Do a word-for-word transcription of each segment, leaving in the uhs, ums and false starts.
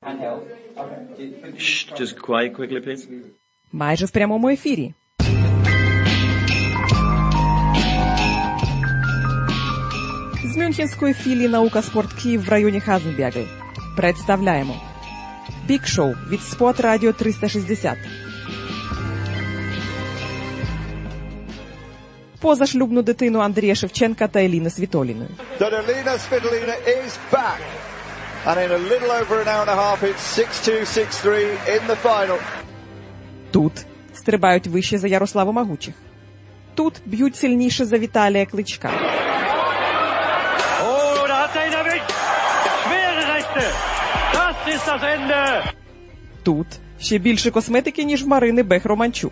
Shh, just quiet quickly, please. Майже в прямому ефірі. З мюнхенської філії «Наука Спорт Київ» в районі Хазенбергel представляємо Big Show від Spot Radio триста шістдесят. Позашлюбну дитину Андрія Шевченка та Еліни Світоліної. Elina Svitolina is back. And in a little over an hour and a half it's six two, six three in the final. Тут стрибають вище за Ярославу Магучих. Тут б'ють сильніше за Віталія Кличка. Oh, da hat er ihn erwischt. Schwere Rechte. Das ist das Ende. Тут ще більше косметики, ніж в Марини Бех-Романчук.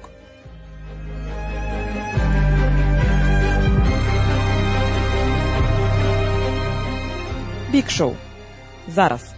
Big Show. Зараз.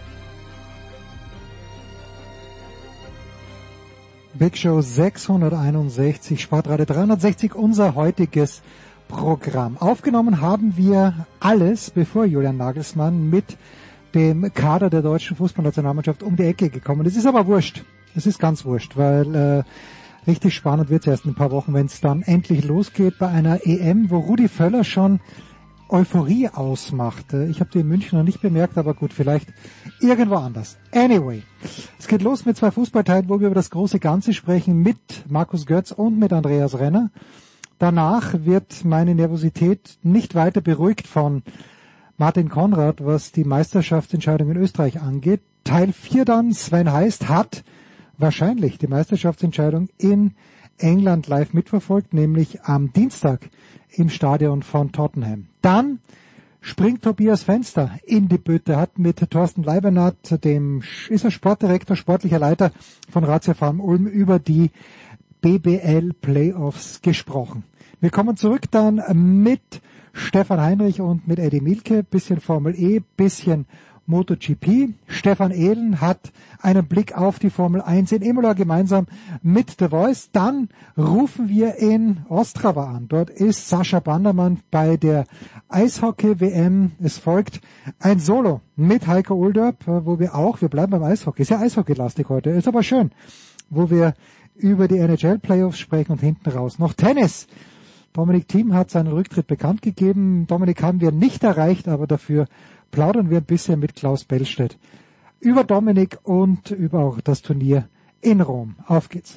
Big Show sechshunderteinundsechzig, Sportradio dreihundertsechzig, unser heutiges Programm. Aufgenommen haben wir alles, bevor Julian Nagelsmann mit dem Kader der deutschen Fußballnationalmannschaft um die Ecke gekommen ist. Es ist aber wurscht. Es ist ganz wurscht, weil äh, richtig spannend wird es erst in ein paar Wochen, wenn es dann endlich losgeht bei einer E M, wo Rudi Völler schon Euphorie ausmachte. Ich habe die in München noch nicht bemerkt, aber gut, vielleicht irgendwo anders. Anyway, es geht los mit zwei Fußballteilen, wo wir über das große Ganze sprechen, mit Markus Götz und mit Andreas Renner. Danach wird meine Nervosität nicht weiter beruhigt von Martin Konrad, was die Meisterschaftsentscheidung in Österreich angeht. Teil vier dann, Sven Heist hat wahrscheinlich die Meisterschaftsentscheidung in England live mitverfolgt, nämlich am Dienstag im Stadion von Tottenham. Dann springt Tobias Fenster in die Bütte, hat mit Thorsten Leibernath, dem ist er Sportdirektor, sportlicher Leiter von Razzia Farm Ulm, über die B B L Playoffs gesprochen. Wir kommen zurück dann mit Stefan Heinrich und mit Eddie Mielke, bisschen Formel E, bisschen MotoGP. Stefan Ehlen hat einen Blick auf die Formel eins in Imola gemeinsam mit The Voice. Dann rufen wir in Ostrava an. Dort ist Sascha Bandermann bei der Eishockey-W M. Es folgt ein Solo mit Heiko Ulderb, wo wir auch, wir bleiben beim Eishockey, ist ja Eishockey-lastig heute, ist aber schön, wo wir über die N H L-Playoffs sprechen und hinten raus noch Tennis. Dominik Thiem hat seinen Rücktritt bekannt gegeben. Dominik haben wir nicht erreicht, aber dafür plaudern wir ein bisschen mit Klaus Bellstedt über Dominik und über auch das Turnier in Rom. Auf geht's.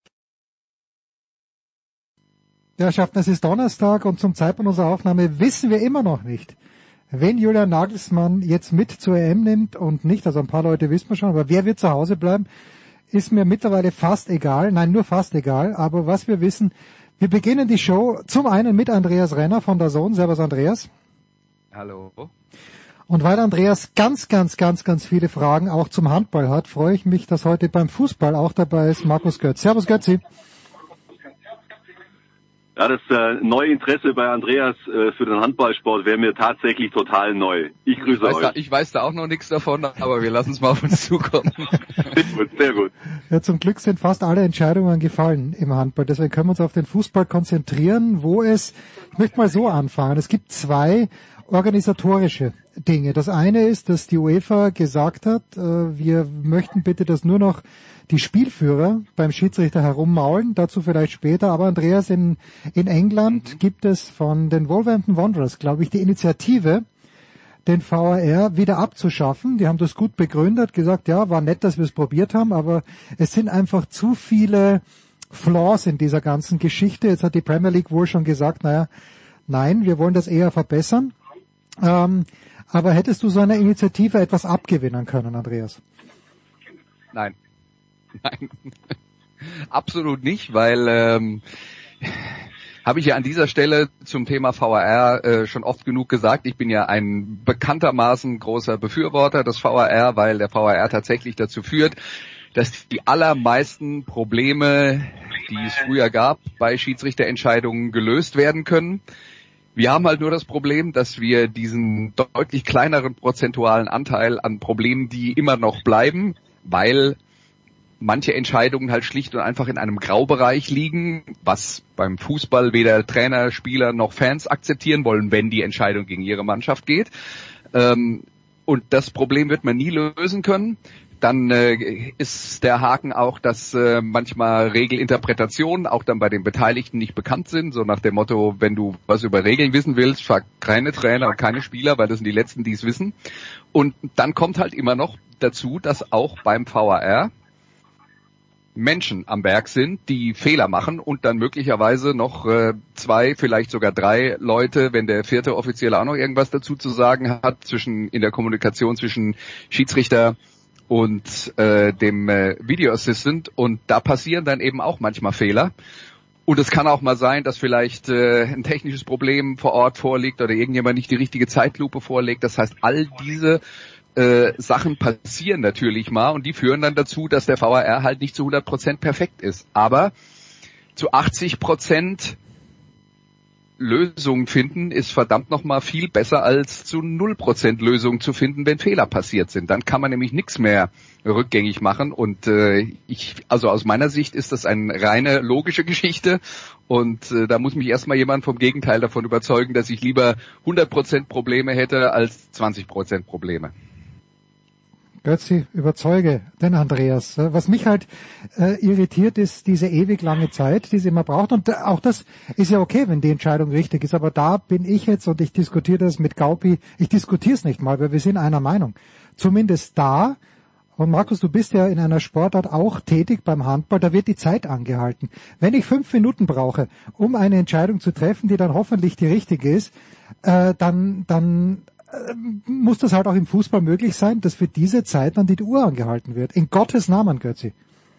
Ja, Herrschaften, es ist Donnerstag und zum Zeitpunkt unserer Aufnahme wissen wir immer noch nicht, wen Julian Nagelsmann jetzt mit zur E M nimmt und nicht. Also ein paar Leute wissen wir schon, aber wer wird zu Hause bleiben, ist mir mittlerweile fast egal. Nein, nur fast egal. Aber was wir wissen, wir beginnen die Show zum einen mit Andreas Renner von der DAZN. Servus, Andreas. Hallo. Und weil Andreas ganz, ganz, ganz, ganz viele Fragen auch zum Handball hat, freue ich mich, dass heute beim Fußball auch dabei ist Markus Götz. Servus, Götzi. Ja, das äh, neue Interesse bei Andreas äh, für den Handballsport wäre mir tatsächlich total neu. Ich grüße ich weiß euch. Da, ich weiß da auch noch nichts davon, aber wir lassen es mal auf uns zukommen. Sehr gut, sehr gut. Ja, zum Glück sind fast alle Entscheidungen gefallen im Handball. Deswegen können wir uns auf den Fußball konzentrieren, wo es, ich möchte mal so anfangen, es gibt zwei organisatorische Dinge. Das eine ist, dass die UEFA gesagt hat, äh, wir möchten bitte, dass nur noch die Spielführer beim Schiedsrichter herummaulen, dazu vielleicht später. Aber Andreas, in, in England mhm. gibt es von den Wolverhampton Wanderers, glaube ich, die Initiative, den V A R wieder abzuschaffen. Die haben das gut begründet, gesagt, ja, war nett, dass wir es probiert haben, aber es sind einfach zu viele Flaws in dieser ganzen Geschichte. Jetzt hat die Premier League wohl schon gesagt, naja, nein, wir wollen das eher verbessern. Ähm, aber hättest du so einer Initiative etwas abgewinnen können, Andreas? Nein. Nein, absolut nicht, weil ähm, habe ich ja an dieser Stelle zum Thema V A R äh, schon oft genug gesagt. Ich bin ja ein bekanntermaßen großer Befürworter des V A R, weil der V A R tatsächlich dazu führt, dass die allermeisten Probleme, die es früher gab, bei Schiedsrichterentscheidungen gelöst werden können. Wir haben halt nur das Problem, dass wir diesen deutlich kleineren prozentualen Anteil an Problemen, die immer noch bleiben, weil manche Entscheidungen halt schlicht und einfach in einem Graubereich liegen, was beim Fußball weder Trainer, Spieler noch Fans akzeptieren wollen, wenn die Entscheidung gegen ihre Mannschaft geht. Und das Problem wird man nie lösen können. Dann äh, ist der Haken auch, dass äh, manchmal Regelinterpretationen auch dann bei den Beteiligten nicht bekannt sind, so nach dem Motto, wenn du was über Regeln wissen willst, frag keine Trainer und keine Spieler, weil das sind die Letzten, die es wissen. Und dann kommt halt immer noch dazu, dass auch beim V A R Menschen am Werk sind, die Fehler machen und dann möglicherweise noch äh, zwei, vielleicht sogar drei Leute, wenn der vierte Offizielle auch noch irgendwas dazu zu sagen hat, zwischen in der Kommunikation zwischen Schiedsrichter und äh, dem äh, Video Assistant, und da passieren dann eben auch manchmal Fehler. Und es kann auch mal sein, dass vielleicht äh, ein technisches Problem vor Ort vorliegt oder irgendjemand nicht die richtige Zeitlupe vorlegt. Das heißt, all diese Äh, Sachen passieren natürlich mal und die führen dann dazu, dass der V A R halt nicht zu hundert Prozent perfekt ist. Aber zu achtzig Prozent Lösungen finden ist verdammt nochmal viel besser als zu null Prozent Lösungen zu finden, wenn Fehler passiert sind. Dann kann man nämlich nichts mehr rückgängig machen und äh, ich, also aus meiner Sicht ist das eine reine logische Geschichte und äh, da muss mich erstmal jemand vom Gegenteil davon überzeugen, dass ich lieber hundert Prozent Probleme hätte als zwanzig Prozent Probleme. Götzi, überzeuge den Andreas. Was mich halt äh, irritiert, ist diese ewig lange Zeit, die sie immer braucht. Und auch das ist ja okay, wenn die Entscheidung richtig ist. Aber da bin ich jetzt, und ich diskutiere das mit Gaupi, ich diskutiere es nicht mal, weil wir sind einer Meinung. Zumindest da, und Markus, du bist ja in einer Sportart auch tätig beim Handball, da wird die Zeit angehalten. Wenn ich fünf Minuten brauche, um eine Entscheidung zu treffen, die dann hoffentlich die richtige ist, äh, dann, dann muss das halt auch im Fußball möglich sein, dass für diese Zeit dann die Uhr angehalten wird. In Gottes Namen, Götzi.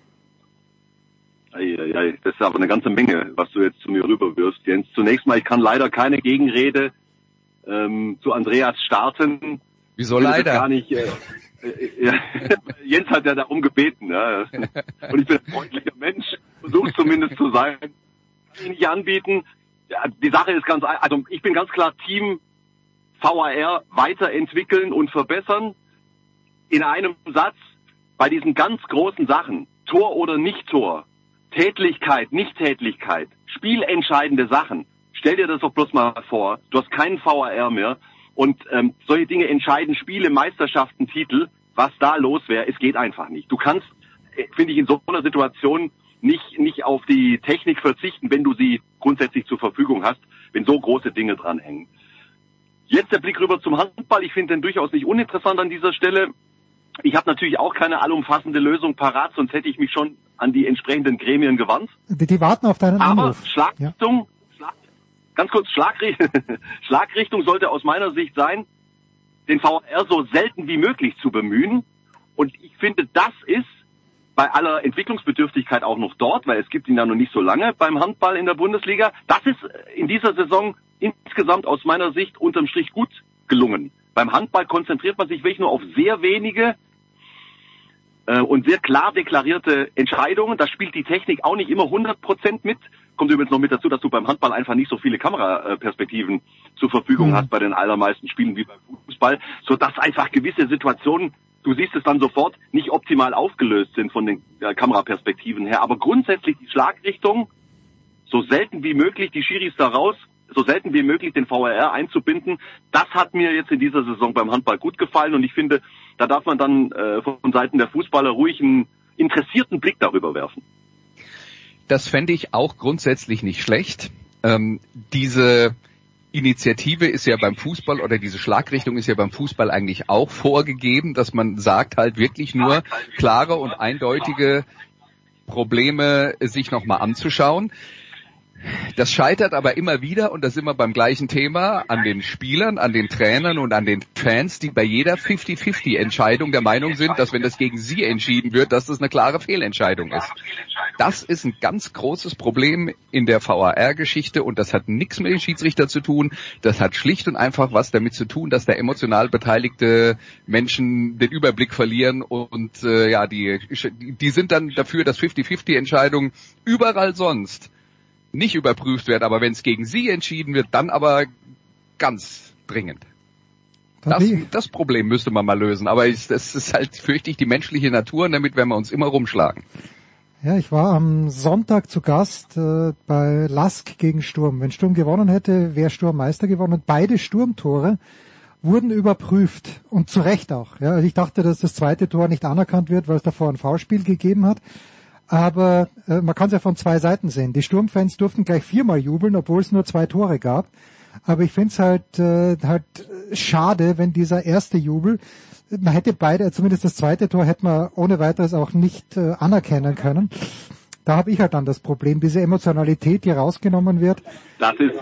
Eieiei, das ist aber eine ganze Menge, was du jetzt zu mir rüberwirfst, Jens. Zunächst mal, ich kann leider keine Gegenrede ähm, zu Andreas starten. Wieso leider? Gar nicht, äh, äh, ja, Jens hat ja darum gebeten. Ja. Und ich bin ein freundlicher Mensch, versuche zumindest zu sein. Kann ich nicht anbieten. Ja, die Sache ist ganz, also ich bin ganz klar Team V A R weiterentwickeln und verbessern. In einem Satz, bei diesen ganz großen Sachen, Tor oder Nicht-Tor, Tätlichkeit, Nicht-Tätlichkeit, spielentscheidende Sachen, stell dir das doch bloß mal vor, du hast keinen V A R mehr und ähm, solche Dinge entscheiden Spiele, Meisterschaften, Titel, was da los wäre, es geht einfach nicht. Du kannst, finde ich, in so einer Situation nicht, nicht auf die Technik verzichten, wenn du sie grundsätzlich zur Verfügung hast, wenn so große Dinge dranhängen. Jetzt der Blick rüber zum Handball. Ich finde den durchaus nicht uninteressant an dieser Stelle. Ich habe natürlich auch keine allumfassende Lösung parat, sonst hätte ich mich schon an die entsprechenden Gremien gewandt. Die, die warten auf deinen Aber Anruf. Schlagrichtung, ja. Schlag, ganz kurz, Schlagrichtung, Schlagrichtung sollte aus meiner Sicht sein, den V A R so selten wie möglich zu bemühen. Und ich finde, das ist bei aller Entwicklungsbedürftigkeit auch noch dort, weil es gibt ihn ja noch nicht so lange beim Handball in der Bundesliga. Das ist in dieser Saison insgesamt aus meiner Sicht unterm Strich gut gelungen. Beim Handball konzentriert man sich wirklich nur auf sehr wenige äh, und sehr klar deklarierte Entscheidungen. Da spielt die Technik auch nicht immer hundert Prozent mit. Kommt übrigens noch mit dazu, dass du beim Handball einfach nicht so viele Kameraperspektiven zur Verfügung mhm. hast bei den allermeisten Spielen wie beim Fußball, sodass einfach gewisse Situationen, du siehst es dann sofort, nicht optimal aufgelöst sind von den äh, Kameraperspektiven her. Aber grundsätzlich die Schlagrichtung, so selten wie möglich die Schiris da raus, so selten wie möglich den V A R einzubinden, das hat mir jetzt in dieser Saison beim Handball gut gefallen und ich finde, da darf man dann äh, von Seiten der Fußballer ruhig einen interessierten Blick darüber werfen. Das fände ich auch grundsätzlich nicht schlecht. Ähm, diese Initiative ist ja beim Fußball oder diese Schlagrichtung ist ja beim Fußball eigentlich auch vorgegeben, dass man sagt halt wirklich nur klare und eindeutige Probleme sich nochmal anzuschauen. Das scheitert aber immer wieder, und da sind wir beim gleichen Thema, an den Spielern, an den Trainern und an den Fans, die bei jeder fünfzig fünfzig Entscheidung der Meinung sind, dass wenn das gegen sie entschieden wird, dass das eine klare Fehlentscheidung ist. Das ist ein ganz großes Problem in der V A R-Geschichte und das hat nichts mit dem Schiedsrichter zu tun. Das hat schlicht und einfach was damit zu tun, dass da emotional beteiligte Menschen den Überblick verlieren und äh, ja, die, die sind dann dafür, dass fünfzig fünfzig Entscheidungen überall sonst nicht überprüft wird, aber wenn es gegen sie entschieden wird, dann aber ganz dringend. Das, das Problem müsste man mal lösen, aber ich, das ist halt, fürchte ich, die menschliche Natur und damit werden wir uns immer rumschlagen. Ja, ich war am Sonntag zu Gast äh, bei Lask gegen Sturm. Wenn Sturm gewonnen hätte, wäre Sturm Meister geworden und beide Sturmtore wurden überprüft und zu Recht auch. Ja, also ich dachte, dass das zweite Tor nicht anerkannt wird, weil es davor ein Foulspiel gegeben hat. Aber äh, man kann es ja von zwei Seiten sehen. Die Sturmfans durften gleich viermal jubeln, obwohl es nur zwei Tore gab. Aber ich finde es halt äh, halt schade, wenn dieser erste Jubel, man hätte beide, zumindest das zweite Tor hätte man ohne weiteres auch nicht äh, anerkennen können. Da habe ich halt dann das Problem, diese Emotionalität, die rausgenommen wird. Das ist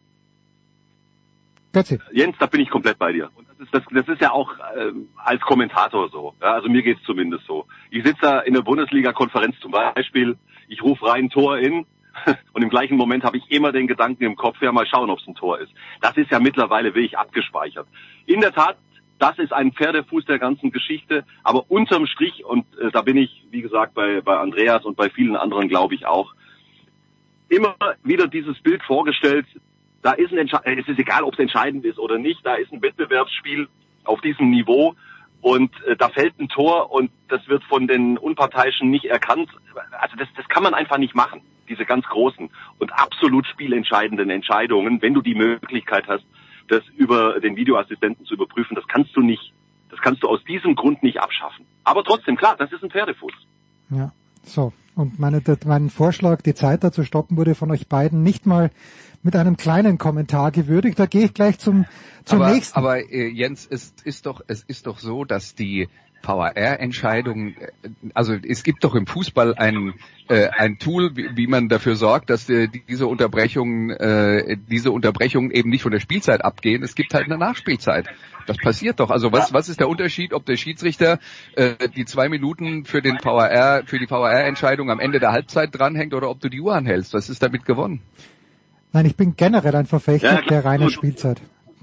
Götzi. Jens, da bin ich komplett bei dir. Und das ist, das, das ist ja auch äh, als Kommentator so. Ja, also mir geht's zumindest so. Ich sitze da in der Bundesliga-Konferenz zum Beispiel, ich rufe rein Tor in und im gleichen Moment habe ich immer den Gedanken im Kopf, ja mal schauen, ob es ein Tor ist. Das ist ja mittlerweile wirklich abgespeichert. In der Tat, das ist ein Pferdefuß der ganzen Geschichte, aber unterm Strich, und äh, da bin ich, wie gesagt, bei, bei Andreas und bei vielen anderen, glaube ich auch, immer wieder dieses Bild vorgestellt, da ist ein Entsche- es ist egal, ob es entscheidend ist oder nicht, da ist ein Wettbewerbsspiel auf diesem Niveau und äh, da fällt ein Tor und das wird von den Unparteiischen nicht erkannt. Also das, das kann man einfach nicht machen, diese ganz großen und absolut spielentscheidenden Entscheidungen, wenn du die Möglichkeit hast, das über den Videoassistenten zu überprüfen, das kannst du nicht, das kannst du aus diesem Grund nicht abschaffen. Aber trotzdem, klar, das ist ein Pferdefuß. Ja, so. Und meine, mein Vorschlag, die Zeit da zu stoppen, wurde von euch beiden nicht mal mit einem kleinen Kommentar gewürdigt. Da gehe ich gleich zum, zum aber, nächsten. Aber äh, Jens, es ist doch, es ist doch so, dass die V A R-Entscheidung, also es gibt doch im Fußball ein äh, ein Tool, wie, wie man dafür sorgt, dass äh, diese Unterbrechungen äh, diese Unterbrechungen eben nicht von der Spielzeit abgehen. Es gibt halt eine Nachspielzeit. Das passiert doch. Also was was ist der Unterschied, ob der Schiedsrichter äh, die zwei Minuten für den V A R für die V A R-Entscheidung am Ende der Halbzeit dranhängt oder ob du die Uhr anhältst? Was ist damit gewonnen? Nein, ich bin generell ein Verfechter Ja, der reinen Spielzeit.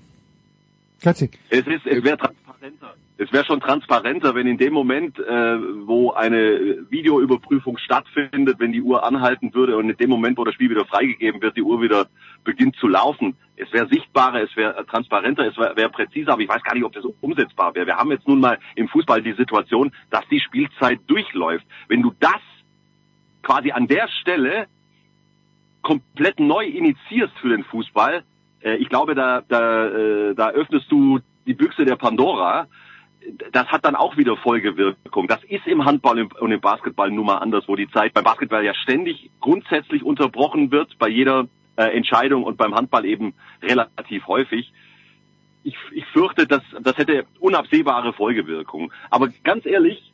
Götzi. Es ist, es wäre transparenter. Es wäre schon transparenter, wenn in dem Moment, äh, wo eine Videoüberprüfung stattfindet, wenn die Uhr anhalten würde und in dem Moment, wo das Spiel wieder freigegeben wird, die Uhr wieder beginnt zu laufen. Es wäre sichtbarer, es wäre transparenter, es wäre wär präziser, aber ich weiß gar nicht, ob das umsetzbar wäre. Wir haben jetzt nun mal im Fußball die Situation, dass die Spielzeit durchläuft. Wenn du das quasi an der Stelle komplett neu initiierst für den Fußball, äh, ich glaube, da, da, äh, da öffnest du die Büchse der Pandora. Das hat dann auch wieder Folgewirkung. Das ist im Handball und im Basketball nun mal anders, wo die Zeit beim Basketball ja ständig grundsätzlich unterbrochen wird, bei jeder äh, Entscheidung und beim Handball eben relativ häufig. Ich, ich fürchte, dass das hätte unabsehbare Folgewirkungen. Aber ganz ehrlich,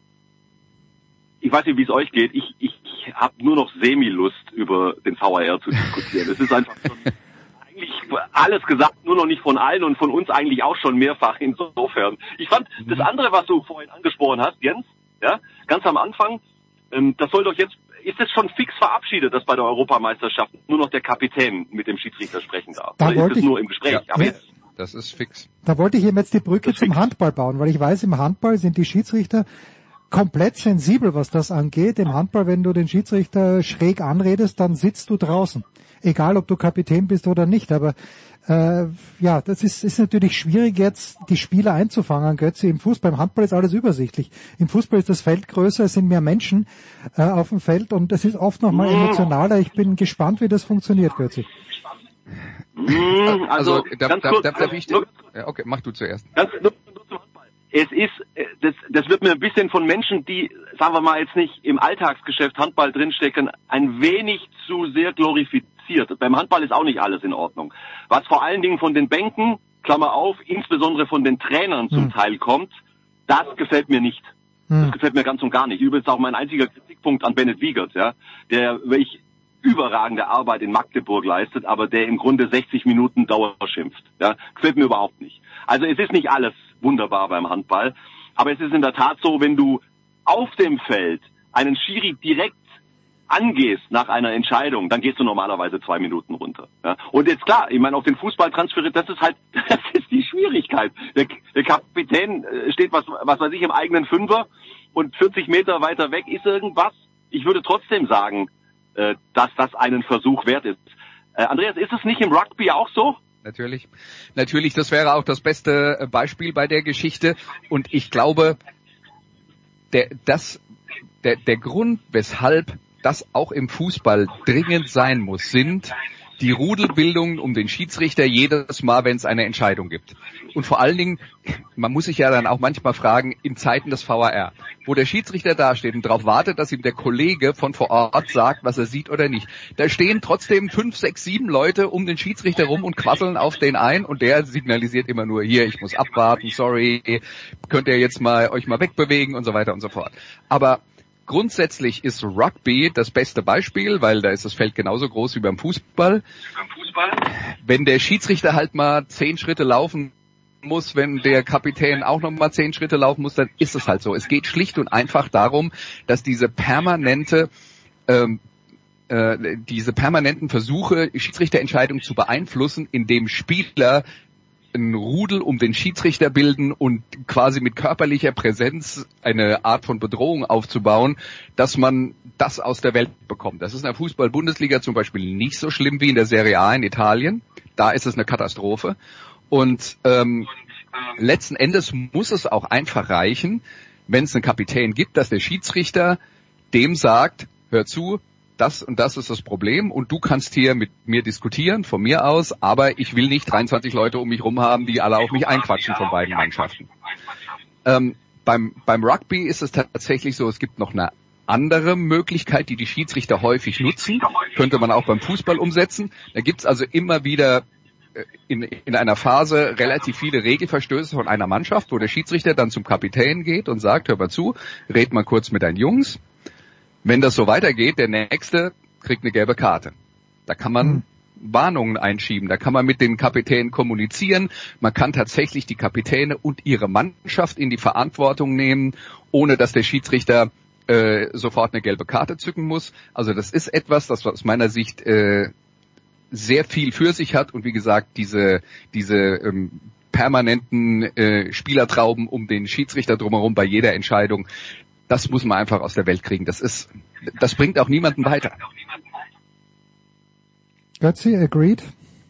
ich weiß nicht, wie es euch geht, ich, ich habe nur noch Semi-Lust, über den V A R zu diskutieren. Es ist einfach schon eigentlich alles gesagt, nur noch nicht von allen und von uns eigentlich auch schon mehrfach insofern. Ich fand mhm. das andere, was du vorhin angesprochen hast, Jens, ja, ganz am Anfang, ähm, das soll doch jetzt, ist es schon fix verabschiedet, dass bei der Europameisterschaft nur noch der Kapitän mit dem Schiedsrichter sprechen darf? Da Oder ist es ich, nur im Gespräch? Ja, Aber jetzt, das ist fix. Da wollte ich eben jetzt die Brücke zum Handball bauen, weil ich weiß, im Handball sind die Schiedsrichter komplett sensibel, was das angeht. Im Handball, wenn du den Schiedsrichter schräg anredest, dann sitzt du draußen. Egal, ob du Kapitän bist oder nicht. Aber äh, ja, das ist, ist natürlich schwierig, jetzt die Spieler einzufangen, Götze. Im Fußball, im Handball ist alles übersichtlich. Im Fußball ist das Feld größer, es sind mehr Menschen äh, auf dem Feld und es ist oft noch mal emotionaler. Ich bin gespannt, wie das funktioniert, Götze. also, Also, darf, ganz darf, kurz, darf, darf ich, nur, ja, okay, mach du zuerst. ganz, nur, nur zum Handball. Es ist, das, das wird mir ein bisschen von Menschen, die, sagen wir mal, jetzt nicht im Alltagsgeschäft Handball drinstecken, ein wenig zu sehr glorifiziert. Beim Handball ist auch nicht alles in Ordnung. Was vor allen Dingen von den Bänken, Klammer auf, insbesondere von den Trainern zum hm. Teil kommt, das gefällt mir nicht. Hm. Das gefällt mir ganz und gar nicht. Übrigens auch mein einziger Kritikpunkt an Bennett Wiegert, ja, der wirklich überragende Arbeit in Magdeburg leistet, aber der im Grunde sechzig Minuten Dauer schimpft. Ja, gefällt mir überhaupt nicht. Also es ist nicht alles wunderbar beim Handball, aber es ist in der Tat so, wenn du auf dem Feld einen Schiri direkt angehst nach einer Entscheidung, dann gehst du normalerweise zwei Minuten runter. Ja? Und jetzt klar, ich meine, auf den Fußball transferiert, das ist halt, das ist die Schwierigkeit. Der, der Kapitän steht, was, was weiß ich, im eigenen Fünfer und vierzig Meter weiter weg ist irgendwas. Ich würde trotzdem sagen, äh, dass das einen Versuch wert ist. Äh, Andreas, ist es nicht im Rugby auch so? Natürlich. Natürlich, das wäre auch das beste Beispiel bei der Geschichte. Und ich glaube, der, das, der, der Grund, weshalb das auch im Fußball dringend sein muss, sind die Rudelbildung um den Schiedsrichter jedes Mal, wenn es eine Entscheidung gibt. Und vor allen Dingen, man muss sich ja dann auch manchmal fragen, in Zeiten des V A R, wo der Schiedsrichter dasteht und darauf wartet, dass ihm der Kollege von vor Ort sagt, was er sieht oder nicht. Da stehen trotzdem fünf, sechs, sieben Leute um den Schiedsrichter rum und quasseln auf den ein und der signalisiert immer nur, hier, ich muss abwarten, sorry, könnt ihr jetzt mal euch mal wegbewegen und so weiter und so fort. Aber grundsätzlich ist Rugby das beste Beispiel, weil da ist das Feld genauso groß wie beim Fußball. Beim Fußball? Wenn der Schiedsrichter halt mal zehn Schritte laufen muss, wenn der Kapitän auch noch mal zehn Schritte laufen muss, dann ist es halt so. Es geht schlicht und einfach darum, dass diese permanente, ähm, äh, diese permanenten Versuche, Schiedsrichterentscheidungen zu beeinflussen, indem Spieler ein Rudel um den Schiedsrichter bilden und quasi mit körperlicher Präsenz eine Art von Bedrohung aufzubauen, dass man das aus der Welt bekommt. Das ist in der Fußball-Bundesliga zum Beispiel nicht so schlimm wie in der Serie A in Italien. Da ist es eine Katastrophe. Und ähm, letzten Endes muss es auch einfach reichen, wenn es einen Kapitän gibt, dass der Schiedsrichter dem sagt, hör zu, das und das ist das Problem und du kannst hier mit mir diskutieren, von mir aus, aber ich will nicht dreiundzwanzig Leute um mich rum haben, die alle auf mich einquatschen von beiden Mannschaften. Ähm, beim, beim Rugby ist es tatsächlich so, es gibt noch eine andere Möglichkeit, die die Schiedsrichter häufig nutzen, könnte man auch beim Fußball umsetzen. Da gibt's also immer wieder in, in einer Phase relativ viele Regelverstöße von einer Mannschaft, wo der Schiedsrichter dann zum Kapitän geht und sagt, hör mal zu, red mal kurz mit deinen Jungs. Wenn das so weitergeht, der Nächste kriegt eine gelbe Karte. Da kann man hm. Warnungen einschieben, da kann man mit den Kapitänen kommunizieren, man kann tatsächlich die Kapitäne und ihre Mannschaft in die Verantwortung nehmen, ohne dass der Schiedsrichter äh, sofort eine gelbe Karte zücken muss. Also das ist etwas, das aus meiner Sicht äh, sehr viel für sich hat und wie gesagt, diese diese ähm, permanenten äh, Spielertrauben um den Schiedsrichter drumherum bei jeder Entscheidung, das muss man einfach aus der Welt kriegen. Das ist, das bringt auch niemanden weiter. Götzi, agreed?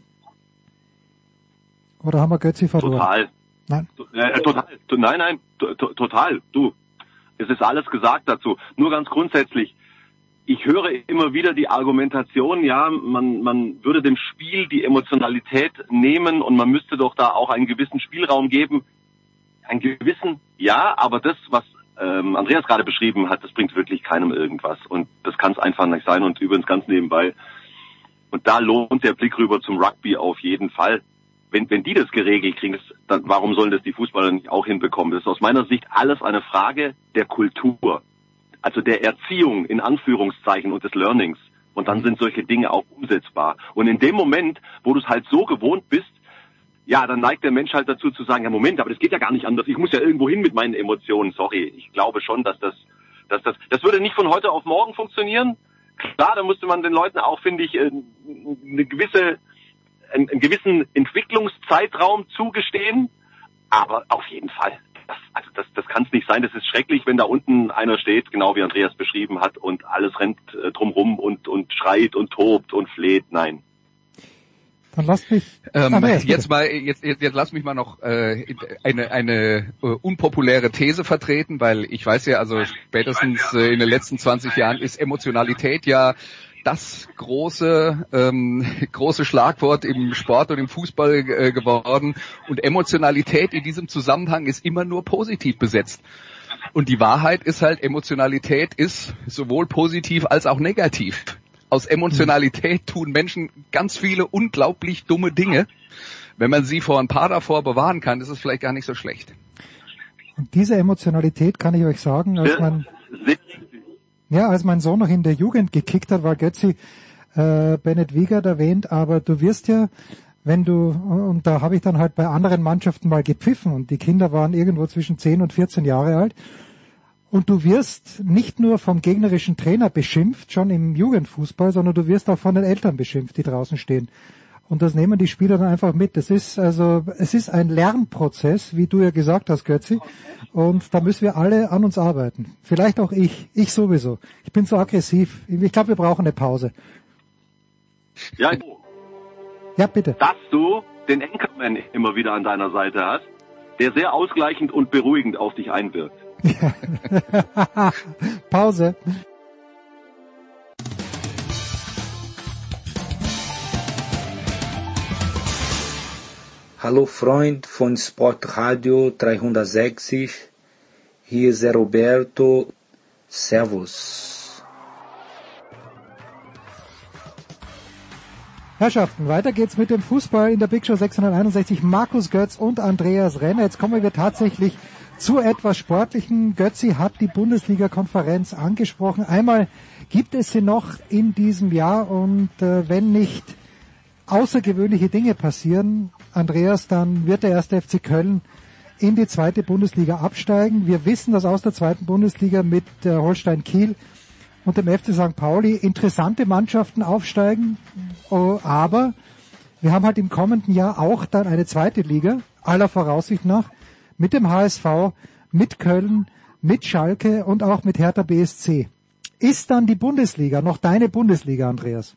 Oder haben wir Götzi verloren? Total. Nein? Äh, total. Nein, nein, to- total. Du, es ist alles gesagt dazu. Nur ganz grundsätzlich, ich höre immer wieder die Argumentation, ja, man, man würde dem Spiel die Emotionalität nehmen und man müsste doch da auch einen gewissen Spielraum geben. Einen gewissen, ja, aber das, was ähm, Andreas gerade beschrieben hat, das bringt wirklich keinem irgendwas. Und das kann es einfach nicht sein. Und übrigens ganz nebenbei, und da lohnt der Blick rüber zum Rugby auf jeden Fall. Wenn, wenn die das geregelt kriegen, das, dann, warum sollen das die Fußballer nicht auch hinbekommen? Das ist aus meiner Sicht alles eine Frage der Kultur. Also der Erziehung in Anführungszeichen und des Learnings. Und dann sind solche Dinge auch umsetzbar. Und in dem Moment, wo du es halt so gewohnt bist, ja, dann neigt der Mensch halt dazu zu sagen, ja Moment, aber das geht ja gar nicht anders. Ich muss ja irgendwo hin mit meinen Emotionen. Sorry, ich glaube schon, dass das, dass das, das würde nicht von heute auf morgen funktionieren. Klar, da musste man den Leuten auch, finde ich, eine gewisse, einen, einen gewissen Entwicklungszeitraum zugestehen. Aber auf jeden Fall. Das, also das, das kann es nicht sein. Das ist schrecklich, wenn da unten einer steht, genau wie Andreas beschrieben hat, und alles rennt äh, drumrum und, und schreit und tobt und fleht. Nein. Dann lasst mich. Ähm, ah, nee, jetzt mal, jetzt, jetzt, jetzt lass mich mal noch äh, eine eine äh, unpopuläre These vertreten, weil ich weiß ja, also spätestens äh, in den letzten zwanzig Jahren ist Emotionalität ja das große ähm, große Schlagwort im Sport und im Fußball äh, geworden. Und Emotionalität in diesem Zusammenhang ist immer nur positiv besetzt. Und die Wahrheit ist halt, Emotionalität ist sowohl positiv als auch negativ. Aus Emotionalität tun Menschen ganz viele unglaublich dumme Dinge. Wenn man sie vor ein paar davor bewahren kann, ist es vielleicht gar nicht so schlecht. Und diese Emotionalität kann ich euch sagen, als mein, ja, als mein Sohn noch in der Jugend gekickt hat, war Götzi äh, Bennett Wiegert erwähnt, aber du wirst ja, wenn du, und da habe ich dann halt bei anderen Mannschaften mal gepfiffen und die Kinder waren irgendwo zwischen zehn und vierzehn Jahre alt. Und du wirst nicht nur vom gegnerischen Trainer beschimpft, schon im Jugendfußball, sondern du wirst auch von den Eltern beschimpft, die draußen stehen. Und das nehmen die Spieler dann einfach mit. Das ist also, es ist ein Lernprozess, wie du ja gesagt hast, Götzi. Und da müssen wir alle an uns arbeiten. Vielleicht auch ich. Ich sowieso. Ich bin so aggressiv. Ich glaube, wir brauchen eine Pause. Ja, ja, bitte. Dass du den Anchorman immer wieder an deiner Seite hast, der sehr ausgleichend und beruhigend auf dich einwirkt. Pause. Hallo Freund von Sportradio dreihundertsechzig, hier ist der Roberto, Servus. Herrschaften, weiter geht's mit dem Fußball in der Big Show sechshunderteinundsechzig. Markus Götz und Andreas Renner. Jetzt kommen wir tatsächlich zu etwas Sportlichen. Götzi hat die Bundesliga-Konferenz angesprochen. Einmal gibt es sie noch in diesem Jahr und äh, wenn nicht außergewöhnliche Dinge passieren, Andreas, dann wird der erste F C Köln in die zweite Bundesliga absteigen. Wir wissen, dass aus der zweiten Bundesliga mit äh, Holstein Kiel und dem F C Sankt Pauli interessante Mannschaften aufsteigen, oh, aber wir haben halt im kommenden Jahr auch dann eine zweite Liga, aller Voraussicht nach, mit dem H S V, mit Köln, mit Schalke und auch mit Hertha B S C. Ist dann die Bundesliga noch deine Bundesliga, Andreas?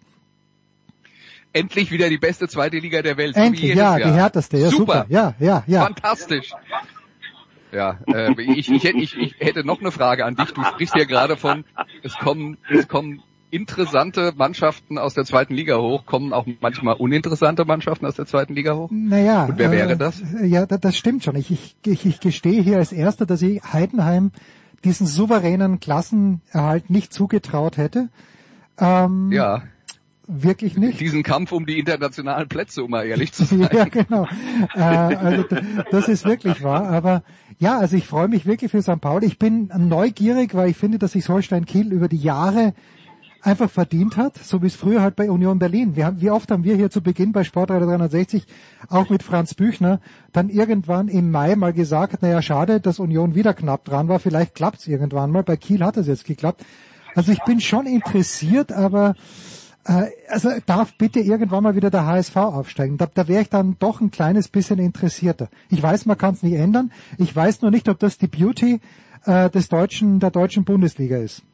Endlich wieder die beste zweite Liga der Welt. Endlich, ja, Jahr. Die härteste. Ja, super. super. Ja, ja, ja. Fantastisch. Ja, äh, ich, ich, ich, ich hätte noch eine Frage an dich. Du sprichst ja gerade von, es kommen, es kommen interessante Mannschaften aus der zweiten Liga hoch, kommen auch manchmal uninteressante Mannschaften aus der zweiten Liga hoch? Naja. Und wer äh, wäre das? Ja, das stimmt schon. Ich, ich, ich, ich gestehe hier als Erster, dass ich Heidenheim diesen souveränen Klassenerhalt nicht zugetraut hätte. Ähm, ja. Wirklich nicht. Diesen Kampf um die internationalen Plätze, um mal ehrlich zu sein. Ja, genau. äh, also das ist wirklich wahr. Aber ja, also ich freue mich wirklich für Sankt Pauli. Ich bin neugierig, weil ich finde, dass sich Holstein Kiel über die Jahre einfach verdient hat, so wie es früher halt bei Union Berlin. Wir haben, wie oft haben wir hier zu Beginn bei Sportradio dreihundertsechzig, auch mit Franz Büchner, dann irgendwann im Mai mal gesagt, naja, schade, dass Union wieder knapp dran war. Vielleicht klappt's irgendwann mal. Bei Kiel hat es jetzt geklappt. Also ich bin schon interessiert, aber also darf bitte irgendwann mal wieder der H S V aufsteigen. Da, da wäre ich dann doch ein kleines bisschen interessierter. Ich weiß, man kann es nicht ändern. Ich weiß nur nicht, ob das die Beauty äh, des deutschen, der deutschen Bundesliga ist.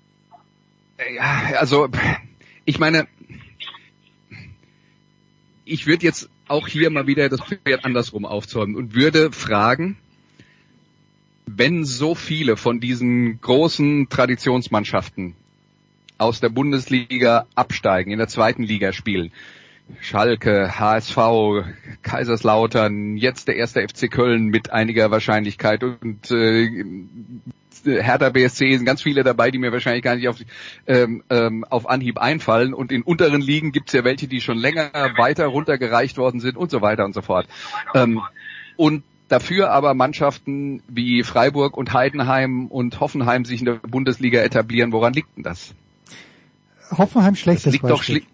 Ja, also ich meine, ich würde jetzt auch hier mal wieder das Pferd andersrum aufzäumen und würde fragen, wenn so viele von diesen großen Traditionsmannschaften aus der Bundesliga absteigen, in der zweiten Liga spielen. Schalke, H S V, Kaiserslautern, jetzt der erste F C Köln mit einiger Wahrscheinlichkeit und äh, Hertha B S C sind ganz viele dabei, die mir wahrscheinlich gar nicht auf, ähm, ähm, auf Anhieb einfallen und in unteren Ligen gibt's ja welche, die schon länger weiter runtergereicht worden sind und so weiter und so fort. Ähm, und dafür aber Mannschaften wie Freiburg und Heidenheim und Hoffenheim sich in der Bundesliga etablieren. Woran liegt denn das? Hoffenheim schlechtes liegt doch schli-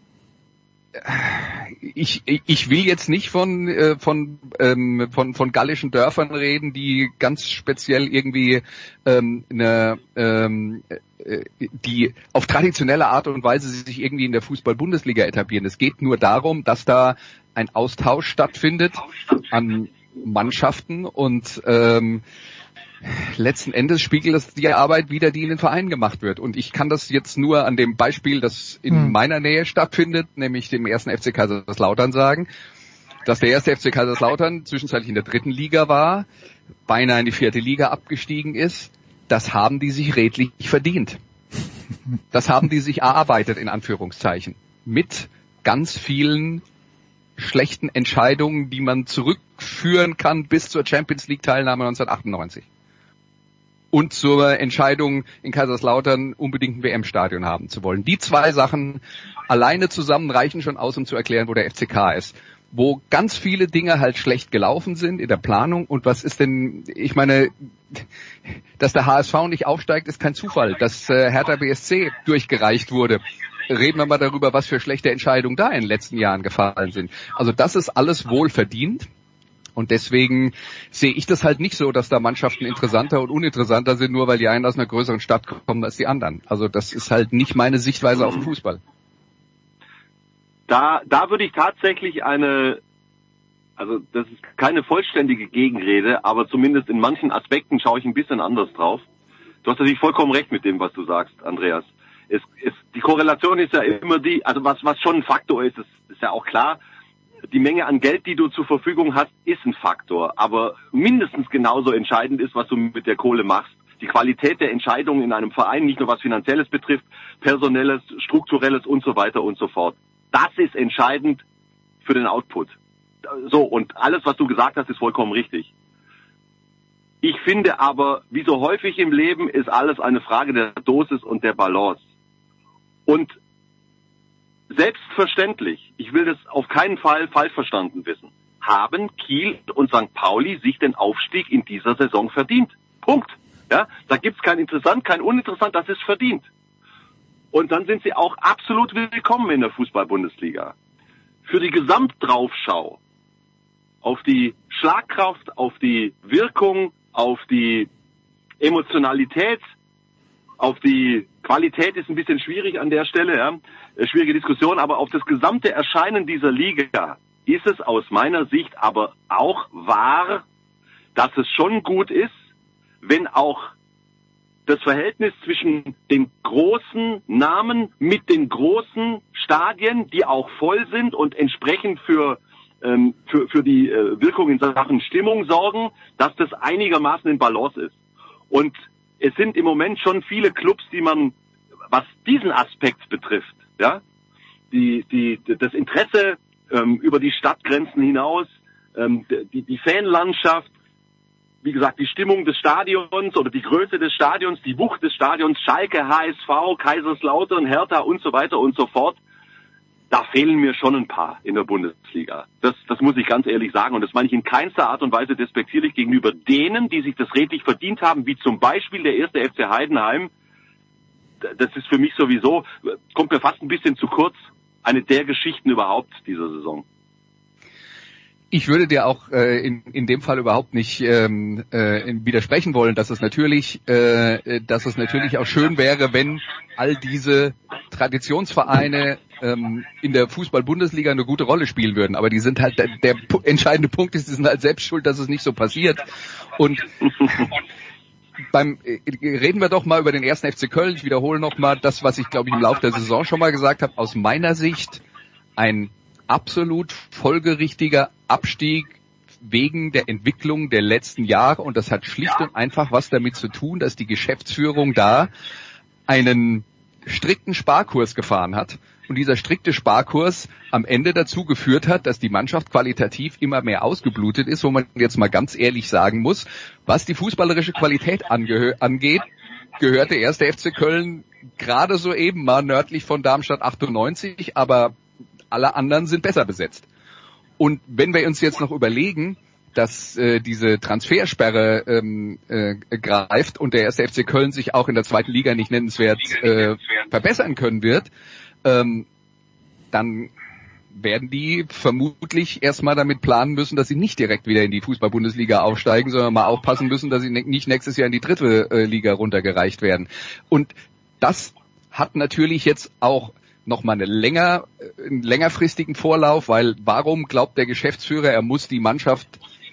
ich, ich will jetzt nicht von äh, von ähm, von von gallischen Dörfern reden, die ganz speziell irgendwie ähm, eine ähm, äh, die auf traditionelle Art und Weise sich irgendwie in der Fußball-Bundesliga etablieren. Es geht nur darum, dass da ein Austausch stattfindet an Mannschaften und ähm, letzten Endes spiegelt es die Arbeit wider, die in den Vereinen gemacht wird. Und ich kann das jetzt nur an dem Beispiel, das in hm. meiner Nähe stattfindet, nämlich dem ersten F C Kaiserslautern sagen, dass der erste F C Kaiserslautern zwischenzeitlich in der dritten Liga war, beinahe in die vierte Liga abgestiegen ist. Das haben die sich redlich verdient. Das haben die sich erarbeitet, in Anführungszeichen. Mit ganz vielen schlechten Entscheidungen, die man zurückführen kann bis zur Champions League Teilnahme neunzehnhundertachtundneunzig. Und zur Entscheidung, in Kaiserslautern unbedingt ein W M-Stadion haben zu wollen. Die zwei Sachen alleine zusammen reichen schon aus, um zu erklären, wo der F C K ist. Wo ganz viele Dinge halt schlecht gelaufen sind in der Planung. Und was ist denn, ich meine, dass der H S V nicht aufsteigt, ist kein Zufall. Dass äh, Hertha B S C durchgereicht wurde. Reden wir mal darüber, was für schlechte Entscheidungen da in den letzten Jahren gefallen sind. Also das ist alles wohl verdient. Und deswegen sehe ich das halt nicht so, dass da Mannschaften interessanter und uninteressanter sind, nur weil die einen aus einer größeren Stadt kommen als die anderen. Also das ist halt nicht meine Sichtweise auf den Fußball. Da, da würde ich tatsächlich eine, also das ist keine vollständige Gegenrede, aber zumindest in manchen Aspekten schaue ich ein bisschen anders drauf. Du hast natürlich vollkommen recht mit dem, was du sagst, Andreas. Es, es, die Korrelation ist ja immer die, also was, was schon ein Faktor ist, ist, ist ja auch klar. Die Menge an Geld, die du zur Verfügung hast, ist ein Faktor. Aber mindestens genauso entscheidend ist, was du mit der Kohle machst. Die Qualität der Entscheidungen in einem Verein, nicht nur was Finanzielles betrifft, Personelles, Strukturelles und so weiter und so fort. Das ist entscheidend für den Output. so, und alles, was du gesagt hast, ist vollkommen richtig. Ich finde aber, wie so häufig im Leben, ist alles eine Frage der Dosis und der Balance. Und selbstverständlich, ich will das auf keinen Fall falsch verstanden wissen, haben Kiel und Sankt Pauli sich den Aufstieg in dieser Saison verdient. Punkt. Ja, da gibt's kein Interessant, kein Uninteressant, das ist verdient. Und dann sind sie auch absolut willkommen in der Fußball-Bundesliga. Für die Gesamtdraufschau auf die Schlagkraft, auf die Wirkung, auf die Emotionalität, auf die Qualität ist ein bisschen schwierig an der Stelle, ja, schwierige Diskussion, aber auf das gesamte Erscheinen dieser Liga ist es aus meiner Sicht aber auch wahr, dass es schon gut ist, wenn auch das Verhältnis zwischen den großen Namen mit den großen Stadien, die auch voll sind und entsprechend für ähm, für, für die äh, Wirkung in Sachen Stimmung sorgen, dass das einigermaßen in Balance ist. Und es sind im Moment schon viele Clubs, die man, was diesen Aspekt betrifft, ja, die die das Interesse ähm, über die Stadtgrenzen hinaus, ähm, die die Fanlandschaft, wie gesagt, die Stimmung des Stadions oder die Größe des Stadions, die Wucht des Stadions, Schalke, H S V, Kaiserslautern, Hertha und so weiter und so fort, da fehlen mir schon ein paar in der Bundesliga. Das, das muss ich ganz ehrlich sagen. Und das meine ich in keinster Art und Weise despektierlich gegenüber denen, die sich das redlich verdient haben, wie zum Beispiel der erste F C Heidenheim. Das ist für mich sowieso, kommt mir fast ein bisschen zu kurz, eine der Geschichten überhaupt dieser Saison. Ich würde dir auch äh, in, in dem Fall überhaupt nicht ähm, äh, widersprechen wollen, dass es natürlich, äh, dass es natürlich auch schön wäre, wenn all diese Traditionsvereine ähm, in der Fußball-Bundesliga eine gute Rolle spielen würden. Aber die sind halt der, der entscheidende Punkt ist, die sind halt selbst schuld, dass es nicht so passiert. Und beim äh, reden wir doch mal über den ersten F C Köln. Ich wiederhole noch mal das, was ich glaube ich im Laufe der Saison schon mal gesagt habe. Aus meiner Sicht ein absolut folgerichtiger Abstieg wegen der Entwicklung der letzten Jahre, und das hat schlicht und einfach was damit zu tun, dass die Geschäftsführung da einen strikten Sparkurs gefahren hat und dieser strikte Sparkurs am Ende dazu geführt hat, dass die Mannschaft qualitativ immer mehr ausgeblutet ist, wo man jetzt mal ganz ehrlich sagen muss, was die fußballerische Qualität angehö- angeht, gehört der erste F C Köln gerade so eben mal nördlich von Darmstadt achtundneunzig, aber alle anderen sind besser besetzt. Und wenn wir uns jetzt noch überlegen, dass äh, diese Transfersperre ähm, äh, greift und der erste F C Köln sich auch in der zweiten Liga nicht nennenswert äh, verbessern können wird, ähm, dann werden die vermutlich erstmal damit planen müssen, dass sie nicht direkt wieder in die Fußball-Bundesliga aufsteigen, sondern mal aufpassen müssen, dass sie ne- nicht nächstes Jahr in die dritte äh, Liga runtergereicht werden. Und das hat natürlich jetzt auch nochmal eine länger, einen längerfristigen Vorlauf, weil warum glaubt der Geschäftsführer, er muss die Mannschaft,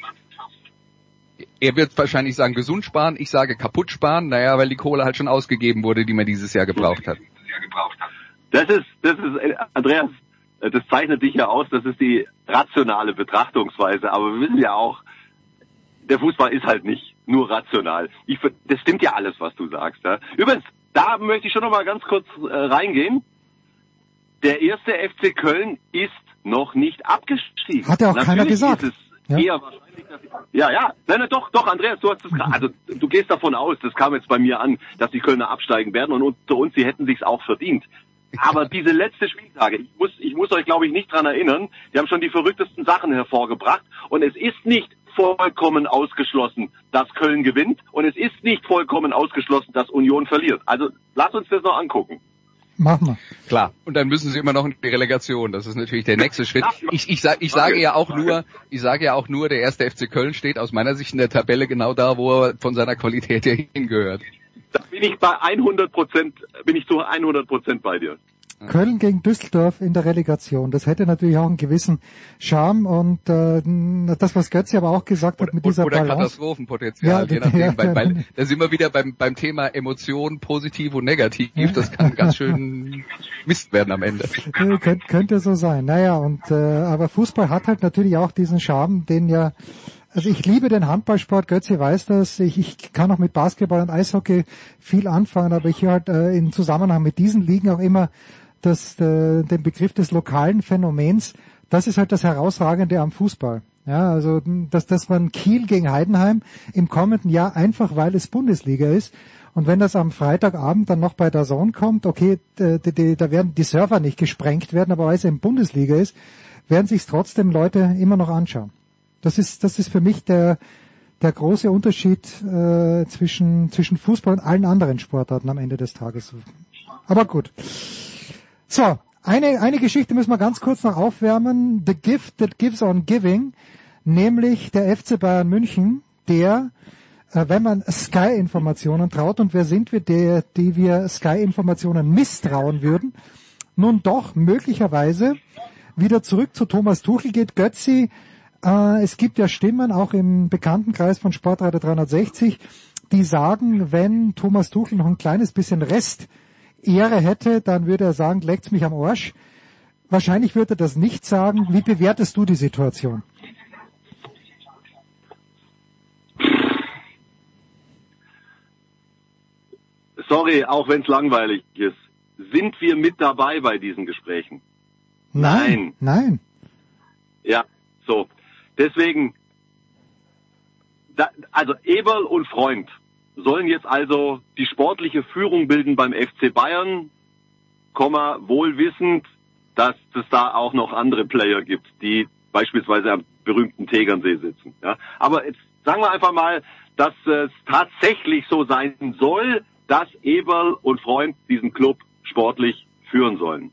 er wird wahrscheinlich sagen gesund sparen, ich sage kaputt sparen, naja, weil die Kohle halt schon ausgegeben wurde, die man dieses Jahr gebraucht hat. Das ist, das ist, Andreas, das zeichnet dich ja aus, das ist die rationale Betrachtungsweise, aber wir wissen ja auch, der Fußball ist halt nicht nur rational. Ich, das stimmt ja alles, was du sagst. Ja. Übrigens, da möchte ich schon nochmal ganz kurz äh, reingehen. Der erste F C Köln ist noch nicht abgestiegen. Hat ja auch Natürlich keiner gesagt. Ist es Ja. eher wahrscheinlich, dass ja, ja, nein, nein, doch, doch, Andreas, du hast es gerade, also du gehst davon aus, das kam jetzt bei mir an, dass die Kölner absteigen werden und unter uns, sie hätten sich's auch verdient. Aber diese letzte Spieltage, ich muss, ich muss euch, glaube ich, nicht dran erinnern, die haben schon die verrücktesten Sachen hervorgebracht und es ist nicht vollkommen ausgeschlossen, dass Köln gewinnt und es ist nicht vollkommen ausgeschlossen, dass Union verliert. Also lass uns das noch angucken. Machen wir. Klar. Und dann müssen sie immer noch in die Relegation. Das ist natürlich der nächste Schritt. Ich, ich, sag, ich sage ja auch nur, ich sage ja auch nur, der erste F C Köln steht aus meiner Sicht in der Tabelle genau da, wo er von seiner Qualität her hingehört. Da bin ich bei hundert Prozent, bin ich zu hundert Prozent bei dir. Köln gegen Düsseldorf in der Relegation. Das hätte natürlich auch einen gewissen Charme und äh, das, was Götze aber auch gesagt hat mit oder, dieser oder Balance. Katastrophenpotenzial, Ja, je nachdem, ja, weil, weil ja. da sind wir wieder beim, beim Thema Emotionen, positiv und negativ. Das kann ganz schön Mist werden am Ende. Äh, könnte, könnte so sein. Naja, und äh, aber Fußball hat halt natürlich auch diesen Charme, den ja, also ich liebe den Handballsport, Götze weiß das, ich, ich kann auch mit Basketball und Eishockey viel anfangen, aber ich höre halt äh, im Zusammenhang mit diesen Ligen auch immer das, äh, den Begriff des lokalen Phänomens, Das ist halt das Herausragende am Fußball. Ja, also dass das man Kiel gegen Heidenheim im kommenden Jahr einfach, weil es Bundesliga ist. Und wenn das am Freitagabend dann noch bei D A Z N kommt, okay, die, die, da werden die Server nicht gesprengt werden, aber weil es in Bundesliga ist, werden sich trotzdem Leute immer noch anschauen. Das ist, das ist für mich der, der große Unterschied äh, zwischen, zwischen Fußball und allen anderen Sportarten am Ende des Tages. Aber gut. So, eine, eine Geschichte müssen wir ganz kurz noch aufwärmen. The gift that gives on giving, nämlich der F C Bayern München, der, äh, wenn man Sky-Informationen traut, und wer sind wir, der, die wir Sky-Informationen misstrauen würden, nun doch möglicherweise wieder zurück zu Thomas Tuchel geht. Götzi, äh, es gibt ja Stimmen, auch im Bekanntenkreis von Sportradio dreihundertsechzig, die sagen, wenn Thomas Tuchel noch ein kleines bisschen Rest Ehre hätte, dann würde er sagen, leckt's mich am Arsch. Wahrscheinlich würde er das nicht sagen. Wie bewertest du die Situation? Sorry, auch wenn es langweilig ist. Sind wir mit dabei bei diesen Gesprächen? Nein. Nein. Ja, so. Deswegen, da, also Eberl und Freund sollen jetzt also die sportliche Führung bilden beim F C Bayern, Komma, wohl wissend, dass es da auch noch andere Player gibt, die beispielsweise am berühmten Tegernsee sitzen. Ja. Aber jetzt sagen wir einfach mal, dass es tatsächlich so sein soll, dass Eberl und Freund diesen Club sportlich führen sollen.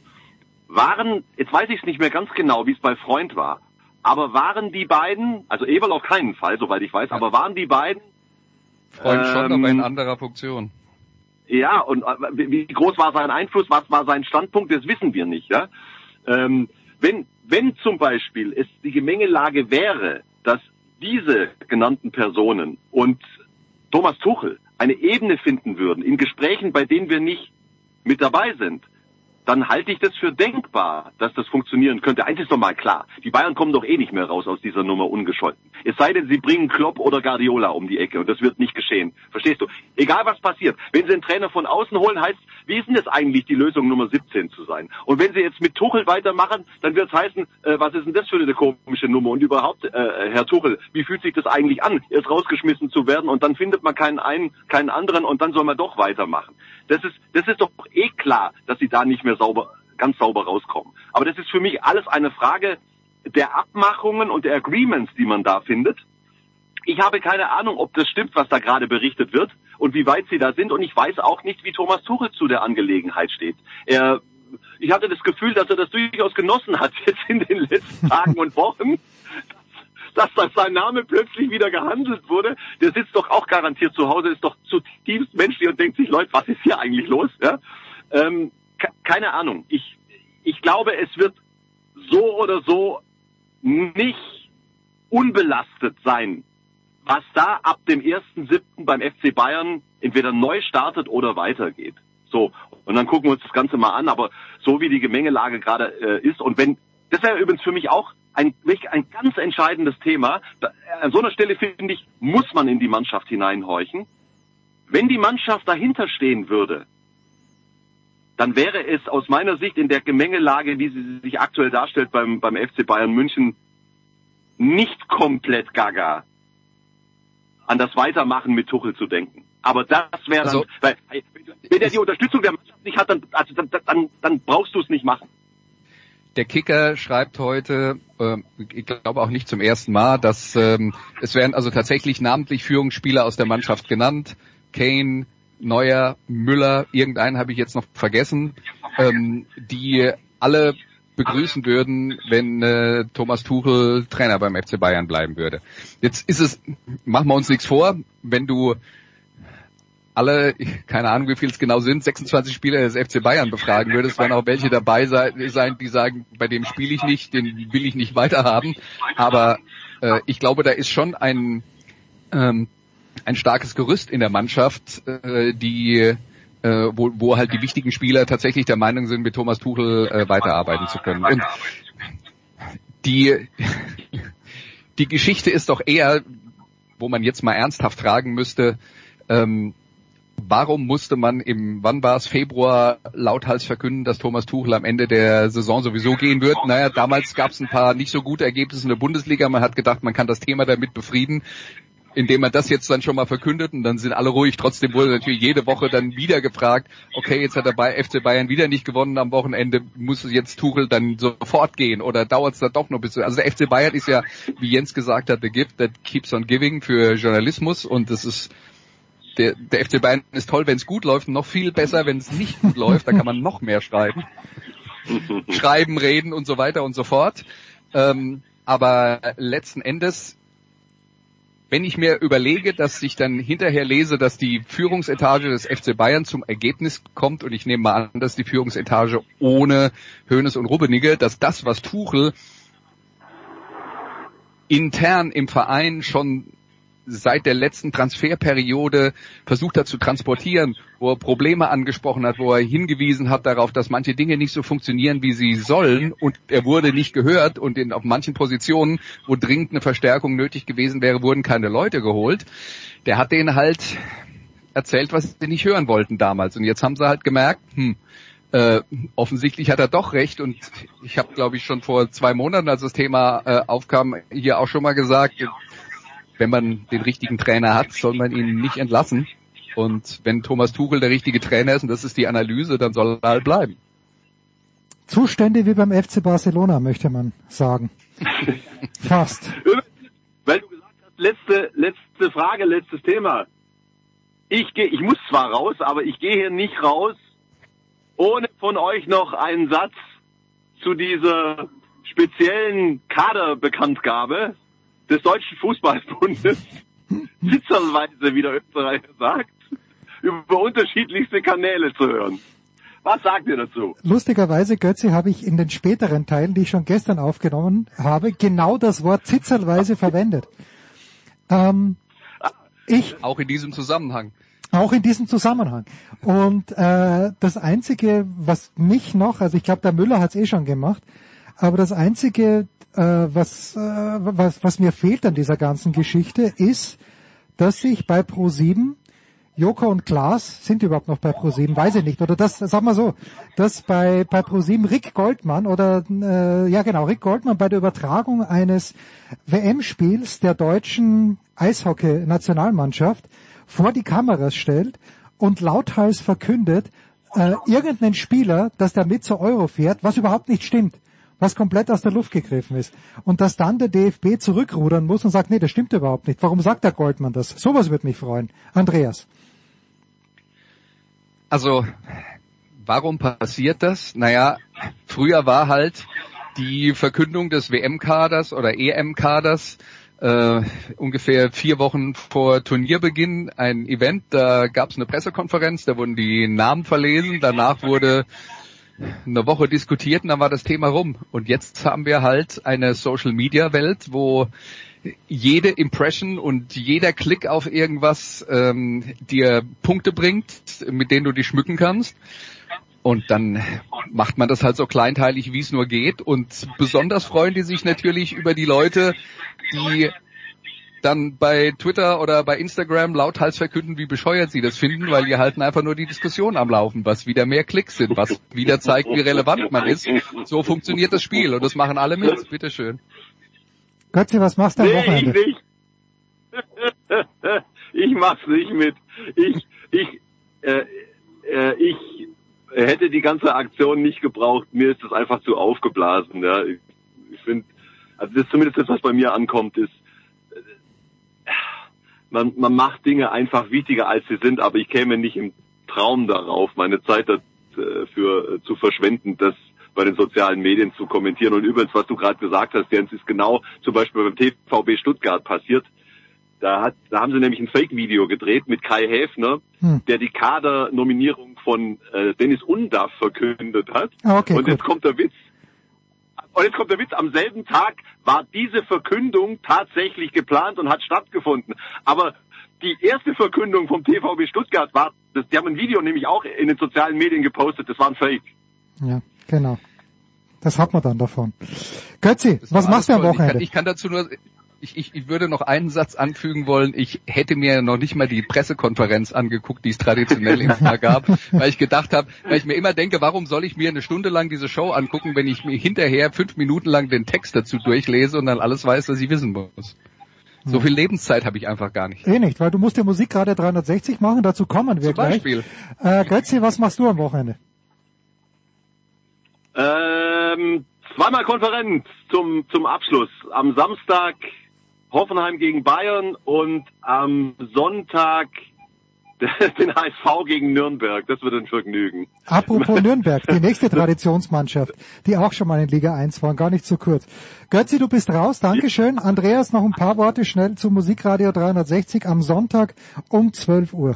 Waren, jetzt weiß ich es nicht mehr ganz genau, wie es bei Freund war, aber waren die beiden, also Eberl auf keinen Fall, soweit ich weiß, ja. aber waren die beiden Freund schon, ähm, aber in anderer Funktion. Ja, und äh, wie groß war sein Einfluss, was war sein Standpunkt, das wissen wir nicht. Ja? Ähm, wenn, wenn zum Beispiel es die Gemengelage wäre, dass diese genannten Personen und Thomas Tuchel eine Ebene finden würden in Gesprächen, bei denen wir nicht mit dabei sind, dann halte ich das für denkbar, dass das funktionieren könnte. Eins ist doch mal klar, die Bayern kommen doch eh nicht mehr raus aus dieser Nummer ungescholten. Es sei denn, sie bringen Klopp oder Guardiola um die Ecke und das wird nicht geschehen. Verstehst du? Egal was passiert. Wenn sie einen Trainer von außen holen, heißt, wie ist denn das eigentlich, die Lösung Nummer siebzehn zu sein? Und wenn sie jetzt mit Tuchel weitermachen, dann wird es heißen, äh, was ist denn das für eine komische Nummer? Und überhaupt, äh, Herr Tuchel, wie fühlt sich das eigentlich an, erst rausgeschmissen zu werden und dann findet man keinen einen, keinen anderen und dann soll man doch weitermachen. Das ist, das ist doch eh klar, dass sie da nicht mehr sauber, ganz sauber rauskommen. Aber das ist für mich alles eine Frage der Abmachungen und der Agreements, die man da findet. Ich habe keine Ahnung, ob das stimmt, was da gerade berichtet wird und wie weit sie da sind. Und ich weiß auch nicht, wie Thomas Tuchel zu der Angelegenheit steht. Er, ich hatte das Gefühl, dass er das durchaus genossen hat jetzt in den letzten Tagen und Wochen, dass da sein Name plötzlich wieder gehandelt wurde. Der sitzt doch auch garantiert zu Hause, ist doch zutiefst menschlich und denkt sich, Leute, was ist hier eigentlich los? Ja? Ähm, ke- keine Ahnung. Ich, ich glaube, es wird so oder so nicht unbelastet sein, was da ab dem ersten siebten beim F C Bayern entweder neu startet oder weitergeht. So, und dann gucken wir uns das Ganze mal an, aber so wie die Gemengelage gerade äh, ist und wenn, das wäre übrigens für mich auch ein, ein ganz entscheidendes Thema, da, an so einer Stelle finde ich, muss man in die Mannschaft hineinhorchen. Wenn die Mannschaft dahinter stehen würde, dann wäre es aus meiner Sicht in der Gemengelage, wie sie sich aktuell darstellt beim, beim F C Bayern München, nicht komplett gaga, an das Weitermachen mit Tuchel zu denken. Aber das wäre dann, also, weil, wenn er die Unterstützung der Mannschaft nicht hat, dann, also, dann, dann, dann brauchst du es nicht machen. Der Kicker schreibt heute, äh, ich glaube auch nicht zum ersten Mal, dass ähm, es werden also tatsächlich namentlich Führungsspieler aus der Mannschaft genannt. Kane, Neuer, Müller, irgendeinen habe ich jetzt noch vergessen, ähm, die alle begrüßen würden, wenn äh, Thomas Tuchel Trainer beim F C Bayern bleiben würde. Jetzt ist es, machen wir uns nichts vor, wenn du alle, keine Ahnung wie viel es genau sind, sechsundzwanzig Spieler des F C Bayern befragen würdest, werden auch welche dabei sein, die sagen, bei dem spiele ich nicht, den will ich nicht weiterhaben. Aber äh, ich glaube, da ist schon ein ähm, ein starkes Gerüst in der Mannschaft, äh, die äh, wo, wo halt die wichtigen Spieler tatsächlich der Meinung sind, mit Thomas Tuchel äh, weiterarbeiten zu können. Und die die Geschichte ist doch eher, wo man jetzt mal ernsthaft fragen müsste, ähm, warum musste man im, wann war es, Februar lauthals verkünden, dass Thomas Tuchel am Ende der Saison sowieso gehen wird? Naja, damals gab es ein paar nicht so gute Ergebnisse in der Bundesliga. Man hat gedacht, man kann das Thema damit befrieden, indem man das jetzt dann schon mal verkündet, und dann sind alle ruhig. Trotzdem wurde natürlich jede Woche dann wieder gefragt, okay, jetzt hat der F C Bayern wieder nicht gewonnen am Wochenende, muss jetzt Tuchel dann sofort gehen oder dauert es dann doch noch bis... Also der F C Bayern ist ja, wie Jens gesagt hat, the gift that keeps on giving für Journalismus, und das ist... Der, der F C Bayern ist toll, wenn es gut läuft, und noch viel besser, wenn es nicht gut läuft, da kann man noch mehr schreiben. Schreiben, reden und so weiter und so fort. Ähm, aber letzten Endes, wenn ich mir überlege, dass ich dann hinterher lese, dass die Führungsetage des F C Bayern zum Ergebnis kommt, und ich nehme mal an, dass die Führungsetage ohne Hoeneß und Rummenigge, dass das, was Tuchel intern im Verein schon seit der letzten Transferperiode versucht hat zu transportieren, wo er Probleme angesprochen hat, wo er hingewiesen hat darauf, dass manche Dinge nicht so funktionieren, wie sie sollen, und er wurde nicht gehört, und in, auf manchen Positionen, wo dringend eine Verstärkung nötig gewesen wäre, wurden keine Leute geholt. Der hat denen halt erzählt, was sie nicht hören wollten damals, und jetzt haben sie halt gemerkt, hm, äh, offensichtlich hat er doch recht, und ich habe, glaube ich, schon vor zwei Monaten, als das Thema äh, aufkam, hier auch schon mal gesagt, wenn man den richtigen Trainer hat, soll man ihn nicht entlassen. Und wenn Thomas Tuchel der richtige Trainer ist, und das ist die Analyse, dann soll er halt bleiben. Zustände wie beim F C Barcelona, möchte man sagen. Fast. Weil du gesagt hast, letzte, letzte Frage, letztes Thema. Ich gehe, ich muss zwar raus, aber ich gehe hier nicht raus, ohne von euch noch einen Satz zu dieser speziellen Kaderbekanntgabe des Deutschen Fußballbundes, sitzerweise, wie der Österreicher sagt, über unterschiedlichste Kanäle zu hören. Was sagt ihr dazu? Lustigerweise, Götzi, habe ich in den späteren Teilen, die ich schon gestern aufgenommen habe, genau das Wort zitzerweise verwendet. Ähm, ich Auch in diesem Zusammenhang. Auch in diesem Zusammenhang. Und äh, das Einzige, was mich noch, also ich glaube, der Müller hat es eh schon gemacht, aber das Einzige, äh, was, äh, was, was mir fehlt an dieser ganzen Geschichte, ist, dass sich bei ProSieben, Joko und Klaas sind überhaupt noch bei ProSieben, weiß ich nicht, oder das, sag mal so, dass bei, bei ProSieben Rick Goldmann oder, äh, ja genau, Rick Goldmann bei der Übertragung eines W M-Spiels der deutschen Eishockey-Nationalmannschaft vor die Kameras stellt und lauthals verkündet, äh, irgendeinen Spieler, dass der mit zur Euro fährt, was überhaupt nicht stimmt, was komplett aus der Luft gegriffen ist. Und dass dann der D F B zurückrudern muss und sagt, nee, das stimmt überhaupt nicht. Warum sagt der Goldmann das? Sowas würde mich freuen. Andreas. Also, warum passiert das? Naja, früher war halt die Verkündung des W M-Kaders oder E M-Kaders äh, ungefähr vier Wochen vor Turnierbeginn ein Event, da gab es eine Pressekonferenz, da wurden die Namen verlesen, danach wurde eine Woche diskutiert und dann war das Thema rum. Und jetzt haben wir halt eine Social-Media-Welt, wo jede Impression und jeder Klick auf irgendwas ähm, dir Punkte bringt, mit denen du dich schmücken kannst. Und dann macht man das halt so kleinteilig, wie es nur geht. Und besonders freuen die sich natürlich über die Leute, die dann bei Twitter oder bei Instagram lauthals verkünden, wie bescheuert sie das finden, weil die halten einfach nur die Diskussion am Laufen, was wieder mehr Klicks sind, was wieder zeigt, wie relevant man ist. So funktioniert das Spiel und das machen alle mit. Bitteschön. Götzi, was machst du am Wochenende? Nee, ich nicht. Ich mach's nicht mit. Ich, ich, äh, äh, ich hätte die ganze Aktion nicht gebraucht. Mir ist das einfach zu aufgeblasen. Ja. Ich, ich finde, also das zumindest das, was bei mir ankommt, ist, man, man macht Dinge einfach wichtiger, als sie sind, aber ich käme nicht im Traum darauf, meine Zeit dafür zu verschwenden, das bei den sozialen Medien zu kommentieren. Und übrigens, was du gerade gesagt hast, Jens, ist genau zum Beispiel beim T V B Stuttgart passiert. Da hat, da haben sie nämlich ein Fake-Video gedreht mit Kai Häfner, hm. der die Kadernominierung von äh, Dennis Undaff verkündet hat. Okay, und gut. jetzt kommt der Witz. Und jetzt kommt der Witz, am selben Tag war diese Verkündung tatsächlich geplant und hat stattgefunden. Aber die erste Verkündung vom T V B Stuttgart war, das, die haben ein Video nämlich auch in den sozialen Medien gepostet, das war ein Fake. Ja, genau. Das hat man dann davon. Götzi, was machst du am Wochenende? Ich kann, ich kann dazu nur, Ich, ich, ich würde noch einen Satz anfügen wollen. Ich hätte mir noch nicht mal die Pressekonferenz angeguckt, die es traditionell immer gab, weil ich gedacht habe, weil ich mir immer denke, warum soll ich mir eine Stunde lang diese Show angucken, wenn ich mir hinterher fünf Minuten lang den Text dazu durchlese und dann alles weiß, was ich wissen muss. So viel Lebenszeit habe ich einfach gar nicht. Eh nicht, weil du musst ja Musik gerade dreihundertsechzig machen, dazu kommen wir Zum gleich. Beispiel. Äh, Götzi, was machst du am Wochenende? Ähm, zweimal Konferenz zum, zum Abschluss. Am Samstag Hoffenheim gegen Bayern und am Sonntag den H S V gegen Nürnberg. Das wird ein Vergnügen. Apropos Nürnberg, die nächste Traditionsmannschaft, die auch schon mal in Liga eins waren, gar nicht so kurz. Götzi, du bist raus, Dankeschön. Andreas, noch ein paar Worte schnell zu Musikradio dreihundertsechzig am Sonntag um zwölf Uhr.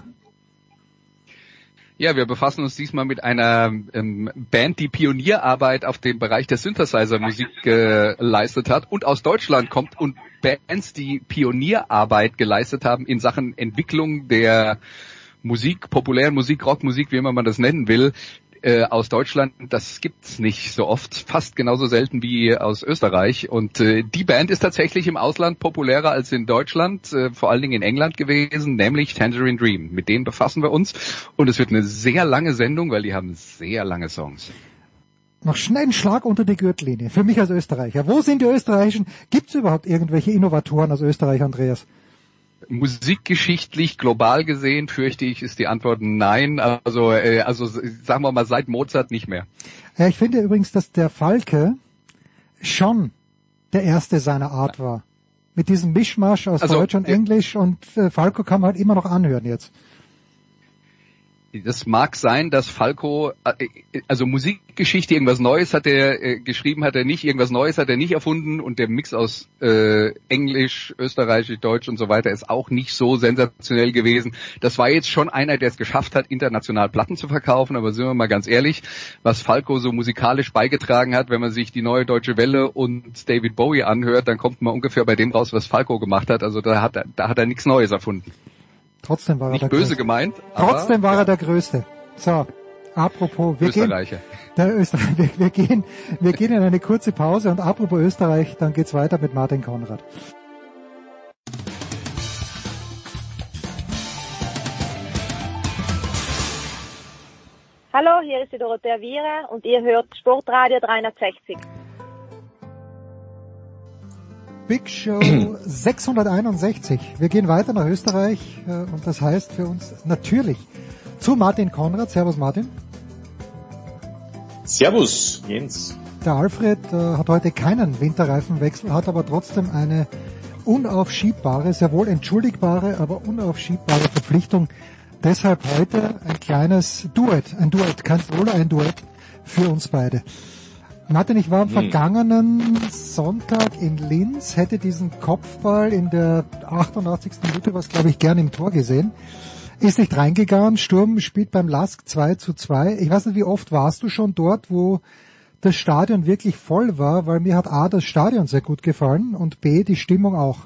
Ja, wir befassen uns diesmal mit einer ähm, Band, die Pionierarbeit auf dem Bereich der Synthesizer-Musik geleistet hat und aus Deutschland kommt, und Bands, die Pionierarbeit geleistet haben in Sachen Entwicklung der Musik, populären Musik, Rockmusik, wie immer man das nennen will, äh, aus Deutschland, das gibt's nicht so oft, fast genauso selten wie aus Österreich. Und äh, die Band ist tatsächlich im Ausland populärer als in Deutschland, äh, vor allen Dingen in England gewesen, nämlich Tangerine Dream. Mit denen befassen wir uns und es wird eine sehr lange Sendung, weil die haben sehr lange Songs. Noch schnell einen Schlag unter die Gürtellinie, für mich als Österreicher. Wo sind die österreichischen, gibt's überhaupt irgendwelche Innovatoren aus Österreich, Andreas? Musikgeschichtlich, global gesehen, fürchte ich, ist die Antwort nein. Also, äh, also sagen wir mal seit Mozart nicht mehr. Ja, ich finde übrigens, dass der Falke schon der erste seiner Art war. Mit diesem Mischmasch aus also, Deutsch und ja. Englisch, und äh, Falco kann man halt immer noch anhören jetzt. Das mag sein, dass Falco, also Musikgeschichte, irgendwas Neues hat er äh, geschrieben, hat er nicht, irgendwas Neues hat er nicht erfunden, und der Mix aus äh, Englisch, Österreichisch, Deutsch und so weiter ist auch nicht so sensationell gewesen. Das war jetzt schon einer, der es geschafft hat, international Platten zu verkaufen, aber sind wir mal ganz ehrlich, was Falco so musikalisch beigetragen hat, wenn man sich die Neue Deutsche Welle und David Bowie anhört, dann kommt man ungefähr bei dem raus, was Falco gemacht hat. Also da hat er, da hat er nichts Neues erfunden. Trotzdem war er Nicht der böse Größte. gemeint. Trotzdem aber, war ja. er der Größte. So, apropos, wir gehen, Österreicher. der Österreich, wir, wir gehen, wir gehen in eine kurze Pause, und apropos Österreich, dann geht's weiter mit Martin Konrad. Hallo, hier ist die Dorothea Viere und ihr hört Sportradio dreihundertsechzig. Big Show sechshunderteinundsechzig. Wir gehen weiter nach Österreich, und das heißt für uns natürlich zu Martin Konrad. Servus Martin. Servus Jens. Der Alfred äh, hat heute keinen Winterreifenwechsel, hat aber trotzdem eine unaufschiebbare, sehr wohl entschuldigbare, aber unaufschiebbare Verpflichtung. Deshalb heute ein kleines Duett, ein Duett, kein Solo, ein Duett für uns beide. Martin, ich war am vergangenen Sonntag in Linz, hätte diesen Kopfball in der achtundachtzigsten Minute, was glaube ich gern im Tor gesehen, ist nicht reingegangen. Sturm spielt beim Lask zwei zu zwei. Ich weiß nicht, wie oft warst du schon dort, wo das Stadion wirklich voll war, weil mir hat A, das Stadion sehr gut gefallen, und B, die Stimmung auch.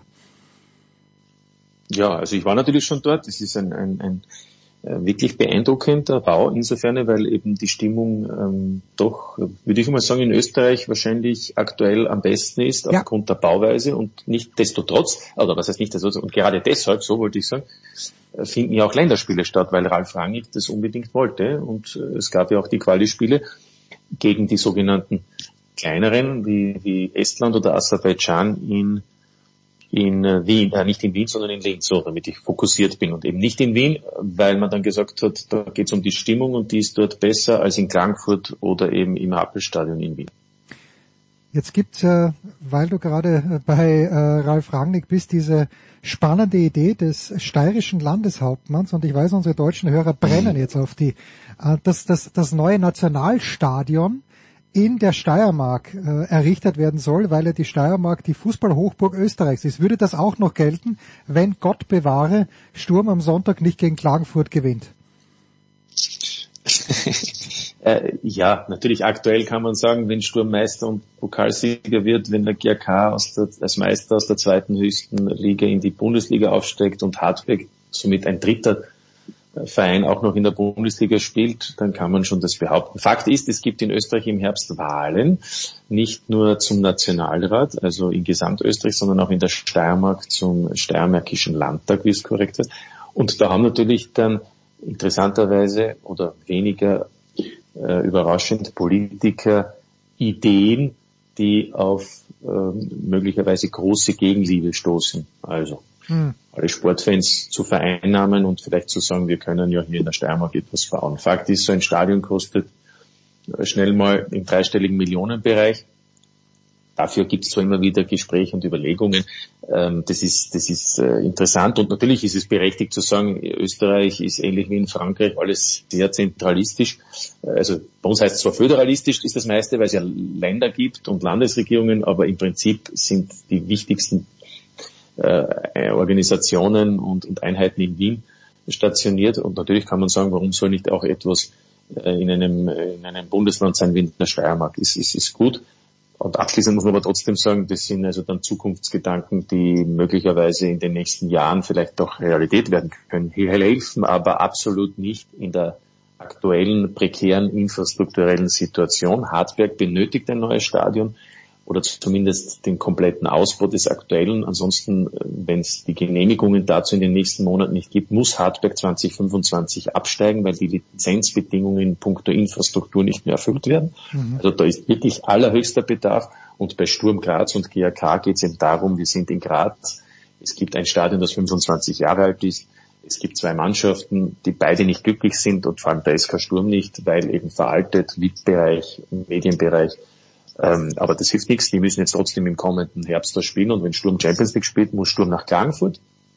Ja, also ich war natürlich schon dort. Es ist ein, ein, ein wirklich beeindruckender Bau, insofern, weil eben die Stimmung ähm, doch, würde ich mal sagen, in Österreich wahrscheinlich aktuell am besten ist, ja, aufgrund der Bauweise, und nicht desto trotz, oder was heißt nicht desto trotz, und gerade deshalb, so wollte ich sagen, finden ja auch Länderspiele statt, weil Ralf Rangnick das unbedingt wollte, und äh, es gab ja auch die Quali-Spiele gegen die sogenannten kleineren, wie, wie Estland oder Aserbaidschan in in Wien, äh, nicht in Wien, sondern in Linz, so, damit ich fokussiert bin, und eben nicht in Wien, weil man dann gesagt hat, da geht es um die Stimmung, und die ist dort besser als in Klagenfurt oder eben im Happelstadion in Wien. Jetzt gibt's ja, weil du gerade bei äh, Ralf Rangnick bist, diese spannende Idee des steirischen Landeshauptmanns, und ich weiß, unsere deutschen Hörer brennen jetzt auf die, äh, dass das, das neue Nationalstadion in der Steiermark äh, errichtet werden soll, weil ja die Steiermark die Fußballhochburg Österreichs ist. Würde das auch noch gelten, wenn, Gott bewahre, Sturm am Sonntag nicht gegen Klagenfurt gewinnt? äh, ja, natürlich aktuell kann man sagen, wenn Sturm Meister und Pokalsieger wird, wenn der G A K aus der, als Meister aus der zweiten höchsten Liga in die Bundesliga aufsteigt und Hartberg somit ein dritter Verein auch noch in der Bundesliga spielt, dann kann man schon das behaupten. Fakt ist, es gibt in Österreich im Herbst Wahlen, nicht nur zum Nationalrat, also in Gesamtösterreich, sondern auch in der Steiermark zum Steiermärkischen Landtag, wie es korrekt ist. Und da haben natürlich dann interessanterweise oder weniger äh, überraschend Politiker Ideen, die auf äh, möglicherweise große Gegenliebe stoßen. Also hm. alle Sportfans zu vereinnahmen und vielleicht zu sagen, wir können ja hier in der Steiermark etwas bauen. Fakt ist, so ein Stadion kostet schnell mal im dreistelligen Millionenbereich. Dafür gibt es zwar immer wieder Gespräche und Überlegungen. Ähm, das ist, das ist äh, interessant und natürlich ist es berechtigt zu sagen, Österreich ist ähnlich wie in Frankreich alles sehr zentralistisch. Also bei uns heißt es zwar föderalistisch ist das meiste, weil es ja Länder gibt und Landesregierungen, aber im Prinzip sind die wichtigsten äh, Organisationen und, und Einheiten in Wien stationiert. Und natürlich kann man sagen, warum soll nicht auch etwas äh, in einem in einem Bundesland sein wie in der Steiermark? Ist, ist, ist gut. Und abschließend muss man aber trotzdem sagen, das sind also dann Zukunftsgedanken, die möglicherweise in den nächsten Jahren vielleicht doch Realität werden können. Hier helfen aber absolut nicht in der aktuellen prekären infrastrukturellen Situation. Hartberg benötigt ein neues Stadion oder zumindest den kompletten Ausbau des aktuellen. Ansonsten, wenn es die Genehmigungen dazu in den nächsten Monaten nicht gibt, muss Hartberg zwanzig fünfundzwanzig absteigen, weil die Lizenzbedingungen in puncto Infrastruktur nicht mehr erfüllt werden. Mhm. Also da ist wirklich allerhöchster Bedarf. Und bei Sturm Graz und G A K geht es eben darum, wir sind in Graz. Es gibt ein Stadion, das fünfundzwanzig Jahre alt ist. Es gibt zwei Mannschaften, die beide nicht glücklich sind und vor allem der S K Sturm nicht, weil eben veraltet, V I P-Bereich, Medienbereich. Ähm, aber das hilft nichts, die müssen jetzt trotzdem im kommenden Herbst da spielen und wenn Sturm Champions League spielt, muss Sturm nach Klagenfurt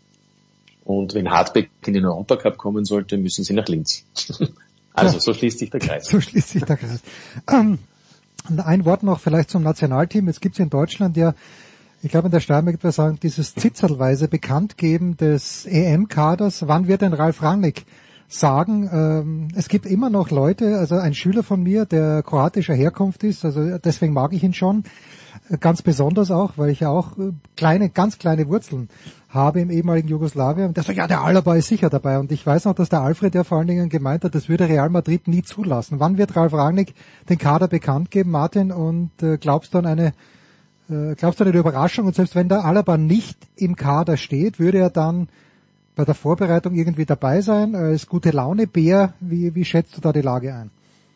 und wenn Hartberg in den Europacup kommen sollte, müssen sie nach Linz. Also ja, so schließt sich der Kreis. So schließt sich der Kreis. Ähm, ein Wort noch vielleicht zum Nationalteam. Jetzt gibt es in Deutschland ja, ich glaube in der Steiermark wird man sagen, dieses zitzelweise Bekanntgeben des E M-Kaders. Wann wird denn Ralf Rangnick sagen, ähm, es gibt immer noch Leute, also ein Schüler von mir, der kroatischer Herkunft ist, also deswegen mag ich ihn schon, äh, ganz besonders auch, weil ich ja auch äh, kleine, ganz kleine Wurzeln habe im ehemaligen Jugoslawien. Und der sagt, ja, der Alaba ist sicher dabei. Und ich weiß noch, dass der Alfred ja vor allen Dingen gemeint hat, das würde Real Madrid nie zulassen. Wann wird Ralf Rangnick den Kader bekannt geben, Martin? Und äh, glaubst du an eine, äh, glaubst du an eine Überraschung? Und selbst wenn der Alaba nicht im Kader steht, würde er dann bei der Vorbereitung irgendwie dabei sein, als gute Laune Bär? Wie, wie schätzt du da die Lage ein?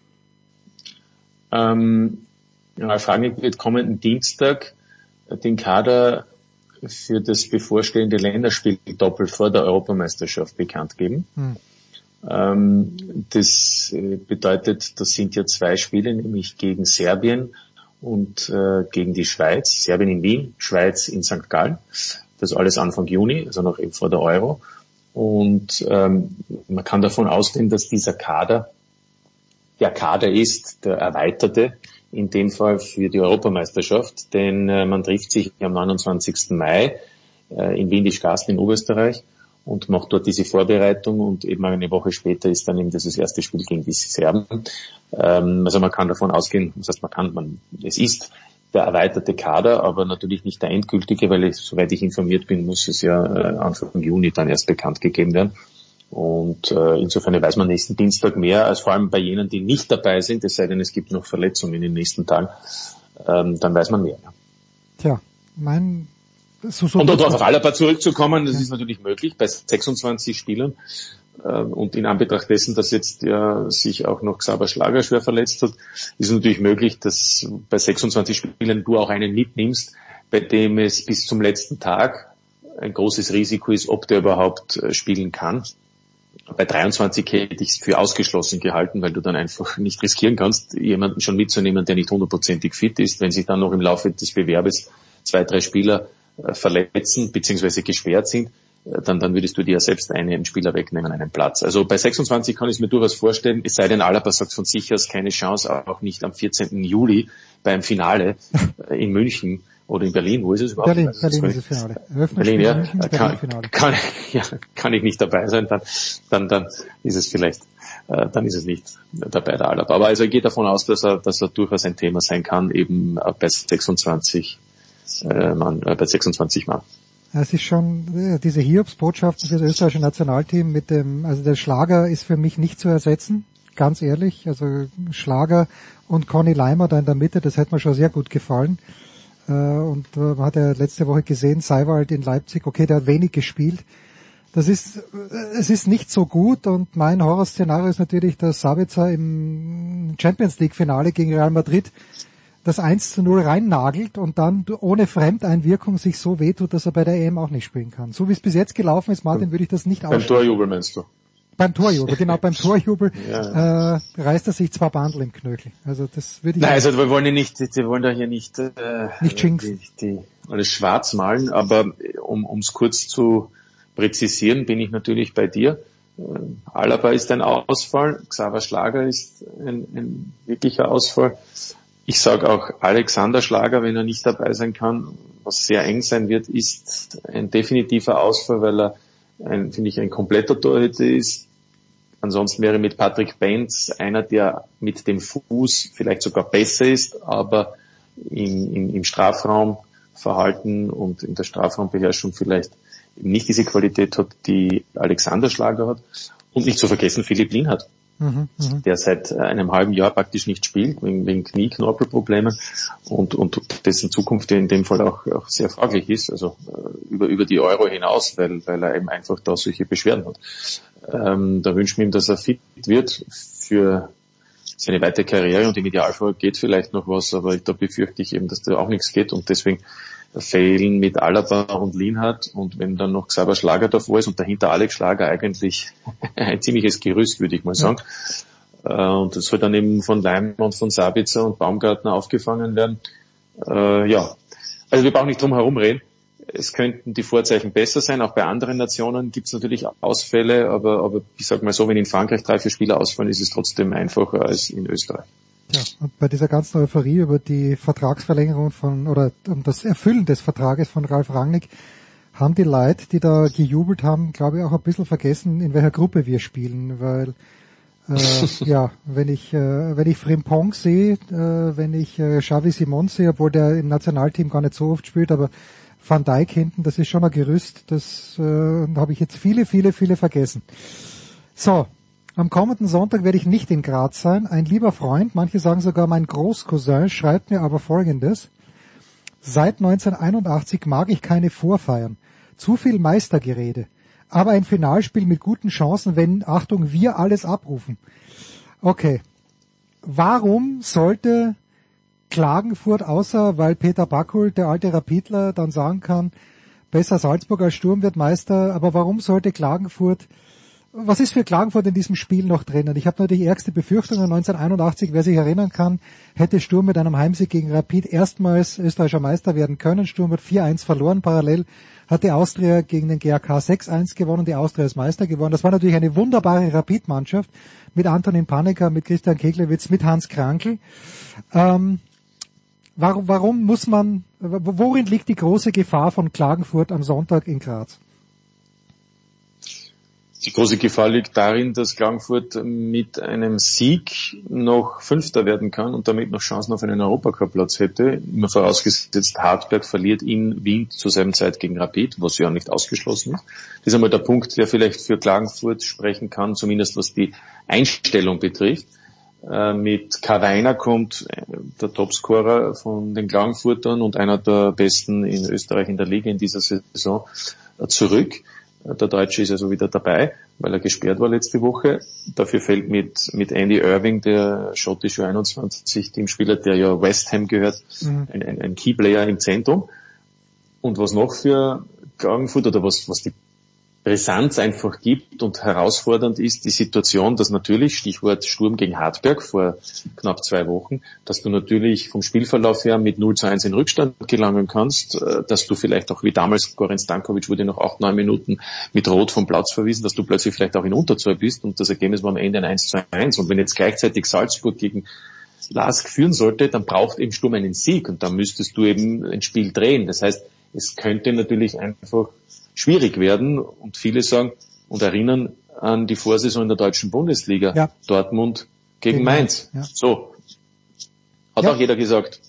Ähm, Ralf Rangnick wird kommenden Dienstag den Kader für das bevorstehende Länderspiel doppelt vor der Europameisterschaft bekannt geben. Hm. Ähm, das bedeutet, das sind ja zwei Spiele, nämlich gegen Serbien und äh, gegen die Schweiz. Serbien in Wien, Schweiz in Sankt Gallen. Das alles Anfang Juni, also noch eben vor der Euro. Und ähm, man kann davon ausgehen, dass dieser Kader der Kader ist, der erweiterte, in dem Fall für die Europameisterschaft. Denn äh, man trifft sich am neunundzwanzigsten Mai äh, in Windisch-Garsten in Oberösterreich und macht dort diese Vorbereitung. Und eben eine Woche später ist dann eben das erste Spiel gegen die Serben. Ähm, also man kann davon ausgehen, das heißt man kann, man, es ist der erweiterte Kader, aber natürlich nicht der endgültige, weil ich, soweit ich informiert bin, muss es ja äh, Anfang Juni dann erst bekannt gegeben werden. Und äh, insofern weiß man nächsten Dienstag mehr, als vor allem bei jenen, die nicht dabei sind, es sei denn, es gibt noch Verletzungen in den nächsten Tagen, ähm, dann weiß man mehr. Ja. Tja, mein... So, so und dort auf Alaba zurückzukommen, das ja. ist natürlich möglich, bei sechsundzwanzig Spielern. Und in Anbetracht dessen, dass jetzt ja sich auch noch Xaver Schlager schwer verletzt hat, ist es natürlich möglich, dass bei sechsundzwanzig Spielern du auch einen mitnimmst, bei dem es bis zum letzten Tag ein großes Risiko ist, ob der überhaupt spielen kann. Bei dreiundzwanzig hätte ich es für ausgeschlossen gehalten, weil du dann einfach nicht riskieren kannst, jemanden schon mitzunehmen, der nicht hundertprozentig fit ist. Wenn sich dann noch im Laufe des Bewerbes zwei, drei Spieler verletzen bzw. gesperrt sind, dann, dann würdest du dir ja selbst einen Spieler wegnehmen, einen Platz. Also bei sechsundzwanzig kann ich es mir durchaus vorstellen, es sei denn, Alaba sagt von sich aus keine Chance, auch nicht am vierzehnten Juli beim Finale in München oder in Berlin. Wo ist es überhaupt? Berlin, Berlin ist das Finale. Berlin, ja. Kann, kann, ja. Kann ich nicht dabei sein, dann, dann, dann ist es vielleicht, äh, dann ist es nicht dabei, der Alaba. Aber also ich gehe davon aus, dass er, dass er durchaus ein Thema sein kann, eben bei sechsundzwanzig, äh, Mann, äh, bei sechsundzwanzig Mann. Es ist schon diese Hiobsbotschaften für das österreichische Nationalteam mit dem, also der Schlager ist für mich nicht zu ersetzen, ganz ehrlich. Also Schlager und Conny Leimer da in der Mitte, das hätte mir schon sehr gut gefallen. Und man hat ja letzte Woche gesehen, Seiwald in Leipzig, okay, der hat wenig gespielt. Das ist, es ist nicht so gut und mein Horrorszenario ist natürlich, dass Sabitzer im Champions League Finale gegen Real Madrid das eins zu null reinnagelt und dann ohne Fremdeinwirkung sich so wehtut, dass er bei der E M auch nicht spielen kann. So wie es bis jetzt gelaufen ist, Martin, würde ich das nicht ausschließen. Beim Torjubel meinst du? Beim Torjubel, genau, beim Torjubel ja. äh, reißt er sich zwei Bandel im Knöchel. Also das würde ich... Nein, also wir wollen ja nicht, wir wollen da hier nicht, äh, nicht jinxen. Die, die, alles schwarz malen, aber um ums kurz zu präzisieren, bin ich natürlich bei dir. Äh, Alaba ist ein Ausfall, Xaver Schlager ist ein, ein wirklicher Ausfall. Ich sage auch Alexander Schlager, wenn er nicht dabei sein kann, was sehr eng sein wird, ist ein definitiver Ausfall, weil er, ein, finde ich, ein kompletter Torhüter ist. Ansonsten wäre mit Patrick Benz einer, der mit dem Fuß vielleicht sogar besser ist, aber im, im, im Strafraumverhalten und in der Strafraumbeherrschung vielleicht nicht diese Qualität hat, die Alexander Schlager hat. Und nicht zu vergessen, Philipp Lienhardt, mhm, der seit einem halben Jahr praktisch nicht spielt, wegen, wegen Knie-Knorpelproblemen und, und dessen Zukunft in dem Fall auch, auch sehr fraglich ist, also äh, über, über die Euro hinaus, weil, weil er eben einfach da solche Beschwerden hat. Ähm, da wünschen wir ihm, dass er fit wird für seine weitere Karriere und im Idealfall geht vielleicht noch was, aber da befürchte ich eben, dass da auch nichts geht und deswegen fehlen mit Alaba und Lienhardt und wenn dann noch Xaver Schlager davor ist und dahinter Alex Schlager eigentlich ein ziemliches Gerüst, würde ich mal sagen. Ja. Und das soll dann eben von Leimer und von Sabitzer und Baumgartner aufgefangen werden. Äh, ja, also wir brauchen nicht drum herum reden. Es könnten die Vorzeichen besser sein. Auch bei anderen Nationen gibt es natürlich Ausfälle, aber, aber ich sag mal so, wenn in Frankreich drei, vier Spieler ausfallen, ist es trotzdem einfacher als in Österreich. Ja, und bei dieser ganzen Euphorie über die Vertragsverlängerung von, oder um das Erfüllen des Vertrages von Ralf Rangnick, haben die Leute, die da gejubelt haben, glaube ich, auch ein bisschen vergessen, in welcher Gruppe wir spielen, weil, äh, ja, wenn ich, äh, wenn ich Frimpong sehe, äh, wenn ich äh, Xavi Simons sehe, obwohl der im Nationalteam gar nicht so oft spielt, aber Van Dijk hinten, das ist schon ein Gerüst, das äh, habe ich jetzt viele, viele, viele vergessen. So. Am kommenden Sonntag werde ich nicht in Graz sein. Ein lieber Freund, manche sagen sogar mein Großcousin, schreibt mir aber Folgendes. Seit neunzehnhunderteinundachtzig mag ich keine Vorfeiern. Zu viel Meistergerede. Aber ein Finalspiel mit guten Chancen, wenn, Achtung, wir alles abrufen. Okay. Warum sollte Klagenfurt, außer weil Peter Backhult, der alte Rapidler, dann sagen kann, besser Salzburg als Sturm wird Meister, aber warum sollte Klagenfurt... Was ist für Klagenfurt in diesem Spiel noch drinnen? Ich habe nur die ärgste Befürchtung, neunzehnhunderteinundachtzig, wer sich erinnern kann, hätte Sturm mit einem Heimsieg gegen Rapid erstmals österreichischer Meister werden können. Sturm hat vier eins verloren, parallel hat die Austria gegen den G A K sechs eins gewonnen, die Austria ist Meister geworden. Das war natürlich eine wunderbare Rapid-Mannschaft mit Antonin Pannecker, mit Christian Keglewitz, mit Hans Krankl. Ähm, warum, warum muss man, worin liegt die große Gefahr von Klagenfurt am Sonntag in Graz? Die große Gefahr liegt darin, dass Klagenfurt mit einem Sieg noch Fünfter werden kann und damit noch Chancen auf einen Europacup-Platz hätte. Immer vorausgesetzt, Hartberg verliert in Wien zur selben Zeit gegen Rapid, was ja nicht ausgeschlossen ist. Das ist einmal der Punkt, der vielleicht für Klagenfurt sprechen kann, zumindest was die Einstellung betrifft. Äh, mit Kai Weiner kommt der Topscorer von den Klagenfurtern und einer der besten in Österreich in der Liga in dieser Saison äh, zurück. Der Deutsche ist also wieder dabei, weil er gesperrt war letzte Woche. Dafür fällt mit, mit Andy Irving, der schottische einundzwanzig-Teamspieler, der ja West Ham gehört, mhm. ein, ein, ein Keyplayer im Zentrum. Und was noch für Klagenfurt oder was, was die Brisanz einfach gibt und herausfordernd ist, die Situation, dass natürlich, Stichwort Sturm gegen Hartberg vor knapp zwei Wochen, dass du natürlich vom Spielverlauf her mit null zu eins in Rückstand gelangen kannst, dass du vielleicht auch wie damals, Goran Stankovic wurde nach acht, neun Minuten mit Rot vom Platz verwiesen, dass du plötzlich vielleicht auch in Unterzahl bist und das Ergebnis war am Ende ein eins zu eins. Und wenn jetzt gleichzeitig Salzburg gegen Lask führen sollte, dann braucht eben Sturm einen Sieg und dann müsstest du eben ein Spiel drehen. Das heißt, es könnte natürlich einfach schwierig werden und viele sagen und erinnern an die Vorsaison in der deutschen Bundesliga. Ja. Dortmund gegen, gegen Mainz. Ja. So. Hat ja. auch jeder gesagt.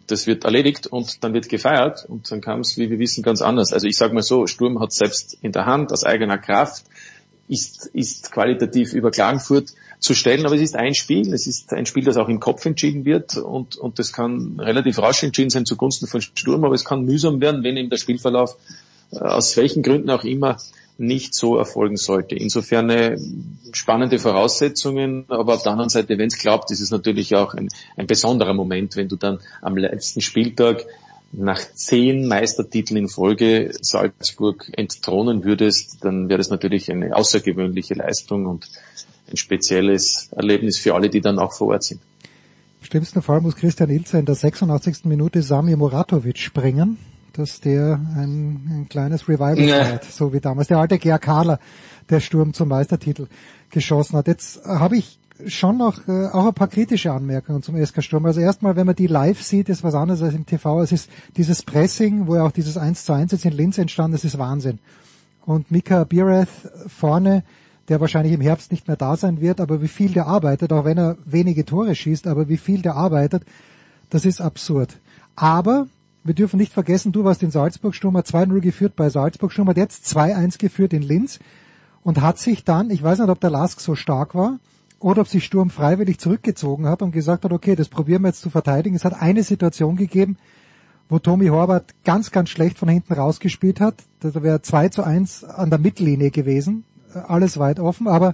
das wird erledigt und dann wird gefeiert und dann kam es, wie wir wissen, ganz anders. Also ich sage mal so, Sturm hat selbst in der Hand, aus eigener Kraft, ist, ist qualitativ über Klagenfurt zu stellen, aber es ist ein Spiel, es ist ein Spiel, das auch im Kopf entschieden wird und, und das kann relativ rasch entschieden sein zugunsten von Sturm, aber es kann mühsam werden, wenn eben der Spielverlauf äh, aus welchen Gründen auch immer nicht so erfolgen sollte. Insofern äh, spannende Voraussetzungen, aber auf der anderen Seite, wenn es klappt, ist es natürlich auch ein, ein besonderer Moment, wenn du dann am letzten Spieltag nach zehn Meistertiteln in Folge Salzburg entthronen würdest, dann wäre das natürlich eine außergewöhnliche Leistung und ein spezielles Erlebnis für alle, die dann auch vor Ort sind. Im schlimmsten Fall muss Christian Ilzer in der sechsundachtzigsten Minute Sami Muratovic springen, dass der ein, ein kleines Revival ja. feiert, so wie damals der alte Gerd Kahler, der Sturm zum Meistertitel geschossen hat. Jetzt habe ich schon noch äh, auch ein paar kritische Anmerkungen zum S K Sturm. Also erstmal, wenn man die live sieht, ist was anderes als im T V. Es ist dieses Pressing, wo ja auch dieses eins zu eins jetzt in Linz entstanden, das ist Wahnsinn. Und Mika Biereth vorne, der wahrscheinlich im Herbst nicht mehr da sein wird, aber wie viel der arbeitet, auch wenn er wenige Tore schießt, aber wie viel der arbeitet, das ist absurd. Aber wir dürfen nicht vergessen, du warst in Salzburg, Sturm hat zwei null geführt bei Salzburg, Sturm hat jetzt zwei eins geführt in Linz und hat sich dann, ich weiß nicht, ob der Lask so stark war oder ob sich Sturm freiwillig zurückgezogen hat und gesagt hat, okay, das probieren wir jetzt zu verteidigen. Es hat eine Situation gegeben, wo Tommy Horvath ganz, ganz schlecht von hinten rausgespielt hat. Das wäre zwei zu eins an der Mittellinie gewesen. Alles weit offen, aber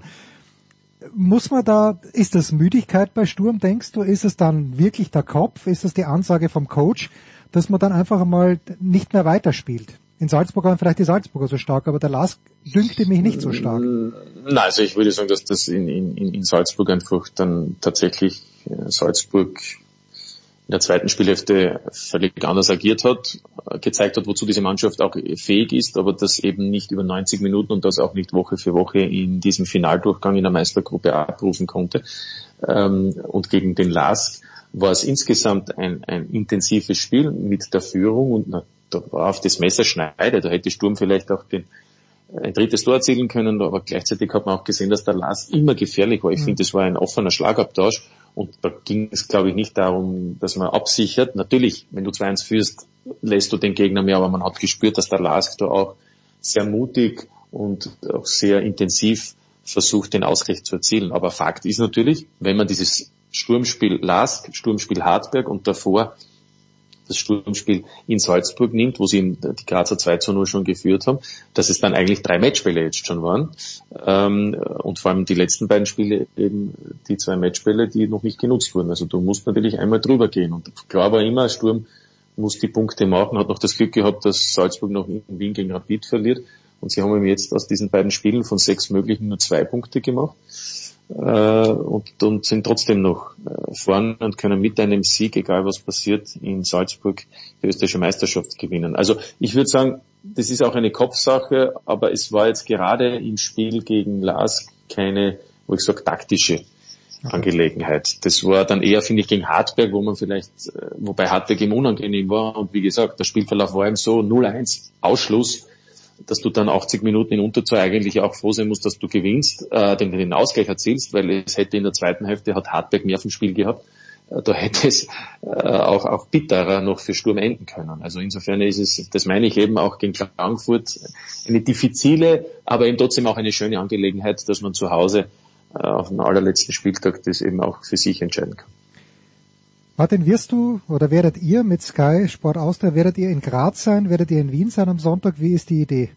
muss man da, ist das Müdigkeit bei Sturm, denkst du? Ist es dann wirklich der Kopf? Ist das die Ansage vom Coach, dass man dann einfach einmal nicht mehr weiterspielt? In Salzburg waren vielleicht die Salzburger so stark, aber der Lask dünkte mich nicht so stark. Nein, also ich würde sagen, dass das in, in, in Salzburg einfach dann tatsächlich äh, Salzburg in der zweiten Spielhälfte völlig anders agiert hat, gezeigt hat, wozu diese Mannschaft auch fähig ist, aber das eben nicht über neunzig Minuten und das auch nicht Woche für Woche in diesem Finaldurchgang in der Meistergruppe abrufen konnte. Und gegen den Lask war es insgesamt ein, ein intensives Spiel mit der Führung und na, da war auf das Messerschneide, da hätte Sturm vielleicht auch den ein drittes Tor erzielen können, aber gleichzeitig hat man auch gesehen, dass der Lask immer gefährlich war. Ich mhm. finde, das war ein offener Schlagabtausch und da ging es, glaube ich, nicht darum, dass man absichert. Natürlich, wenn du zwei eins führst, lässt du den Gegner mehr, aber man hat gespürt, dass der Lask da auch sehr mutig und auch sehr intensiv versucht, den Ausgleich zu erzielen. Aber Fakt ist natürlich, wenn man dieses Sturmspiel Lask, Sturmspiel Hartberg und davor das Sturmspiel in Salzburg nimmt, wo sie die Grazer zwei zu null schon geführt haben, dass es dann eigentlich drei Matchbälle jetzt schon waren. Ähm, und vor allem die letzten beiden Spiele eben die zwei Matchbälle, die noch nicht genutzt wurden. Also du musst natürlich einmal drüber gehen. Und klar war immer, Sturm muss die Punkte machen, hat noch das Glück gehabt, dass Salzburg noch in Wien gegen Rapid verliert. Und sie haben ihm jetzt aus diesen beiden Spielen von sechs möglichen nur zwei Punkte gemacht. Und, und sind trotzdem noch vorne und können mit einem Sieg, egal was passiert, in Salzburg die österreichische Meisterschaft gewinnen. Also ich würde sagen, das ist auch eine Kopfsache, aber es war jetzt gerade im Spiel gegen Lask keine, wo ich sage, taktische Angelegenheit. Das war dann eher, finde ich, gegen Hartberg, wo man vielleicht, wobei Hartberg ihm unangenehm war und wie gesagt, der Spielverlauf war eben so null eins, Ausschluss, dass du dann achtzig Minuten in Unterzahl eigentlich auch froh sein musst, dass du gewinnst, äh, den, den Ausgleich erzielst, weil es hätte in der zweiten Hälfte, hat Hartberg mehr vom Spiel gehabt, äh, da hätte es äh, auch, auch bitterer noch für Sturm enden können. Also insofern ist es, das meine ich eben auch gegen Klagenfurt, eine diffizile, aber eben trotzdem auch eine schöne Angelegenheit, dass man zu Hause äh, auf dem allerletzten Spieltag das eben auch für sich entscheiden kann. Martin, wirst du oder werdet ihr mit Sky Sport Austria, werdet ihr in Graz sein, werdet ihr in Wien sein am Sonntag? Wie ist die Idee?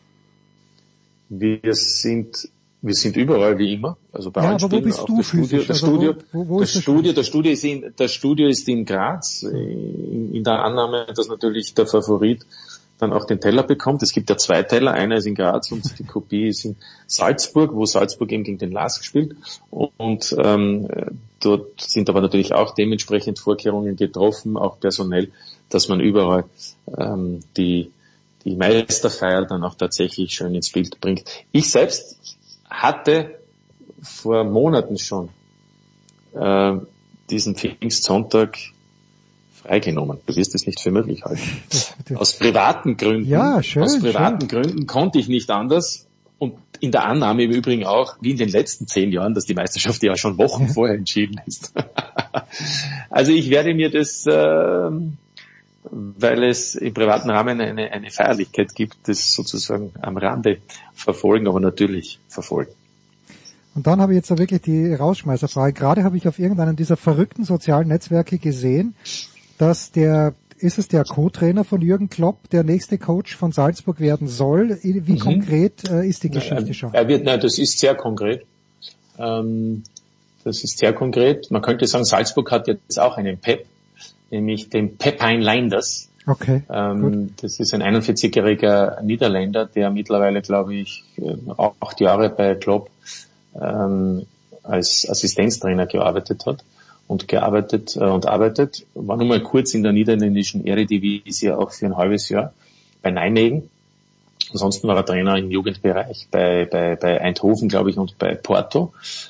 Wir sind, wir sind überall wie immer. Also bei ja, allen aber wo Spielen, bist du das Studio, das also Studio, wo, wo, wo das, ist das Studio das Studio ist in, das Studio ist in Graz, in, in der Annahme, dass natürlich der Favorit dann auch den Teller bekommt. Es gibt ja zwei Teller, einer ist in Graz und die Kopie ist in Salzburg, wo Salzburg eben gegen den Lask spielt. Und ähm, dort sind aber natürlich auch dementsprechend Vorkehrungen getroffen, auch personell, dass man überall ähm, die die Meisterfeier dann auch tatsächlich schön ins Bild bringt. Ich selbst hatte vor Monaten schon äh, diesen Pfingstsonntag freigenommen. Du wirst es nicht für möglich halten. Aus privaten Gründen, ja, schön, aus privaten schön. Gründen konnte ich nicht anders und in der Annahme im Übrigen auch, wie in den letzten zehn Jahren, dass die Meisterschaft ja schon Wochen vorher entschieden ist. Also ich werde mir das, äh, weil es im privaten Rahmen eine, eine Feierlichkeit gibt, das sozusagen am Rande verfolgen, aber natürlich verfolgen. Und dann habe ich jetzt da wirklich die Rausschmeißerfrage. Gerade habe ich auf irgendeinem dieser verrückten sozialen Netzwerke gesehen, dass der, ist es der Co-Trainer von Jürgen Klopp, der nächste Coach von Salzburg werden soll? Wie mhm. konkret äh, ist die Geschichte schon? Er wird, nein, das ist sehr konkret. Ähm, das ist sehr konkret. Man könnte sagen, Salzburg hat jetzt auch einen Pep, nämlich den Pepijn Leinders. Okay, ähm, gut. Das ist ein einundvierzigjähriger Niederländer, der mittlerweile, glaube ich, acht Jahre bei Klopp ähm, als Assistenztrainer gearbeitet hat und gearbeitet äh, und arbeitet. War nur mal kurz in der niederländischen Eredivisie auch für ein halbes Jahr bei Nijmegen. Ansonsten war er Trainer im Jugendbereich bei, bei, bei Eindhoven, glaube ich, und bei Porto.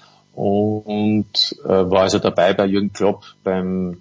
Und äh, war also dabei bei Jürgen Klopp beim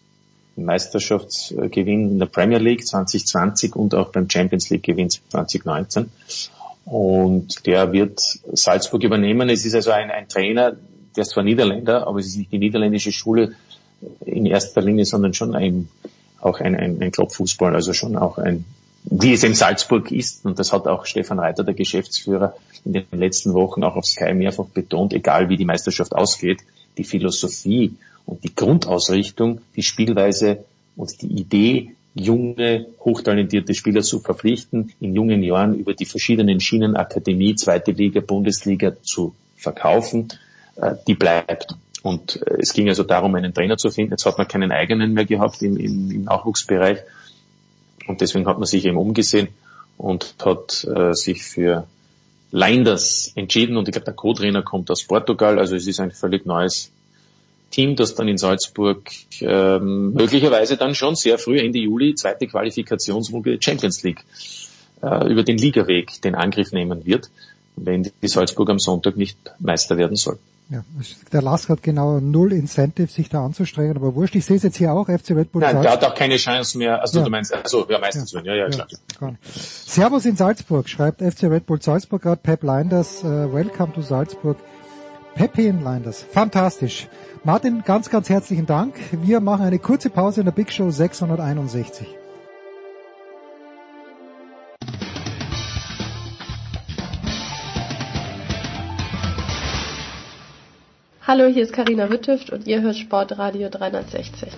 Meisterschaftsgewinn in der Premier League zwanzig zwanzig und auch beim Champions League Gewinn zwanzig neunzehn. Und der wird Salzburg übernehmen. Es ist also ein, ein Trainer, der ist zwar Niederländer, aber es ist nicht die niederländische Schule in erster Linie, sondern schon ein, auch ein, ein, ein Klopp-Fußball, also schon auch ein, wie es in Salzburg ist. Und das hat auch Stefan Reiter, der Geschäftsführer, in den letzten Wochen auch auf Sky mehrfach betont, egal wie die Meisterschaft ausgeht, die Philosophie und die Grundausrichtung, die Spielweise und die Idee, junge, hochtalentierte Spieler zu verpflichten, in jungen Jahren über die verschiedenen Schienen, Akademie, zweite Liga, Bundesliga zu verkaufen, äh, die bleibt. Und äh, es ging also darum, einen Trainer zu finden. Jetzt hat man keinen eigenen mehr gehabt im, im, im Nachwuchsbereich. Und deswegen hat man sich eben umgesehen und hat äh, sich für Leinders entschieden. Und ich glaube, der Co-Trainer kommt aus Portugal. Also es ist ein völlig neues Team, das dann in Salzburg ähm, möglicherweise dann schon sehr früh, Ende Juli, zweite Qualifikationsrunde Champions League äh, über den Ligaweg den Angriff nehmen wird, wenn die Salzburg am Sonntag nicht Meister werden soll. Ja, der Lask hat genau null Incentive, sich da anzustrengen, aber wurscht. Ich sehe es jetzt hier auch, F C Red Bull Nein, Salzburg. der hat auch keine Chance mehr, also ja. Du meinst, also ja, meistens ja, ja, ja, klar. Ja. Servus in Salzburg, schreibt F C Red Bull Salzburg gerade, Pep Leinders, uh, welcome to Salzburg. Pepijn Leinders, fantastisch. Martin, ganz, ganz herzlichen Dank. Wir machen eine kurze Pause in der Big Show sechshunderteinundsechzig. Hallo, hier ist Carina Witthöft und ihr hört Sportradio dreihundertsechzig.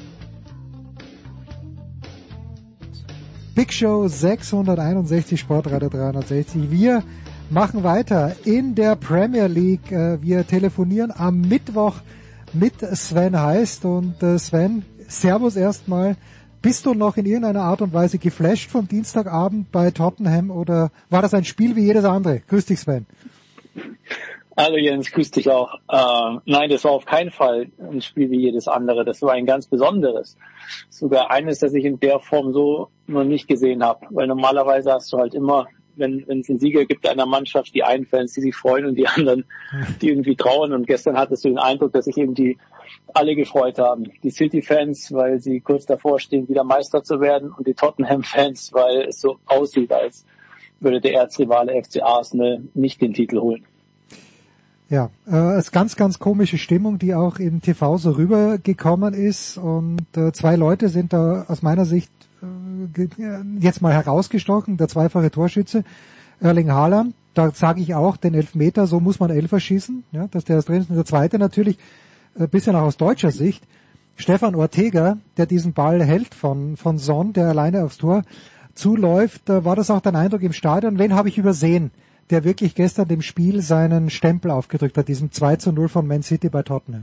Big Show sechshunderteinundsechzig, Sportradio dreihundertsechzig. Wir machen weiter in der Premier League. Wir telefonieren am Mittwoch mit Sven Heist. Und Sven, Servus erstmal. Bist du noch in irgendeiner Art und Weise geflasht vom Dienstagabend bei Tottenham oder war das ein Spiel wie jedes andere? Grüß dich, Sven. Hallo Jens, grüß dich auch. Äh, nein, das war auf keinen Fall ein Spiel wie jedes andere. Das war ein ganz besonderes. Sogar eines, das ich in der Form so noch nicht gesehen habe. Weil normalerweise hast du halt immer, wenn wenn es einen Sieger gibt einer Mannschaft, die einen Fans, die sich freuen und die anderen, die irgendwie trauern. Und gestern hattest du den Eindruck, dass sich eben die alle gefreut haben. Die City-Fans, weil sie kurz davor stehen, wieder Meister zu werden. Und die Tottenham-Fans, weil es so aussieht, als würde der Erzrivale F C Arsenal nicht den Titel holen. Ja, äh, es ist ganz, ganz komische Stimmung, die auch im T V so rübergekommen ist. Und äh, zwei Leute sind da aus meiner Sicht äh, jetzt mal herausgestochen. Der zweifache Torschütze, Erling Haaland. Da sage ich auch, den Elfmeter, so muss man Elfer schießen. Ja, dass der das drin ist. Und der zweite natürlich, ein äh, bisschen auch aus deutscher Sicht, Stefan Ortega, der diesen Ball hält von von Son, der alleine aufs Tor zuläuft. Da war das auch dein Eindruck im Stadion? Wen habe ich übersehen, der wirklich gestern dem Spiel seinen Stempel aufgedrückt hat, diesem zwei zu null von Man City bei Tottenham?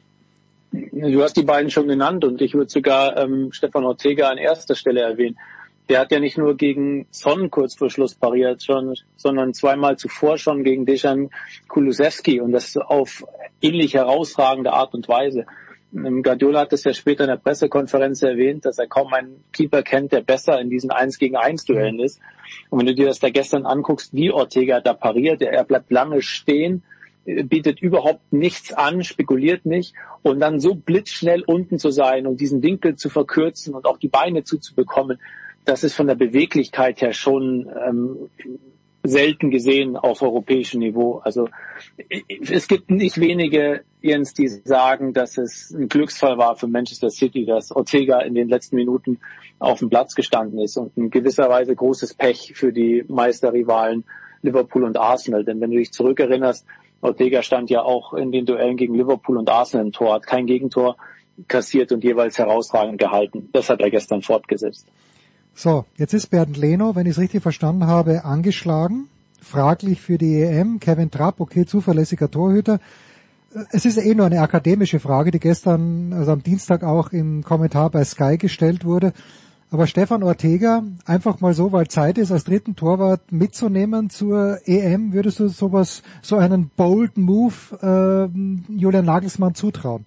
Du hast die beiden schon genannt und ich würde sogar ähm, Stefan Ortega an erster Stelle erwähnen. Der hat ja nicht nur gegen Son kurz vor Schluss pariert, schon, sondern zweimal zuvor schon gegen Dejan Kulusevski und das auf ähnlich herausragende Art und Weise. Guardiola hat es ja später in der Pressekonferenz erwähnt, dass er kaum einen Keeper kennt, der besser in diesen eins gegen eins Duellen ist. Und wenn du dir das da gestern anguckst, wie Ortega da pariert, er bleibt lange stehen, bietet überhaupt nichts an, spekuliert nicht und dann so blitzschnell unten zu sein und diesen Winkel zu verkürzen und auch die Beine zuzubekommen, das ist von der Beweglichkeit her schon ähm, selten gesehen auf europäischem Niveau. Also es gibt nicht wenige, Jens, die sagen, dass es ein Glücksfall war für Manchester City, dass Ortega in den letzten Minuten auf dem Platz gestanden ist und in gewisser Weise großes Pech für die Meisterrivalen Liverpool und Arsenal. Denn wenn du dich zurückerinnerst, Ortega stand ja auch in den Duellen gegen Liverpool und Arsenal im Tor, hat kein Gegentor kassiert und jeweils herausragend gehalten. Das hat er gestern fortgesetzt. So, jetzt ist Bernd Leno, wenn ich es richtig verstanden habe, angeschlagen. Fraglich für die E M. Kevin Trapp, okay, zuverlässiger Torhüter. Es ist eh nur eine akademische Frage, die gestern, also am Dienstag auch im Kommentar bei Sky gestellt wurde. Aber Stefan Ortega, einfach mal so, weil Zeit ist, als dritten Torwart mitzunehmen zur E M, würdest du sowas, so einen bold Move äh, Julian Nagelsmann zutrauen?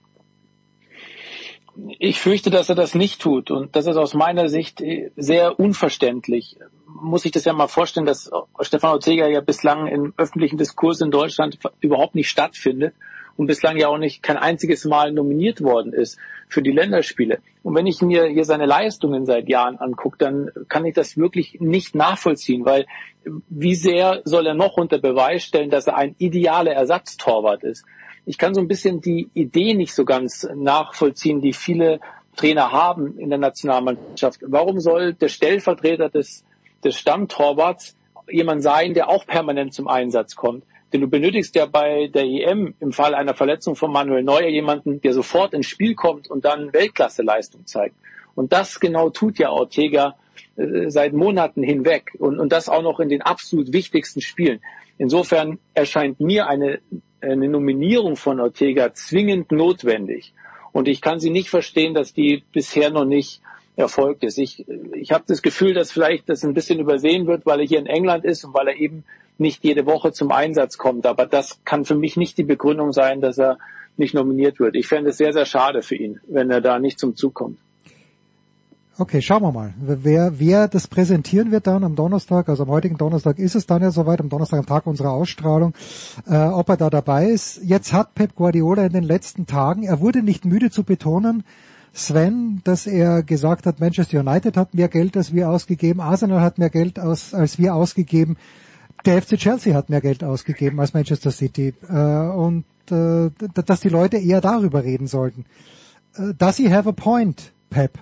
Ich fürchte, dass er das nicht tut und das ist aus meiner Sicht sehr unverständlich. Muss ich das ja mal vorstellen, dass Stefan Ortega ja bislang im öffentlichen Diskurs in Deutschland überhaupt nicht stattfindet und bislang ja auch nicht kein einziges Mal nominiert worden ist für die Länderspiele. Und wenn ich mir hier seine Leistungen seit Jahren angucke, dann kann ich das wirklich nicht nachvollziehen, weil wie sehr soll er noch unter Beweis stellen, dass er ein idealer Ersatztorwart ist? Ich kann so ein bisschen die Idee nicht so ganz nachvollziehen, die viele Trainer haben in der Nationalmannschaft. Warum soll der Stellvertreter des, des Stammtorwarts jemand sein, der auch permanent zum Einsatz kommt? Denn du benötigst ja bei der E M im Fall einer Verletzung von Manuel Neuer jemanden, der sofort ins Spiel kommt und dann Weltklasseleistung zeigt. Und das genau tut ja Ortega äh, seit Monaten hinweg und, und das auch noch in den absolut wichtigsten Spielen. Insofern erscheint mir eine eine Nominierung von Ortega zwingend notwendig. Und ich kann sie nicht verstehen, dass die bisher noch nicht erfolgt ist. Ich, ich habe das Gefühl, dass vielleicht das ein bisschen übersehen wird, weil er hier in England ist und weil er eben nicht jede Woche zum Einsatz kommt. Aber das kann für mich nicht die Begründung sein, dass er nicht nominiert wird. Ich fände es sehr, sehr schade für ihn, wenn er da nicht zum Zug kommt. Okay, schauen wir mal, wer, wer das präsentieren wird dann am Donnerstag, also am heutigen Donnerstag ist es dann ja soweit, am Donnerstag am Tag unserer Ausstrahlung, äh, ob er da dabei ist. Jetzt hat Pep Guardiola in den letzten Tagen, er wurde nicht müde zu betonen, Sven, dass er gesagt hat, Manchester United hat mehr Geld als wir ausgegeben, Arsenal hat mehr Geld aus, als wir ausgegeben, der F C Chelsea hat mehr Geld ausgegeben als Manchester City, äh, und äh, dass die Leute eher darüber reden sollten. Uh, does he have a point, Pep?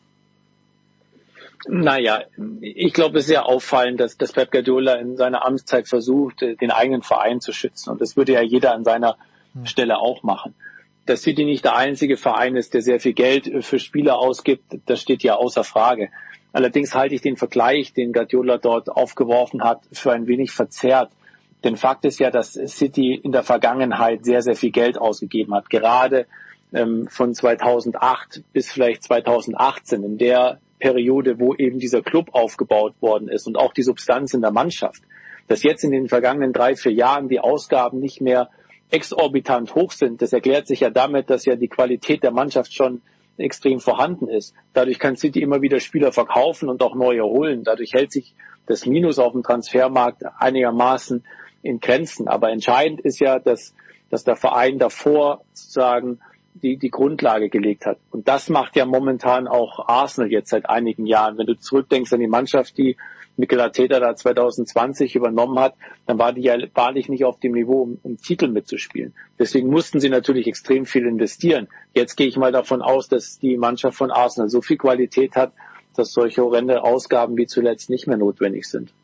Naja, ich glaube, es ist sehr auffallend, dass, dass Pep Guardiola in seiner Amtszeit versucht, den eigenen Verein zu schützen. Und das würde ja jeder an seiner hm. Stelle auch machen. Dass City nicht der einzige Verein ist, der sehr viel Geld für Spieler ausgibt, das steht ja außer Frage. Allerdings halte ich den Vergleich, den Guardiola dort aufgeworfen hat, für ein wenig verzerrt. Denn Fakt ist ja, dass City in der Vergangenheit sehr, sehr viel Geld ausgegeben hat. Gerade ähm, von zweitausendacht bis vielleicht zweitausendachtzehn, in der Periode, wo eben dieser Club aufgebaut worden ist und auch die Substanz in der Mannschaft. Dass jetzt in den vergangenen drei, vier Jahren die Ausgaben nicht mehr exorbitant hoch sind, das erklärt sich ja damit, dass ja die Qualität der Mannschaft schon extrem vorhanden ist. Dadurch kann City immer wieder Spieler verkaufen und auch neue holen. Dadurch hält sich das Minus auf dem Transfermarkt einigermaßen in Grenzen. Aber entscheidend ist ja, dass, dass der Verein davor sozusagen die, die Grundlage gelegt hat. Und das macht ja momentan auch Arsenal jetzt seit einigen Jahren. Wenn du zurückdenkst an die Mannschaft, die Mikel Arteta da zwanzig zwanzig übernommen hat, dann war die ja wahrlich nicht auf dem Niveau, um, um Titel mitzuspielen. Deswegen mussten sie natürlich extrem viel investieren. Jetzt gehe ich mal davon aus, dass die Mannschaft von Arsenal so viel Qualität hat, dass solche horrende Ausgaben wie zuletzt nicht mehr notwendig sind.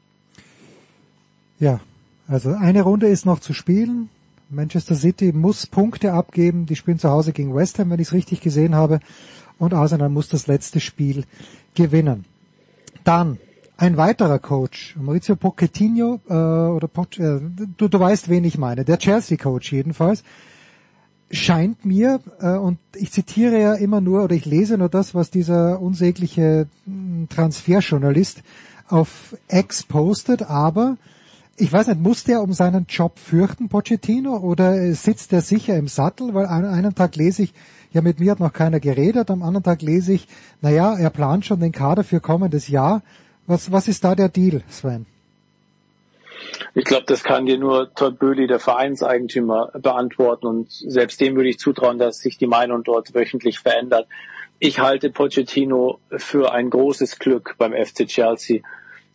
Ja, also eine Runde ist noch zu spielen. Manchester City muss Punkte abgeben. Die spielen zu Hause gegen West Ham, wenn ich es richtig gesehen habe. Und Arsenal muss das letzte Spiel gewinnen. Dann ein weiterer Coach, Maurizio Pochettino, äh, oder Poch, äh, du, du weißt, wen ich meine. Der Chelsea-Coach jedenfalls scheint mir, äh, und ich zitiere ja immer nur, oder ich lese nur das, was dieser unsägliche mh, Transferjournalist auf X postet, aber ich weiß nicht, muss der um seinen Job fürchten, Pochettino, oder sitzt er sicher im Sattel? Weil an einem Tag lese ich, ja, mit mir hat noch keiner geredet, am anderen Tag lese ich, naja, er plant schon den Kader für kommendes Jahr. Was, was ist da der Deal, Sven? Ich glaube, das kann dir nur Todd Boehly, der Vereinseigentümer, beantworten, und selbst dem würde ich zutrauen, dass sich die Meinung dort wöchentlich verändert. Ich halte Pochettino für ein großes Glück beim F C Chelsea.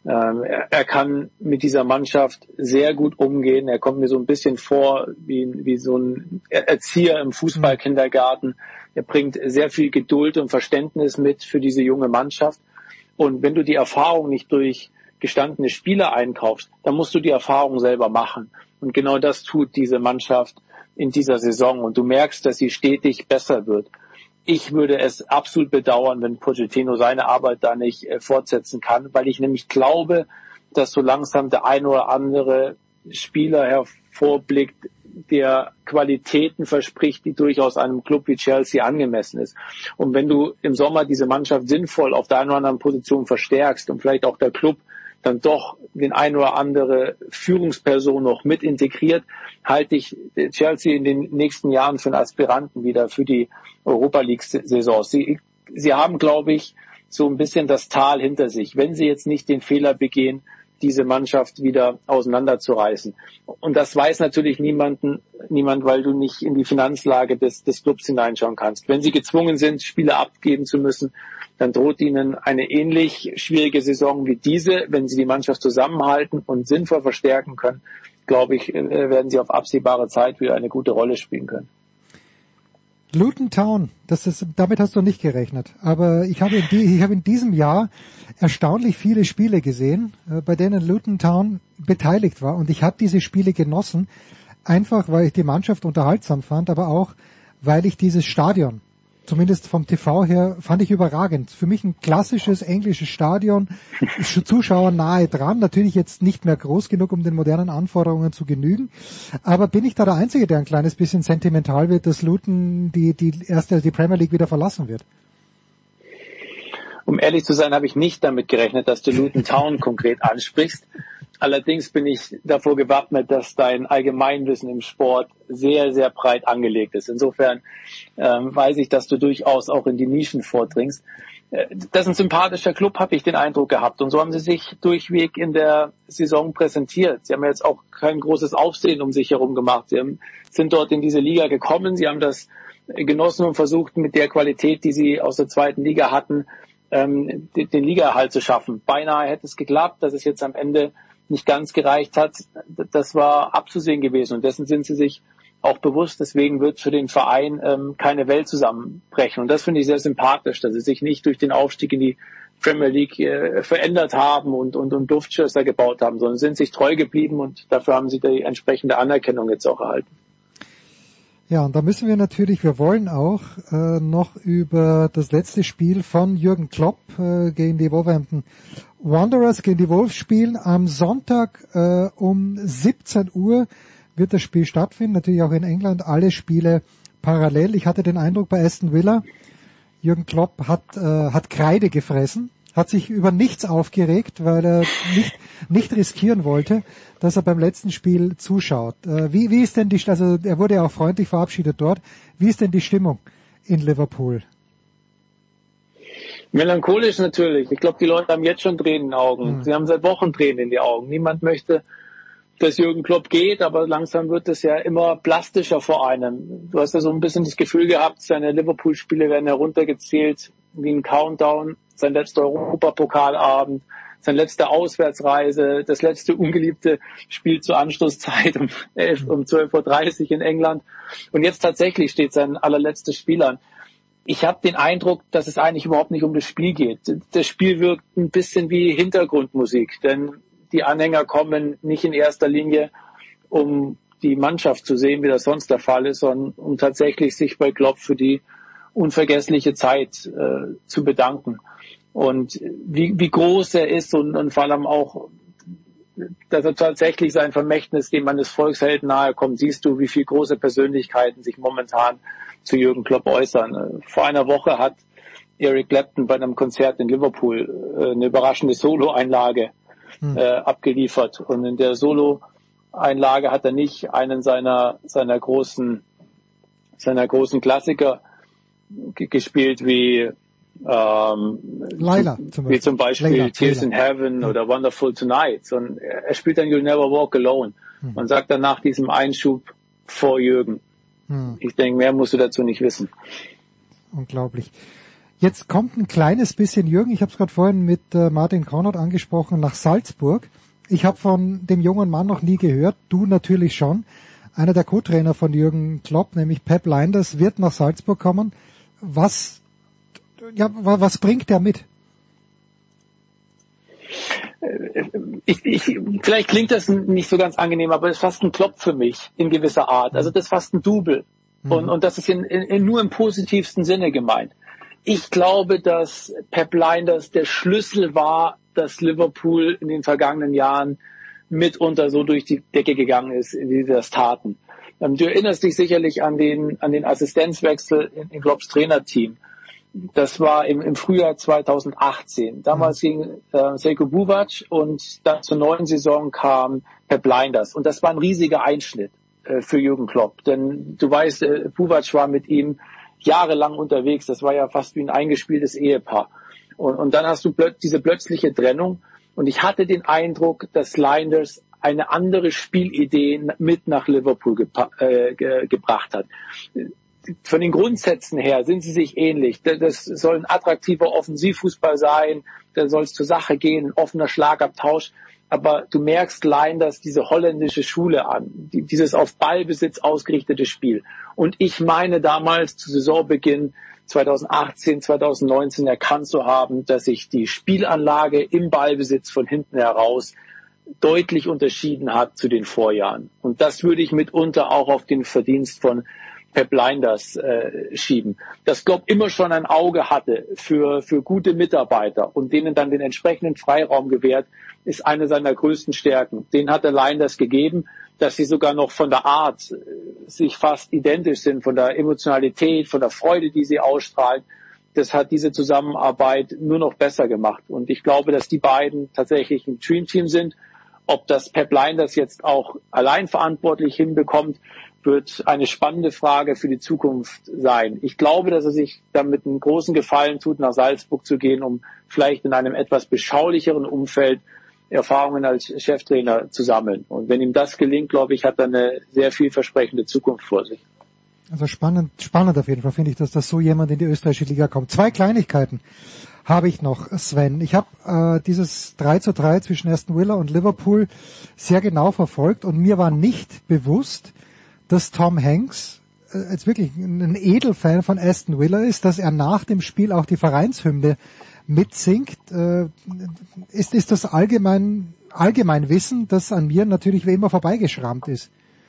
Ähm, er, er kann mit dieser Mannschaft sehr gut umgehen. Er kommt mir so ein bisschen vor wie, wie so ein Erzieher im Fußballkindergarten. Er bringt sehr viel Geduld und Verständnis mit für diese junge Mannschaft. Und wenn du die Erfahrung nicht durch gestandene Spieler einkaufst, dann musst du die Erfahrung selber machen. Und genau das tut diese Mannschaft in dieser Saison. Und du merkst, dass sie stetig besser wird. Ich würde es absolut bedauern, wenn Pochettino seine Arbeit da nicht äh, fortsetzen kann, weil ich nämlich glaube, dass so langsam der ein oder andere Spieler hervorblickt, der Qualitäten verspricht, die durchaus einem Club wie Chelsea angemessen ist. Und wenn du im Sommer diese Mannschaft sinnvoll auf der einen oder anderen Position verstärkst und vielleicht auch der Club dann doch den ein oder andere Führungsperson noch mit integriert, halte ich Chelsea in den nächsten Jahren für einen Aspiranten wieder für die Europa League-Saison. Sie, sie haben, glaube ich, so ein bisschen das Tal hinter sich, wenn sie jetzt nicht den Fehler begehen, diese Mannschaft wieder auseinanderzureißen. Und das weiß natürlich niemanden, niemand, weil du nicht in die Finanzlage des, des Clubs hineinschauen kannst. Wenn sie gezwungen sind, Spiele abgeben zu müssen, dann droht ihnen eine ähnlich schwierige Saison wie diese. Wenn sie die Mannschaft zusammenhalten und sinnvoll verstärken können, glaube ich, werden sie auf absehbare Zeit wieder eine gute Rolle spielen können. Luton Town, das ist, damit hast du nicht gerechnet. Aber ich habe in, die, ich habe in diesem Jahr erstaunlich viele Spiele gesehen, bei denen Luton Town beteiligt war. Und ich habe diese Spiele genossen, einfach weil ich die Mannschaft unterhaltsam fand, aber auch, weil ich dieses Stadion, zumindest vom T V her, fand ich überragend. Für mich ein klassisches englisches Stadion, Zuschauer nahe dran, natürlich jetzt nicht mehr groß genug, um den modernen Anforderungen zu genügen. Aber bin ich da der Einzige, der ein kleines bisschen sentimental wird, dass Luton die, die erste, die Premier League wieder verlassen wird? Um ehrlich zu sein, habe ich nicht damit gerechnet, dass du Luton Town konkret ansprichst. Allerdings bin ich davor gewappnet, dass dein Allgemeinwissen im Sport sehr, sehr breit angelegt ist. Insofern ähm, weiß ich, dass du durchaus auch in die Nischen vordringst. Äh, das ist ein sympathischer Club, habe ich den Eindruck gehabt. Und so haben sie sich durchweg in der Saison präsentiert. Sie haben jetzt auch kein großes Aufsehen um sich herum gemacht. Sie haben, sind dort in diese Liga gekommen. Sie haben das genossen und versucht, mit der Qualität, die sie aus der zweiten Liga hatten, ähm, den, den Ligaerhalt zu schaffen. Beinahe hätte es geklappt, dass es jetzt am Ende nicht ganz gereicht hat, das war abzusehen gewesen und dessen sind sie sich auch bewusst. Deswegen wird für den Verein ähm, keine Welt zusammenbrechen und das finde ich sehr sympathisch, dass sie sich nicht durch den Aufstieg in die Premier League äh, verändert haben und, und, und Luftschlösser gebaut haben, sondern sind sich treu geblieben und dafür haben sie die entsprechende Anerkennung jetzt auch erhalten. Ja, und da müssen wir natürlich, wir wollen auch äh, noch über das letzte Spiel von Jürgen Klopp äh, gegen die Wolverhampton Wanderers, gegen die Wolves spielen. Am Sonntag äh, um siebzehn Uhr wird das Spiel stattfinden, natürlich auch in England, alle Spiele parallel. Ich hatte den Eindruck bei Aston Villa, Jürgen Klopp hat, äh, hat Kreide gefressen, hat sich über nichts aufgeregt, weil er nicht, nicht riskieren wollte, dass er beim letzten Spiel zuschaut. Äh, wie, wie ist denn die, also er wurde ja auch freundlich verabschiedet dort. Wie ist denn die Stimmung in Liverpool? Melancholisch natürlich. Ich glaube, die Leute haben jetzt schon Tränen in den Augen. Mhm. Sie haben seit Wochen Tränen in die Augen. Niemand möchte, dass Jürgen Klopp geht, aber langsam wird es ja immer plastischer vor einem. Du hast ja so ein bisschen das Gefühl gehabt, seine Liverpool-Spiele werden heruntergezählt wie ein Countdown. Sein letzter Europapokalabend, seine letzte Auswärtsreise, das letzte ungeliebte Spiel zur Anschlusszeit um elf, um zwölf Uhr dreißig in England. Und jetzt tatsächlich steht sein allerletztes Spiel an. Ich habe den Eindruck, dass es eigentlich überhaupt nicht um das Spiel geht. Das Spiel wirkt ein bisschen wie Hintergrundmusik, denn die Anhänger kommen nicht in erster Linie, um die Mannschaft zu sehen, wie das sonst der Fall ist, sondern um tatsächlich sich bei Klopp für die unvergessliche Zeit äh, zu bedanken. Und wie, wie groß er ist und, und vor allem auch, dass er tatsächlich sein Vermächtnis, dem man des Volkshelden nahe kommt, siehst du, wie viele große Persönlichkeiten sich momentan zu Jürgen Klopp äußern. Vor einer Woche hat Eric Clapton bei einem Konzert in Liverpool äh, eine überraschende Solo-Einlage hm. äh, abgeliefert. Und in der Solo-Einlage hat er nicht einen seiner, seiner großen, seiner großen Klassiker g- gespielt wie Ähm, Laila, zum wie zum Beispiel Laila, Tears Laila. in Heaven ja. oder Wonderful Tonight. Und er spielt dann You'll Never Walk Alone. Hm. Man sagt dann nach diesem Einschub vor Jürgen. Hm. Ich denke, mehr musst du dazu nicht wissen. Unglaublich. Jetzt kommt ein kleines bisschen, Jürgen, ich habe es gerade vorhin mit äh, Martin Konrad angesprochen, nach Salzburg. Ich habe von dem jungen Mann noch nie gehört, du natürlich schon. Einer der Co-Trainer von Jürgen Klopp, nämlich Pep Lijnders, wird nach Salzburg kommen. Was, ja, was bringt der mit? Ich, ich, vielleicht klingt das nicht so ganz angenehm, aber es ist fast ein Klopp für mich in gewisser Art. Also das ist fast ein Double. Mhm. Und, und das ist in, in, nur im positivsten Sinne gemeint. Ich glaube, dass Pep Lijnders der Schlüssel war, dass Liverpool in den vergangenen Jahren mitunter so durch die Decke gegangen ist, wie sie das taten. Du erinnerst dich sicherlich an den, an den Assistenzwechsel in, in Klopps Trainerteam. Das war im, im Frühjahr zweitausendachtzehn. Damals mhm. ging äh, Željko Buvac und dann zur neuen Saison kam Pep Lijnders. Und das war ein riesiger Einschnitt äh, für Jürgen Klopp. Denn du weißt, äh, Buvac war mit ihm jahrelang unterwegs. Das war ja fast wie ein eingespieltes Ehepaar. Und, und dann hast du plöt- diese plötzliche Trennung. Und ich hatte den Eindruck, dass Lijnders eine andere Spielidee mit nach Liverpool gepa- äh, ge- gebracht hat. Von den Grundsätzen her sind sie sich ähnlich. Das soll ein attraktiver Offensivfußball sein, da soll es zur Sache gehen, ein offener Schlagabtausch. Aber du merkst Lijnders diese holländische Schule an, die, dieses auf Ballbesitz ausgerichtete Spiel. Und ich meine damals zu Saisonbeginn zweitausendachtzehn, zweitausendneunzehn erkannt zu haben, dass sich die Spielanlage im Ballbesitz von hinten heraus deutlich unterschieden hat zu den Vorjahren. Und das würde ich mitunter auch auf den Verdienst von Pep Lijnders äh, schieben. Dass Klopp immer schon ein Auge hatte für, für gute Mitarbeiter und denen dann den entsprechenden Freiraum gewährt, ist eine seiner größten Stärken. Den hat der Lijnders gegeben, dass sie sogar noch von der Art äh, sich fast identisch sind, von der Emotionalität, von der Freude, die sie ausstrahlen. Das hat diese Zusammenarbeit nur noch besser gemacht. Und ich glaube, dass die beiden tatsächlich ein Dreamteam sind. Ob das Pep Lijnders jetzt auch allein verantwortlich hinbekommt, wird eine spannende Frage für die Zukunft sein. Ich glaube, dass er sich damit einen großen Gefallen tut, nach Salzburg zu gehen, um vielleicht in einem etwas beschaulicheren Umfeld Erfahrungen als Cheftrainer zu sammeln. Und wenn ihm das gelingt, glaube ich, hat er eine sehr vielversprechende Zukunft vor sich. Also spannend, spannend auf jeden Fall finde ich, dass das so jemand in die österreichische Liga kommt. Zwei Kleinigkeiten habe ich noch, Sven. Ich habe äh, dieses drei zu drei zwischen Aston Villa und Liverpool sehr genau verfolgt und mir war nicht bewusst, dass Tom Hanks äh, jetzt wirklich ein Edelfan von Aston Villa ist, dass er nach dem Spiel auch die Vereinshymne mitsingt. Äh, ist, ist das allgemein, allgemein Wissen, das an mir natürlich wie immer vorbeigeschrammt ist?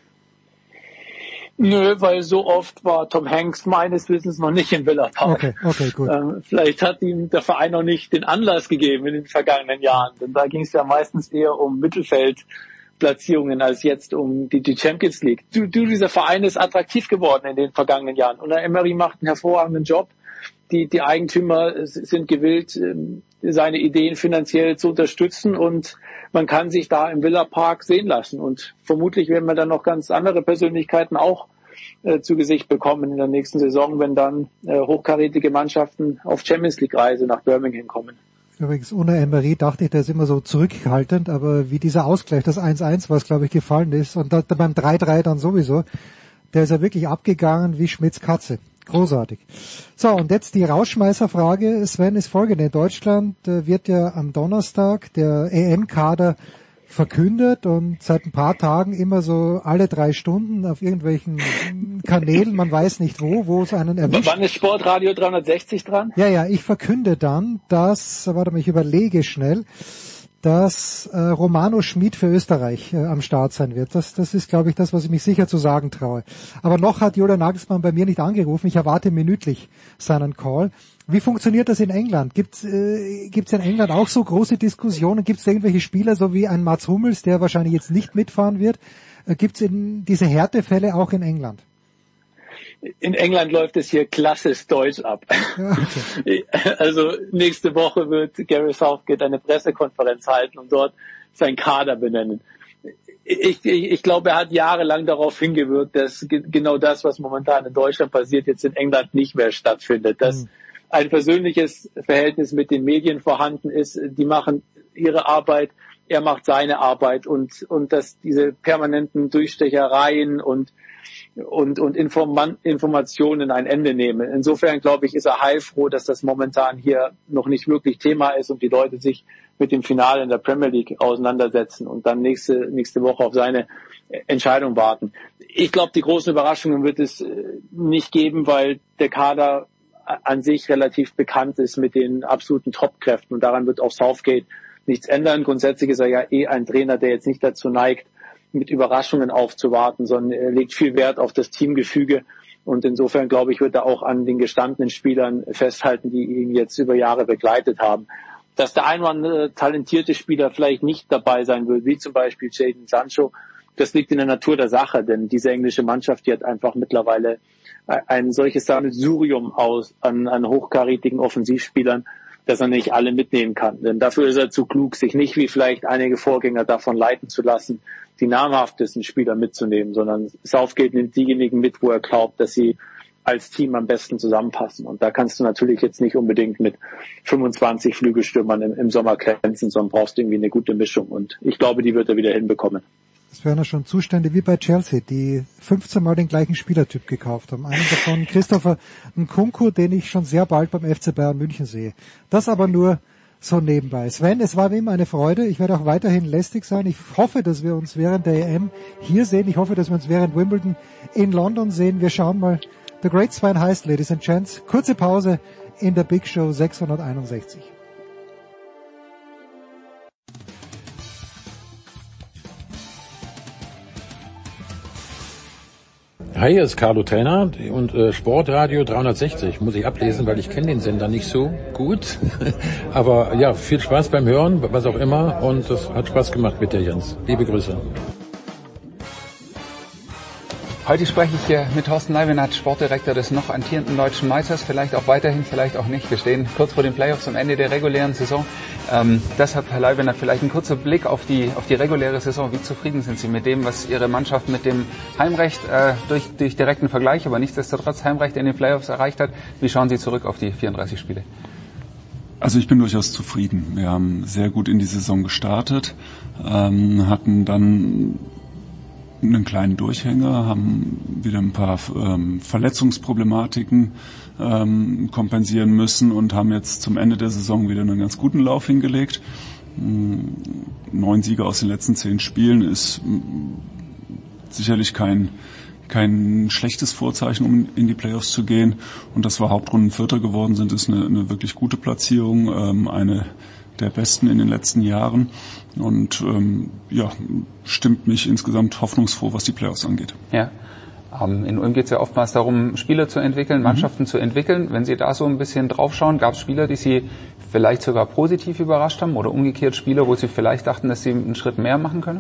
Nö, weil so oft war Tom Hanks meines Wissens noch nicht im Villa Park. Okay, okay, gut. Ähm, vielleicht hat ihm der Verein noch nicht den Anlass gegeben in den vergangenen Jahren, denn da ging es ja meistens eher um Mittelfeldplatzierungen als jetzt um die, die Champions League. Du, du, dieser Verein ist attraktiv geworden in den vergangenen Jahren und der Emery macht einen hervorragenden Job. Die, die Eigentümer sind gewillt, seine Ideen finanziell zu unterstützen und man kann sich da im Villa Park sehen lassen. Und vermutlich werden wir dann noch ganz andere Persönlichkeiten auch äh, zu Gesicht bekommen in der nächsten Saison, wenn dann äh, hochkarätige Mannschaften auf Champions League Reise nach Birmingham kommen. Übrigens, ohne Emery dachte ich, der ist immer so zurückhaltend, aber wie dieser Ausgleich, das eins eins, was glaube ich gefallen ist, und da, beim drei drei dann sowieso, der ist ja wirklich abgegangen wie Schmidts Katze. Großartig. So, und jetzt die Rausschmeißerfrage, Sven, ist folgende. In Deutschland äh, wird ja am Donnerstag der E M-Kader verkündet und seit ein paar Tagen immer so alle drei Stunden auf irgendwelchen Kanälen, man weiß nicht wo, wo es einen erwischt. Wann ist Sportradio dreihundertsechzig dran? Ja, ja, ich verkünde dann, dass, warte mal, ich überlege schnell, dass äh, Romano Schmid für Österreich äh, am Start sein wird. Das, das ist, glaube ich, das, was ich mich sicher zu sagen traue. Aber noch hat Julian Nagelsmann bei mir nicht angerufen. Ich erwarte minütlich seinen Call. Wie funktioniert das in England? Gibt es äh, gibt's in England auch so große Diskussionen? Gibt es irgendwelche Spieler, so wie ein Mats Hummels, der wahrscheinlich jetzt nicht mitfahren wird? Äh, Gibt es diese Härtefälle auch in England? In England läuft es hier klassisch deutsch ab. Okay. Also nächste Woche wird Gareth Southgate eine Pressekonferenz halten und dort seinen Kader benennen. Ich, ich, ich glaube, er hat jahrelang darauf hingewirkt, dass ge- genau das, was momentan in Deutschland passiert, jetzt in England nicht mehr stattfindet. Dass mhm. ein persönliches Verhältnis mit den Medien vorhanden ist. Die machen ihre Arbeit er macht seine Arbeit und, und dass diese permanenten Durchstechereien und, und, und Inform- Informationen ein Ende nehmen. Insofern, glaube ich, ist er heilfroh, dass das momentan hier noch nicht wirklich Thema ist und die Leute sich mit dem Finale in der Premier League auseinandersetzen und dann nächste, nächste Woche auf seine Entscheidung warten. Ich glaube, die großen Überraschungen wird es nicht geben, weil der Kader an sich relativ bekannt ist mit den absoluten Top-Kräften und daran wird auch Southgate nichts ändern. Grundsätzlich ist er ja eh ein Trainer, der jetzt nicht dazu neigt, mit Überraschungen aufzuwarten, sondern er legt viel Wert auf das Teamgefüge und insofern, glaube ich, wird er auch an den gestandenen Spielern festhalten, die ihn jetzt über Jahre begleitet haben. Dass der ein oder andere talentierte Spieler vielleicht nicht dabei sein wird, wie zum Beispiel Jadon Sancho, das liegt in der Natur der Sache, denn diese englische Mannschaft, die hat einfach mittlerweile ein solches Sammelsurium aus an, an hochkarätigen Offensivspielern, dass er nicht alle mitnehmen kann. Denn dafür ist er zu klug, sich nicht wie vielleicht einige Vorgänger davon leiten zu lassen, die namhaftesten Spieler mitzunehmen, sondern Southgate nimmt diejenigen mit, wo er glaubt, dass sie als Team am besten zusammenpassen. Und da kannst du natürlich jetzt nicht unbedingt mit fünfundzwanzig Flügelstürmern im, im Sommer glänzen, sondern brauchst irgendwie eine gute Mischung. Und ich glaube, die wird er wieder hinbekommen. Das wären ja schon Zustände wie bei Chelsea, die fünfzehn Mal den gleichen Spielertyp gekauft haben. Einen davon Christopher Nkunku, den ich schon sehr bald beim F C Bayern München sehe. Das aber nur so nebenbei. Sven, es war wie immer eine Freude. Ich werde auch weiterhin lästig sein. Ich hoffe, dass wir uns während der E M hier sehen. Ich hoffe, dass wir uns während Wimbledon in London sehen. Wir schauen mal. The Great Sven heißt, Ladies and Gents. Kurze Pause in der Big Show sechshunderteinundsechzig. Hi, hier ist Carlo Trainer und äh, Sportradio dreihundertsechzig muss ich ablesen, weil ich kenne den Sender nicht so gut. Aber ja, viel Spaß beim Hören, was auch immer, und es hat Spaß gemacht mit dir, Jens. Liebe Grüße. Heute spreche ich hier mit Thorsten Leibenhardt, Sportdirektor des noch amtierenden deutschen Meisters, vielleicht auch weiterhin, vielleicht auch nicht. Wir stehen kurz vor den Playoffs am Ende der regulären Saison. Ähm, deshalb, Herr Leibenhardt, vielleicht ein kurzer Blick auf die auf die reguläre Saison. Wie zufrieden sind Sie mit dem, was Ihre Mannschaft mit dem Heimrecht äh, durch, durch direkten Vergleich, aber nichtsdestotrotz Heimrecht in den Playoffs erreicht hat? Wie schauen Sie zurück auf die vierunddreißig Spiele? Also ich bin durchaus zufrieden. Wir haben sehr gut in die Saison gestartet, ähm, hatten dann einen kleinen Durchhänger, haben wieder ein paar ähm, Verletzungsproblematiken ähm, kompensieren müssen und haben jetzt zum Ende der Saison wieder einen ganz guten Lauf hingelegt. Ähm, neun Siege aus den letzten zehn Spielen ist ähm, sicherlich kein kein schlechtes Vorzeichen, um in die Playoffs zu gehen. Und dass wir Hauptrundenvierter geworden sind, ist eine, eine wirklich gute Platzierung, ähm, eine der besten in den letzten Jahren und ähm, ja, stimmt mich insgesamt hoffnungsfroh, was die Playoffs angeht. Ja, ähm, in Ulm geht es ja oftmals darum, Spieler zu entwickeln, Mannschaften mhm. zu entwickeln. Wenn Sie da so ein bisschen draufschauen, gab es Spieler, die Sie vielleicht sogar positiv überrascht haben oder umgekehrt Spieler, wo Sie vielleicht dachten, dass Sie einen Schritt mehr machen können?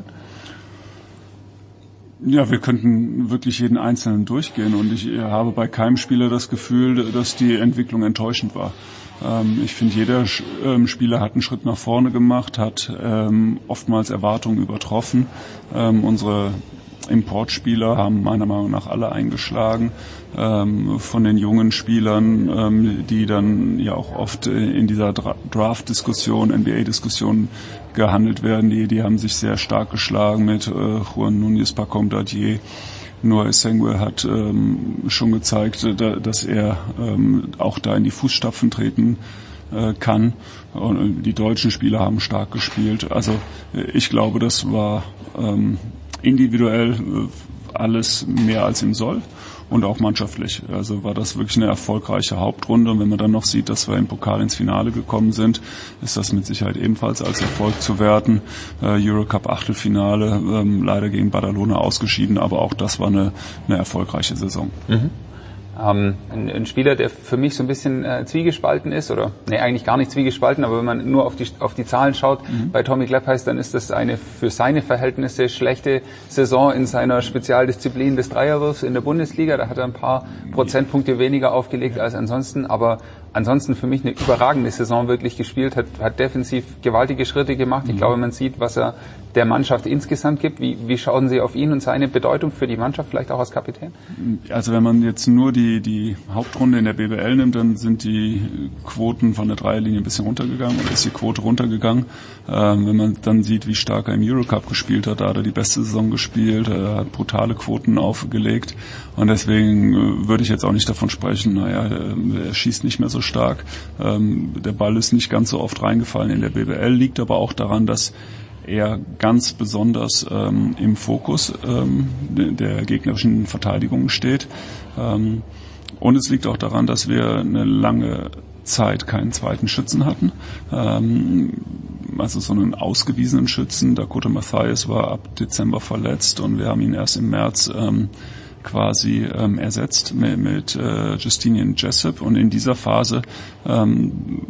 Ja, wir könnten wirklich jeden Einzelnen durchgehen und ich habe bei keinem Spieler das Gefühl, dass die Entwicklung enttäuschend war. Ich finde, jeder Spieler hat einen Schritt nach vorne gemacht, hat ähm, oftmals Erwartungen übertroffen. Ähm, unsere Importspieler haben meiner Meinung nach alle eingeschlagen. Ähm, von den jungen Spielern, ähm, die dann ja auch oft in dieser Dra- Draft-Diskussion, N B A-Diskussion gehandelt werden, die, die haben sich sehr stark geschlagen mit äh, Juan Núñez, Pacom Dadier. Noah Essengue hat ähm, schon gezeigt, da, dass er ähm, auch da in die Fußstapfen treten äh, kann. Und die deutschen Spieler haben stark gespielt. Also ich glaube, das war ähm, individuell äh, alles mehr als im Soll und auch mannschaftlich. Also war das wirklich eine erfolgreiche Hauptrunde. Und wenn man dann noch sieht, dass wir im Pokal ins Finale gekommen sind, ist das mit Sicherheit ebenfalls als Erfolg zu werten. Äh, Eurocup Achtelfinale, ähm, leider gegen Badalona ausgeschieden, aber auch das war eine, eine erfolgreiche Saison. Mhm. Ähm, ein, ein Spieler, der für mich so ein bisschen äh, zwiegespalten ist, oder nee, eigentlich gar nicht zwiegespalten, aber wenn man nur auf die auf die Zahlen schaut, mhm. bei Tommy Glepheis, dann ist das eine für seine Verhältnisse schlechte Saison in seiner Spezialdisziplin des Dreierwurfs in der Bundesliga. Da hat er ein paar Prozentpunkte weniger aufgelegt als ansonsten, aber ansonsten für mich eine überragende Saison wirklich gespielt, hat, hat defensiv gewaltige Schritte gemacht. Ich mhm. glaube, man sieht, was er der Mannschaft insgesamt gibt. Wie, wie schauen Sie auf ihn und seine Bedeutung für die Mannschaft, vielleicht auch als Kapitän? Also wenn man jetzt nur die, die Hauptrunde in der B B L nimmt, dann sind die Quoten von der Dreierlinie ein bisschen runtergegangen, oder ist die Quote runtergegangen. Ähm, wenn man dann sieht, wie stark er im Eurocup gespielt hat, da hat er die beste Saison gespielt, er hat brutale Quoten aufgelegt und deswegen äh, würde ich jetzt auch nicht davon sprechen, naja, er, er schießt nicht mehr so stark, ähm, der Ball ist nicht ganz so oft reingefallen in der B B L, liegt aber auch daran, dass er ganz besonders ähm, im Fokus ähm, der gegnerischen Verteidigung steht. Ähm, und es liegt auch daran, dass wir eine lange Zeit keinen zweiten Schützen hatten. Ähm, also so einen ausgewiesenen Schützen. Dakota Mathias war ab Dezember verletzt und wir haben ihn erst im März ähm, quasi ähm, ersetzt mit, mit äh, Justinian Jessup, und in dieser Phase ähm,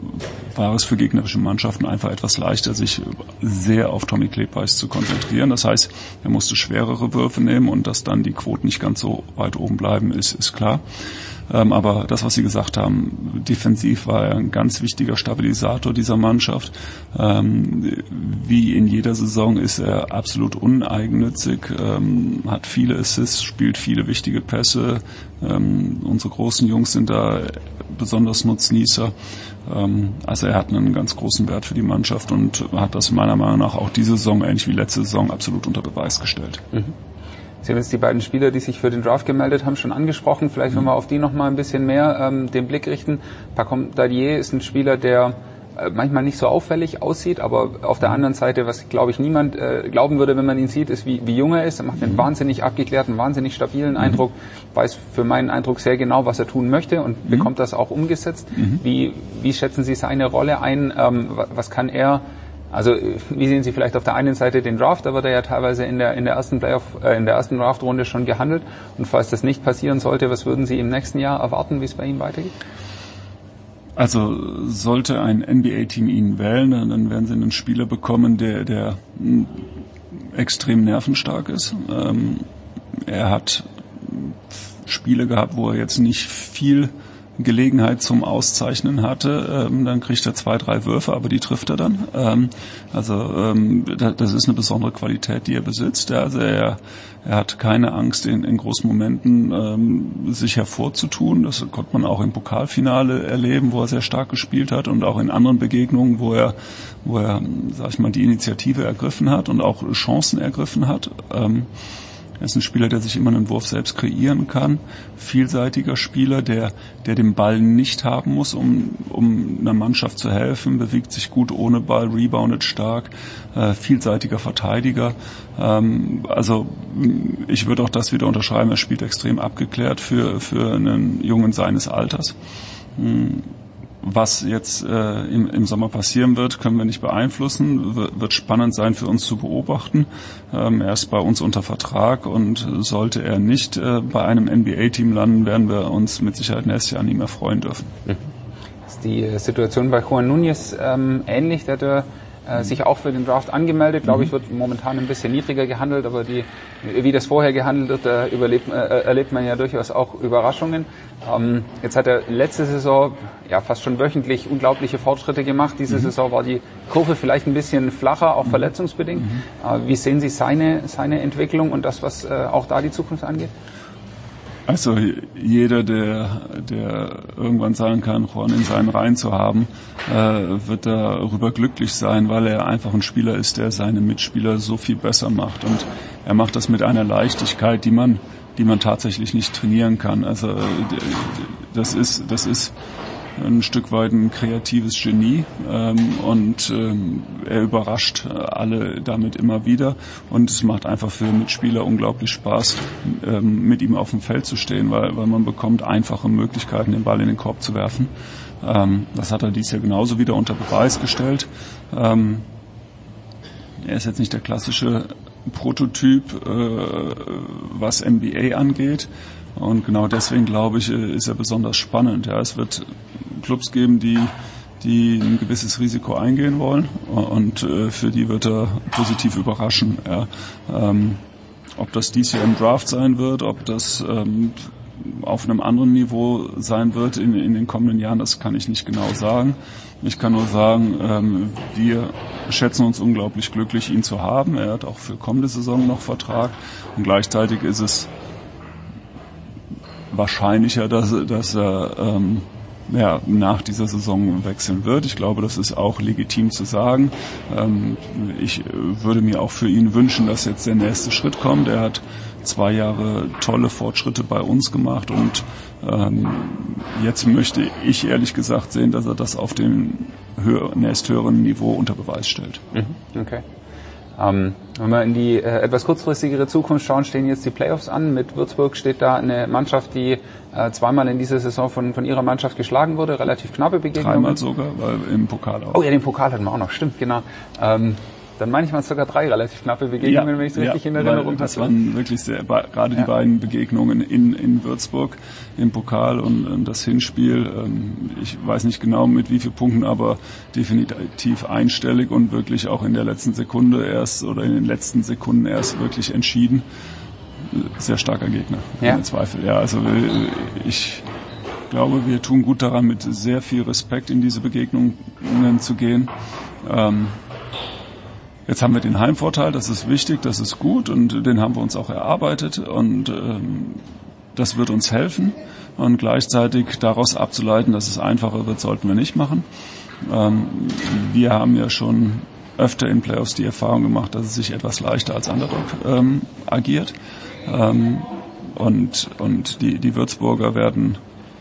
war es für gegnerische Mannschaften einfach etwas leichter, sich sehr auf Tommy Klepeis zu konzentrieren. Das heißt, er musste schwerere Würfe nehmen, und dass dann die Quoten nicht ganz so weit oben bleiben, ist, ist klar. Ähm, aber das, was Sie gesagt haben, defensiv war er ein ganz wichtiger Stabilisator dieser Mannschaft. Ähm, wie in jeder Saison ist er absolut uneigennützig, ähm, hat viele Assists, spielt viele wichtige Pässe. Ähm, unsere großen Jungs sind da besonders Nutznießer. Ähm, also er hat einen ganz großen Wert für die Mannschaft und hat das meiner Meinung nach auch diese Saison, ähnlich wie letzte Saison, absolut unter Beweis gestellt. Mhm. Sie haben jetzt die beiden Spieler, die sich für den Draft gemeldet haben, schon angesprochen. Vielleicht wollen wir auf die noch mal ein bisschen mehr ähm, den Blick richten. Pacom Dadier ist ein Spieler, der äh, manchmal nicht so auffällig aussieht, aber auf der anderen Seite, was glaube ich niemand äh, glauben würde, wenn man ihn sieht, ist, wie, wie jung er ist. Er macht einen wahnsinnig abgeklärten, wahnsinnig stabilen Eindruck, weiß für meinen Eindruck sehr genau, was er tun möchte, und mhm. bekommt das auch umgesetzt. Mhm. Wie, wie schätzen Sie seine Rolle ein? Ähm, was kann er... Also wie sehen Sie vielleicht auf der einen Seite den Draft? Da wird er ja teilweise in der in der ersten Playoff, äh, in der ersten Draftrunde schon gehandelt. Und falls das nicht passieren sollte, was würden Sie im nächsten Jahr erwarten, wie es bei ihm weitergeht? Also sollte ein N B A-Team ihn wählen, dann werden sie einen Spieler bekommen, der der extrem nervenstark ist. Ähm, er hat Spiele gehabt, wo er jetzt nicht viel Gelegenheit zum Auszeichnen hatte, ähm, dann kriegt er zwei, drei Würfe, aber die trifft er dann. Ähm, also ähm, das ist eine besondere Qualität, die er besitzt. Also er, er hat keine Angst, in, in großen Momenten ähm, sich hervorzutun. Das konnte man auch im Pokalfinale erleben, wo er sehr stark gespielt hat, und auch in anderen Begegnungen, wo er, wo er, sag ich mal, die Initiative ergriffen hat und auch Chancen ergriffen hat. Ähm, Er ist ein Spieler, der sich immer einen Wurf selbst kreieren kann. Vielseitiger Spieler, der, der den Ball nicht haben muss, um, um einer Mannschaft zu helfen. Bewegt sich gut ohne Ball, reboundet stark. Äh, vielseitiger Verteidiger. Ähm, also, ich würde auch das wieder unterschreiben. Er spielt extrem abgeklärt für, für einen Jungen seines Alters. Hm. Was jetzt äh, im, im Sommer passieren wird, können wir nicht beeinflussen. W- wird spannend sein für uns zu beobachten. Ähm, er ist bei uns unter Vertrag, und sollte er nicht äh, bei einem N B A-Team landen, werden wir uns mit Sicherheit nächstes Jahr an ihm erfreuen dürfen. Mhm. Ist die Situation bei Juan Núñez ähm, ähnlich? Der hat er äh, sich auch für den Draft angemeldet. Glaube ich, wird momentan ein bisschen niedriger gehandelt, aber die, wie das vorher gehandelt wird, da überlebt, äh, erlebt man ja durchaus auch Überraschungen. Ähm, jetzt hat er letzte Saison ja fast schon wöchentlich unglaubliche Fortschritte gemacht. Diese mhm. Saison war die Kurve vielleicht ein bisschen flacher, auch mhm. verletzungsbedingt. Mhm. Äh, wie sehen Sie seine, seine Entwicklung und das, was äh, auch da die Zukunft angeht? Also jeder, der, der irgendwann sagen kann, Juan in seinen Reihen zu haben, äh, wird darüber glücklich sein, weil er einfach ein Spieler ist, der seine Mitspieler so viel besser macht. Und er macht das mit einer Leichtigkeit, die man, die man tatsächlich nicht trainieren kann. Also das ist, das ist ein Stück weit ein kreatives Genie, ähm, und ähm, er überrascht alle damit immer wieder, und es macht einfach für Mitspieler unglaublich Spaß, ähm, mit ihm auf dem Feld zu stehen, weil, weil man bekommt einfache Möglichkeiten, den Ball in den Korb zu werfen. Ähm, das hat er dieses Jahr genauso wieder unter Beweis gestellt. Ähm, er ist jetzt nicht der klassische Prototyp, äh, was N B A angeht. Und genau deswegen, glaube ich, ist er besonders spannend. Ja, es wird Clubs geben, die, die ein gewisses Risiko eingehen wollen, und äh, für die wird er positiv überraschen. Ja. Ähm, ob das dies Jahr im Draft sein wird, ob das ähm, auf einem anderen Niveau sein wird in, in den kommenden Jahren, das kann ich nicht genau sagen. Ich kann nur sagen, ähm, wir schätzen uns unglaublich glücklich, ihn zu haben. Er hat auch für kommende Saison noch Vertrag und gleichzeitig ist es wahrscheinlicher, dass, dass er ähm, ja, nach dieser Saison wechseln wird. Ich glaube, das ist auch legitim zu sagen. Ähm, ich würde mir auch für ihn wünschen, dass jetzt der nächste Schritt kommt. Er hat zwei Jahre tolle Fortschritte bei uns gemacht und ähm, jetzt möchte ich ehrlich gesagt sehen, dass er das auf dem höher, nächsthöheren Niveau unter Beweis stellt. Mhm. Okay. Ähm, wenn wir in die äh, etwas kurzfristigere Zukunft schauen, stehen jetzt die Playoffs an. Mit Würzburg steht da eine Mannschaft, die äh, zweimal in dieser Saison von, von ihrer Mannschaft geschlagen wurde. Relativ knappe Begegnung. Dreimal sogar, weil im Pokal auch. Oh ja, den Pokal hatten wir auch noch. Stimmt, genau. Ähm, dann meine ich mal sogar drei relativ knappe Begegnungen, ja, wenn ich es richtig ja, in Erinnerung habe. Das waren wirklich sehr, gerade ja. die beiden Begegnungen in, in Würzburg im Pokal und, und das Hinspiel. Ähm, ich weiß nicht genau mit wie vielen Punkten, aber definitiv einstellig und wirklich auch in der letzten Sekunde erst oder in den letzten Sekunden erst wirklich entschieden. Sehr starker Gegner, ja. ohne Zweifel. Ja, also ich glaube, wir tun gut daran, mit sehr viel Respekt in diese Begegnungen zu gehen. Ähm, Jetzt haben wir den Heimvorteil, das ist wichtig, das ist gut und den haben wir uns auch erarbeitet und ähm, das wird uns helfen und gleichzeitig daraus abzuleiten, dass es einfacher wird, sollten wir nicht machen. Ähm, wir haben ja schon öfter in Playoffs die Erfahrung gemacht, dass es sich etwas leichter als Underdog ähm, agiert ähm, und und die die Würzburger werden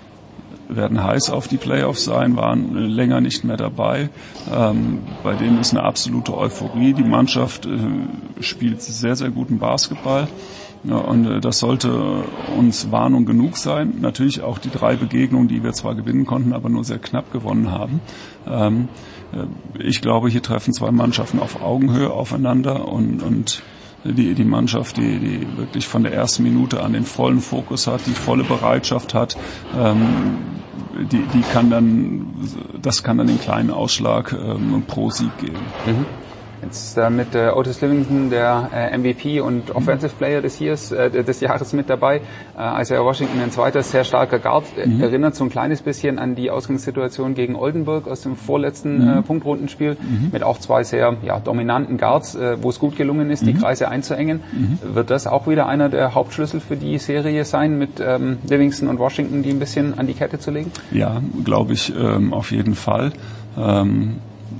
werden heiß auf die Playoffs sein, waren länger nicht mehr dabei. Ähm, bei denen ist eine absolute Euphorie. Die Mannschaft äh, spielt sehr, sehr guten Basketball. Ja, und äh, das sollte uns Warnung genug sein. Natürlich auch die drei Begegnungen, die wir zwar gewinnen konnten, aber nur sehr knapp gewonnen haben. Ähm, äh, ich glaube, hier treffen zwei Mannschaften auf Augenhöhe aufeinander und, und die, die Mannschaft, die, die wirklich von der ersten Minute an den vollen Fokus hat, die volle Bereitschaft hat, ähm, die, die kann dann, das kann dann den kleinen Ausschlag ähm, pro Sieg geben. Mhm. Jetzt äh, mit äh, Otis Livingston, der äh, M V P und Offensive Player des, Jahres, äh, des Jahres mit dabei. Äh, Isaiah Washington, ein zweiter sehr starker Guard, äh, mhm. erinnert so ein kleines bisschen an die Ausgangssituation gegen Oldenburg aus dem vorletzten mhm. äh, Punktrundenspiel, mhm. mit auch zwei sehr ja, dominanten Guards, äh, wo es gut gelungen ist, mhm. die Kreise einzuengen. Mhm. Wird das auch wieder einer der Hauptschlüssel für die Serie sein, mit ähm, Livingston und Washington die ein bisschen an die Kette zu legen? Ja, glaube ich, ähm, auf jeden Fall. Ähm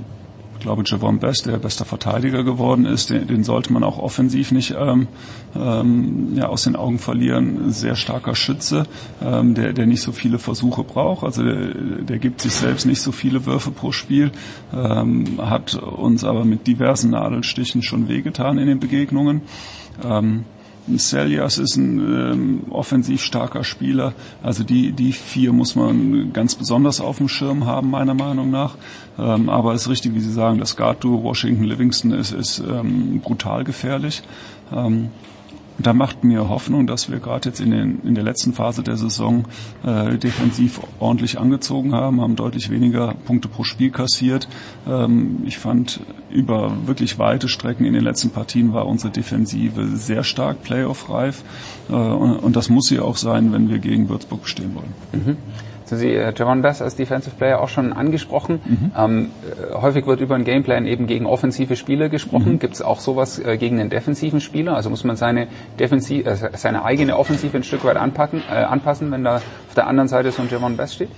Ich glaube, Javon Best, der bester Verteidiger geworden ist, den, den sollte man auch offensiv nicht ähm, ähm, ja, aus den Augen verlieren. Sehr starker Schütze, ähm, der, der nicht so viele Versuche braucht. Also der, der gibt sich selbst nicht so viele Würfe pro Spiel, ähm, hat uns aber mit diversen Nadelstichen schon wehgetan in den Begegnungen. Ähm, Seljas ist ein ähm, offensiv starker Spieler. Also die die vier muss man ganz besonders auf dem Schirm haben, meiner Meinung nach. Ähm, aber es ist richtig, wie Sie sagen, das Guard-Duo Washington-Livingston ist, ist ähm, brutal gefährlich. Ähm, Da macht mir Hoffnung, dass wir gerade jetzt in, den, in der letzten Phase der Saison äh, defensiv ordentlich angezogen haben, haben deutlich weniger Punkte pro Spiel kassiert. Ähm, ich fand, über wirklich weite Strecken in den letzten Partien war unsere Defensive sehr stark playoff-reif. Äh, und, und das muss sie auch sein, wenn wir gegen Würzburg bestehen wollen. Mhm. Sind Sie äh, Javon Best als Defensive Player auch schon angesprochen. Mhm. Ähm, äh, häufig wird über einen Gameplan eben gegen offensive Spieler gesprochen. Mhm. Gibt es auch sowas äh, gegen einen defensiven Spieler? Also muss man seine Defensiv, äh, seine eigene Offensive ein Stück weit anpacken, äh, anpassen, wenn da auf der anderen Seite so ein Javon Best steht?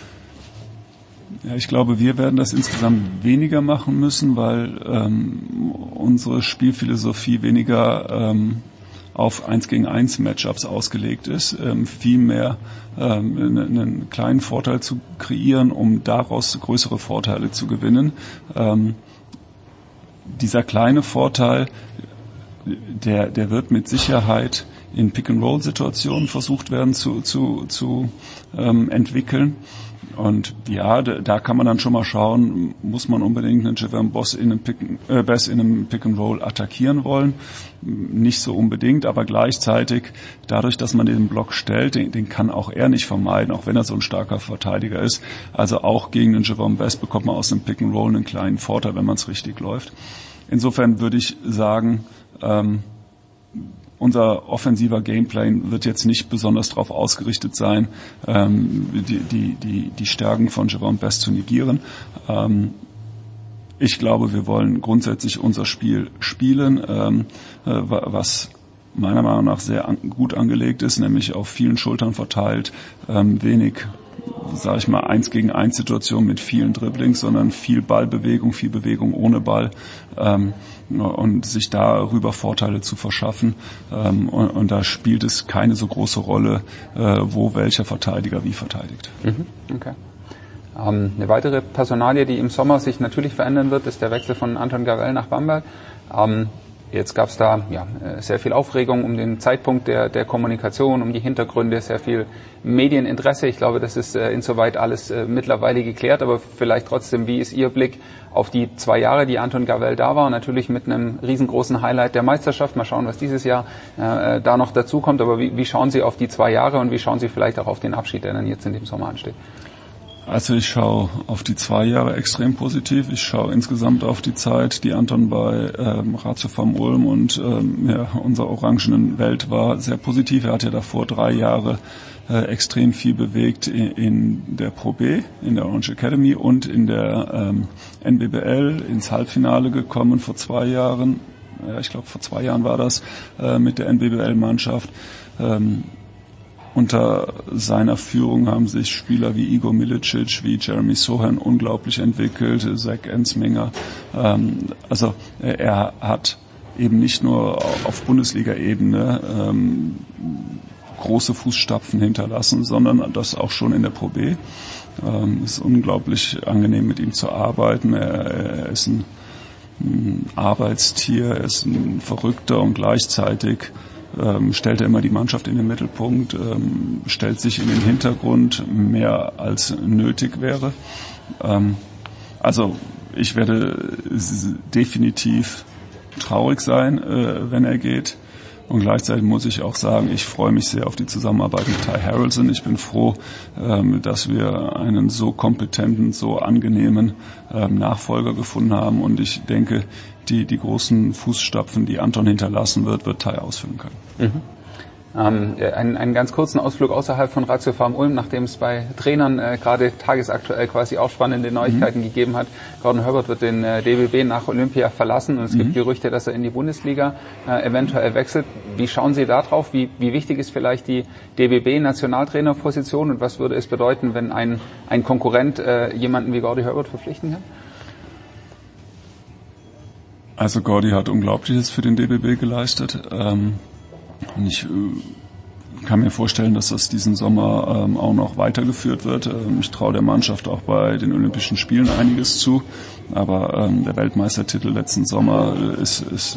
Ja, ich glaube, wir werden das insgesamt weniger machen müssen, weil ähm, unsere Spielphilosophie weniger ähm, auf eins gegen eins Matchups ausgelegt ist, ähm, viel mehr ähm, einen kleinen Vorteil zu kreieren, um daraus größere Vorteile zu gewinnen. Ähm, dieser kleine Vorteil, der, der wird mit Sicherheit in Pick-and-Roll-Situationen versucht werden zu, zu, zu ähm, entwickeln. Und ja, da, da kann man dann schon mal schauen, muss man unbedingt einen Javon Boss in einem Pick, äh, Bass in einem Pick and Roll attackieren wollen? Nicht so unbedingt, aber gleichzeitig dadurch, dass man den Block stellt, den, den kann auch er nicht vermeiden, auch wenn er so ein starker Verteidiger ist. Also auch gegen einen Javon Bass bekommt man aus einem Pick and Roll einen kleinen Vorteil, wenn man es richtig läuft. Insofern würde ich sagen, ähm, unser offensiver Gameplan wird jetzt nicht besonders darauf ausgerichtet sein, ähm, die, die, die, die Stärken von Jerome Best zu negieren. Ähm, ich glaube, wir wollen grundsätzlich unser Spiel spielen, ähm, äh, was meiner Meinung nach sehr an, gut angelegt ist, nämlich auf vielen Schultern verteilt, ähm, wenig, sage ich mal, eins gegen eins Situation mit vielen Dribblings, sondern viel Ballbewegung, viel Bewegung ohne Ball, ähm, und sich darüber Vorteile zu verschaffen. Ähm, und, und da spielt es keine so große Rolle, äh, wo welcher Verteidiger wie verteidigt. Mhm. Okay. Ähm, eine weitere Personalie, die im Sommer sich natürlich verändern wird, ist der Wechsel von Anton Gavell nach Bamberg. Ähm, Jetzt gab es da ja sehr viel Aufregung um den Zeitpunkt der, der Kommunikation, um die Hintergründe, sehr viel Medieninteresse. Ich glaube, das ist äh, insoweit alles äh, mittlerweile geklärt, aber vielleicht trotzdem, wie ist Ihr Blick auf die zwei Jahre, die Anton Gavell da war? Natürlich mit einem riesengroßen Highlight der Meisterschaft. Mal schauen, was dieses Jahr äh, da noch dazu kommt. Aber wie, wie schauen Sie auf die zwei Jahre und wie schauen Sie vielleicht auch auf den Abschied, der dann jetzt in dem Sommer ansteht? Also ich schaue auf die zwei Jahre extrem positiv. Ich schaue insgesamt auf die Zeit, die Anton bei ähm, Ratio Farm Ulm und ähm, ja, unserer orangenen Welt war, sehr positiv. Er hat ja davor drei Jahre äh, extrem viel bewegt in, in der Pro B, in der Orange Academy und in der ähm, N B B L, ins Halbfinale gekommen vor zwei Jahren. Ja, ich glaube vor zwei Jahren war das äh, mit der N B B L-Mannschaft. Ähm, Unter seiner Führung haben sich Spieler wie Igor Milicic, wie Jeremy Sohan unglaublich entwickelt, Zach Ensminger. Ähm, also er hat eben nicht nur auf Bundesliga-Ebene ähm, große Fußstapfen hinterlassen, sondern das auch schon in der Pro B. Ähm, es ist unglaublich angenehm, mit ihm zu arbeiten. Er, er ist ein, ein Arbeitstier, er ist ein Verrückter und gleichzeitig Ähm, stellt er immer die Mannschaft in den Mittelpunkt, ähm, stellt sich in den Hintergrund mehr als nötig wäre. Ähm, also ich werde definitiv traurig sein, äh, wenn er geht. Und gleichzeitig muss ich auch sagen, ich freue mich sehr auf die Zusammenarbeit mit Ty Harrelson. Ich bin froh, ähm, dass wir einen so kompetenten, so angenehmen ähm, Nachfolger gefunden haben. Und ich denke, die, die großen Fußstapfen, die Anton hinterlassen wird, wird Ty ausfüllen können. Mhm. Ähm, einen, einen ganz kurzen Ausflug außerhalb von Ratio Farm Ulm, nachdem es bei Trainern äh, gerade tagesaktuell quasi auch spannende Neuigkeiten mhm. gegeben hat. Gordon Herbert wird den äh, D B B nach Olympia verlassen und es mhm. gibt Gerüchte, dass er in die Bundesliga äh, eventuell wechselt. Wie schauen Sie da drauf? Wie, wie wichtig ist vielleicht die D B B-Nationaltrainerposition und was würde es bedeuten, wenn ein, ein Konkurrent äh, jemanden wie Gordy Herbert verpflichten kann? Also Gordy hat Unglaubliches für den D B B geleistet. Ähm Und ich äh, kann mir vorstellen, dass das diesen Sommer ähm, auch noch weitergeführt wird. Ähm, ich traue der Mannschaft auch bei den Olympischen Spielen einiges zu. Aber ähm, der Weltmeistertitel letzten Sommer äh, ist, ist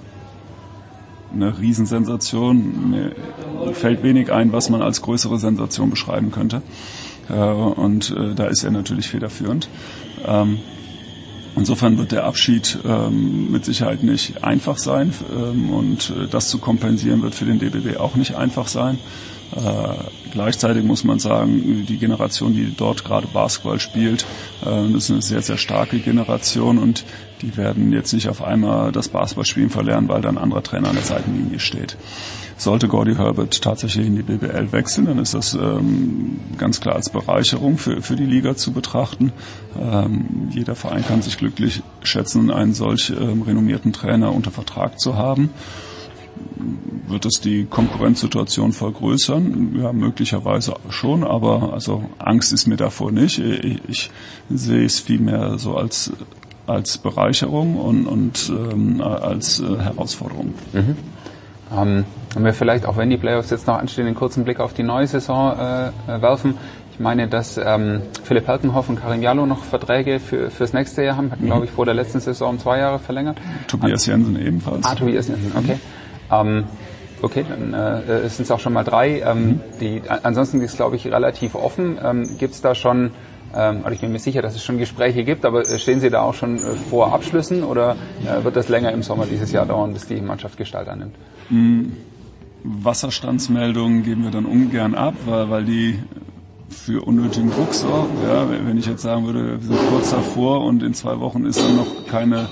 eine Riesensensation. Mir fällt wenig ein, was man als größere Sensation beschreiben könnte. Äh, und äh, da ist er natürlich federführend. Ähm, Insofern wird der Abschied ähm, mit Sicherheit nicht einfach sein ähm, und äh, das zu kompensieren wird für den D B B auch nicht einfach sein. Äh, gleichzeitig muss man sagen, die Generation, die dort gerade Basketball spielt, äh, das ist eine sehr, sehr starke Generation und die werden jetzt nicht auf einmal das Basketballspielen verlernen, weil da ein anderer Trainer an der Seitenlinie steht. Sollte Gordy Herbert tatsächlich in die B B L wechseln, dann ist das ähm, ganz klar als Bereicherung für, für die Liga zu betrachten. Ähm, jeder Verein kann sich glücklich schätzen, einen solch ähm, renommierten Trainer unter Vertrag zu haben. Wird es die Konkurrenzsituation vergrößern? Ja, möglicherweise schon, aber also Angst ist mir davor nicht. Ich, ich sehe es vielmehr so als als Bereicherung und, und ähm, als äh, Herausforderung. Mhm. Ähm, haben wir vielleicht, auch wenn die Playoffs jetzt noch anstehen, einen kurzen Blick auf die neue Saison äh, werfen. Ich meine, dass ähm, Philipp Helkenhoff und Karim Jallow noch Verträge für fürs nächste Jahr haben, hatten, mhm. glaube ich, vor der letzten Saison um zwei Jahre verlängert. Tobias Jensen ebenfalls. Ah, Tobias Jensen, okay. Mhm. Ähm, okay, dann äh, sind es auch schon mal drei. Ähm, mhm. die, ansonsten ist es, glaube ich, relativ offen. Ähm, gibt es da schon, ähm, also ich bin mir sicher, dass es schon Gespräche gibt, aber stehen Sie da auch schon äh, vor Abschlüssen oder äh, wird das länger im Sommer dieses Jahr dauern, bis die Mannschaft Gestalt annimmt? Mhm. Wasserstandsmeldungen geben wir dann ungern ab, weil, weil die für unnötigen Druck sorgen. Ja, wenn ich jetzt sagen würde, wir sind kurz davor und in zwei Wochen ist dann noch keine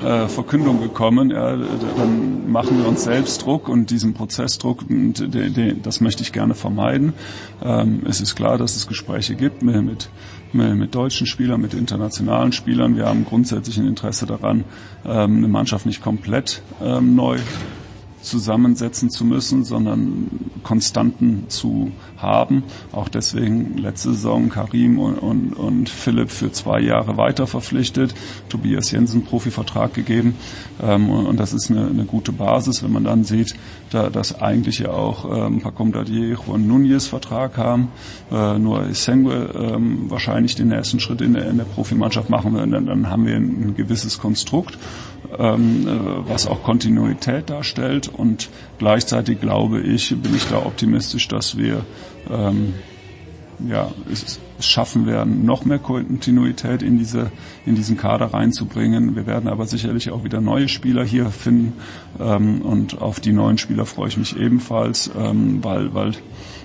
äh, Verkündung gekommen, ja, dann machen wir uns selbst Druck und diesen Prozessdruck, de, de, das möchte ich gerne vermeiden. Ähm, es ist klar, dass es Gespräche gibt mit, mit, mit deutschen Spielern, mit internationalen Spielern. Wir haben grundsätzlich ein Interesse daran, ähm, eine Mannschaft nicht komplett ähm, neu zusammensetzen zu müssen, sondern Konstanten zu haben. Auch deswegen letzte Saison Karim und, und, und Philipp für zwei Jahre weiter verpflichtet, Tobias Jensen Profivertrag gegeben. Ähm, und, und das ist eine, eine gute Basis, wenn man dann sieht, da, dass eigentlich ja auch ähm, Pacom Dadier und Núñez Vertrag haben, äh, nur Sengue ähm, wahrscheinlich den nächsten Schritt in der, in der Profimannschaft machen wir, dann, dann haben wir ein, ein gewisses Konstrukt, ähm, äh, was auch Kontinuität darstellt. Und gleichzeitig glaube ich, bin ich da optimistisch, dass wir ähm, ja, es, es schaffen werden, noch mehr Kontinuität in diese in diesen Kader reinzubringen. Wir werden aber sicherlich auch wieder neue Spieler hier finden, ähm, und auf die neuen Spieler freue ich mich ebenfalls, ähm, weil weil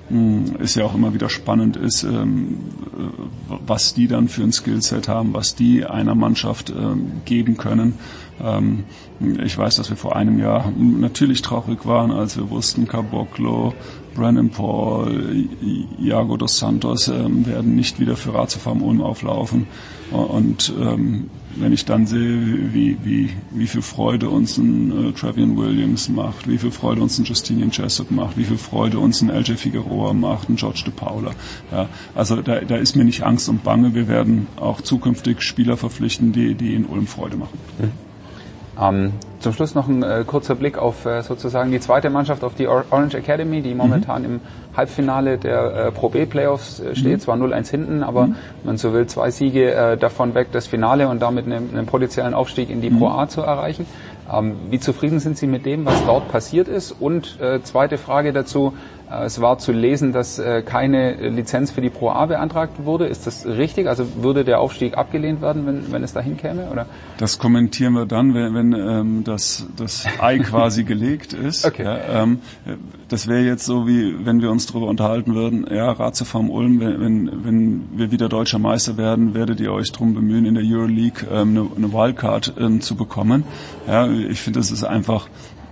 es ja auch immer wieder spannend ist, ähm, was die dann für ein Skillset haben, was die einer Mannschaft ähm, geben können. Ähm, ich weiß, dass wir vor einem Jahr natürlich traurig waren, als wir wussten, Caboclo, Brandon Paul, Iago dos Santos ähm, werden nicht wieder für Ratiofarm Ulm auflaufen. Und ähm, wenn ich dann sehe, wie, wie, wie viel Freude uns ein äh, Travian Williams macht, wie viel Freude uns ein Justinian Jessup macht, wie viel Freude uns ein L J Figueroa macht, ein George de Paula. Ja, also da, da ist mir nicht Angst und Bange. Wir werden auch zukünftig Spieler verpflichten, die, die in Ulm Freude machen. Mhm. Ähm, zum Schluss noch ein äh, kurzer Blick auf äh, sozusagen die zweite Mannschaft, auf die Or- Orange Academy, die momentan mhm. im Halbfinale der äh, Pro B Playoffs äh, steht, mhm. zwar null eins hinten, aber mhm. man so will, zwei Siege äh, davon weg, das Finale und damit einen, einen potenziellen Aufstieg in die mhm. Pro A zu erreichen. Ähm, wie zufrieden sind Sie mit dem, was dort passiert ist? Und äh, zweite Frage dazu, äh, es war zu lesen, dass äh, keine Lizenz für die Pro A beantragt wurde. Ist das richtig? Also würde der Aufstieg abgelehnt werden, wenn, wenn es dahin käme? Oder? Das kommentieren wir dann, wenn, wenn ähm, das, das Ei quasi gelegt ist. Okay. Ja, ähm, das wäre jetzt so, wie wenn wir uns darüber unterhalten würden, ja, Ratiofarm Ulm, wenn, wenn, wenn wir wieder deutscher Meister werden, werdet ihr euch darum bemühen, in der Euroleague ähm, eine, eine Wildcard ähm, zu bekommen. Ja, ich finde, das ist einfach,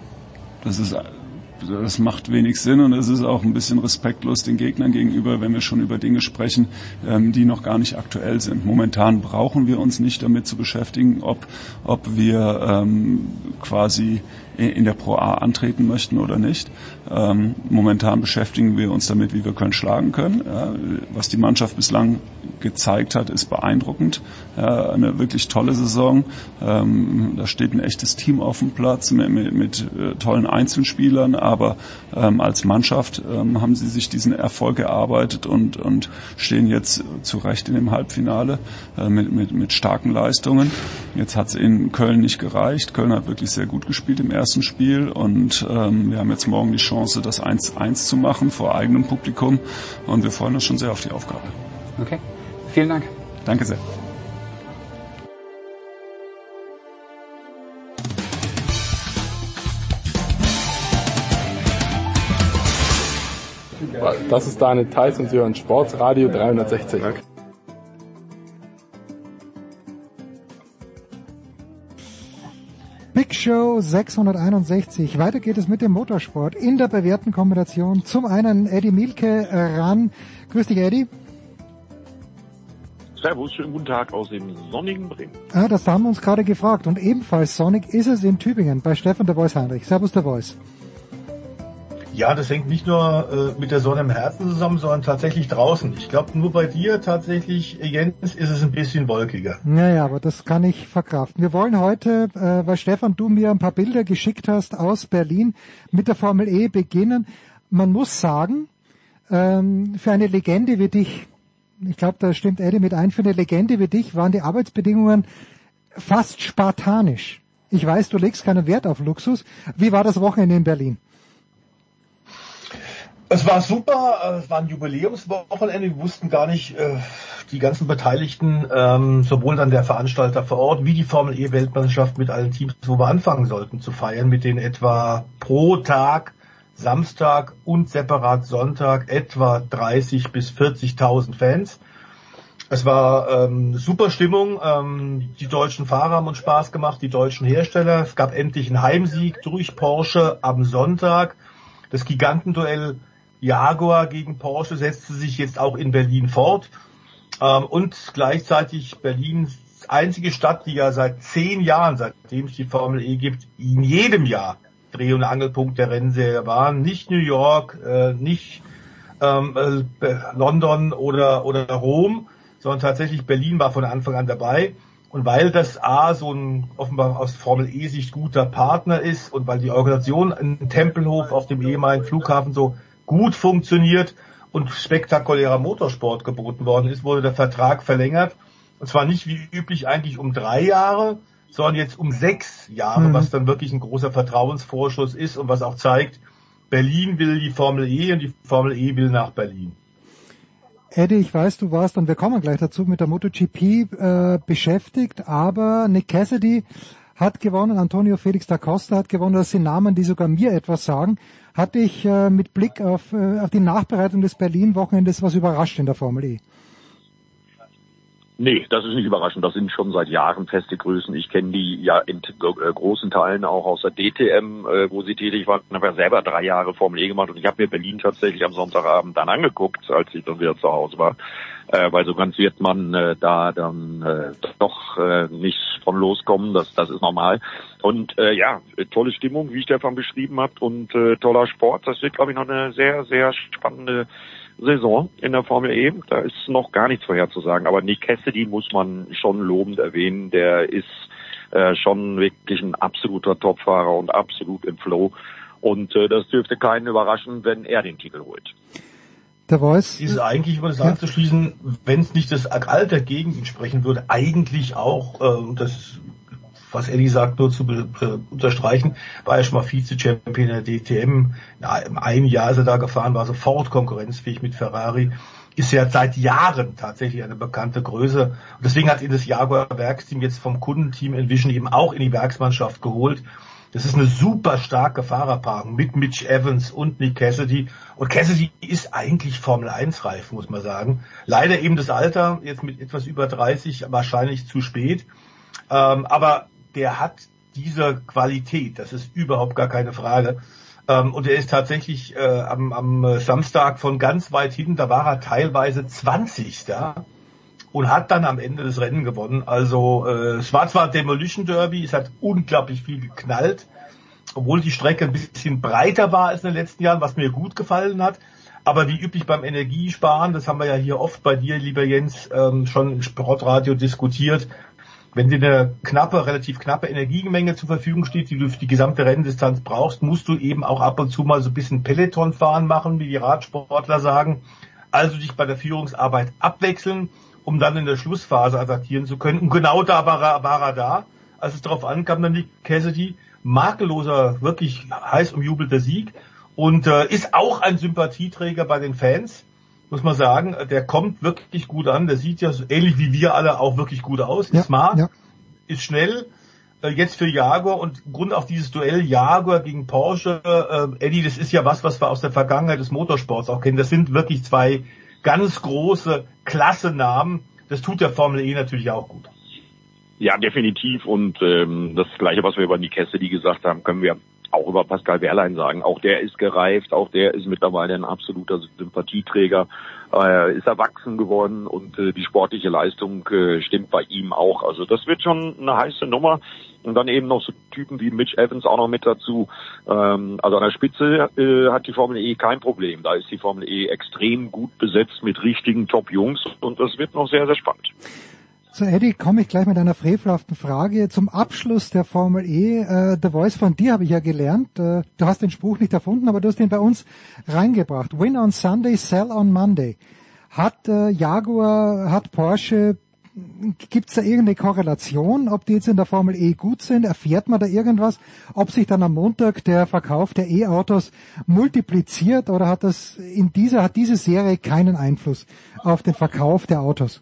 das ist, das macht wenig Sinn und es ist auch ein bisschen respektlos den Gegnern gegenüber, wenn wir schon über Dinge sprechen, ähm, die noch gar nicht aktuell sind. Momentan brauchen wir uns nicht damit zu beschäftigen, ob, ob wir ähm, quasi in der Pro A antreten möchten oder nicht. Ähm, momentan beschäftigen wir uns damit, wie wir Köln schlagen können. Ja, was die Mannschaft bislang gezeigt hat, ist beeindruckend. Ja, eine wirklich tolle Saison. Ähm, da steht ein echtes Team auf dem Platz mit, mit, mit äh, tollen Einzelspielern, aber ähm, als Mannschaft ähm, haben sie sich diesen Erfolg erarbeitet und, und stehen jetzt zu Recht in dem Halbfinale äh, mit, mit, mit starken Leistungen. Jetzt hat es in Köln nicht gereicht. Köln hat wirklich sehr gut gespielt im ersten Spiel und ähm, wir haben jetzt morgen die Chance, das eins eins zu machen vor eigenem Publikum und wir freuen uns schon sehr auf die Aufgabe. Okay, vielen Dank. Danke sehr. Das ist Daniel Theiss und Sie hören Sportradio dreihundertsechzig. Big Show sechshunderteinundsechzig. Weiter geht es mit dem Motorsport in der bewährten Kombination. Zum einen Eddie Mielke ran. Grüß dich, Eddie. Servus, schönen guten Tag aus dem sonnigen Bremen. Ah, das haben wir uns gerade gefragt. Und ebenfalls sonnig ist es in Tübingen bei Stefan der Voice Heinrich. Servus der Voice. Ja, das hängt nicht nur äh, mit der Sonne im Herzen zusammen, sondern tatsächlich draußen. Ich glaube, nur bei dir tatsächlich, Jens, ist es ein bisschen wolkiger. Naja, aber das kann ich verkraften. Wir wollen heute, äh, weil Stefan, du mir ein paar Bilder geschickt hast aus Berlin, mit der Formel E beginnen. Man muss sagen, ähm, für eine Legende wie dich, ich glaube, da stimmt Eddie mit ein, für eine Legende wie dich waren die Arbeitsbedingungen fast spartanisch. Ich weiß, du legst keinen Wert auf Luxus. Wie war das Wochenende in Berlin? Es war super, es war ein Jubiläumswochenende, wir wussten gar nicht, äh, die ganzen Beteiligten, ähm, sowohl dann der Veranstalter vor Ort, wie die Formel E-Weltmeisterschaft mit allen Teams, wo wir anfangen sollten zu feiern, mit den etwa pro Tag, Samstag und separat Sonntag etwa dreißig bis vierzigtausend Fans. Es war ähm, super Stimmung. Ähm, die deutschen Fahrer haben uns Spaß gemacht, die deutschen Hersteller. Es gab endlich einen Heimsieg durch Porsche am Sonntag. Das Gigantenduell Jaguar gegen Porsche setzte sich jetzt auch in Berlin fort. Ähm, und gleichzeitig Berlins einzige Stadt, die ja seit zehn Jahren, seitdem es die Formel E gibt, in jedem Jahr Dreh- und Angelpunkt der Rennserie waren. Nicht New York, äh, nicht ähm, äh, London oder, oder Rom, sondern tatsächlich Berlin war von Anfang an dabei. Und weil das A so ein offenbar aus Formel E-Sicht guter Partner ist und weil die Organisation in Tempelhof auf dem ehemaligen Flughafen so gut funktioniert und spektakulärer Motorsport geboten worden ist, wurde der Vertrag verlängert. Und zwar nicht wie üblich eigentlich um drei Jahre, sondern jetzt um sechs Jahre, mhm. was dann wirklich ein großer Vertrauensvorschuss ist und was auch zeigt, Berlin will die Formel E und die Formel E will nach Berlin. Eddie, ich weiß, du warst, und wir kommen gleich dazu, mit der MotoGP äh, beschäftigt, aber Nick Cassidy hat gewonnen, Antonio Felix da Costa hat gewonnen, das sind Namen, die sogar mir etwas sagen. Hat dich äh, mit Blick auf, äh, auf die Nachbereitung des Berlin-Wochenendes was überrascht in der Formel E? Nee, das ist nicht überraschend. Das sind schon seit Jahren feste Größen. Ich kenne die ja in äh, großen Teilen auch aus der D T M, äh, wo sie tätig waren. Ich habe ja selber drei Jahre Formel E gemacht und ich habe mir Berlin tatsächlich am Sonntagabend dann angeguckt, als ich dann wieder zu Hause war. Äh, weil so ganz wird man äh, da dann äh, doch äh, nicht von loskommen. Das, das ist normal. Und äh, ja, tolle Stimmung, wie Stefan beschrieben hat, und äh, toller Sport. Das wird, glaube ich, noch eine sehr, sehr spannende Saison in der Formel E. Da ist noch gar nichts vorherzusagen. Aber Nick Cassidy muss man schon lobend erwähnen. Der ist äh, schon wirklich ein absoluter Topfahrer und absolut im Flow. Und äh, das dürfte keinen überraschen, wenn er den Titel holt. Der Voice ist eigentlich, um das ja. anzuschließen, wenn es nicht das Alter gegen ihn sprechen würde, eigentlich auch, äh, das was Eddie sagt, nur zu be- be- unterstreichen, war er schon mal Vize-Champion der D T M. Ja, im einen Jahr ist er da gefahren, war sofort konkurrenzfähig mit Ferrari. Ist ja seit Jahren tatsächlich eine bekannte Größe. Und deswegen hat ihn das Jaguar-Werksteam jetzt vom Kundenteam Envision eben auch in die Werksmannschaft geholt. Das ist eine super starke Fahrerpaarung mit Mitch Evans und Nick Cassidy. Und Cassidy ist eigentlich Formel eins reif, muss man sagen. Leider eben das Alter, jetzt mit etwas über dreißig, wahrscheinlich zu spät. Ähm, aber der hat diese Qualität, das ist überhaupt gar keine Frage. Ähm, und er ist tatsächlich äh, am, am Samstag von ganz weit hinten, da war er teilweise zwanzigster und hat dann am Ende das Rennen gewonnen. Also äh, es war zwar Demolition Derby, es hat unglaublich viel geknallt, obwohl die Strecke ein bisschen breiter war als in den letzten Jahren, was mir gut gefallen hat. Aber wie üblich beim Energiesparen, das haben wir ja hier oft bei dir, lieber Jens, ähm, schon im Sportradio diskutiert. Wenn dir eine knappe, relativ knappe Energiemenge zur Verfügung steht, die du für die gesamte Renndistanz brauchst, musst du eben auch ab und zu mal so ein bisschen Pelotonfahren machen, wie die Radsportler sagen. Also dich bei der Führungsarbeit abwechseln, um dann in der Schlussphase attackieren zu können. Und genau da war er, war er da, als es darauf ankam, dann Nick Cassidy, makelloser, wirklich heiß umjubelter Sieg, und äh, ist auch ein Sympathieträger bei den Fans. Muss man sagen, der kommt wirklich gut an, der sieht ja so ähnlich wie wir alle auch wirklich gut aus, ist ja, smart, ja. ist schnell, äh, jetzt für Jaguar, und Grund auf dieses Duell Jaguar gegen Porsche, äh, Eddie, das ist ja was, was wir aus der Vergangenheit des Motorsports auch kennen, das sind wirklich zwei ganz große, klasse Namen, das tut der Formel E natürlich auch gut. Ja, definitiv, und ähm, das Gleiche, was wir über Nick Cassidy gesagt haben, können wir auch über Pascal Wehrlein sagen. Auch der ist gereift, auch der ist mittlerweile ein absoluter Sympathieträger, äh, ist erwachsen geworden, und äh, die sportliche Leistung äh, stimmt bei ihm auch. Also das wird schon eine heiße Nummer. Und dann eben noch so Typen wie Mitch Evans auch noch mit dazu. Ähm, also an der Spitze äh, hat die Formel E kein Problem. Da ist die Formel E extrem gut besetzt mit richtigen Top-Jungs, und das wird noch sehr, sehr spannend. So, Eddie, komme ich gleich mit einer frevelhaften Frage zum Abschluss der Formel E. Äh, The Voice, von dir habe ich ja gelernt. Äh, du hast den Spruch nicht erfunden, aber du hast den bei uns reingebracht. Win on Sunday, sell on Monday. Hat äh, Jaguar, hat Porsche, gibt's da irgendeine Korrelation, ob die jetzt in der Formel E gut sind? Erfährt man da irgendwas? Ob sich dann am Montag der Verkauf der E-Autos multipliziert, oder hat das in dieser, hat diese Serie keinen Einfluss auf den Verkauf der Autos?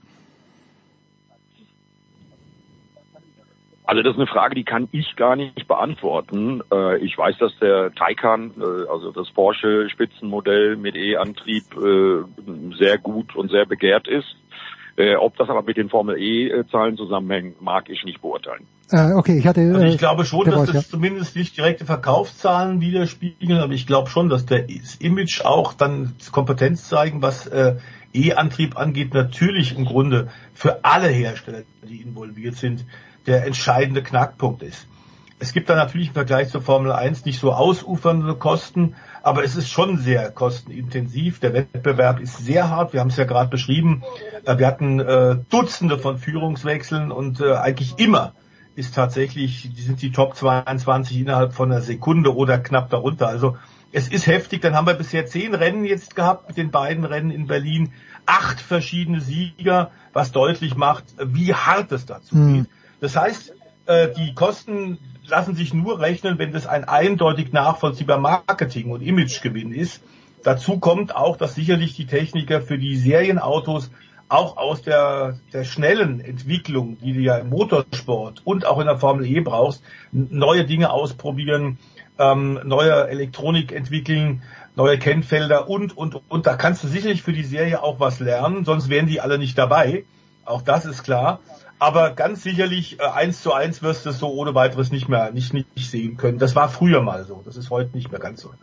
Also das ist eine Frage, die kann ich gar nicht beantworten. Äh, ich weiß, dass der Taycan, äh, also das Porsche-Spitzenmodell mit E-Antrieb, äh, sehr gut und sehr begehrt ist. Äh, ob das aber mit den Formel-E-Zahlen zusammenhängt, mag ich nicht beurteilen. Äh, okay, ich hatte. Äh, also ich glaube schon, dass Wolf, das ja. zumindest nicht direkte Verkaufszahlen widerspiegeln, aber ich glaube schon, dass der das Image auch dann Kompetenz zeigen, was äh, E-Antrieb angeht, natürlich im Grunde für alle Hersteller, die involviert sind, der entscheidende Knackpunkt ist. Es gibt da natürlich im Vergleich zur Formel eins nicht so ausufernde Kosten, aber es ist schon sehr kostenintensiv. Der Wettbewerb ist sehr hart. Wir haben es ja gerade beschrieben. Wir hatten äh, Dutzende von Führungswechseln und äh, eigentlich immer ist tatsächlich, die sind die Top zweiundzwanzig innerhalb von einer Sekunde oder knapp darunter. Also es ist heftig. Dann haben wir bisher zehn Rennen jetzt gehabt mit den beiden Rennen in Berlin. Acht verschiedene Sieger, was deutlich macht, wie hart es dazu Mhm. geht. Das heißt, äh, die Kosten lassen sich nur rechnen, wenn das ein eindeutig nachvollziehbar Marketing- und Imagegewinn ist. Dazu kommt auch, dass sicherlich die Techniker für die Serienautos auch aus der, der schnellen Entwicklung, die du ja im Motorsport und auch in der Formel E brauchst, neue Dinge ausprobieren, ähm, neue Elektronik entwickeln, neue Kennfelder und, und, und. Da kannst du sicherlich für die Serie auch was lernen, sonst wären die alle nicht dabei. Auch das ist klar. Aber ganz sicherlich äh, eins zu eins wirst du es so ohne weiteres nicht mehr nicht, nicht sehen können. Das war früher mal so. Das ist heute nicht mehr ganz so.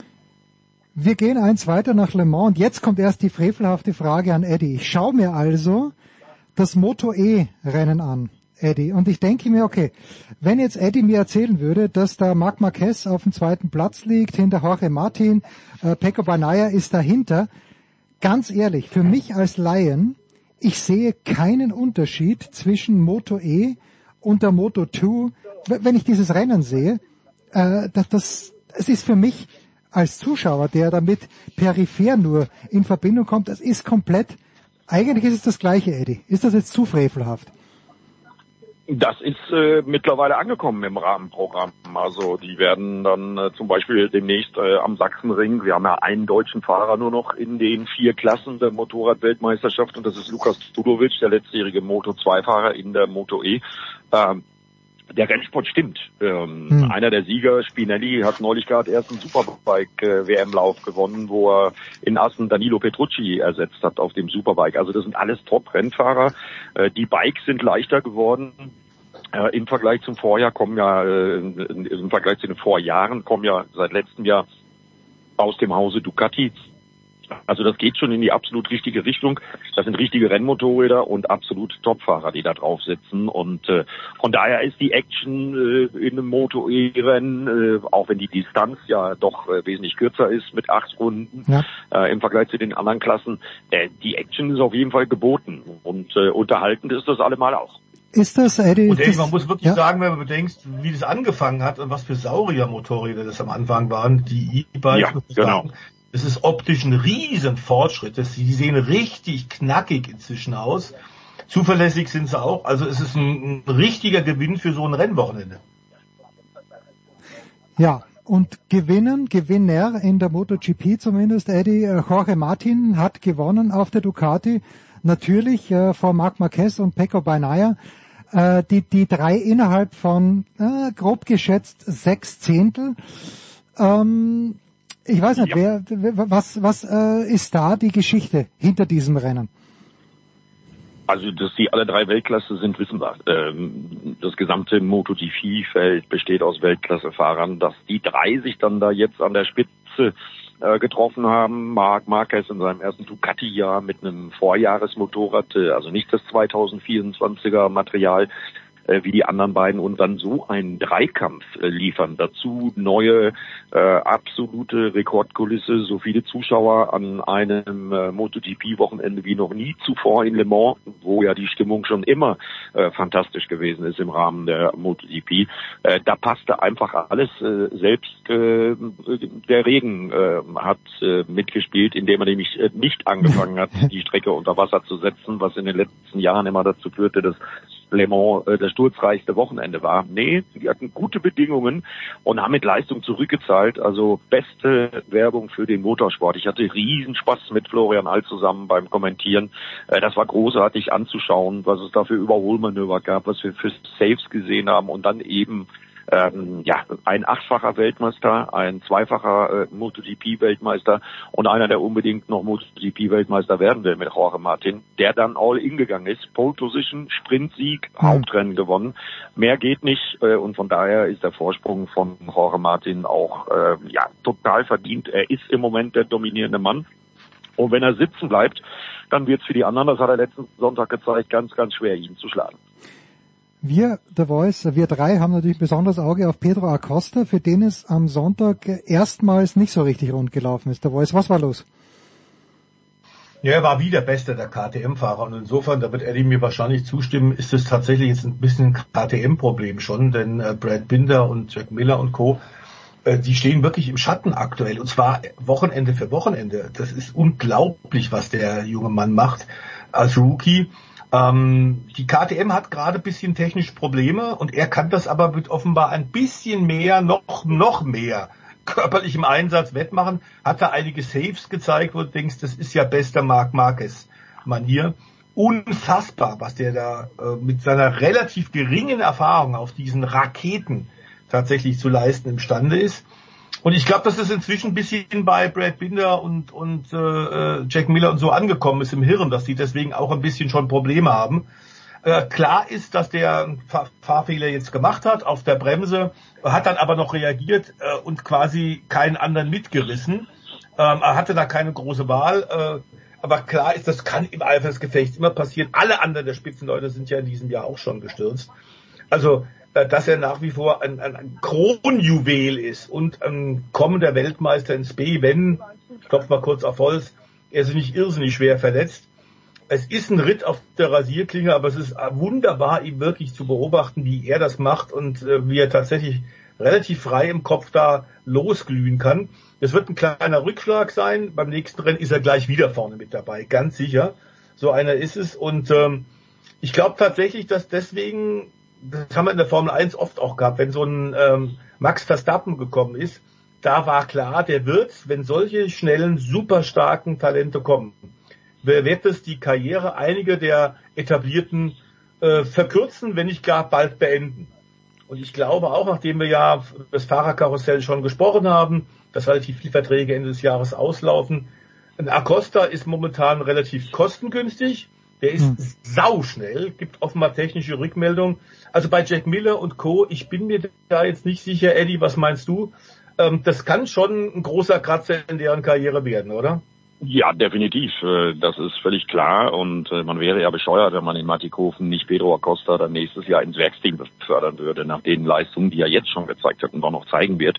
Wir gehen eins weiter nach Le Mans und jetzt kommt erst die frevelhafte Frage an Eddie. Ich schaue mir also das Moto-E-Rennen an, Eddie, und ich denke mir, okay, wenn jetzt Eddie mir erzählen würde, dass da Marc Marquez auf dem zweiten Platz liegt, hinter Jorge Martin, äh, Pecco Bagnaia ist dahinter, ganz ehrlich, für mich als Laien, ich sehe keinen Unterschied zwischen Moto E und der Moto zwei, wenn ich dieses Rennen sehe. Äh, das, das, es ist für mich als Zuschauer, der damit peripher nur in Verbindung kommt, das ist komplett, eigentlich ist es das Gleiche, Eddie. Ist das jetzt zu frevelhaft? Das ist äh, mittlerweile angekommen im Rahmenprogramm. Also die werden dann äh, zum Beispiel demnächst äh, am Sachsenring, wir haben ja einen deutschen Fahrer nur noch in den vier Klassen der Motorradweltmeisterschaft und das ist Lukas Tudovic, der letztjährige Moto zwei Fahrer in der Moto E. Ähm, der Rennsport stimmt. Ähm, hm. Einer der Sieger, Spinelli, hat neulich gerade erst einen Superbike-W M-Lauf gewonnen, wo er in Assen Danilo Petrucci ersetzt hat auf dem Superbike. Also das sind alles Top-Rennfahrer. Äh, die Bikes sind leichter geworden. Äh, im Vergleich zum Vorjahr kommen ja, äh, im Vergleich zu den Vorjahren kommen ja seit letztem Jahr aus dem Hause Ducati. Also das geht schon in die absolut richtige Richtung. Das sind richtige Rennmotorräder und absolut Topfahrer, die da drauf sitzen. Und äh, von daher ist die Action äh, in einem Moto-E-Rennen, äh, auch wenn die Distanz ja doch äh, wesentlich kürzer ist mit acht Runden ja. äh, im Vergleich zu den anderen Klassen, äh, die Action ist auf jeden Fall geboten. Und äh, unterhaltend ist das allemal auch. Ist das, Eddie? Und das, man muss wirklich ja. sagen, wenn man bedenkt, wie das angefangen hat und was für Sauriermotorräder das am Anfang waren, die E-Bikes. Ja, genau. Es ist optisch ein riesen Fortschritt. Die sehen richtig knackig inzwischen aus. Zuverlässig sind sie auch. Also es ist ein, ein richtiger Gewinn für so ein Rennwochenende. Ja, und gewinnen, Gewinner in der MotoGP zumindest, Eddie, Jorge Martin hat gewonnen auf der Ducati. Natürlich äh, vor Marc Marquez und Pecco Bagnaia. Äh, die, die drei innerhalb von, äh, grob geschätzt, sechs Zehntel. Ähm, Ich weiß nicht, ja. wer, was, was äh, ist da die Geschichte hinter diesem Rennen? Also, dass die alle drei Weltklasse sind, wissen wir. Ähm, das gesamte MotoGP-Feld besteht aus Weltklassefahrern. Dass die drei sich dann da jetzt an der Spitze äh, getroffen haben, Marc Marquez in seinem ersten Ducati-Jahr mit einem Vorjahresmotorrad, äh, also nicht das zweitausendvierundzwanziger Material, wie die anderen beiden und dann so einen Dreikampf äh, liefern. Dazu neue äh, absolute Rekordkulisse, so viele Zuschauer an einem äh, MotoGP-Wochenende wie noch nie zuvor in Le Mans, wo ja die Stimmung schon immer äh, fantastisch gewesen ist im Rahmen der MotoGP. Äh, da passte einfach alles. Äh, selbst äh, der Regen äh, hat äh, mitgespielt, indem er nämlich äh, nicht angefangen hat, die Strecke unter Wasser zu setzen, was in den letzten Jahren immer dazu führte, dass Le Mans äh, das sturzreichste Wochenende war. Nee, die hatten gute Bedingungen und haben mit Leistung zurückgezahlt. Also beste Werbung für den Motorsport. Ich hatte riesen Spaß mit Florian Alt zusammen beim Kommentieren. Äh, das war großartig anzuschauen, was es da für Überholmanöver gab, was wir für Saves gesehen haben und dann eben ähm, ja, ein achtfacher Weltmeister, ein zweifacher äh, MotoGP-Weltmeister und einer, der unbedingt noch MotoGP-Weltmeister werden will mit Jorge Martin, der dann all in gegangen ist. Pole Position, Sprintsieg, mhm. Hauptrennen gewonnen. Mehr geht nicht äh, und von daher ist der Vorsprung von Jorge Martin auch äh, ja total verdient. Er ist im Moment der dominierende Mann. Und wenn er sitzen bleibt, dann wird es für die anderen, das hat er letzten Sonntag gezeigt, ganz, ganz schwer, ihn zu schlagen. Wir, The Voice, wir drei haben natürlich besonders Auge auf Pedro Acosta, für den es am Sonntag erstmals nicht so richtig rund gelaufen ist. The Voice, was war los? Ja, er war wie der Beste der K T M-Fahrer und insofern, da wird Eddie mir wahrscheinlich zustimmen, ist es tatsächlich jetzt ein bisschen ein K T M-Problem schon, denn äh, Brad Binder und Jack Miller und Co., äh, die stehen wirklich im Schatten aktuell und zwar Wochenende für Wochenende. Das ist unglaublich, was der junge Mann macht als Rookie. Ähm, die K T M hat gerade ein bisschen technische Probleme und er kann das aber mit offenbar ein bisschen mehr, noch noch mehr körperlichem Einsatz wettmachen. Hat da einige Saves gezeigt, wo du denkst, das ist ja bester Marc Marquez-Manier. Unfassbar, was der da äh, mit seiner relativ geringen Erfahrung auf diesen Raketen tatsächlich zu leisten imstande ist. Und ich glaube, dass es inzwischen ein bisschen bei Brad Binder und und äh, Jack Miller und so angekommen ist im Hirn, dass die deswegen auch ein bisschen schon Probleme haben. Äh, klar ist, dass der Fahr- Fahrfehler jetzt gemacht hat auf der Bremse, hat dann aber noch reagiert äh, und quasi keinen anderen mitgerissen. Ähm, er hatte da keine große Wahl. Äh, aber klar ist, das kann im Eifer des Gefechts immer passieren. Alle anderen der Spitzenleute sind ja in diesem Jahr auch schon gestürzt. Also dass er nach wie vor ein, ein, ein Kronjuwel ist und ein kommender Weltmeister ins B, wenn, ich klopfe mal kurz auf Holz, er sich nicht irrsinnig schwer verletzt. Es ist ein Ritt auf der Rasierklinge, aber es ist wunderbar, ihn wirklich zu beobachten, wie er das macht und äh, wie er tatsächlich relativ frei im Kopf da losglühen kann. Es wird ein kleiner Rückschlag sein, beim nächsten Rennen ist er gleich wieder vorne mit dabei, ganz sicher. So einer ist es und ähm, ich glaube tatsächlich, dass deswegen, das haben wir in der Formel eins oft auch gehabt, wenn so ein ähm, Max Verstappen gekommen ist, da war klar, der wird, wenn solche schnellen, super starken Talente kommen, wird es die Karriere einiger der etablierten äh, verkürzen, wenn nicht gar bald beenden. Und ich glaube auch, nachdem wir ja das Fahrerkarussell schon gesprochen haben, dass relativ viele Verträge Ende des Jahres auslaufen, ein Acosta ist momentan relativ kostengünstig, der ist hm. sauschnell, gibt offenbar technische Rückmeldungen. Also bei Jack Miller und Co., ich bin mir da jetzt nicht sicher, Eddie, was meinst du? Ähm, das kann schon ein großer Kratzer in deren Karriere werden, oder? Ja, definitiv. Das ist völlig klar. Und man wäre ja bescheuert, wenn man in Mattighofen nicht Pedro Acosta dann nächstes Jahr ins Werksteam befördern würde, nach den Leistungen, die er jetzt schon gezeigt hat und auch noch zeigen wird.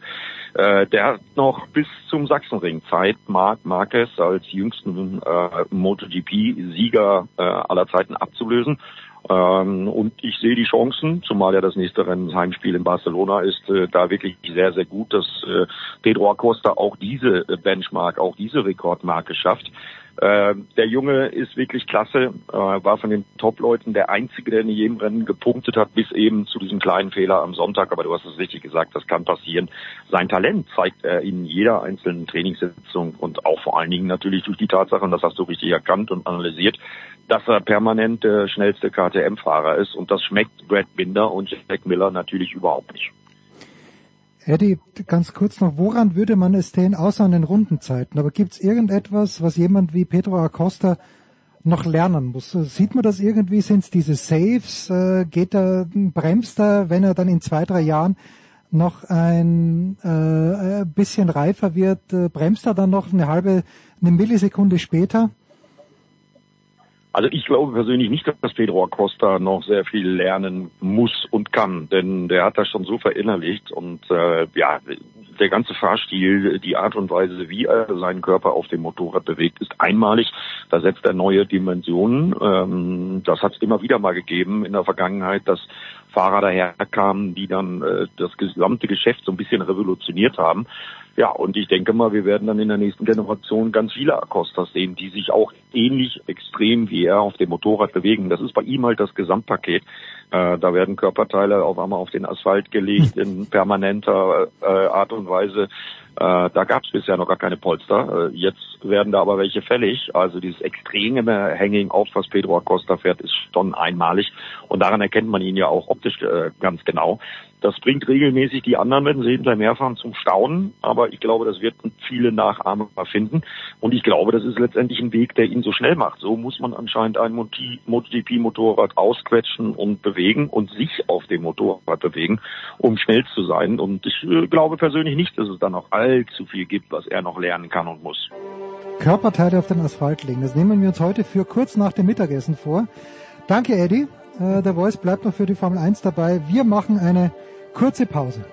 Der hat noch bis zum Sachsenring Zeit, Marc Marquez als jüngsten äh, MotoGP-Sieger äh, aller Zeiten abzulösen. Ähm, und ich sehe die Chancen, zumal ja das nächste Rennen das Heimspiel in Barcelona ist, äh, da wirklich sehr, sehr gut, dass äh, Pedro Acosta auch diese Benchmark, auch diese Rekordmarke schafft. Äh, der Junge ist wirklich klasse, äh, war von den Top-Leuten der Einzige, der in jedem Rennen gepunktet hat, bis eben zu diesem kleinen Fehler am Sonntag. Aber du hast es richtig gesagt, das kann passieren. Sein Talent zeigt er in jeder einzelnen Trainingssitzung und auch vor allen Dingen natürlich durch die Tatsache, und das hast du richtig erkannt und analysiert, dass er permanent der schnellste K T M-Fahrer ist. Und das schmeckt Brad Binder und Jack Miller natürlich überhaupt nicht. Eddie, ganz kurz noch, woran würde man es denn, außer an den Rundenzeiten, aber gibt es irgendetwas, was jemand wie Pedro Acosta noch lernen muss? Sieht man das irgendwie, sind es diese Saves, äh, geht er, bremst er, wenn er dann in zwei, drei Jahren noch ein äh, bisschen reifer wird, äh, bremst er dann noch eine halbe, eine Millisekunde später? Also ich glaube persönlich nicht, dass Pedro Acosta noch sehr viel lernen muss und kann, denn der hat das schon so verinnerlicht und äh, ja, der ganze Fahrstil, die Art und Weise, wie er seinen Körper auf dem Motorrad bewegt, ist einmalig. Da setzt er neue Dimensionen. Ähm, das hat es immer wieder mal gegeben in der Vergangenheit, dass Fahrer daherkamen, die dann äh, das gesamte Geschäft so ein bisschen revolutioniert haben. Ja, und ich denke mal, wir werden dann in der nächsten Generation ganz viele Acostas sehen, die sich auch ähnlich extrem wie er auf dem Motorrad bewegen. Das ist bei ihm halt das Gesamtpaket. Äh, da werden Körperteile auf einmal auf den Asphalt gelegt in permanenter äh, Art und Weise. Äh, da gab es bisher noch gar keine Polster. Äh, jetzt werden da aber welche fällig. Also dieses extreme Hanging auf, was Pedro Acosta fährt, ist schon einmalig. Und daran erkennt man ihn ja auch optisch äh, ganz genau. Das bringt regelmäßig die anderen, wenn sie hinterher mehr fahren, zum Staunen. Aber ich glaube, das wird viele Nachahmer finden. Und ich glaube, das ist letztendlich ein Weg, der ihn so schnell macht. So muss man anscheinend ein MotoGP-Motorrad ausquetschen und bewegen und sich auf dem Motorrad bewegen, um schnell zu sein. Und ich äh, glaube persönlich nicht, dass es da noch allzu viel gibt, was er noch lernen kann und muss. Körperteile auf den Asphalt legen, das nehmen wir uns heute für kurz nach dem Mittagessen vor. Danke, Eddie. Äh, der Voice bleibt noch für die Formel eins dabei. Wir machen eine kurze Pause.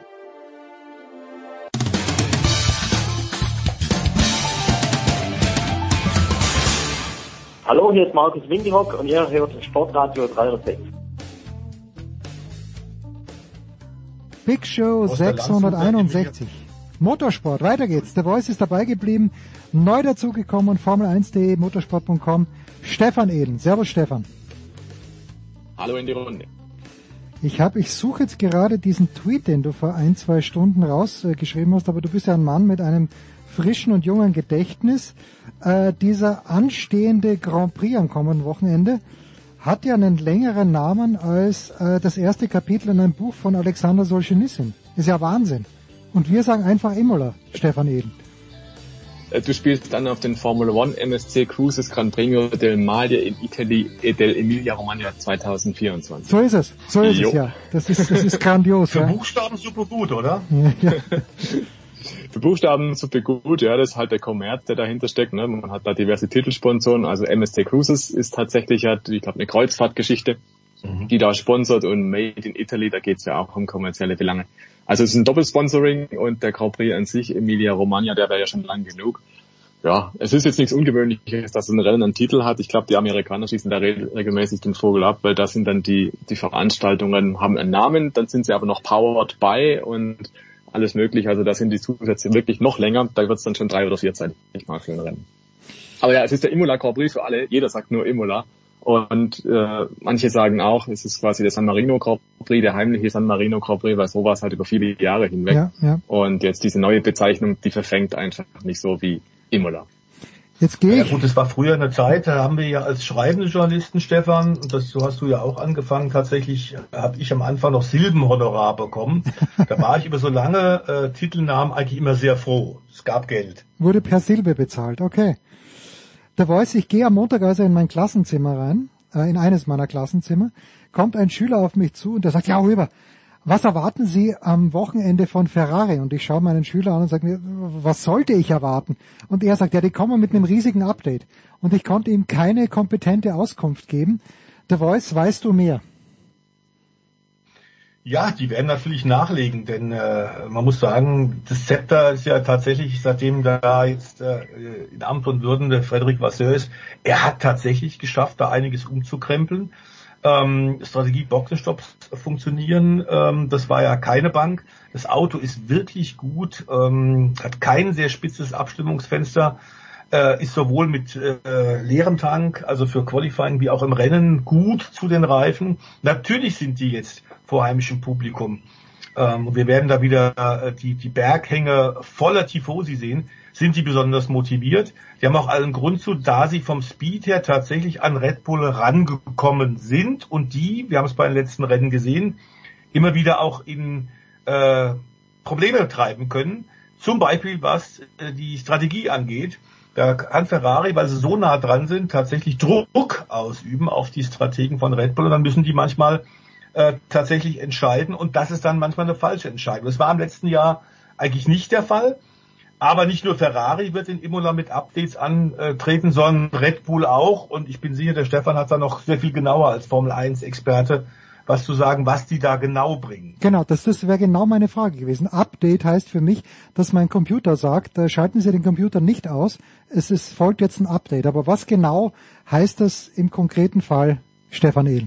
Hallo, hier ist Markus Winkelhock und ihr hört Sportradio dreihundertsechs. Big Show sechshunderteinundsechzig. Motorsport, weiter geht's. Der Voice ist dabei geblieben, neu dazugekommen, Formel eins punkt de, motorsport punkt com. Stefan Ehlen. Servus, Stefan. Hallo in die Runde. Ich habe, ich suche jetzt gerade diesen Tweet, den du vor ein, zwei Stunden rausgeschrieben äh, hast, aber du bist ja ein Mann mit einem frischen und jungen Gedächtnis. Äh, dieser anstehende Grand Prix am kommenden Wochenende hat ja einen längeren Namen als äh, das erste Kapitel in einem Buch von Alexander Solzhenitsyn. Ist ja Wahnsinn. Und wir sagen einfach Imola, Stefan Ehlen. Du spielst dann auf den Formula One M S C Cruises Gran Premio del Mare in Italy del Emilia Romagna zwanzig vierundzwanzig. So ist es, so ist jo. es ja. Das ist, das ist grandios. Für ja. Buchstaben super gut, oder? Ja. Für Buchstaben super gut, ja, das ist halt der Kommerz, der dahinter steckt. Ne? Man hat da diverse Titelsponsoren, also M S C Cruises ist tatsächlich, ja, ich glaube, eine Kreuzfahrtgeschichte, mhm. die da sponsert, und Made in Italy, da geht's ja auch um kommerzielle Belange. Also es ist ein Doppelsponsoring, und der Grand Prix an sich, Emilia Romagna, der wäre ja schon lang genug. Ja, es ist jetzt nichts Ungewöhnliches, dass ein Rennen einen Titel hat. Ich glaube, die Amerikaner schießen da re- regelmäßig den Vogel ab, weil das sind dann die die Veranstaltungen, haben einen Namen, dann sind sie aber noch powered by und alles mögliche. Also da sind die Zusätze wirklich noch länger. Da wird es dann schon drei oder vier Zeit mal für ein Rennen. Aber ja, es ist der Imola Grand Prix für alle. Jeder sagt nur Imola. Und äh, manche sagen auch, es ist quasi der San Marino Grand Prix, der heimliche San Marino Grand Prix, weil so war es halt über viele Jahre hinweg. Ja, ja. Und jetzt diese neue Bezeichnung, die verfängt einfach nicht so wie Imola. Jetzt gehe ja, ich. Gut, das war früher eine Zeit, da haben wir ja als schreibende Journalisten, Stefan, und das so hast du ja auch angefangen, tatsächlich habe ich am Anfang noch Silbenhonorar bekommen. Da war ich über so lange äh, Titelnamen eigentlich immer sehr froh. Es gab Geld. Wurde per Silbe bezahlt, okay. Der Voice, ich gehe am Montag also in mein Klassenzimmer rein, äh, in eines meiner Klassenzimmer, kommt ein Schüler auf mich zu und der sagt, ja, Huber, was erwarten Sie am Wochenende von Ferrari? Und ich schaue meinen Schüler an und sage mir, was sollte ich erwarten? Und er sagt, ja, die kommen mit einem riesigen Update. Und ich konnte ihm keine kompetente Auskunft geben. The Voice, weißt du mehr? Ja, die werden natürlich nachlegen, denn äh, man muss sagen, das Zepter ist ja tatsächlich, seitdem da jetzt äh, in Amt und Würden der Frédéric Vasseur ist, er hat tatsächlich geschafft, da einiges umzukrempeln. Ähm, Strategie Boxenstopps funktionieren, ähm, das war ja keine Bank. Das Auto ist wirklich gut, ähm, hat kein sehr spitzes Abstimmungsfenster, äh, ist sowohl mit äh, leerem Tank, also für Qualifying, wie auch im Rennen gut zu den Reifen. Natürlich sind die jetzt vor heimischem Publikum. Ähm, und wir werden da wieder äh, die, die Berghänge voller Tifosi sehen. Sind die besonders motiviert? Die haben auch allen Grund zu, da sie vom Speed her tatsächlich an Red Bull rangekommen sind und die, wir haben es bei den letzten Rennen gesehen, immer wieder auch in äh, Probleme treiben können. Zum Beispiel was äh, die Strategie angeht. Da kann Ferrari, weil sie so nah dran sind, tatsächlich Druck ausüben auf die Strategen von Red Bull und dann müssen die manchmal äh, tatsächlich entscheiden und das ist dann manchmal eine falsche Entscheidung. Das war im letzten Jahr eigentlich nicht der Fall. Aber nicht nur Ferrari wird in Imola mit Updates antreten, sondern Red Bull auch. Und ich bin sicher, der Stefan hat da noch sehr viel genauer als Formel eins Experte was zu sagen, was die da genau bringen. Genau, das, das wäre genau meine Frage gewesen. Update heißt für mich, dass mein Computer sagt, äh, schalten Sie den Computer nicht aus, es ist, folgt jetzt ein Update. Aber was genau heißt das im konkreten Fall, Stefan Ehlen?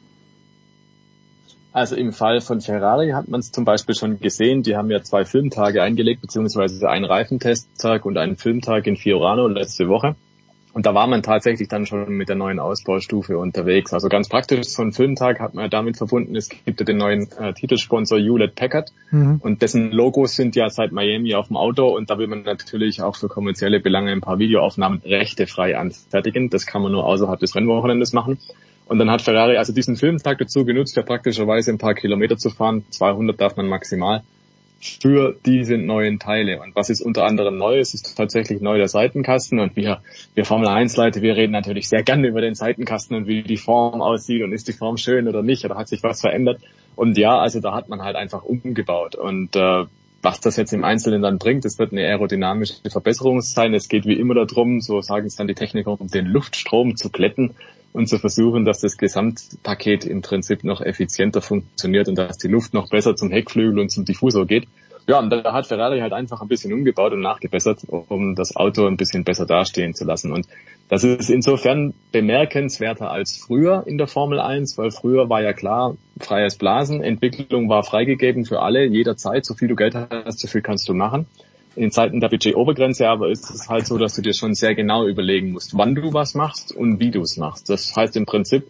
Also im Fall von Ferrari hat man es zum Beispiel schon gesehen. Die haben ja zwei Filmtage eingelegt, beziehungsweise einen Reifentesttag und einen Filmtag in Fiorano letzte Woche. Und da war man tatsächlich dann schon mit der neuen Ausbaustufe unterwegs. Also ganz praktisch, so einen Filmtag hat man damit verbunden, es gibt ja den neuen äh, Titelsponsor Hewlett-Packard mhm. und dessen Logos sind ja seit Miami auf dem Auto und da will man natürlich auch für kommerzielle Belange ein paar Videoaufnahmen rechtefrei anfertigen. Das kann man nur außerhalb des Rennwochenendes machen. Und dann hat Ferrari also diesen Filmtag dazu genutzt, ja praktischerweise ein paar Kilometer zu fahren. zweihundert darf man maximal. Für diese neuen Teile. Und was ist unter anderem neu? Es ist tatsächlich neu der Seitenkasten und wir, wir Formel eins Leute, wir reden natürlich sehr gerne über den Seitenkasten und wie die Form aussieht und ist die Form schön oder nicht oder hat sich was verändert. Und ja, also da hat man halt einfach umgebaut und äh, was das jetzt im Einzelnen dann bringt, das wird eine aerodynamische Verbesserung sein. Es geht wie immer darum, so sagen es dann die Techniker, um den Luftstrom zu glätten und zu versuchen, dass das Gesamtpaket im Prinzip noch effizienter funktioniert und dass die Luft noch besser zum Heckflügel und zum Diffusor geht. Ja, und da hat Ferrari halt einfach ein bisschen umgebaut und nachgebessert, um das Auto ein bisschen besser dastehen zu lassen. Und das ist insofern bemerkenswerter als früher in der Formel eins, weil früher war ja klar, freies Blasen, Entwicklung war freigegeben für alle, jederzeit, so viel du Geld hast, so viel kannst du machen. In Zeiten der Budgetobergrenze aber ist es halt so, dass du dir schon sehr genau überlegen musst, wann du was machst und wie du es machst. Das heißt im Prinzip,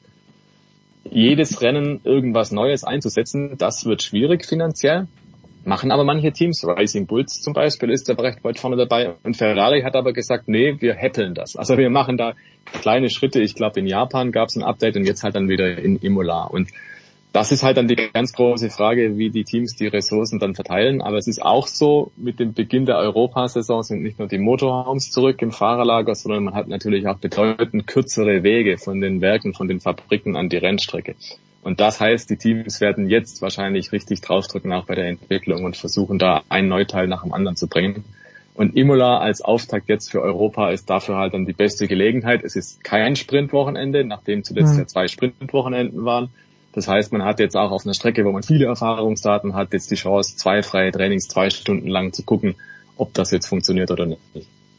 jedes Rennen irgendwas Neues einzusetzen, das wird schwierig finanziell. Machen aber manche Teams, Racing Bulls zum Beispiel ist da recht weit vorne dabei. Und Ferrari hat aber gesagt, nee, wir häppeln das. Also wir machen da kleine Schritte. Ich glaube, in Japan gab es ein Update und jetzt halt dann wieder in Imola. Und das ist halt dann die ganz große Frage, wie die Teams die Ressourcen dann verteilen. Aber es ist auch so, mit dem Beginn der Europasaison sind nicht nur die Motorhomes zurück im Fahrerlager, sondern man hat natürlich auch bedeutend kürzere Wege von den Werken, von den Fabriken an die Rennstrecke. Und das heißt, die Teams werden jetzt wahrscheinlich richtig draufdrücken, auch bei der Entwicklung und versuchen da ein Neuteil nach dem anderen zu bringen. Und Imola als Auftakt jetzt für Europa ist dafür halt dann die beste Gelegenheit. Es ist kein Sprintwochenende, nachdem zuletzt ja zwei Sprintwochenenden waren. Das heißt, man hat jetzt auch auf einer Strecke, wo man viele Erfahrungsdaten hat, jetzt die Chance, zwei freie Trainings, zwei Stunden lang zu gucken, ob das jetzt funktioniert oder nicht.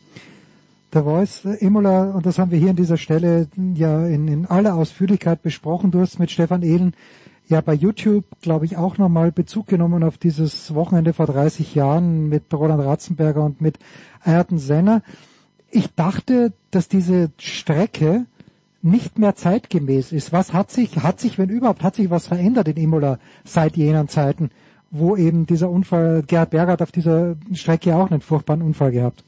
Der Voice Imola, und das haben wir hier an dieser Stelle ja in, in aller Ausführlichkeit besprochen. Du hast mit Stefan Ehlen ja bei YouTube, glaube ich, auch nochmal Bezug genommen auf dieses Wochenende vor dreißig Jahren mit Roland Ratzenberger und mit Ayrton Senna. Ich dachte, dass diese Strecke nicht mehr zeitgemäß ist. Was hat sich, hat sich, wenn überhaupt, hat sich was verändert in Imola seit jenen Zeiten, wo eben dieser Unfall, Gerhard Berger hat auf dieser Strecke auch einen furchtbaren Unfall gehabt?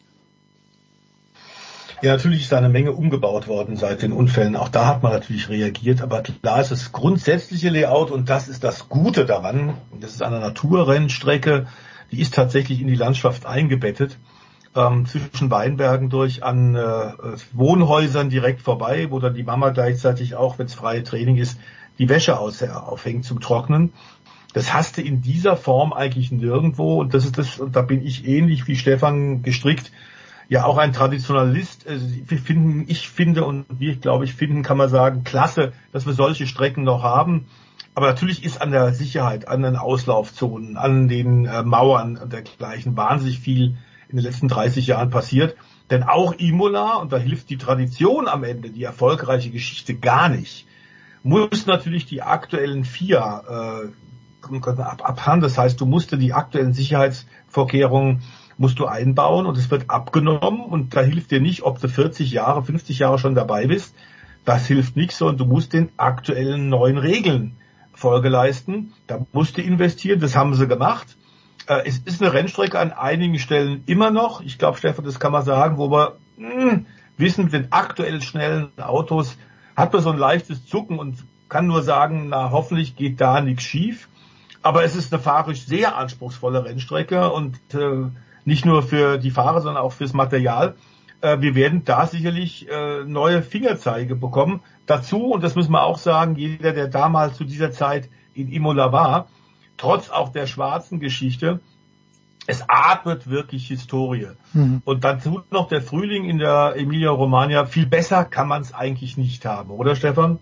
Ja, natürlich ist da eine Menge umgebaut worden seit den Unfällen. Auch da hat man natürlich reagiert. Aber klar ist das grundsätzliche Layout und das ist das Gute daran. Das ist eine Naturrennstrecke, die ist tatsächlich in die Landschaft eingebettet. Ähm, zwischen Weinbergen durch an äh, Wohnhäusern direkt vorbei, wo dann die Mama gleichzeitig auch, wenn es freie Training ist, die Wäsche aus, aufhängt zum Trocknen. Das hast du in dieser Form eigentlich nirgendwo. Und das ist das, und da bin ich ähnlich wie Stefan gestrickt, ja auch ein Traditionalist. Wir finden, ich finde und wir, glaube ich, finden, kann man sagen, klasse, dass wir solche Strecken noch haben. Aber natürlich ist an der Sicherheit, an den Auslaufzonen, an den äh, Mauern und dergleichen wahnsinnig viel in den letzten dreißig Jahren passiert. Denn auch Imola, und da hilft die Tradition am Ende, die erfolgreiche Geschichte gar nicht, muss natürlich die aktuellen F I A äh, abhandeln. Das heißt, du musst die aktuellen Sicherheitsvorkehrungen musst du einbauen und es wird abgenommen und da hilft dir nicht, ob du vierzig Jahre, fünfzig Jahre schon dabei bist. Das hilft nichts, sondern du musst den aktuellen neuen Regeln Folge leisten. Da musst du investieren, das haben sie gemacht. Äh, es ist eine Rennstrecke an einigen Stellen immer noch. Ich glaube, Stefan, das kann man sagen, wo wir mh, wissen, mit den aktuell schnellen Autos hat man so ein leichtes Zucken und kann nur sagen, na hoffentlich geht da nichts schief. Aber es ist eine fahrisch sehr anspruchsvolle Rennstrecke und äh, nicht nur für die Fahrer, sondern auch fürs Material. Äh, wir werden da sicherlich äh, neue Fingerzeige bekommen. Dazu, und das müssen wir auch sagen, jeder, der damals zu dieser Zeit in Imola war, trotz auch der schwarzen Geschichte, es atmet wirklich Historie. Mhm. Und dazu noch der Frühling in der Emilia-Romagna. Viel besser kann man es eigentlich nicht haben, oder Stefan?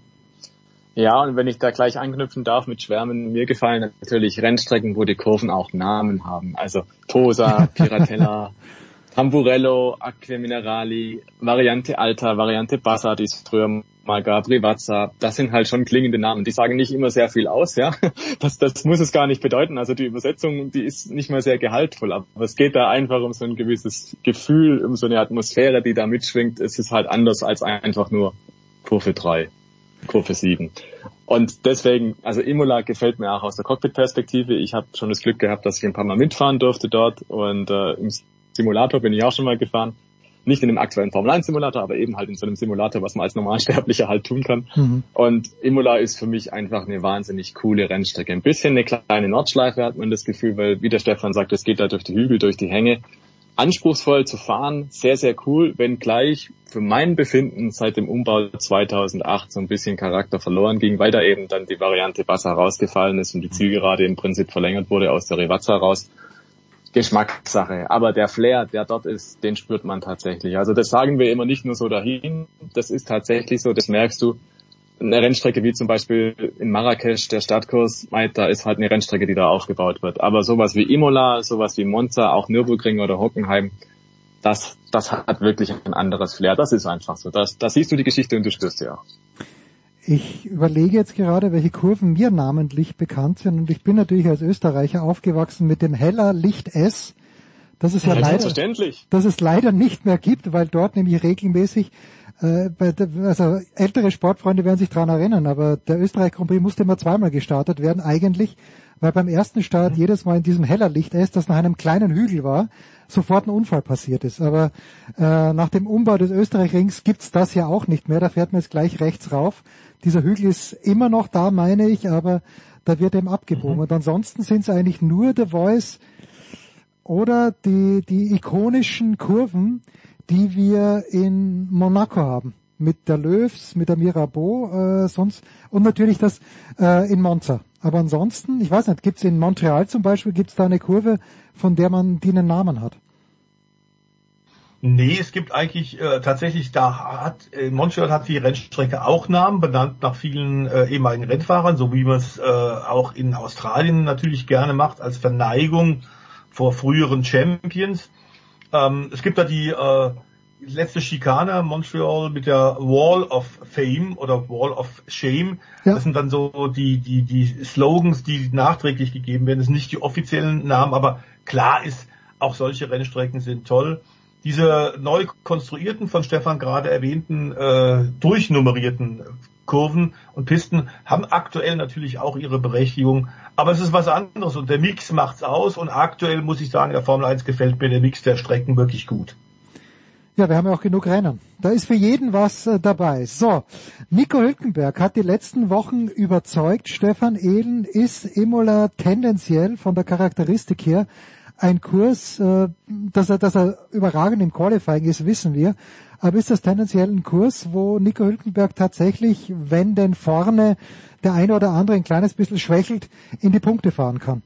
Ja, und wenn ich da gleich anknüpfen darf mit Schwärmen, mir gefallen natürlich Rennstrecken, wo die Kurven auch Namen haben. Also Tosa, Piratella, Tamburello, Acque Minerali, Variante Alta, Variante Bassa, die es früher Yamaga, Privazza, das sind halt schon klingende Namen. Die sagen nicht immer sehr viel aus, ja. Das, das muss es gar nicht bedeuten. Also die Übersetzung, die ist nicht mal sehr gehaltvoll. Aber es geht da einfach um so ein gewisses Gefühl, um so eine Atmosphäre, die da mitschwingt. Es ist halt anders als einfach nur Kurve drei, Kurve sieben. Und deswegen, also Imola gefällt mir auch aus der Cockpit-Perspektive. Ich habe schon das Glück gehabt, dass ich ein paar Mal mitfahren durfte dort. Und äh, im Simulator bin ich auch schon mal gefahren. Nicht in dem aktuellen Formel eins Simulator, aber eben halt in so einem Simulator, was man als Normalsterblicher halt tun kann. Mhm. Und Imola ist für mich einfach eine wahnsinnig coole Rennstrecke. Ein bisschen eine kleine Nordschleife hat man das Gefühl, weil, wie der Stefan sagt, es geht da durch die Hügel, durch die Hänge. Anspruchsvoll zu fahren, sehr, sehr cool, wenngleich für mein Befinden seit dem Umbau zweitausendacht so ein bisschen Charakter verloren ging, weil da eben dann die Variante Bassa rausgefallen ist und die Zielgerade im Prinzip verlängert wurde aus der Rivazza raus. Geschmackssache. Aber der Flair, der dort ist, den spürt man tatsächlich. Also das sagen wir immer nicht nur so dahin. Das ist tatsächlich so, das merkst du. Eine Rennstrecke wie zum Beispiel in Marrakesch, der Stadtkurs, da ist halt eine Rennstrecke, die da aufgebaut wird. Aber sowas wie Imola, sowas wie Monza, auch Nürburgring oder Hockenheim, das, das hat wirklich ein anderes Flair. Das ist einfach so. Das, da siehst du die Geschichte und du spürst sie auch. Ich überlege jetzt gerade, welche Kurven mir namentlich bekannt sind, und ich bin natürlich als Österreicher aufgewachsen mit dem Heller Licht S, das es ja, ja leider, dass es leider nicht mehr gibt, weil dort nämlich regelmäßig, äh, bei der, also ältere Sportfreunde werden sich dran erinnern, aber der Österreich Grand Prix musste immer zweimal gestartet werden eigentlich, weil beim ersten Start mhm. jedes Mal in diesem Heller Licht S, das nach einem kleinen Hügel war, sofort ein Unfall passiert ist. Aber äh, nach dem Umbau des Österreich-Rings gibt's das ja auch nicht mehr. Da fährt man jetzt gleich rechts rauf. Dieser Hügel ist immer noch da, meine ich, aber da wird eben abgebogen. Mhm. Und ansonsten sind es eigentlich nur The Voice oder die, die ikonischen Kurven, die wir in Monaco haben. Mit der Löws, mit der Mirabeau, äh, sonst, und natürlich das äh, in Monza. Aber ansonsten, ich weiß nicht, gibt's in Montreal zum Beispiel, gibt's da eine Kurve, von der man, die einen Namen hat? Nee, es gibt eigentlich äh, tatsächlich, da hat äh, Montreal hat die Rennstrecke auch Namen, benannt nach vielen äh, ehemaligen Rennfahrern, so wie man es äh, auch in Australien natürlich gerne macht, als Verneigung vor früheren Champions. Ähm, es gibt da die äh, letzte Schikane, Montreal, mit der Wall of Fame oder Wall of Shame. Ja. Das sind dann so die, die, die Slogans, die nachträglich gegeben werden. Das sind nicht die offiziellen Namen, aber klar ist, auch solche Rennstrecken sind toll. Diese neu konstruierten, von Stefan gerade erwähnten, äh, durchnummerierten Kurven und Pisten haben aktuell natürlich auch ihre Berechtigung, aber es ist was anderes und der Mix macht's aus, und aktuell muss ich sagen, der Formel eins gefällt mir der Mix der Strecken wirklich gut. Ja, wir haben ja auch genug Rennen. Da ist für jeden was äh, dabei. So, Nico Hülkenberg hat die letzten Wochen überzeugt. Stefan Ehlen, ist Imola tendenziell von der Charakteristik her ein Kurs, äh, dass er, dass er überragend im Qualifying ist, wissen wir. Aber ist das tendenziell ein Kurs, wo Nico Hülkenberg tatsächlich, wenn denn vorne der eine oder andere ein kleines bisschen schwächelt, in die Punkte fahren kann?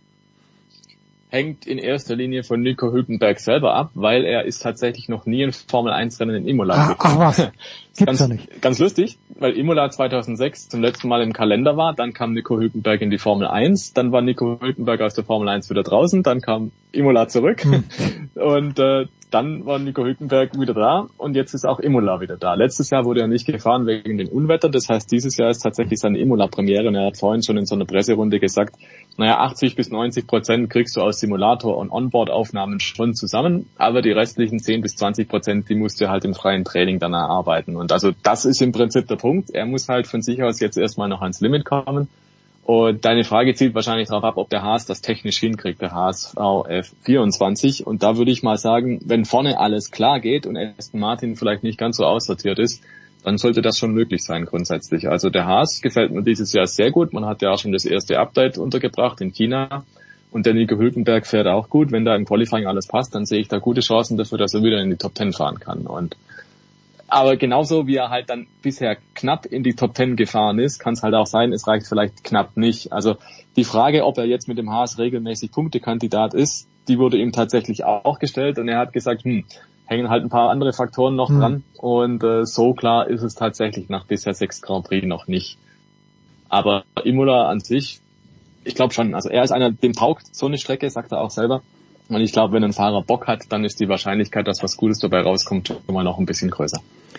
Hängt in erster Linie von Nico Hülkenberg selber ab, weil er ist tatsächlich noch nie ein Formel eins Rennen in Imola ah, gefahren. Ach was, gibt's ganz, ja nicht. Ganz lustig, weil Imola zweitausendsechs zum letzten Mal im Kalender war, dann kam Nico Hülkenberg in die Formel eins, dann war Nico Hülkenberg aus der Formel eins wieder draußen, dann kam Imola zurück hm. und äh, dann war Nico Hülkenberg wieder da und jetzt ist auch Imola wieder da. Letztes Jahr wurde er nicht gefahren wegen den Unwettern, das heißt, dieses Jahr ist tatsächlich seine Imola-Premiere und er hat vorhin schon in so einer Presserunde gesagt, naja, achtzig bis neunzig Prozent kriegst du aus Simulator und Onboard-Aufnahmen schon zusammen, aber die restlichen zehn bis zwanzig Prozent, die musst du halt im freien Training dann erarbeiten. Und also das ist im Prinzip der Punkt. Er muss halt von sich aus jetzt erstmal noch ans Limit kommen. Und deine Frage zielt wahrscheinlich darauf ab, ob der Haas das technisch hinkriegt, der Haas V F vierundzwanzig. Und da würde ich mal sagen, wenn vorne alles klar geht und Aston Martin vielleicht nicht ganz so aussortiert ist, dann sollte das schon möglich sein grundsätzlich. Also der Haas gefällt mir dieses Jahr sehr gut. Man hat ja auch schon das erste Update untergebracht in China. Und der Nico Hülkenberg fährt auch gut. Wenn da im Qualifying alles passt, dann sehe ich da gute Chancen dafür, dass er wieder in die Top Ten fahren kann. Und aber genauso wie er halt dann bisher knapp in die Top Ten gefahren ist, kann es halt auch sein, es reicht vielleicht knapp nicht. Also die Frage, ob er jetzt mit dem Haas regelmäßig Punktekandidat ist, die wurde ihm tatsächlich auch gestellt. Und er hat gesagt, hm, hängen halt ein paar andere Faktoren noch mhm. dran. Und äh, so klar ist es tatsächlich nach bisher sechs Grand Prix noch nicht. Aber Imola an sich, ich glaube schon, also er ist einer, dem taugt so eine Strecke, sagt er auch selber. Und ich glaube, wenn ein Fahrer Bock hat, dann ist die Wahrscheinlichkeit, dass was Gutes dabei rauskommt, schon mal noch ein bisschen größer. Und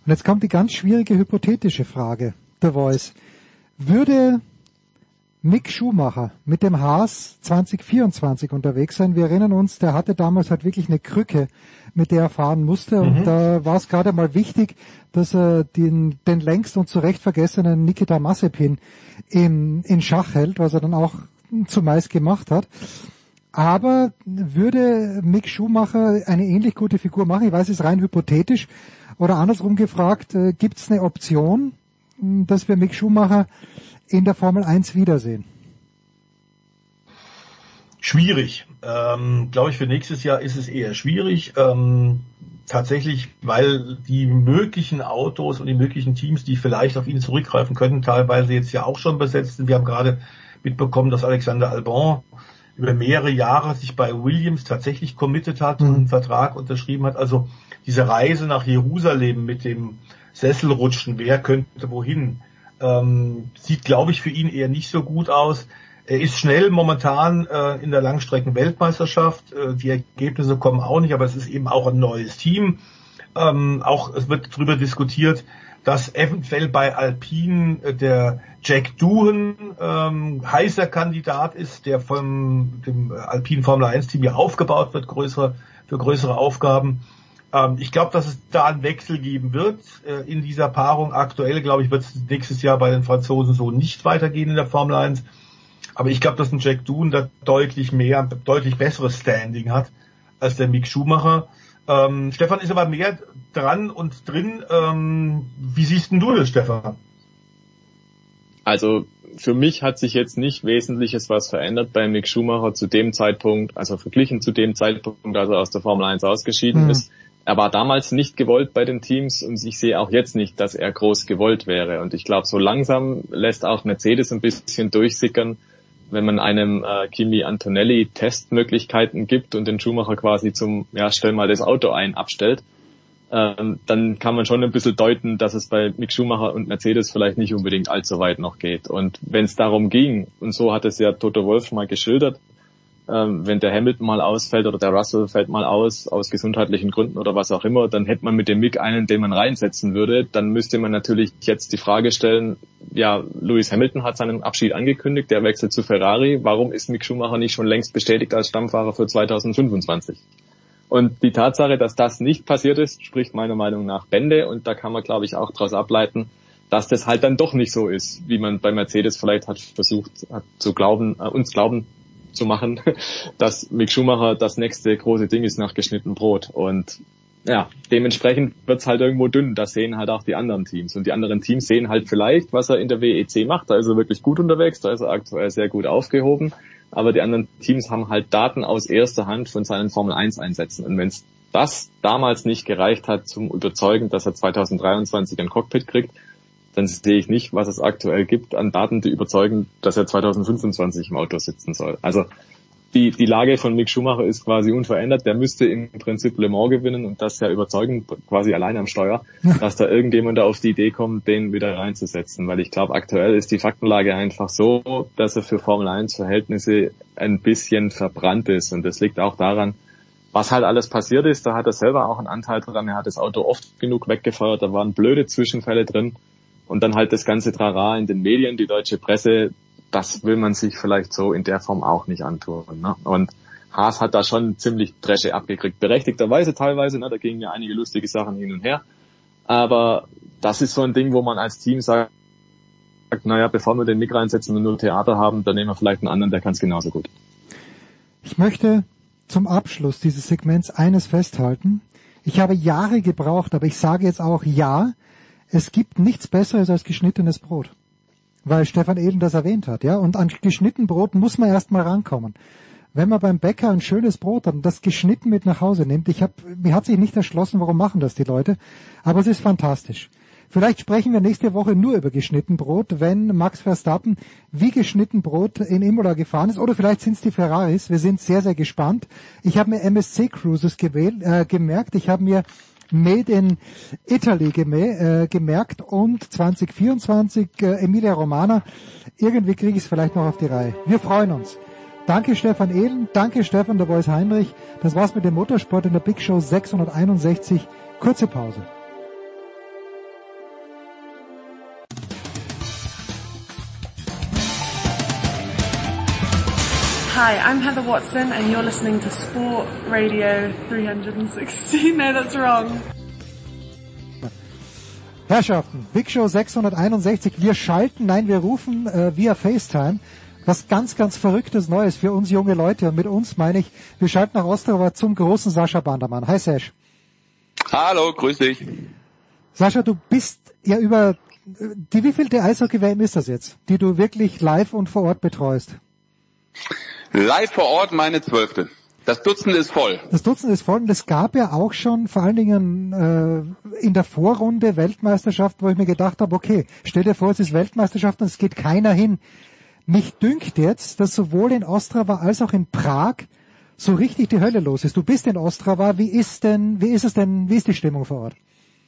jetzt kommt die ganz schwierige hypothetische Frage, The Voice. Würde Mick Schumacher mit dem Haas zwanzig vierundzwanzig unterwegs sein? Wir erinnern uns, der hatte damals halt wirklich eine Krücke, mit der er fahren musste. Mhm. Und da war es gerade mal wichtig, dass er den, den längst und zu Recht vergessenen Nikita Mazepin in, in Schach hält, was er dann auch zumeist gemacht hat. Aber würde Mick Schumacher eine ähnlich gute Figur machen? Ich weiß, es ist rein hypothetisch. Oder andersrum gefragt, äh, gibt es eine Option, dass wir Mick Schumacher in der Formel eins wiedersehen? Schwierig. Ähm, glaube ich, für nächstes Jahr ist es eher schwierig. Ähm, tatsächlich, weil die möglichen Autos und die möglichen Teams, die vielleicht auf ihn zurückgreifen können, teilweise jetzt ja auch schon besetzt sind. Wir haben gerade mitbekommen, dass Alexander Albon über mehrere Jahre sich bei Williams tatsächlich committed hat mhm. und einen Vertrag unterschrieben hat. Also diese Reise nach Jerusalem mit dem Sesselrutschen, wer könnte wohin, ähm, sieht, glaube ich, für ihn eher nicht so gut aus. Er ist schnell momentan äh, in der Langstrecken-Weltmeisterschaft. Äh, die Ergebnisse kommen auch nicht, aber es ist eben auch ein neues Team. Ähm, auch es wird darüber diskutiert, dass eventuell bei Alpine äh, der Jack Doohan ähm, heißer Kandidat ist, der vom dem Alpine Formel eins Team ja aufgebaut wird, größere, für größere Aufgaben. Ähm, ich glaube, dass es da einen Wechsel geben wird äh, in dieser Paarung. Aktuell, glaube ich, wird es nächstes Jahr bei den Franzosen so nicht weitergehen in der Formel eins. Aber ich glaube, dass ein Jack Doohan da deutlich mehr, deutlich besseres Standing hat als der Mick Schumacher. Ähm, Stefan ist aber mehr dran und drin. Ähm, wie siehst denn du das, Stefan? Also für mich hat sich jetzt nicht Wesentliches was verändert bei Mick Schumacher zu dem Zeitpunkt, also verglichen zu dem Zeitpunkt, als er aus der Formel eins ausgeschieden mhm. ist. Er war damals nicht gewollt bei den Teams und ich sehe auch jetzt nicht, dass er groß gewollt wäre. Und ich glaube, so langsam lässt auch Mercedes ein bisschen durchsickern, wenn man einem äh, Kimi Antonelli Testmöglichkeiten gibt und den Schumacher quasi zum, ja, stell mal das Auto ein, abstellt, ähm, dann kann man schon ein bisschen deuten, dass es bei Mick Schumacher und Mercedes vielleicht nicht unbedingt allzu weit noch geht. Und wenn es darum ging, und so hat es ja Toto Wolff mal geschildert, ähm, wenn der Hamilton mal ausfällt oder der Russell fällt mal aus, aus gesundheitlichen Gründen oder was auch immer, dann hätte man mit dem Mick einen, den man reinsetzen würde. Dann müsste man natürlich jetzt die Frage stellen, ja, Lewis Hamilton hat seinen Abschied angekündigt, der wechselt zu Ferrari. Warum ist Mick Schumacher nicht schon längst bestätigt als Stammfahrer für zweitausendfünfundzwanzig? Und die Tatsache, dass das nicht passiert ist, spricht meiner Meinung nach Bände. Und da kann man, glaube ich, auch daraus ableiten, dass das halt dann doch nicht so ist, wie man bei Mercedes vielleicht hat versucht hat zu glauben, äh, uns glauben zu machen, dass Mick Schumacher das nächste große Ding ist nach geschnittenem Brot. Und ja, dementsprechend wird's halt irgendwo dünn. Das sehen halt auch die anderen Teams. Und die anderen Teams sehen halt vielleicht, was er in der W E C macht. Da ist er wirklich gut unterwegs, da ist er aktuell sehr gut aufgehoben. Aber die anderen Teams haben halt Daten aus erster Hand von seinen Formel eins Einsätzen. Und wenn's das damals nicht gereicht hat zum Überzeugen, dass er zweitausenddreiundzwanzig ein Cockpit kriegt, dann sehe ich nicht, was es aktuell gibt an Daten, die überzeugen, dass er zweitausendfünfundzwanzig im Auto sitzen soll. Also die die Lage von Mick Schumacher ist quasi unverändert. Der müsste im Prinzip Le Mans gewinnen und das ja überzeugend, quasi allein am Steuer, dass da irgendjemand da auf die Idee kommt, den wieder reinzusetzen. Weil ich glaube, aktuell ist die Faktenlage einfach so, dass er für Formel eins Verhältnisse ein bisschen verbrannt ist. Und das liegt auch daran, was halt alles passiert ist. Da hat er selber auch einen Anteil dran. Er hat das Auto oft genug weggefeuert. Da waren blöde Zwischenfälle drin. Und dann halt das ganze Trara in den Medien, die deutsche Presse, das will man sich vielleicht so in der Form auch nicht antun. Ne? Und Haas hat da schon ziemlich Dresche abgekriegt. Berechtigterweise teilweise, ne? Da gingen ja einige lustige Sachen hin und her. Aber das ist so ein Ding, wo man als Team sagt, naja, bevor wir den Mick reinsetzen und nur Theater haben, dann nehmen wir vielleicht einen anderen, der kann es genauso gut. Ich möchte zum Abschluss dieses Segments eines festhalten. Ich habe Jahre gebraucht, aber ich sage jetzt auch ja, es gibt nichts Besseres als geschnittenes Brot. Weil Stefan Ehlen das erwähnt hat, ja. Und an geschnitten Brot muss man erst mal rankommen. Wenn man beim Bäcker ein schönes Brot hat und das geschnitten mit nach Hause nimmt, ich hab, mir hat sich nicht erschlossen, warum machen das die Leute, aber es ist fantastisch. Vielleicht sprechen wir nächste Woche nur über geschnitten Brot, wenn Max Verstappen wie geschnitten Brot in Imola gefahren ist. Oder vielleicht sind es die Ferraris. Wir sind sehr, sehr gespannt. Ich habe mir M S C Cruises gewählt, äh, gemerkt. Ich habe mir Made in Italy gemä- äh, gemerkt und zwanzig vierundzwanzig äh, Emilia Romagna. Irgendwie kriege ich es vielleicht noch auf die Reihe. Wir freuen uns. Danke Stefan Ehlen, danke Stefan der Voice Heinrich. Das war's mit dem Motorsport in der Big Show sechshunderteinundsechzig. Kurze Pause. Hi, I'm Heather Watson and you're listening to Sport Radio three sixty. No, that's wrong. Herrschaften, Big Show sechshunderteinundsechzig. Wir schalten, nein, wir rufen äh, via FaceTime. Was ganz, ganz Verrücktes Neues für uns junge Leute. Und mit uns meine ich, wir schalten nach Ostrava zum großen Sascha Bandermann. Hi Sash. Hallo, grüß dich. Sascha, du bist ja über, die wievielte Eishockey-W M ist das jetzt, die du wirklich live und vor Ort betreust? Live vor Ort meine zwölfte. Das Dutzend ist voll. Das Dutzend ist voll und es gab ja auch schon vor allen Dingen äh, in der Vorrunde Weltmeisterschaft, wo ich mir gedacht habe, okay, stell dir vor, es ist Weltmeisterschaft und es geht keiner hin. Mich dünkt jetzt, dass sowohl in Ostrava als auch in Prag so richtig die Hölle los ist. Du bist in Ostrava, wie ist denn, wie ist es denn, wie ist die Stimmung vor Ort?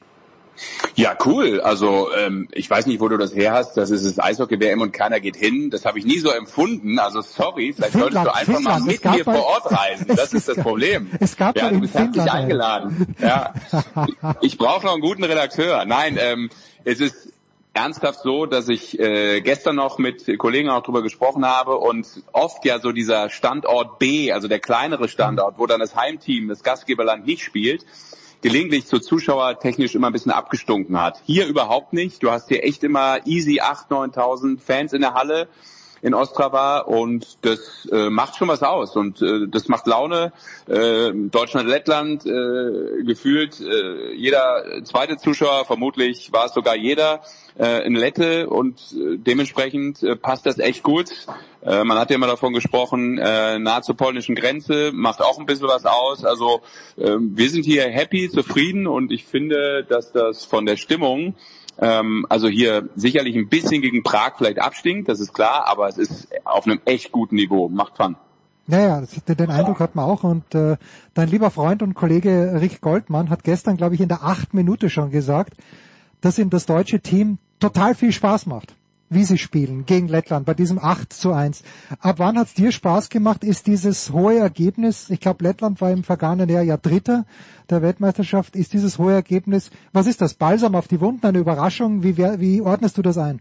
Ja, cool. Also ähm, ich weiß nicht, wo du das her hast. Das ist das Eishockey-W M und keiner geht hin. Das habe ich nie so empfunden. Also sorry, vielleicht Finnland, solltest du einfach Finnland. mal mit mir vor Ort reisen. Das ist das gab, Problem. Es gab ja, ja du in bist Finnland herzlich eingeladen. Ja, ich brauche noch einen guten Redakteur. Nein, ähm, es ist ernsthaft so, dass ich äh, gestern noch mit Kollegen auch drüber gesprochen habe und oft ja so dieser Standort B, also der kleinere Standort, wo dann das Heimteam, das Gastgeberland nicht spielt, gelegentlich zur Zuschauer technisch immer ein bisschen abgestunken hat. Hier überhaupt nicht. Du hast hier echt immer easy achttausend, neuntausend Fans in der Halle in Ostrava und das äh, macht schon was aus und äh, das macht Laune. Äh, Deutschland, Lettland äh, gefühlt äh, jeder zweite Zuschauer, vermutlich war es sogar jeder äh, in Lette und äh, dementsprechend äh, passt das echt gut. Äh, man hat ja immer davon gesprochen, äh, nahe zur polnischen Grenze, macht auch ein bisschen was aus. Also äh, wir sind hier happy, zufrieden und ich finde, dass das von der Stimmung Ähm, also hier sicherlich ein bisschen gegen Prag vielleicht abstinkt, das ist klar, aber es ist auf einem echt guten Niveau, macht Fun. Naja, das, den Eindruck hat man auch und äh, dein lieber Freund und Kollege Rick Goldmann hat gestern, glaube ich, in der achten Minute schon gesagt, dass ihm das deutsche Team total viel Spaß macht, wie sie spielen gegen Lettland bei diesem acht zu eins. Ab wann hat's dir Spaß gemacht? Ist dieses hohe Ergebnis, ich glaube Lettland war im vergangenen Jahr ja Dritter der Weltmeisterschaft, ist dieses hohe Ergebnis, was ist das, Balsam auf die Wunden, eine Überraschung? Wie, wie ordnest du das ein?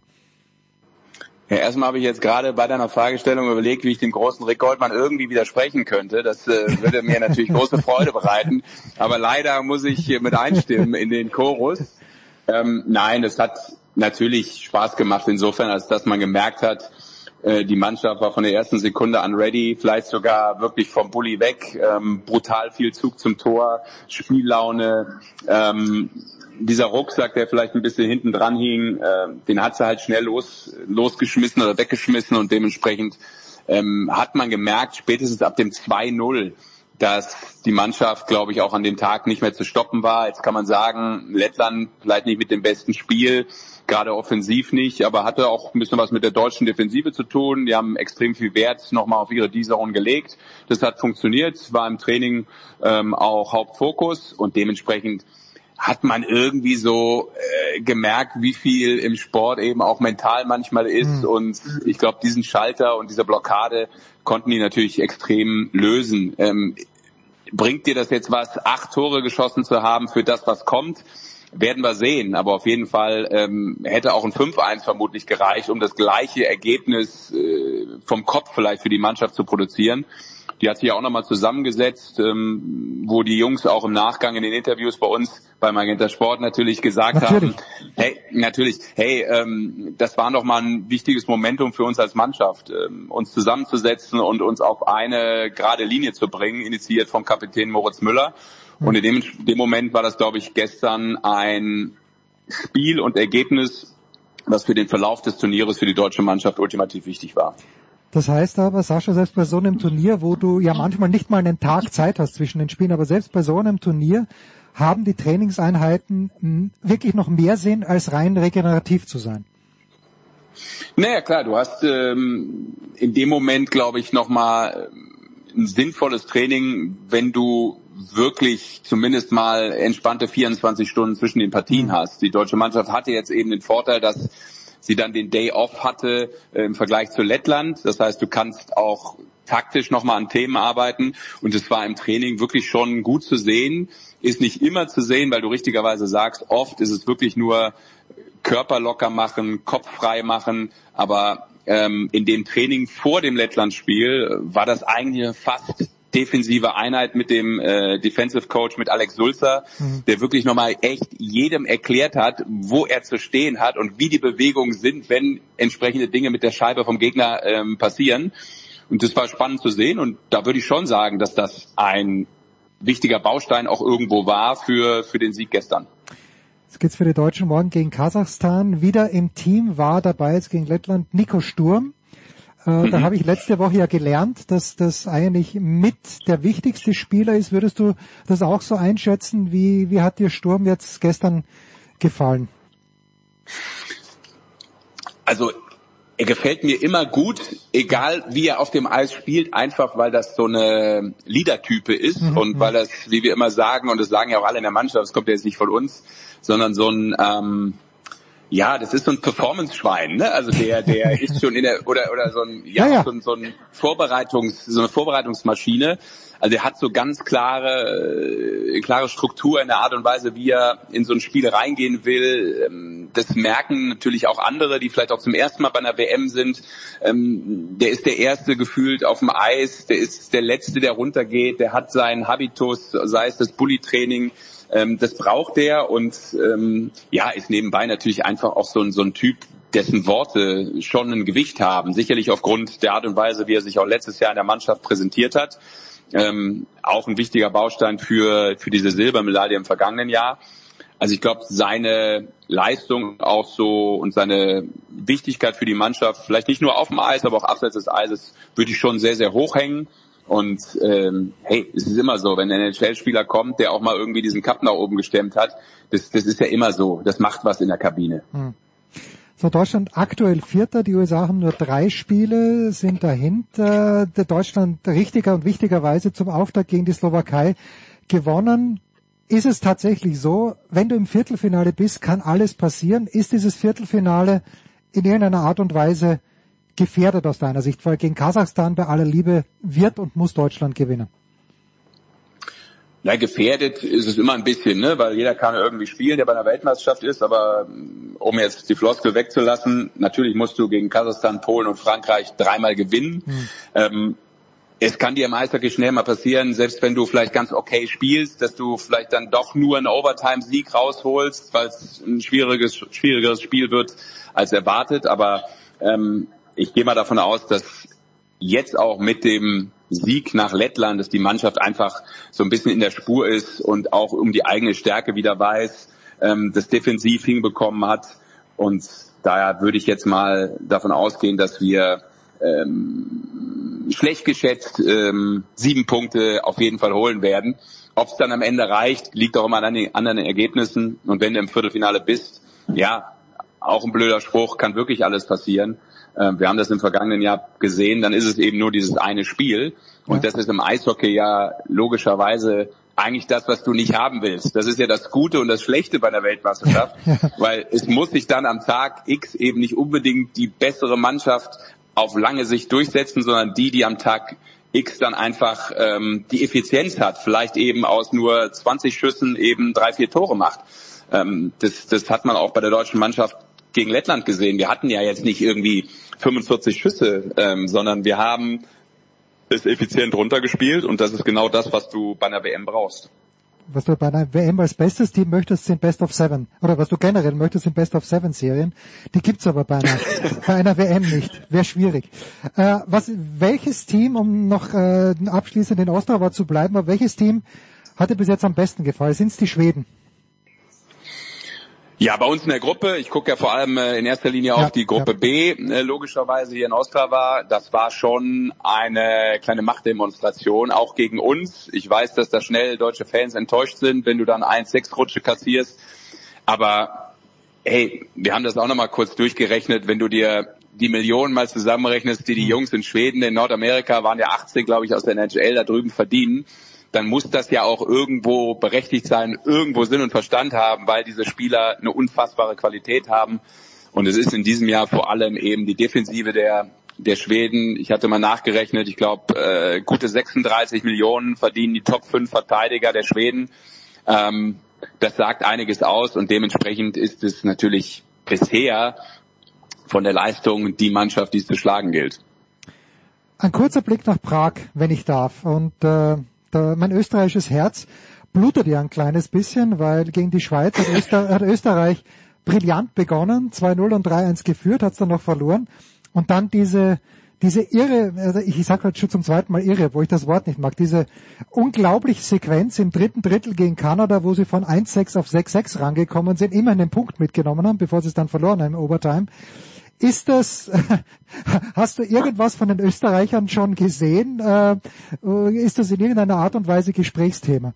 Ja, erstmal habe ich jetzt gerade bei deiner Fragestellung überlegt, wie ich dem großen Rick Goldmann irgendwie widersprechen könnte. Das äh, würde mir natürlich große Freude bereiten. Aber leider muss ich hier mit einstimmen in den Chorus. Ähm, nein, es hat natürlich Spaß gemacht insofern, als dass man gemerkt hat, äh, die Mannschaft war von der ersten Sekunde an ready, vielleicht sogar wirklich vom Bulli weg, ähm, brutal viel Zug zum Tor, Spiellaune, ähm, dieser Rucksack, der vielleicht ein bisschen hinten dran hing, äh, den hat sie halt schnell los, losgeschmissen oder weggeschmissen und dementsprechend ähm, hat man gemerkt, spätestens ab dem zwei null, dass die Mannschaft, glaube ich, auch an dem Tag nicht mehr zu stoppen war. Jetzt kann man sagen, Lettland vielleicht nicht mit dem besten Spiel, gerade offensiv nicht, aber hatte auch ein bisschen was mit der deutschen Defensive zu tun. Die haben extrem viel Wert nochmal auf ihre D-Zone gelegt. Das hat funktioniert, war im Training ähm, auch Hauptfokus und dementsprechend hat man irgendwie so äh, gemerkt, wie viel im Sport eben auch mental manchmal ist. Mhm. Und ich glaube, diesen Schalter und diese Blockade konnten die natürlich extrem lösen. Ähm, bringt dir das jetzt was, acht Tore geschossen zu haben für das, was kommt? Werden wir sehen. Aber auf jeden Fall ähm, hätte auch ein fünf eins vermutlich gereicht, um das gleiche Ergebnis äh, vom Kopf vielleicht für die Mannschaft zu produzieren. Die hat sich ja auch nochmal zusammengesetzt, ähm, wo die Jungs auch im Nachgang in den Interviews bei uns bei Magenta Sport natürlich gesagt natürlich. haben, hey, natürlich, hey, ähm, das war noch mal ein wichtiges Momentum für uns als Mannschaft, ähm, uns zusammenzusetzen und uns auf eine gerade Linie zu bringen, initiiert vom Kapitän Moritz Müller. Mhm. Und in dem, dem Moment war das, glaube ich, gestern ein Spiel und Ergebnis, was für den Verlauf des Turnieres für die deutsche Mannschaft ultimativ wichtig war. Das heißt aber, Sascha, selbst bei so einem Turnier, wo du ja manchmal nicht mal einen Tag Zeit hast zwischen den Spielen, aber selbst bei so einem Turnier haben die Trainingseinheiten mh, wirklich noch mehr Sinn, als rein regenerativ zu sein. Naja, klar, du hast ähm, in dem Moment, glaube ich, nochmal ein sinnvolles Training, wenn du wirklich zumindest mal entspannte vierundzwanzig Stunden zwischen den Partien mhm. hast. Die deutsche Mannschaft hatte jetzt eben den Vorteil, dass sie dann den Day Off hatte äh, im Vergleich zu Lettland. Das heißt, du kannst auch taktisch nochmal an Themen arbeiten. Und es war im Training wirklich schon gut zu sehen. Ist nicht immer zu sehen, weil du richtigerweise sagst, oft ist es wirklich nur Körper locker machen, Kopf frei machen. Aber ähm, in dem Training vor dem Lettland-Spiel war das eigentlich eine fast defensive Einheit mit dem äh, Defensive Coach, mit Alex Sulzer, mhm. der wirklich nochmal echt jedem erklärt hat, wo er zu stehen hat und wie die Bewegungen sind, wenn entsprechende Dinge mit der Scheibe vom Gegner ähm, passieren. Und das war spannend zu sehen und da würde ich schon sagen, dass das ein wichtiger Baustein auch irgendwo war für für den Sieg gestern. Jetzt geht's für die Deutschen morgen gegen Kasachstan. Wieder im Team war dabei jetzt gegen Lettland Nico Sturm. Äh, mhm. Da habe ich letzte Woche ja gelernt, dass das eigentlich mit der wichtigste Spieler ist. Würdest du das auch so einschätzen? Wie, wie hat dir Sturm jetzt gestern gefallen? Also er gefällt mir immer gut, egal wie er auf dem Eis spielt, einfach weil das so eine Leader-Type ist mhm. und weil das, wie wir immer sagen, und das sagen ja auch alle in der Mannschaft, das kommt ja jetzt nicht von uns, sondern so ein ähm, ja, das ist so ein Performance-Schwein, ne? Also der, der ist schon in der oder oder so ein ja, ja, ja. So, ein, so ein Vorbereitungs, so eine Vorbereitungsmaschine. Also er hat so ganz klare, äh, klare Struktur in der Art und Weise, wie er in so ein Spiel reingehen will. Ähm, das merken natürlich auch andere, die vielleicht auch zum ersten Mal bei einer W M sind. Ähm, der ist der Erste gefühlt auf dem Eis, der ist der Letzte, der runtergeht, der hat seinen Habitus, sei es das Bully-Training. Ähm, das braucht er und ähm, ja, ist nebenbei natürlich einfach auch so ein, so ein Typ, dessen Worte schon ein Gewicht haben. Sicherlich aufgrund der Art und Weise, wie er sich auch letztes Jahr in der Mannschaft präsentiert hat. Ähm, auch ein wichtiger Baustein für für diese Silbermedaille im vergangenen Jahr. Also ich glaube, seine Leistung auch so und seine Wichtigkeit für die Mannschaft, vielleicht nicht nur auf dem Eis, aber auch abseits des Eises, würde ich schon sehr, sehr hoch hängen. Und ähm, hey, es ist immer so, wenn ein N H L-Spieler kommt, der auch mal irgendwie diesen Cup nach oben gestemmt hat, das, das ist ja immer so. Das macht was in der Kabine. Hm. So, Deutschland aktuell Vierter, die U S A haben nur drei Spiele, sind dahinter. Der Deutschland richtiger und wichtigerweise zum Auftakt gegen die Slowakei gewonnen. Ist es tatsächlich so, wenn du im Viertelfinale bist, kann alles passieren? Ist dieses Viertelfinale in irgendeiner Art und Weise gefährdet aus deiner Sicht? Weil gegen Kasachstan bei aller Liebe wird und muss Deutschland gewinnen. Ja, gefährdet ist es immer ein bisschen, ne, weil jeder kann irgendwie spielen, der bei einer Weltmeisterschaft ist, aber um jetzt die Floskel wegzulassen, natürlich musst du gegen Kasachstan, Polen und Frankreich dreimal gewinnen. Hm. Ähm, es kann dir im Eishockey schnell mal passieren, selbst wenn du vielleicht ganz okay spielst, dass du vielleicht dann doch nur einen Overtime-Sieg rausholst, weil es ein schwieriges, schwierigeres Spiel wird als erwartet, aber ähm, ich gehe mal davon aus, dass jetzt auch mit dem Sieg nach Lettland, dass die Mannschaft einfach so ein bisschen in der Spur ist und auch um die eigene Stärke wieder weiß, ähm, das defensiv hinbekommen hat. Und daher würde ich jetzt mal davon ausgehen, dass wir ähm, schlecht geschätzt ähm, sieben Punkte auf jeden Fall holen werden. Ob es dann am Ende reicht, liegt auch immer an den anderen Ergebnissen. Und wenn du im Viertelfinale bist, ja, auch ein blöder Spruch, kann wirklich alles passieren. Wir haben das im vergangenen Jahr gesehen, dann ist es eben nur dieses eine Spiel. Und ja. Das ist im Eishockey ja logischerweise eigentlich das, was du nicht haben willst. Das ist ja das Gute und das Schlechte bei der Weltmeisterschaft, weil es muss sich dann am Tag X eben nicht unbedingt die bessere Mannschaft auf lange Sicht durchsetzen, sondern die, die am Tag X dann einfach ähm, die Effizienz hat, vielleicht eben aus nur zwanzig Schüssen eben drei, vier Tore macht. Ähm, das, das hat man auch bei der deutschen Mannschaft gegen Lettland gesehen. Wir hatten ja jetzt nicht irgendwie fünfundvierzig Schüsse, ähm, sondern wir haben es effizient runtergespielt und das ist genau das, was du bei einer W M brauchst. Was du bei einer W M als bestes Team möchtest, sind Best of Seven. Oder was du generell möchtest, sind Best of Seven Serien. Die gibt's aber bei einer, bei einer W M nicht. Wäre schwierig. Äh, was, welches Team, um noch äh, abschließend in Ostrava zu bleiben, aber welches Team hat dir bis jetzt am besten gefallen? Sind's die Schweden? Ja, bei uns in der Gruppe, ich gucke ja vor allem in erster Linie auf ja, die Gruppe ja. B, logischerweise hier in Ostrava. Das war schon eine kleine Machtdemonstration, auch gegen uns. Ich weiß, dass da schnell deutsche Fans enttäuscht sind, wenn du dann eins sechs Rutsche kassierst. Aber hey, wir haben das auch nochmal kurz durchgerechnet. Wenn du dir die Millionen mal zusammenrechnest, die die Jungs in Schweden, in Nordamerika waren ja achtzehn, glaube ich, aus der N H L da drüben verdienen, dann muss das ja auch irgendwo berechtigt sein, irgendwo Sinn und Verstand haben, weil diese Spieler eine unfassbare Qualität haben. Und es ist in diesem Jahr vor allem eben die Defensive der der Schweden. Ich hatte mal nachgerechnet, ich glaube, äh, gute sechsunddreißig Millionen verdienen die Top fünf Verteidiger der Schweden. Ähm, das sagt einiges aus und dementsprechend ist es natürlich bisher von der Leistung die Mannschaft, die es zu schlagen gilt. Ein kurzer Blick nach Prag, wenn ich darf. Und äh, da, mein österreichisches Herz blutet ja ein kleines bisschen, weil gegen die Schweiz hat, Öster, hat Österreich brillant begonnen, zwei null und drei eins geführt, hat es dann noch verloren. Und dann diese diese irre, also ich sage halt schon zum zweiten Mal irre, wo ich das Wort nicht mag, diese unglaubliche Sequenz im dritten Drittel gegen Kanada, wo sie von eins sechs auf sechs sechs rangekommen sind, immerhin den Punkt mitgenommen haben, bevor sie es dann verloren haben im Overtime. Ist das, hast du irgendwas von den Österreichern schon gesehen? Äh, ist das in irgendeiner Art und Weise Gesprächsthema?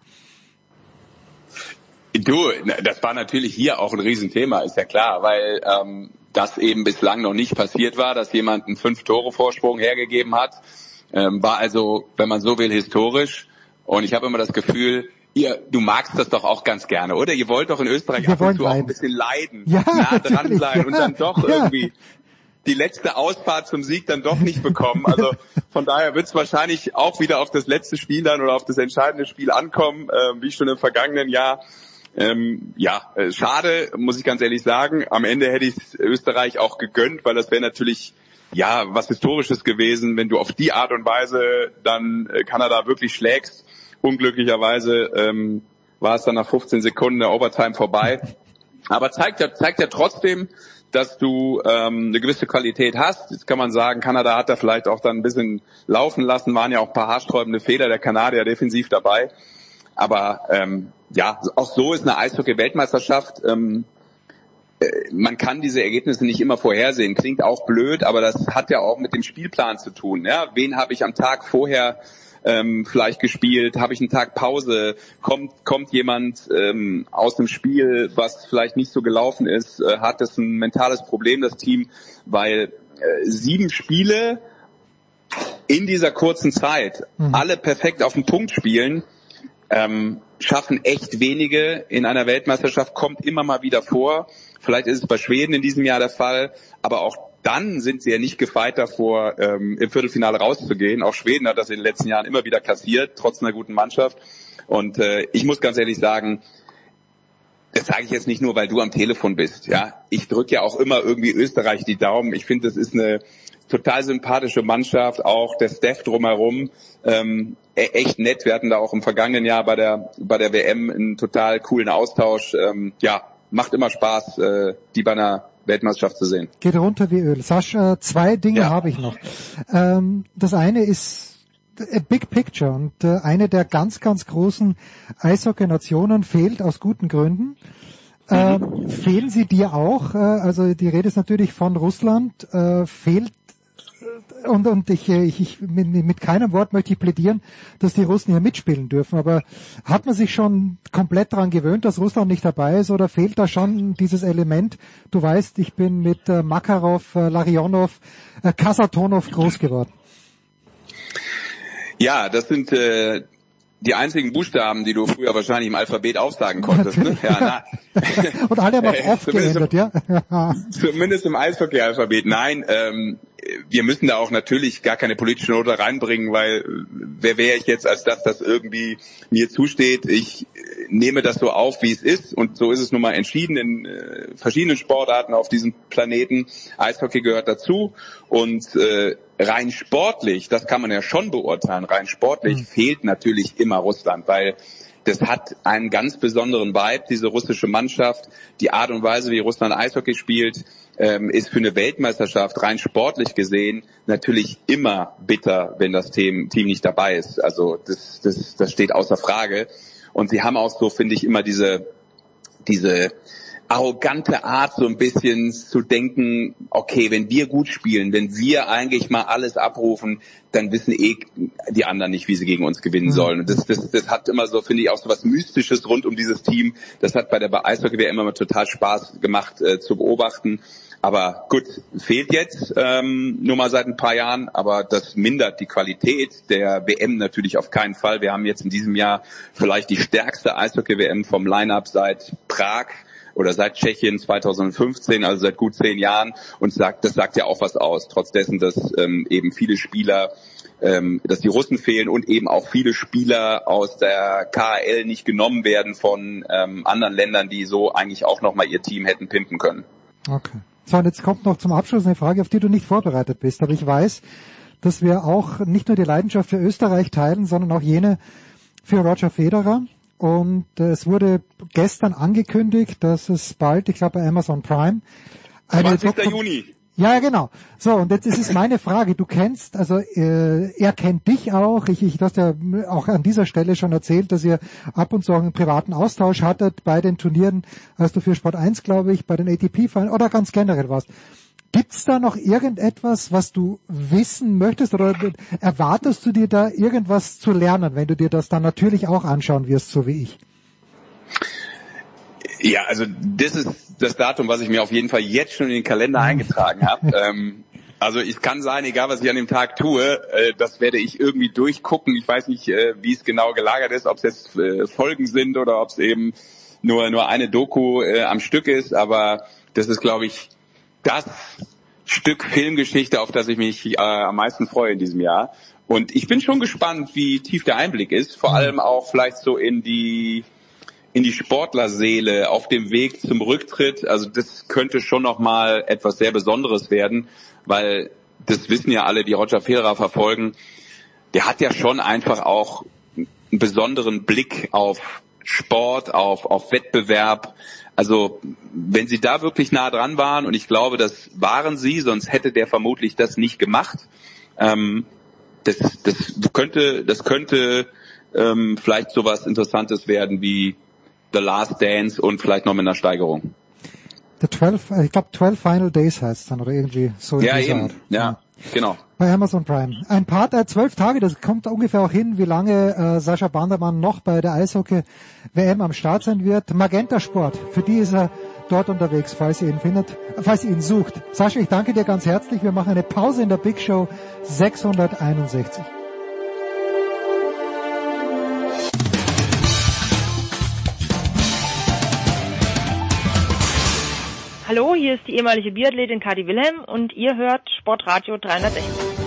Du, das war natürlich hier auch ein Riesenthema, ist ja klar, weil ähm, das eben bislang noch nicht passiert war, dass jemand einen Fünf-Tore-Vorsprung hergegeben hat. Ähm, war also, wenn man so will, historisch. Und ich habe immer das Gefühl, ihr, du magst das doch auch ganz gerne, oder? Ihr wollt doch in Österreich Wir ab und zu leiden. auch ein bisschen leiden, ja, nah dran sein ja, und dann doch ja. irgendwie die letzte Ausfahrt zum Sieg dann doch nicht bekommen. Also von daher wird es wahrscheinlich auch wieder auf das letzte Spiel dann oder auf das entscheidende Spiel ankommen, äh, wie schon im vergangenen Jahr. Ähm, ja, äh, schade, muss ich ganz ehrlich sagen. Am Ende hätte ich Österreich auch gegönnt, weil das wäre natürlich ja was Historisches gewesen, wenn du auf die Art und Weise dann äh, Kanada wirklich schlägst. Unglücklicherweise ähm, war es dann nach fünfzehn Sekunden der Overtime vorbei. Aber zeigt ja, zeigt ja trotzdem, dass du ähm, eine gewisse Qualität hast. Jetzt kann man sagen, Kanada hat da vielleicht auch dann ein bisschen laufen lassen, waren ja auch ein paar haarsträubende Fehler der Kanadier defensiv dabei. Aber ähm, ja, auch so ist eine Eishockey-Weltmeisterschaft. Ähm, äh, man kann diese Ergebnisse nicht immer vorhersehen. Klingt auch blöd, aber das hat ja auch mit dem Spielplan zu tun. Ja? Wen habe ich am Tag vorher ähm, vielleicht gespielt? Habe ich einen Tag Pause? Kommt kommt jemand ähm, aus dem Spiel, was vielleicht nicht so gelaufen ist? Äh, hat das ein mentales Problem, das Team? Weil äh, sieben Spiele in dieser kurzen Zeit, mhm. alle perfekt auf den Punkt spielen, ähm, schaffen echt wenige in einer Weltmeisterschaft, kommt immer mal wieder vor. Vielleicht ist es bei Schweden in diesem Jahr der Fall, aber auch dann sind sie ja nicht gefeit davor, ähm, im Viertelfinale rauszugehen. Auch Schweden hat das in den letzten Jahren immer wieder kassiert, trotz einer guten Mannschaft. Und äh, ich muss ganz ehrlich sagen, das sage ich jetzt nicht nur, weil du am Telefon bist. Ja, ich drücke ja auch immer irgendwie Österreich die Daumen. Ich finde, das ist eine total sympathische Mannschaft, auch der Staff drumherum, ähm, echt nett. Wir hatten da auch im vergangenen Jahr bei der bei der W M einen total coolen Austausch. Ähm, ja, macht immer Spaß, äh, die bei einer Weltmeisterschaft zu sehen. Geht runter wie Öl. Sascha, zwei Dinge ja. habe ich noch. Ähm, das eine ist a Big Picture und äh, eine der ganz, ganz großen Eishockey-Nationen fehlt aus guten Gründen. Ähm, fehlen sie dir auch? Äh, also die Rede ist natürlich von Russland. Äh, fehlt Und, und ich, ich, ich mit, mit keinem Wort möchte ich plädieren, dass die Russen hier mitspielen dürfen. Aber hat man sich schon komplett daran gewöhnt, dass Russland nicht dabei ist, oder fehlt da schon dieses Element? Du weißt, ich bin mit äh, Makarov, äh, Larionov, äh, Kasatonov groß geworden. Ja, das sind äh, die einzigen Buchstaben, die du früher wahrscheinlich im Alphabet aufsagen konntest. Ne? Ja, na. Und alle haben auch oft geändert, ja? Zumindest im Eishockey-Alphabet. Nein, ähm, wir müssen da auch natürlich gar keine politische Note reinbringen, weil wer wäre ich jetzt, als dass das irgendwie mir zusteht. Ich nehme das so auf, wie es ist, und so ist es nun mal entschieden in äh, verschiedenen Sportarten auf diesem Planeten. Eishockey gehört dazu, und äh, rein sportlich, das kann man ja schon beurteilen, rein sportlich mhm. fehlt natürlich immer Russland, weil das hat einen ganz besonderen Vibe, diese russische Mannschaft. Die Art und Weise, wie Russland Eishockey spielt, ähm, ist für eine Weltmeisterschaft rein sportlich gesehen natürlich immer bitter, wenn das Team, Team nicht dabei ist. Also das, das, das steht außer Frage. Und sie haben auch so, finde ich, immer diese, diese arrogante Art, so ein bisschen zu denken, okay, wenn wir gut spielen, wenn wir eigentlich mal alles abrufen, dann wissen eh die anderen nicht, wie sie gegen uns gewinnen sollen. Und das, das, das hat immer so, finde ich, auch so was Mystisches rund um dieses Team. Das hat bei der Eishockey-W M immer total Spaß gemacht äh, zu beobachten. Aber gut, fehlt jetzt ähm, nur mal seit ein paar Jahren, aber das mindert die Qualität der W M natürlich auf keinen Fall. Wir haben jetzt in diesem Jahr vielleicht die stärkste Eishockey-W M vom Line-Up seit Prag oder seit Tschechien zweitausendfünfzehn, also seit gut zehn Jahren, und sagt, das sagt ja auch was aus, trotz dessen, dass ähm, eben viele Spieler, ähm, dass die Russen fehlen und eben auch viele Spieler aus der K H L nicht genommen werden von ähm, anderen Ländern, die so eigentlich auch nochmal ihr Team hätten pimpen können. Okay. So, und jetzt kommt noch zum Abschluss eine Frage, auf die du nicht vorbereitet bist. Aber ich weiß, dass wir auch nicht nur die Leidenschaft für Österreich teilen, sondern auch jene für Roger Federer. Und äh, es wurde gestern angekündigt, dass es bald, ich glaube bei Amazon Prime, eine zwanzigster Juni. Ja, genau. So, und jetzt ist es meine Frage. Du kennst, also äh, er kennt dich auch. Ich, ich, du hast ja auch an dieser Stelle schon erzählt, dass ihr ab und zu auch einen privaten Austausch hattet bei den Turnieren, als du für Sport eins, glaube ich, bei den A T P-Finals oder ganz generell warst. Gibt's da noch irgendetwas, was du wissen möchtest oder erwartest du dir da irgendwas zu lernen, wenn du dir das dann natürlich auch anschauen wirst, so wie ich? Ja, also das ist das Datum, was ich mir auf jeden Fall jetzt schon in den Kalender eingetragen habe. ähm, also es kann sein, egal was ich an dem Tag tue, äh, das werde ich irgendwie durchgucken. Ich weiß nicht, äh, wie es genau gelagert ist, ob es jetzt äh, Folgen sind oder ob es eben nur nur eine Doku äh, am Stück ist. Aber das ist, glaube ich, das Stück Filmgeschichte, auf das ich mich äh, am meisten freue in diesem Jahr. Und ich bin schon gespannt, wie tief der Einblick ist. Vor allem auch vielleicht so in die in die Sportlerseele auf dem Weg zum Rücktritt. Also das könnte schon nochmal etwas sehr Besonderes werden, weil das wissen ja alle, die Roger Federer verfolgen. Der hat ja schon einfach auch einen besonderen Blick auf Sport, auf, auf Wettbewerb. Also wenn sie da wirklich nah dran waren, und ich glaube, das waren sie, sonst hätte der vermutlich das nicht gemacht. Ähm, das, das könnte, das könnte ähm, vielleicht sowas Interessantes werden wie The Last Dance und vielleicht noch mit einer Steigerung. The twelve, ich glaube twelve Final Days heißt es dann oder irgendwie so. Ja, eben. Art. Ja, genau. Bei Amazon Prime. Ein paar, äh, zwölf Tage, das kommt ungefähr auch hin, wie lange äh, Sascha Bandermann noch bei der Eishockey-W M am Start sein wird. Magenta Sport, für die ist er dort unterwegs, falls ihr ihn findet, äh, falls ihr ihn sucht. Sascha, ich danke dir ganz herzlich. Wir machen eine Pause in der Big Show sechshunderteinundsechzig. Hallo, hier ist die ehemalige Biathletin Kati Wilhelm und ihr hört Sportradio dreihundertsechzig.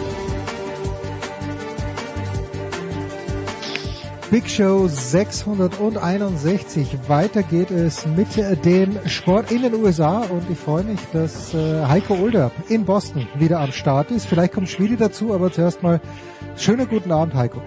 Big Show sechshunderteinundsechzig. Weiter geht es mit dem Sport in den U S A und ich freue mich, dass äh, Heiko Older in Boston wieder am Start ist. Vielleicht kommt Schwedi dazu, aber zuerst mal schönen guten Abend, Heiko.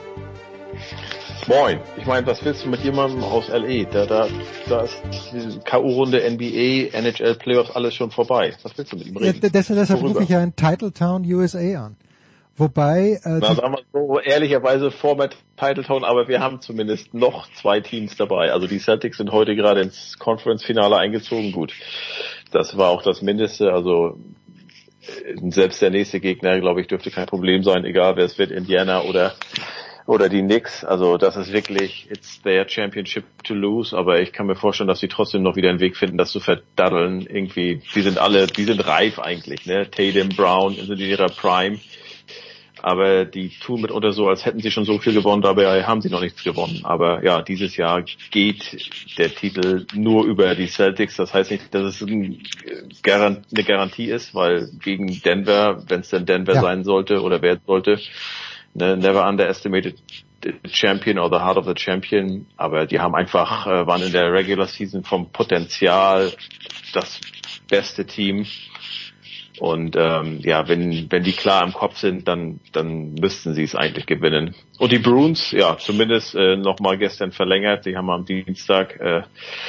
Moin. Ich meine, was willst du mit jemandem aus L A? Da, da, da ist die K O-Runde, N B A, N H L Playoffs, alles schon vorbei. Was willst du mit ihm reden? Ja, deshalb deshalb rufe ich ja in Titletown U S A an. Wobei, äh, Na, sagen wir so, ehrlicherweise vor mit Titletown, aber wir haben zumindest noch zwei Teams dabei. Also die Celtics sind heute gerade ins Conference-Finale eingezogen. Gut, das war auch das Mindeste. Also selbst der nächste Gegner, glaube ich, dürfte kein Problem sein, egal wer es wird, Indiana oder oder die Knicks. Also das ist wirklich, it's their championship to lose, aber ich kann mir vorstellen, dass sie trotzdem noch wieder einen Weg finden, das zu verdaddeln. Irgendwie, die sind alle, die sind reif eigentlich, ne? Tatum, Brown sind in ihrer Prime, aber die tun mitunter so, als hätten sie schon so viel gewonnen, dabei haben sie noch nichts gewonnen. Aber ja, dieses Jahr geht der Titel nur über die Celtics. Das heißt nicht, dass es ein Garant, eine Garantie ist, weil gegen Denver, wenn es denn Denver ja. sein sollte oder werden sollte, never underestimated the champion or the heart of the champion, aber die haben einfach, äh, waren in der Regular Season vom Potenzial das beste Team und ähm, ja, wenn wenn die klar im Kopf sind, dann dann müssten sie es eigentlich gewinnen. Und die Bruins, ja, zumindest äh, nochmal gestern verlängert, die haben am Dienstag äh,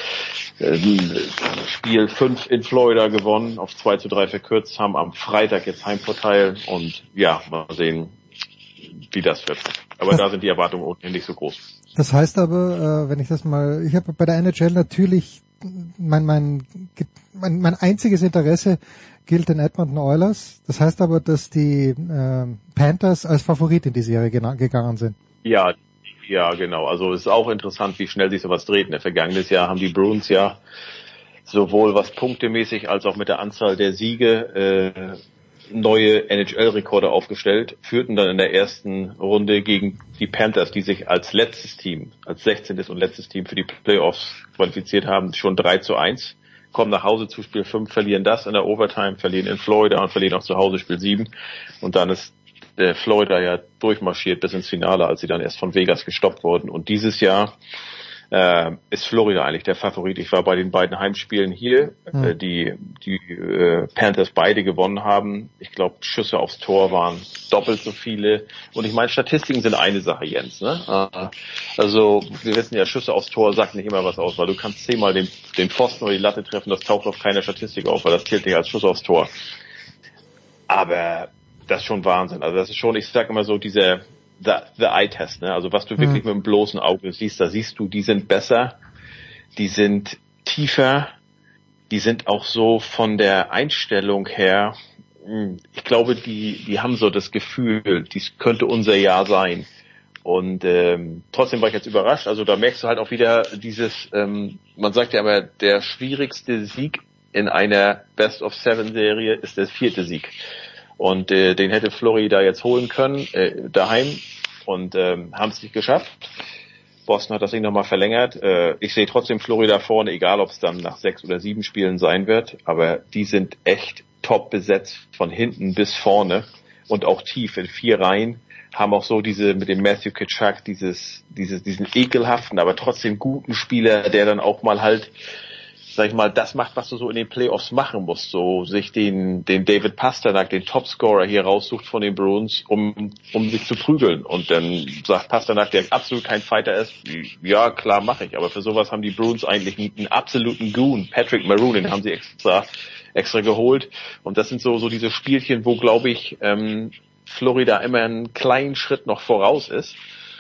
Spiel fünf in Florida gewonnen, auf zwei zu drei verkürzt, haben am Freitag jetzt Heimvorteil und ja, mal sehen, wie das wird. Aber das, da sind die Erwartungen ohnehin nicht so groß. Das heißt aber, äh, wenn ich das mal, ich habe bei der N H L natürlich, mein, mein, mein, mein einziges Interesse gilt den Edmonton Oilers. Das heißt aber, dass die äh, Panthers als Favorit in die Serie gegangen sind. Ja, ja, genau. Also es ist auch interessant, wie schnell sich sowas dreht. Ne? Vergangenes Jahr haben die Bruins ja sowohl was punktemäßig als auch mit der Anzahl der Siege äh, neue N H L-Rekorde aufgestellt, führten dann in der ersten Runde gegen die Panthers, die sich als letztes Team, als sechzehntes und letztes Team für die Playoffs qualifiziert haben, schon drei zu eins, kommen nach Hause zu Spiel fünf, verlieren das in der Overtime, verlieren in Florida und verlieren auch zu Hause Spiel sieben und dann ist der Florida ja durchmarschiert bis ins Finale, als sie dann erst von Vegas gestoppt wurden und dieses Jahr äh, ist Florida eigentlich der Favorit. Ich war bei den beiden Heimspielen hier, Mhm. äh, die die äh, Panthers beide gewonnen haben. Ich glaube, Schüsse aufs Tor waren doppelt so viele. Und ich meine, Statistiken sind eine Sache, Jens. Ne? Äh, also wir wissen ja, Schüsse aufs Tor sagt nicht immer was aus, weil du kannst zehnmal den, den Pfosten oder die Latte treffen, das taucht auf keiner Statistik auf, weil das zählt nicht als Schuss aufs Tor. Aber das ist schon Wahnsinn. Also das ist schon, ich sag immer so, dieser The, the Eye-Test, ne? Also was du wirklich Mhm. mit dem bloßen Auge siehst, da siehst du, die sind besser, die sind tiefer, die sind auch so von der Einstellung her, ich glaube, die, die haben so das Gefühl, dies könnte unser Jahr sein. Und ähm, trotzdem war ich jetzt überrascht. Also da merkst du halt auch wieder dieses, ähm, man sagt ja immer, der schwierigste Sieg in einer Best-of-Seven-Serie ist der vierte Sieg. Und äh, den hätte Florida jetzt holen können, äh, daheim, und ähm, haben es nicht geschafft. Boston hat das Ding nochmal verlängert. Äh, ich sehe trotzdem Florida vorne, egal ob es dann nach sechs oder sieben Spielen sein wird, aber die sind echt top besetzt von hinten bis vorne und auch tief in vier Reihen, haben auch so diese mit dem Matthew Tkachuk dieses, dieses, diesen ekelhaften, aber trotzdem guten Spieler, der dann auch mal halt, sag ich mal, das macht, was du so in den Playoffs machen musst, so sich den, den David Pastrnak, den Topscorer hier raussucht von den Bruins, um, um sich zu prügeln. Und dann sagt Pastrnak, der absolut kein Fighter ist, ja, klar, mache ich. Aber für sowas haben die Bruins eigentlich einen absoluten Goon. Patrick Maroon, den haben sie extra, extra geholt. Und das sind so, so diese Spielchen, wo, glaube ich, ähm, Florida immer einen kleinen Schritt noch voraus ist.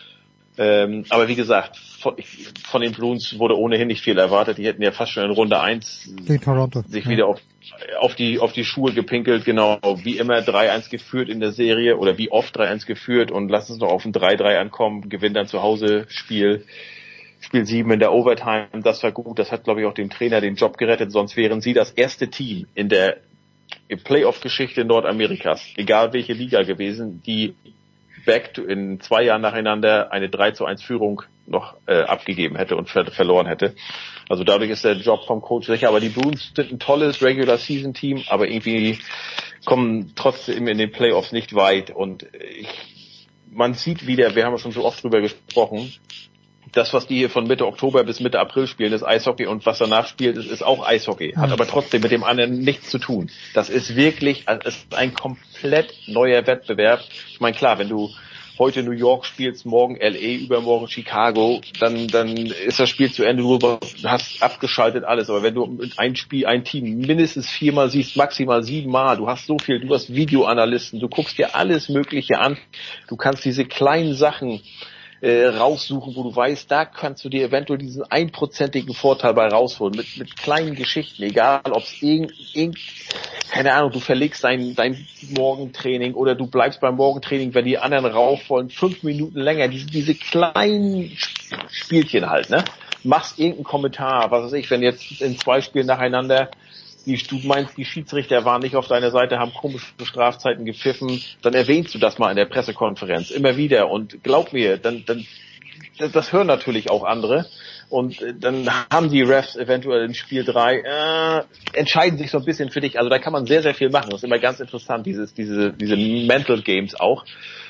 Ähm, aber wie gesagt, von, von den Bruins wurde ohnehin nicht viel erwartet. Die hätten ja fast schon in Runde eins Gegen Toronto. sich Ja. wieder auf, auf die auf die Schuhe gepinkelt. Genau, wie immer drei eins geführt in der Serie oder wie oft drei eins geführt und lass uns noch auf ein drei drei ankommen, gewinnt dann zu Hause Spiel, Spiel sieben in der Overtime. Das war gut. Das hat, glaube ich, auch dem Trainer den Job gerettet. Sonst wären sie das erste Team in der Playoff-Geschichte Nordamerikas, egal welche Liga gewesen, die back to, in zwei Jahren nacheinander eine drei zu eins Führung noch äh, abgegeben hätte und ver- verloren hätte. Also dadurch ist der Job vom Coach sicher. Aber die Bruins sind ein tolles Regular-Season-Team, aber irgendwie kommen trotzdem in den Playoffs nicht weit. Und ich, man sieht wieder, wir haben ja schon so oft drüber gesprochen, das, was die hier von Mitte Oktober bis Mitte April spielen, ist Eishockey, und was danach spielt, ist, ist auch Eishockey. Hat aber trotzdem mit dem anderen nichts zu tun. Das ist wirklich, also es ist ein komplett neuer Wettbewerb. Ich meine, klar, wenn du heute New York spielst, morgen L A, übermorgen Chicago, dann, dann ist das Spiel zu Ende, du hast abgeschaltet alles. Aber wenn du ein Spiel, ein Team mindestens viermal siehst, maximal siebenmal, du hast so viel, du hast Videoanalysten, du guckst dir alles Mögliche an, du kannst diese kleinen Sachen Äh, raussuchen, wo du weißt, da kannst du dir eventuell diesen einprozentigen Vorteil bei rausholen, mit mit kleinen Geschichten, egal ob es irgend, irgend, keine Ahnung, du verlegst dein dein Morgentraining oder du bleibst beim Morgentraining, wenn die anderen rauf wollen, fünf Minuten länger, diese diese kleinen Spielchen halt, ne? Machst irgendeinen Kommentar, was weiß ich, wenn jetzt in zwei Spielen nacheinander die, du meinst, die Schiedsrichter waren nicht auf deiner Seite, haben komische Strafzeiten gepfiffen, dann erwähnst du das mal in der Pressekonferenz immer wieder, und glaub mir, dann, dann, das, das hören natürlich auch andere, und dann haben die Refs eventuell in Spiel drei, äh, entscheiden sich so ein bisschen für dich. Also da kann man sehr, sehr viel machen. Das ist immer ganz interessant, dieses, diese, diese Mental Games auch.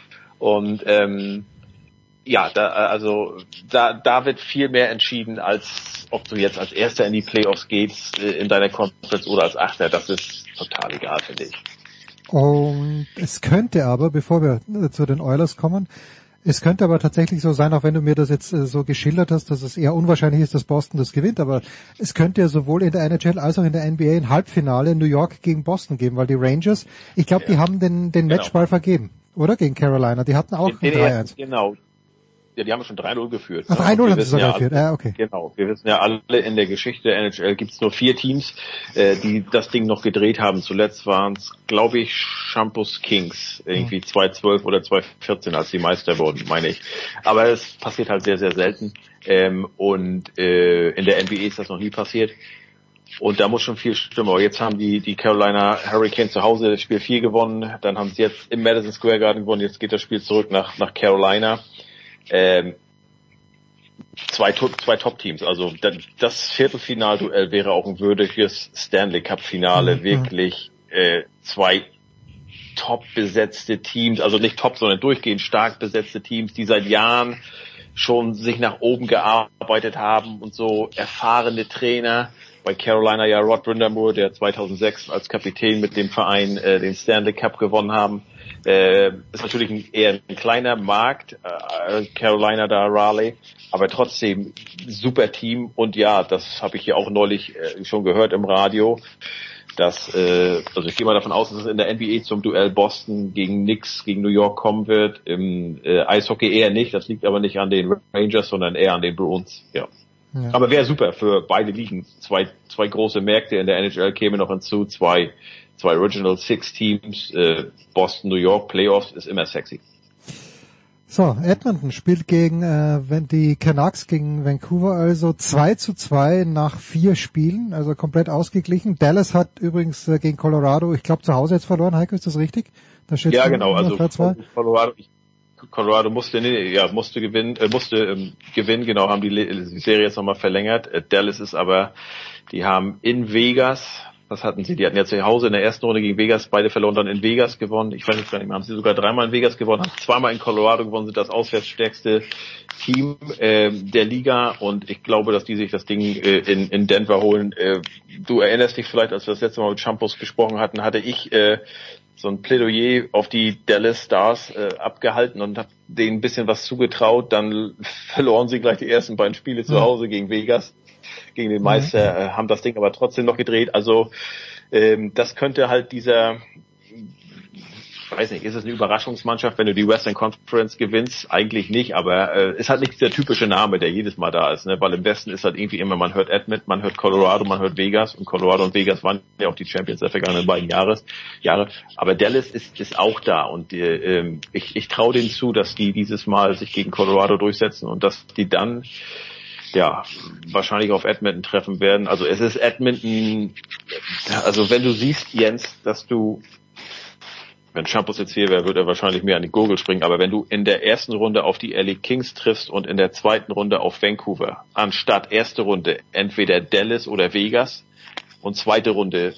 Und ähm, ja, da, also da, da wird viel mehr entschieden, als ob du jetzt als Erster in die Playoffs gehst äh, in deiner Conference oder als Achter. Das ist total egal, finde ich. Und es könnte aber, bevor wir äh, zu den Oilers kommen, es könnte aber tatsächlich so sein, auch wenn du mir das jetzt äh, so geschildert hast, dass es eher unwahrscheinlich ist, dass Boston das gewinnt, aber es könnte ja sowohl in der N H L als auch in der N B A ein Halbfinale New York gegen Boston geben, weil die Rangers, ich glaube, ja. die haben den, den Genau. Matchball vergeben, oder? Gegen Carolina. Die hatten auch ein drei eins. Genau. Ja, die haben schon drei null geführt. Ach, drei null haben sie sogar ja, geführt, ja, okay. Genau, wir wissen ja alle, in der Geschichte der N H L gibt es nur vier Teams, äh, die das Ding noch gedreht haben. Zuletzt waren es, glaube ich, Shampoos Kings, irgendwie zwanzig zwölf oder zwanzig vierzehn, als die Meister wurden, meine ich. Aber es passiert halt sehr, sehr selten. Ähm, und äh, in der N B A ist das noch nie passiert. Und da muss schon viel stimmen. Aber jetzt haben die die Carolina Hurricanes zu Hause das Spiel vier gewonnen. Dann haben sie jetzt im Madison Square Garden gewonnen. Jetzt geht das Spiel zurück nach nach Carolina. Ähm, zwei, zwei Top-Teams, also das Viertelfinalduell wäre auch ein würdiges Stanley Cup-Finale, mhm. wirklich äh, zwei top besetzte Teams, also nicht top, sondern durchgehend stark besetzte Teams, die seit Jahren schon sich nach oben gearbeitet haben und so erfahrene Trainer. Bei Carolina ja Rod Brind'Amour, der zweitausendsechs als Kapitän mit dem Verein äh, den Stanley Cup gewonnen haben. Äh, ist natürlich ein, eher ein kleiner Markt, äh, Carolina da Raleigh, aber trotzdem super Team. Und ja, das habe ich ja auch neulich äh, schon gehört im Radio, dass, äh, also ich gehe mal davon aus, dass es in der N B A zum Duell Boston gegen Knicks, gegen New York kommen wird. Im äh, Eishockey eher nicht, das liegt aber nicht an den Rangers, sondern eher an den Bruins, ja. Ja. Aber wäre super für beide Ligen. Zwei, zwei große Märkte in der N H L kämen noch hinzu, zwei, zwei Original Six Teams, äh, Boston, New York, Playoffs ist immer sexy. So, Edmonton spielt gegen äh, wenn die Canucks gegen Vancouver, also zwei zu zwei nach vier Spielen, also komplett ausgeglichen. Dallas hat übrigens äh, gegen Colorado, ich glaube zu Hause jetzt verloren, Heiko, ist das richtig? Da steht ja, genau, also Colorado, ich, Colorado musste, nee, ja, musste gewinnen, äh, musste ähm, gewinnen, genau, haben die, die Serie jetzt nochmal verlängert. Äh, Dallas ist aber, die haben in Vegas, was hatten sie? Die hatten ja zu Hause in der ersten Runde gegen Vegas beide verloren, dann in Vegas gewonnen. Ich weiß nicht gar nicht mehr, haben sie sogar dreimal in Vegas gewonnen, haben zweimal in Colorado gewonnen, sind das auswärtsstärkste Team äh, der Liga und ich glaube, dass die sich das Ding äh, in, in Denver holen. Äh, du erinnerst dich vielleicht, als wir das letzte Mal mit Champos gesprochen hatten, hatte ich äh, so ein Plädoyer auf die Dallas Stars äh, abgehalten und habe denen ein bisschen was zugetraut. Dann verloren sie gleich die ersten beiden Spiele zu Hause gegen Vegas, gegen den Meister, äh, haben das Ding aber trotzdem noch gedreht. Also ähm, das könnte halt dieser, weiß nicht, ist es eine Überraschungsmannschaft, wenn du die Western Conference gewinnst? Eigentlich nicht, aber äh, ist halt nicht dieser typische Name, der jedes Mal da ist, ne? Weil im Westen ist halt irgendwie immer, man hört Edmonton, man hört Colorado, man hört Vegas und Colorado und Vegas waren ja auch die Champions der vergangenen beiden Jahres, Jahre. Aber Dallas ist, ist auch da und äh, äh, ich, ich traue denen zu, dass die dieses Mal sich gegen Colorado durchsetzen und dass die dann ja, wahrscheinlich auf Edmonton treffen werden. Also es ist Edmonton, also wenn du siehst, Jens, dass du, wenn Champos jetzt hier wäre, würde er wahrscheinlich mehr an die Gurgel springen, aber wenn du in der ersten Runde auf die L A Kings triffst und in der zweiten Runde auf Vancouver, anstatt erste Runde entweder Dallas oder Vegas und zweite Runde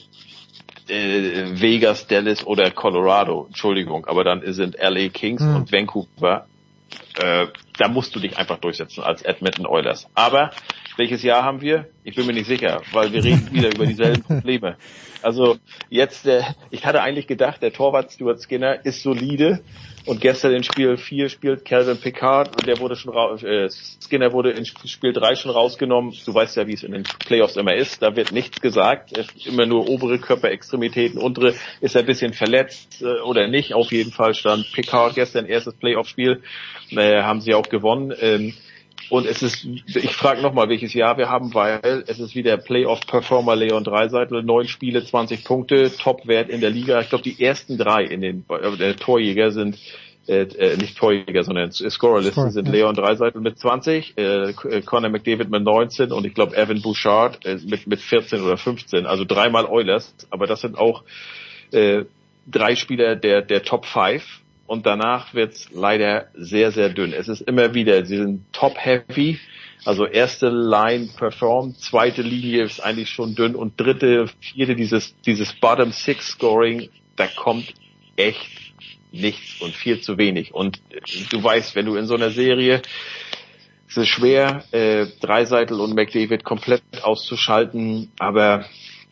äh, Vegas, Dallas oder Colorado, Entschuldigung, aber dann sind L A Kings hm. und Vancouver, äh, da musst du dich einfach durchsetzen als Edmonton Oilers. Aber welches Jahr haben wir? Ich bin mir nicht sicher, weil wir reden wieder über dieselben Probleme. Also jetzt, äh, ich hatte eigentlich gedacht, der Torwart Stuart Skinner ist solide und gestern in Spiel vier spielt Calvin Pickard und der wurde schon raus, äh, Skinner wurde in Spiel drei schon rausgenommen. Du weißt ja, wie es in den Playoffs immer ist, da wird nichts gesagt, immer nur obere Körperextremitäten, untere ist er ein bisschen verletzt äh, oder nicht. Auf jeden Fall stand Pickard gestern erstes Playoff-Spiel, äh, haben sie auch gewonnen. Ähm, Und es ist, ich frage nochmal, welches Jahr wir haben, weil es ist wieder Playoff-Performer Leon Draisaitl, neun Spiele, zwanzig Punkte, Topwert in der Liga. Ich glaube, die ersten drei in den äh, Torjäger sind, äh, nicht Torjäger, sondern Scorerlisten sind Leon Draisaitl mit zwanzig, äh, Connor McDavid mit neunzehn und ich glaube Evan Bouchard äh, mit mit vierzehn oder fünfzehn. Also dreimal Oilers, aber das sind auch äh, drei Spieler der der Top fünf. Und danach wird's leider sehr, sehr dünn. Es ist immer wieder, sie sind top-heavy, also erste Line performt, zweite Linie ist eigentlich schon dünn und dritte, vierte, dieses dieses Bottom-Six-Scoring, da kommt echt nichts und viel zu wenig. Und du weißt, wenn du in so einer Serie, es ist schwer, äh, Draisaitl und McDavid komplett auszuschalten, aber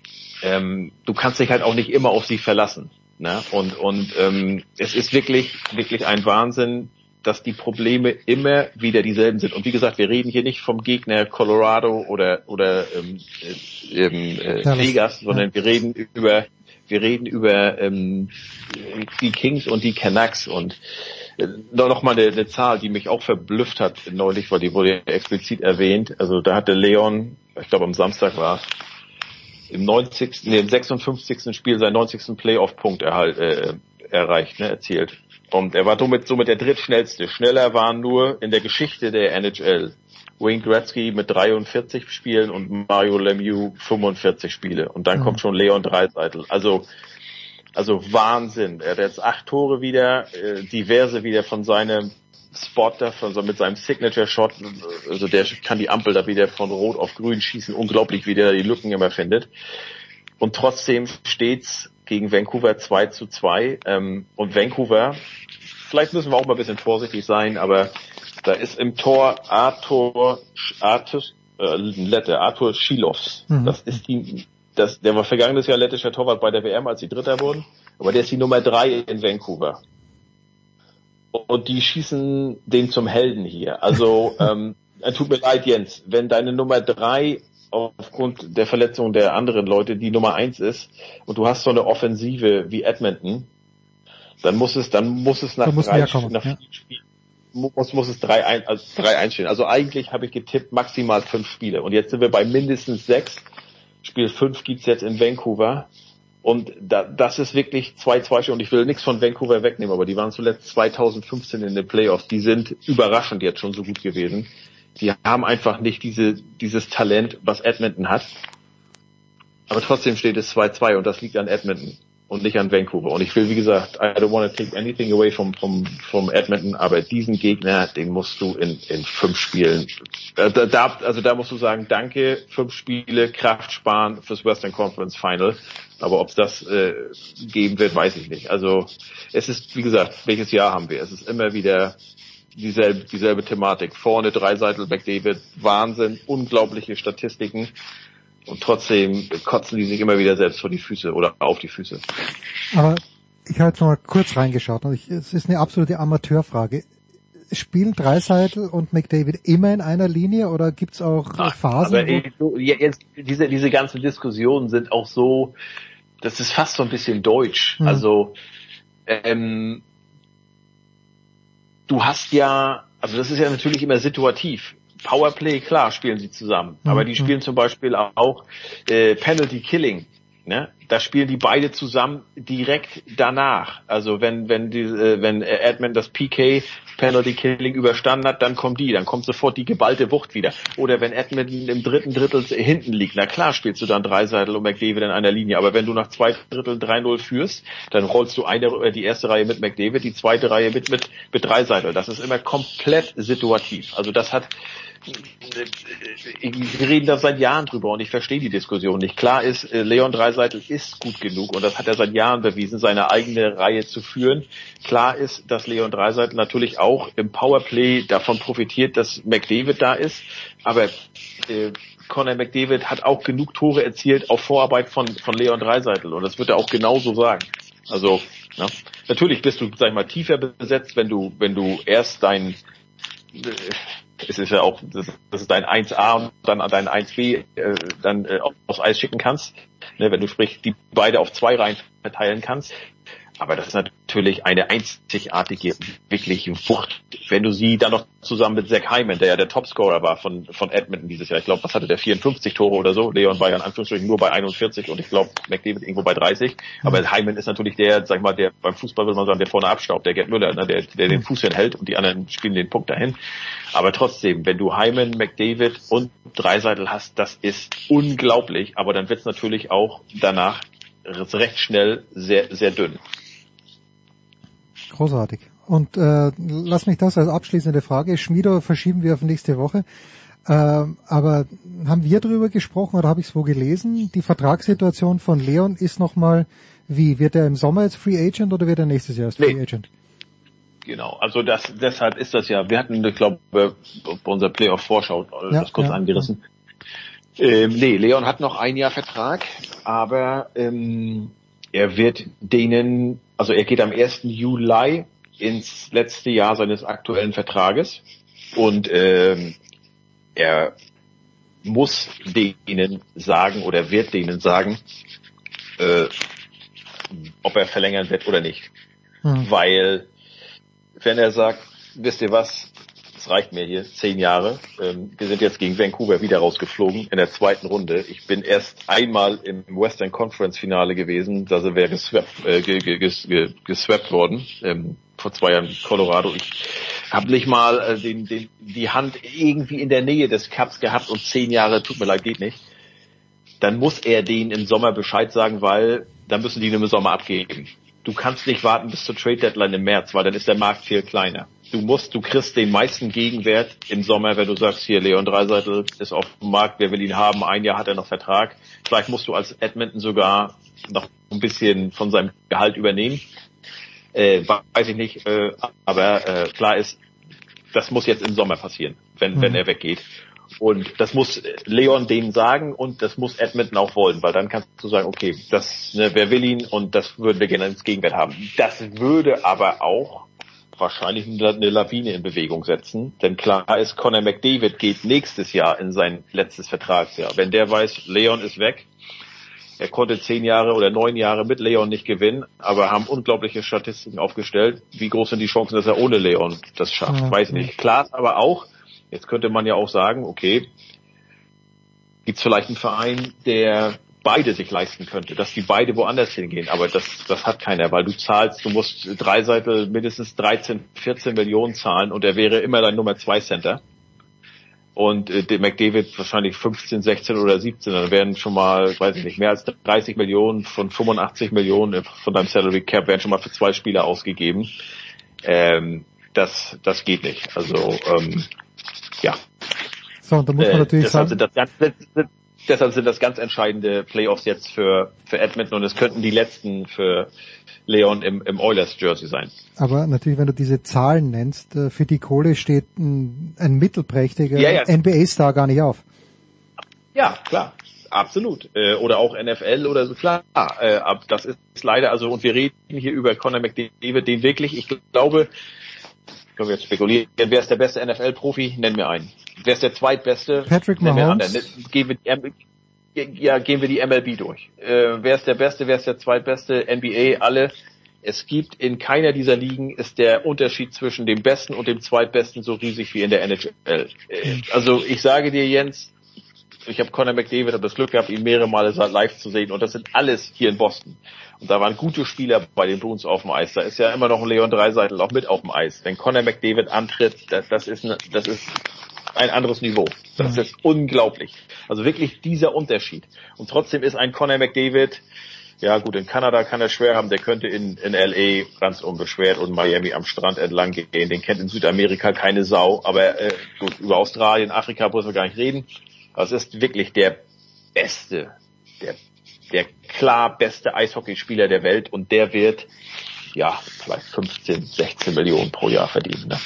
ähm, du kannst dich halt auch nicht immer auf sie verlassen. Ne? Und und ähm, es ist wirklich wirklich ein Wahnsinn, dass die Probleme immer wieder dieselben sind. Und wie gesagt, wir reden hier nicht vom Gegner Colorado oder oder ähm, äh, äh, Vegas, sondern ja. wir reden über wir reden über ähm, die Kings und die Canucks. Und äh, noch mal eine, eine Zahl, die mich auch verblüfft hat neulich, weil die wurde ja explizit erwähnt. Also da hatte Leon, ich glaube am Samstag war es, im neunzigsten, nee, im sechsundfünfzigsten Spiel seinen neunzigsten Playoff-Punkt erhalt, äh, erreicht, ne, erzielt. Und er war somit, somit der drittschnellste. Schneller waren nur in der Geschichte der N H L Wayne Gretzky mit dreiundvierzig Spielen und Mario Lemieux fünfundvierzig Spiele. Und dann mhm. kommt schon Leon Draisaitl. Also, also Wahnsinn. Er hat jetzt acht Tore wieder, äh, diverse wieder von seinem Spot da, von so, mit seinem Signature-Shot, also der kann die Ampel da wieder von Rot auf Grün schießen, unglaublich, wie der die Lücken immer findet. Und trotzdem steht's gegen Vancouver zwei zu zwei, ähm, und Vancouver, vielleicht müssen wir auch mal ein bisschen vorsichtig sein, aber Da ist im Tor Arthur, Arthur, äh, Lette, Arthur Schilovs. Mhm. Das ist die, das, der war vergangenes Jahr lettischer Torwart bei der W M, als sie Dritter wurden. Aber der ist die Nummer drei in Vancouver. Und die schießen den zum Helden hier. Also, ähm, tut mir leid, Jens, wenn deine Nummer drei aufgrund der Verletzung der anderen Leute die Nummer eins ist und du hast so eine Offensive wie Edmonton, dann muss es, dann muss es nach drei, nach vier Spielen, muss, muss es drei eins, also drei eins stehen. Also eigentlich habe ich getippt maximal fünf Spiele. Und jetzt sind wir bei mindestens sechs. Spiel fünf gibt's jetzt in Vancouver. Und da, das ist wirklich zwei zwei. Und ich will nichts von Vancouver wegnehmen, aber die waren zuletzt zwanzig fünfzehn in den Playoffs. Die sind überraschend jetzt schon so gut gewesen. Die haben einfach nicht diese, dieses Talent, was Edmonton hat. Aber trotzdem steht es zwei zwei und das liegt an Edmonton und nicht an Vancouver. Und ich will, wie gesagt, I don't want to take anything away from, from, from Edmonton, aber diesen Gegner, den musst du in, in fünf Spielen, äh, da, also da musst du sagen, danke, fünf Spiele, Kraft sparen fürs Western Conference Final. Aber ob es das äh, geben wird, weiß ich nicht. Also es ist, wie gesagt, welches Jahr haben wir? Es ist immer wieder dieselbe, dieselbe Thematik. Vorne Dreiseitel, McDavid, Wahnsinn, unglaubliche Statistiken. Und trotzdem kotzen die sich immer wieder selbst vor die Füße oder auf die Füße. Aber ich habe jetzt noch mal kurz reingeschaut. Und ich, es ist eine absolute Amateurfrage. Spielen Dreiseitel und McDavid immer in einer Linie oder gibt's auch Ach, Phasen? Aber ey, so, jetzt, diese, diese ganzen Diskussionen sind auch so, das ist fast so ein bisschen deutsch. Hm. Also, ähm, du hast ja, also das ist ja natürlich immer situativ. Powerplay, klar, spielen sie zusammen. Mhm. Aber die spielen zum Beispiel auch äh, Penalty Killing. Ne? Da spielen die beide zusammen direkt danach. Also wenn wenn die, äh, wenn Edmund das P K Penalty Killing überstanden hat, dann kommt die, dann kommt sofort die geballte Wucht wieder. Oder wenn Edmund im dritten Drittel hinten liegt, na klar spielst du dann Dreiseitel und McDavid in einer Linie. Aber wenn du nach zwei Dritteln drei null führst, dann rollst du eine die erste Reihe mit McDavid, die zweite Reihe mit mit mit Dreiseitel. Das ist immer komplett situativ. Also das hat wir reden da seit Jahren drüber und ich verstehe die Diskussion nicht. Klar ist, Leon Dreiseitel ist gut genug und das hat er seit Jahren bewiesen, seine eigene Reihe zu führen. Klar ist, dass Leon Dreiseitel natürlich auch im Powerplay davon profitiert, dass McDavid da ist, aber äh, Connor McDavid hat auch genug Tore erzielt auf Vorarbeit von von Leon Dreiseitel und das wird er auch genauso sagen. Also, ja, natürlich bist du, sag ich mal, tiefer besetzt, wenn du wenn du erst dein äh, es ist ja auch, das ist dein eins A und dann dein eins B äh, dann äh, aufs Eis schicken kannst, ne, wenn du sprich die beide auf zwei Reihen verteilen kannst. Aber das ist natürlich eine einzigartige, wirkliche Wucht. Wenn du sie dann noch zusammen mit Zach Hyman, der ja der Topscorer war von von Edmonton dieses Jahr, ich glaube, was hatte der, vierundfünfzig Tore oder so, Leon war ja in Anführungsstrichen nur bei einundvierzig und ich glaube, McDavid irgendwo bei dreißig. Aber Hyman ist natürlich der, sag ich mal, der beim Fußball würde man sagen, der vorne abstaubt, der Gerd Müller, ne, der, der den Fuß hinhält und die anderen spielen den Punkt dahin. Aber trotzdem, wenn du Hyman, McDavid und Dreiseitel hast, das ist unglaublich, aber dann wird's natürlich auch danach recht schnell sehr, sehr dünn. Großartig. Und äh, lass mich das als abschließende Frage. Schmiedo verschieben wir auf nächste Woche. Äh, aber haben wir darüber gesprochen oder habe ich es wo gelesen? Die Vertragssituation von Leon ist nochmal wie? Wird er im Sommer jetzt Free Agent oder wird er nächstes Jahr als Free nee. Agent? Genau, also das deshalb ist das ja, wir hatten, ich glaube, bei unserer Playoff-Vorschau ja, das kurz ja, angerissen. Ja. Ähm, nee, Leon hat noch ein Jahr Vertrag, aber ähm, er wird denen, also er geht am ersten Juli ins letzte Jahr seines aktuellen Vertrages und ähm, er muss denen sagen oder wird denen sagen, äh, ob er verlängern wird oder nicht. Hm. Weil wenn er sagt, wisst ihr was, es reicht mir hier, zehn Jahre, ähm, wir sind jetzt gegen Vancouver wieder rausgeflogen in der zweiten Runde. Ich bin erst einmal im Western Conference Finale gewesen, also wäre geswappt, äh, geswappt worden, ähm, vor zwei Jahren in Colorado. Ich habe nicht mal äh, den, den, die Hand irgendwie in der Nähe des Cups gehabt und zehn Jahre, tut mir leid, geht nicht. Dann muss er denen im Sommer Bescheid sagen, weil dann müssen die ihn im Sommer abgeben. Du kannst nicht warten bis zur Trade Deadline im März, weil dann ist der Markt viel kleiner. Du musst, du kriegst den meisten Gegenwert im Sommer, wenn du sagst, hier, Leon Dreiseitel ist auf dem Markt, wer will ihn haben, ein Jahr hat er noch Vertrag. Vielleicht musst du als Edmonton sogar noch ein bisschen von seinem Gehalt übernehmen. Äh, weiß ich nicht, äh, aber äh, klar ist, das muss jetzt im Sommer passieren, wenn, mhm. wenn er weggeht. Und das muss Leon denen sagen und das muss Edmonton auch wollen, weil dann kannst du sagen, okay, das, ne, wer will ihn und das würden wir gerne ins Gegenwert haben. Das würde aber auch wahrscheinlich eine Lawine in Bewegung setzen, denn klar ist, Connor McDavid geht nächstes Jahr in sein letztes Vertragsjahr. Wenn der weiß, Leon ist weg, er konnte zehn Jahre oder neun Jahre mit Leon nicht gewinnen, aber haben unglaubliche Statistiken aufgestellt. Wie groß sind die Chancen, dass er ohne Leon das schafft? Ja, weiß nicht. Klar ist aber auch, jetzt könnte man ja auch sagen, okay, gibt's vielleicht einen Verein, der beide sich leisten könnte, dass die beide woanders hingehen, aber das das hat keiner, weil du zahlst, du musst Dreiseitel mindestens dreizehn, vierzehn Millionen zahlen und er wäre immer dein Nummer zwei Center und äh, der McDavid wahrscheinlich fünfzehn, sechzehn oder siebzehn, dann werden schon mal, weiß ich nicht, mehr als dreißig Millionen von fünfundachtzig Millionen von deinem Salary Cap werden schon mal für zwei Spieler ausgegeben. Ähm, das das geht nicht, also ähm, ja. So, und da muss man äh, natürlich deshalb sagen, sind das ganz, deshalb sind das ganz entscheidende Playoffs jetzt für für Edmonton und es könnten die letzten für Leon im, im Oilers-Jersey sein. Aber natürlich, wenn du diese Zahlen nennst, für die Kohle steht ein, ein mittelprächtiger ja, ja. N B A-Star gar nicht auf. Ja, klar. Absolut. Äh, oder auch N F L oder so, klar. Äh, aber das ist leider, also, und wir reden hier über Connor McDavid, den wirklich, ich glaube, können wir jetzt spekulieren, wer ist der beste N F L-Profi? Nenn mir einen. Wer ist der zweitbeste? Patrick Nenn Mahomes. Mir einen. Gehen wir die, ja, gehen wir die M L B durch. Äh, wer ist der beste, wer ist der zweitbeste? N B A, alle. Es gibt in keiner dieser Ligen ist der Unterschied zwischen dem Besten und dem Zweitbesten so riesig wie in der N H L. Äh, also ich sage dir, Jens, ich habe Connor McDavid, habe das Glück gehabt, ihn mehrere Male live zu sehen und das sind alles hier in Boston. Und da waren gute Spieler bei den Bruins auf dem Eis. Da ist ja immer noch ein Leon Draisaitl auch mit auf dem Eis. Wenn Connor McDavid antritt, das, das ist eine, das ist ein anderes Niveau. Das ist unglaublich. Also wirklich dieser Unterschied. Und trotzdem ist ein Connor McDavid, ja gut, in Kanada kann er schwer haben, der könnte in, in L A ganz unbeschwert und Miami am Strand entlang gehen. Den kennt in Südamerika keine Sau. Aber äh, gut, über Australien, Afrika müssen wir gar nicht reden. Das ist wirklich der beste, der, der klar beste Eishockeyspieler der Welt und der wird, ja, vielleicht fünfzehn, sechzehn Millionen pro Jahr verdienen. Ne?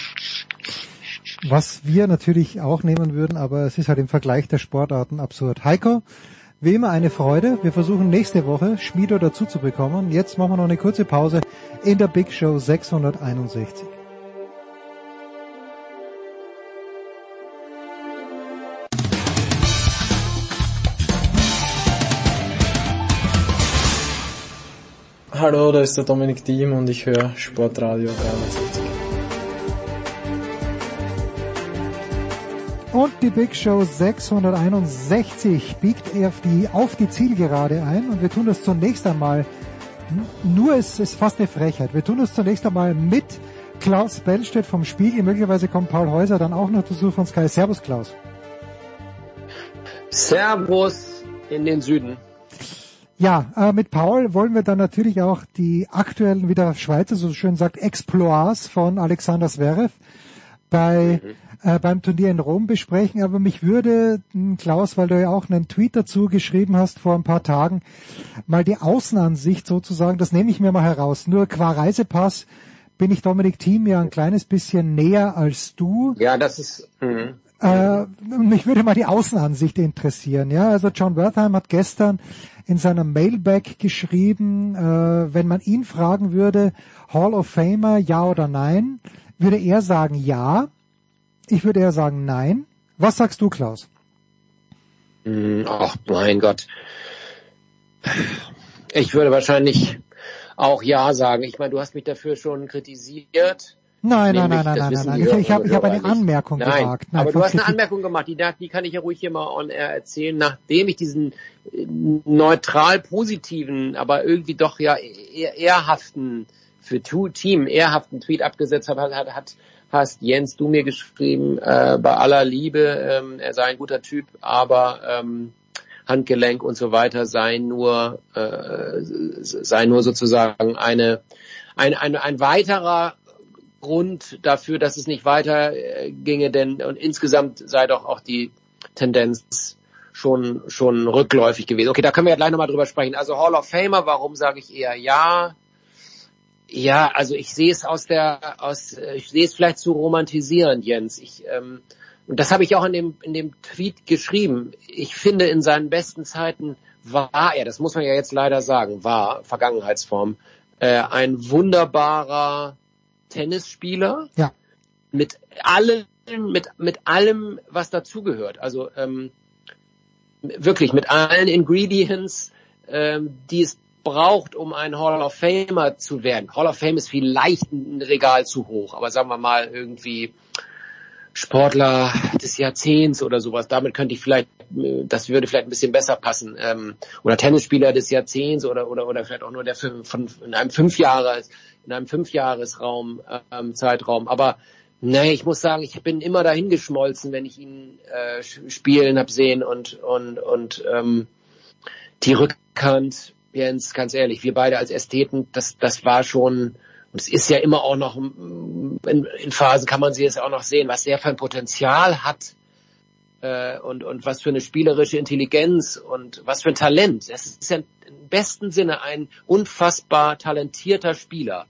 Was wir natürlich auch nehmen würden, aber es ist halt im Vergleich der Sportarten absurd. Heiko, wie immer eine Freude. Wir versuchen nächste Woche Schmiedo dazu zu bekommen. Jetzt machen wir noch eine kurze Pause in der Big Show sechshunderteinundsechzig. Hallo, da ist der Dominik Diem und ich höre Sportradio dreihundertsiebzig. Und die Big Show sechshunderteinundsechzig biegt auf die, auf die Zielgerade ein und wir tun das zunächst einmal, nur es ist fast eine Frechheit, wir tun das zunächst einmal mit Klaus Bellstedt vom Spiegel, möglicherweise kommt Paul Häuser dann auch noch dazu von Sky. Servus Klaus. Servus in den Süden. Ja, äh, mit Paul wollen wir dann natürlich auch die aktuellen, wie der Schweizer so schön sagt, Exploits von Alexander Zverev bei mhm. äh, beim Turnier in Rom besprechen. Aber mich würde, mh, Klaus, weil du ja auch einen Tweet dazu geschrieben hast vor ein paar Tagen, mal die Außenansicht sozusagen, das nehme ich mir mal heraus. Nur qua Reisepass bin ich Dominik Thiem ja ein kleines bisschen näher als du. Ja, das ist... Mh. Äh, mich würde mal die Außenansicht interessieren. Ja, also John Wertheim hat gestern in seiner Mailbag geschrieben, äh, wenn man ihn fragen würde, Hall of Famer, ja oder nein, würde er sagen ja. Ich würde eher sagen nein. Was sagst du, Klaus? Ach, mein Gott. Ich würde wahrscheinlich auch ja sagen. Ich meine, du hast mich dafür schon kritisiert. Nein, nein, nein, nein, nein, nein, nein. Ich, ich habe ich hab eine Anmerkung nein, gemacht. Nein, aber du hast eine Anmerkung gemacht, die, die kann ich ja ruhig hier mal on air erzählen, nachdem ich diesen neutral positiven, aber irgendwie doch ja eher, ehrhaften, für Team ehrhaften Tweet abgesetzt habe, hat, hat, hast Jens, du mir geschrieben, äh, bei aller Liebe, ähm, er sei ein guter Typ, aber ähm, Handgelenk und so weiter sei nur, äh, sei nur sozusagen eine, ein, ein, ein weiterer Grund dafür, dass es nicht weiter äh, ginge, denn und insgesamt sei doch auch die Tendenz schon schon rückläufig gewesen. Okay, da können wir ja gleich nochmal drüber sprechen. Also Hall of Famer, warum sage ich eher ja? Ja, also ich sehe es aus der, aus, ich sehe es vielleicht zu romantisierend, Jens. Ich, ähm, und das habe ich auch in dem, in dem Tweet geschrieben. Ich finde, in seinen besten Zeiten war er, das muss man ja jetzt leider sagen, war, Vergangenheitsform, äh, ein wunderbarer Tennisspieler. Ja. Mit allem, mit, mit allem, was dazugehört. Also, ähm, wirklich mit allen Ingredients, ähm, die es braucht, um ein Hall of Famer zu werden. Hall of Fame ist vielleicht ein Regal zu hoch, aber sagen wir mal irgendwie Sportler des Jahrzehnts oder sowas. Damit könnte ich vielleicht, das würde vielleicht ein bisschen besser passen. Ähm, oder Tennisspieler des Jahrzehnts oder oder oder vielleicht auch nur der von, von in einem Fünfjahres in einem Fünfjahresraum ähm, Zeitraum. Aber nee, ich muss sagen, ich bin immer dahin geschmolzen, wenn ich ihn äh, spielen hab sehen und und und ähm, die Rückhand. Jens, ganz ehrlich, wir beide als Ästheten, das, das war schon, und es ist ja immer auch noch, in, in Phasen kann man sie jetzt auch noch sehen, was der für ein Potenzial hat, äh, und, und was für eine spielerische Intelligenz und was für ein Talent. Das ist ja im besten Sinne ein unfassbar talentierter Spieler,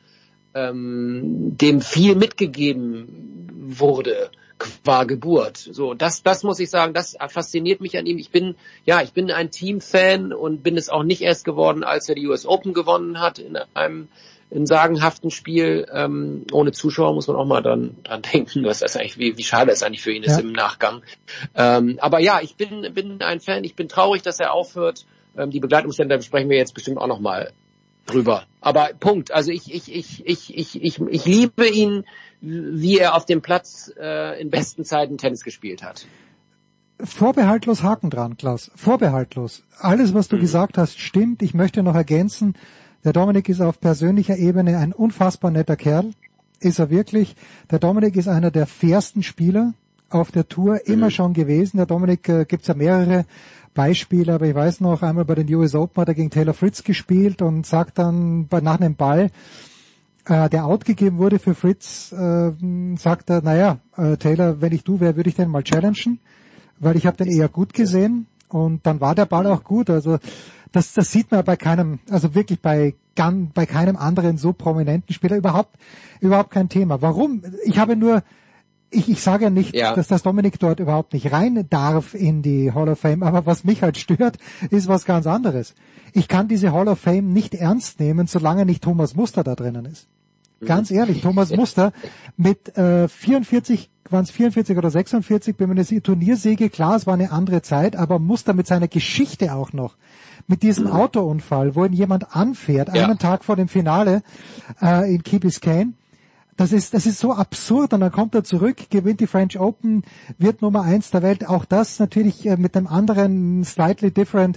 ähm, dem viel mitgegeben wurde qua Geburt. So, das, das muss ich sagen, das fasziniert mich an ihm. Ich bin, ja, ich bin ein Teamfan und bin es auch nicht erst geworden, als er die U S Open gewonnen hat in einem, in sagenhaften Spiel, ähm, ohne Zuschauer muss man auch mal dann dran denken, was das eigentlich, wie, wie schade es eigentlich für ihn ist, ja, im Nachgang. Ähm, aber ja, ich bin, bin ein Fan, ich bin traurig, dass er aufhört. Ähm, die Begleitumstände, da besprechen wir jetzt bestimmt auch noch mal drüber. Aber Punkt. Also ich, ich, ich, ich, ich, ich, ich liebe ihn, wie er auf dem Platz äh, in besten Zeiten Tennis gespielt hat. Vorbehaltlos Haken dran, Klaus. Vorbehaltlos. Alles, was du mhm. gesagt hast, stimmt. Ich möchte noch ergänzen, der Dominik ist auf persönlicher Ebene ein unfassbar netter Kerl. Ist er wirklich. Der Dominik ist einer der fairsten Spieler auf der Tour, immer mhm. schon gewesen. Der Dominik, äh, gibt's ja mehrere Beispiele, aber ich weiß noch, einmal bei den U S Open hat er gegen Taylor Fritz gespielt und sagt dann bei, nach einem Ball, äh, der outgegeben wurde für Fritz, äh, sagt er, naja, äh, Taylor, wenn ich du wäre, würde ich den mal challengen, weil ich habe den eher gut gesehen und dann war der Ball auch gut. Also das, das sieht man bei keinem, also wirklich bei, bei keinem anderen so prominenten Spieler überhaupt, überhaupt kein Thema. Warum? Ich habe nur Ich, ich sage ja nicht, ja. dass das Dominik dort überhaupt nicht rein darf in die Hall of Fame, aber was mich halt stört, ist was ganz anderes. Ich kann diese Hall of Fame nicht ernst nehmen, solange nicht Thomas Muster da drinnen ist. Ganz ehrlich, Thomas Muster mit äh, vierundvierzig, waren es vierundvierzig oder sechsundvierzig, bin mir nicht sicher, Turniersiege, klar, es war eine andere Zeit, aber Muster mit seiner Geschichte auch noch. Mit diesem mhm. Autounfall, wo ihn jemand anfährt, ja. einen Tag vor dem Finale äh, in Key Biscayne. Das ist, das ist so absurd und dann kommt er zurück, gewinnt die French Open, wird Nummer eins der Welt. Auch das natürlich äh, mit einem anderen, slightly different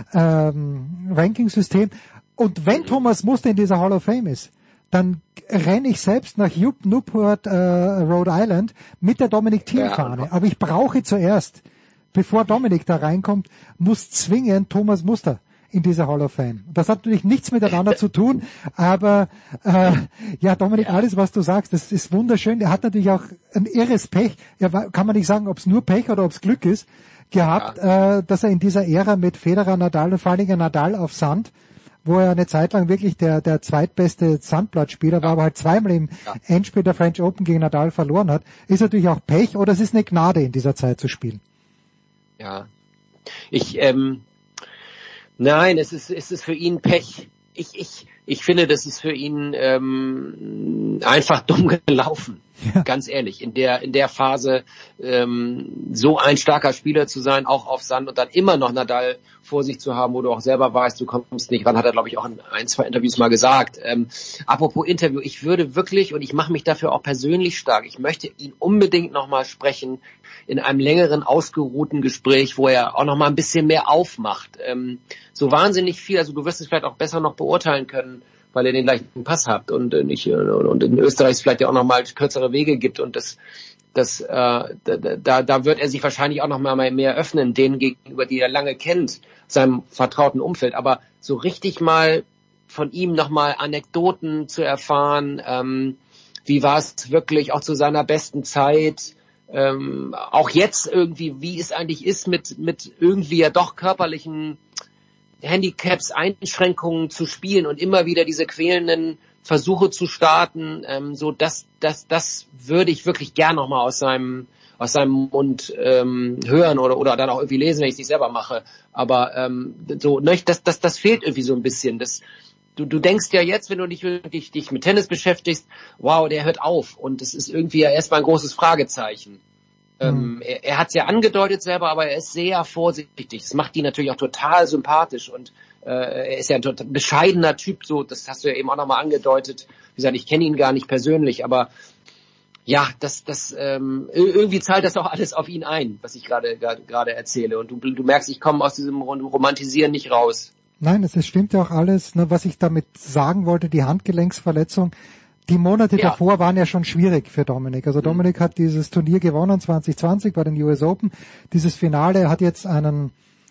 ähm, Ranking-System. Und wenn Thomas Muster in dieser Hall of Fame ist, dann renne ich selbst nach Newport, äh, Rhode Island mit der Dominik-Teamfahne. Ja. Aber ich brauche zuerst, bevor Dominik da reinkommt, muss zwingend Thomas Muster in dieser Hall of Fame. Das hat natürlich nichts miteinander zu tun, aber äh, ja, Dominik, alles, was du sagst, das ist wunderschön. Er hat natürlich auch ein irres Pech, ja, kann man nicht sagen, ob es nur Pech oder ob es Glück ist, gehabt, ja. äh, dass er in dieser Ära mit Federer, Nadal und vor allen Dingen Nadal auf Sand, wo er eine Zeit lang wirklich der der zweitbeste Sandplatzspieler war, aber halt zweimal im ja. Endspiel der French Open gegen Nadal verloren hat, ist natürlich auch Pech oder es ist eine Gnade, in dieser Zeit zu spielen. Ja, ich ähm Nein, es ist, es ist für ihn Pech. Ich, ich, ich finde, das ist für ihn ähm, einfach dumm gelaufen. Ja. Ganz ehrlich, in der in der Phase ähm, so ein starker Spieler zu sein, auch auf Sand und dann immer noch Nadal vor sich zu haben, wo du auch selber weißt, du kommst nicht ran, hat er, glaube ich, auch in ein, zwei Interviews mal gesagt. Ähm, apropos Interview, ich würde wirklich, und ich mache mich dafür auch persönlich stark, ich möchte ihn unbedingt nochmal sprechen in einem längeren, ausgeruhten Gespräch, wo er auch nochmal ein bisschen mehr aufmacht. Ähm, so wahnsinnig viel, also du wirst es vielleicht auch besser noch beurteilen können, weil ihr den gleichen Pass habt und äh, nicht und in Österreich es vielleicht ja auch noch mal kürzere Wege gibt und das das äh, da da wird er sich wahrscheinlich auch noch mal mehr öffnen denen gegenüber, die er lange kennt, seinem vertrauten Umfeld, aber so richtig mal von ihm noch mal Anekdoten zu erfahren, ähm, wie war es wirklich auch zu seiner besten Zeit, ähm, auch jetzt irgendwie, wie es eigentlich ist mit mit irgendwie ja doch körperlichen Handicaps, Einschränkungen zu spielen und immer wieder diese quälenden Versuche zu starten, ähm, so das, das, das würde ich wirklich gern nochmal aus seinem aus seinem Mund ähm, hören oder oder dann auch irgendwie lesen, wenn ich es nicht selber mache. Aber ähm, so, ne, das, das, das fehlt irgendwie so ein bisschen. Das, du, du denkst ja jetzt, wenn du dich wirklich dich mit Tennis beschäftigst, wow, der hört auf. Und das ist irgendwie ja erstmal ein großes Fragezeichen. Mhm. Ähm, er er hat es ja angedeutet selber, aber er ist sehr vorsichtig. Das macht ihn natürlich auch total sympathisch und äh, er ist ja ein total bescheidener Typ. So, das hast du ja eben auch nochmal angedeutet. Wie gesagt, ich kenne ihn gar nicht persönlich, aber ja, das, das ähm, irgendwie zahlt das auch alles auf ihn ein, was ich gerade gerade erzähle. Und du, du merkst, ich komme aus diesem Romantisieren nicht raus. Nein, es stimmt ja auch alles. Ne, was ich damit sagen wollte, die Handgelenksverletzung, die Monate ja. davor waren ja schon schwierig für Dominik. Also Dominik mhm. hat dieses Turnier gewonnen, zwanzig zwanzig bei den U S Open. Dieses Finale, er hat jetzt einen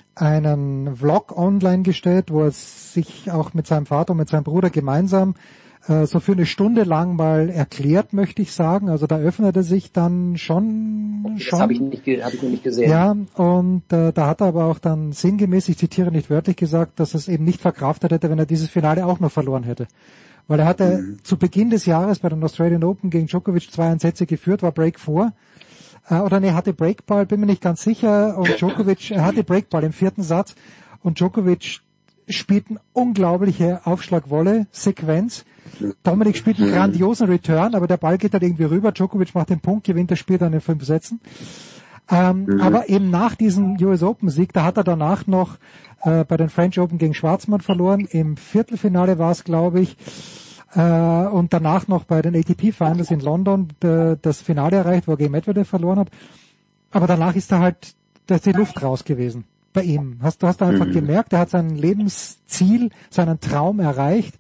einen Vlog online gestellt, wo er sich auch mit seinem Vater und mit seinem Bruder gemeinsam so für eine Stunde lang mal erklärt, möchte ich sagen. Also da öffnet er sich dann schon. Okay, schon. Das habe ich nicht, hab ich noch nicht gesehen. Ja, und äh, da hat er aber auch dann sinngemäß, ich zitiere nicht wörtlich gesagt, dass er es eben nicht verkraftet hätte, wenn er dieses Finale auch noch verloren hätte. Weil er hatte mhm. zu Beginn des Jahres bei den Australian Open gegen Djokovic zwei Sätze geführt, war Break vier. Äh, oder nee, hatte Breakball, bin mir nicht ganz sicher. Und Djokovic, er hatte Breakball im vierten Satz. Und Djokovic spielt eine unglaubliche Aufschlag-Volley-Sequenz. Dominik spielt einen grandiosen Return, aber der Ball geht halt irgendwie rüber. Djokovic macht den Punkt, gewinnt das Spiel dann in fünf Sätzen. Ähm, mhm. Aber eben nach diesem U S Open-Sieg, da hat er danach noch äh, bei den French Open gegen Schwarzmann verloren. Im Viertelfinale war es, glaube ich. Äh, und danach noch bei den A T P Finals in London de, das Finale erreicht, wo er gegen Medvedev verloren hat. Aber danach ist da halt, da ist die Luft raus gewesen bei ihm. Hast, du hast da einfach mhm. gemerkt, er hat sein Lebensziel, seinen Traum erreicht.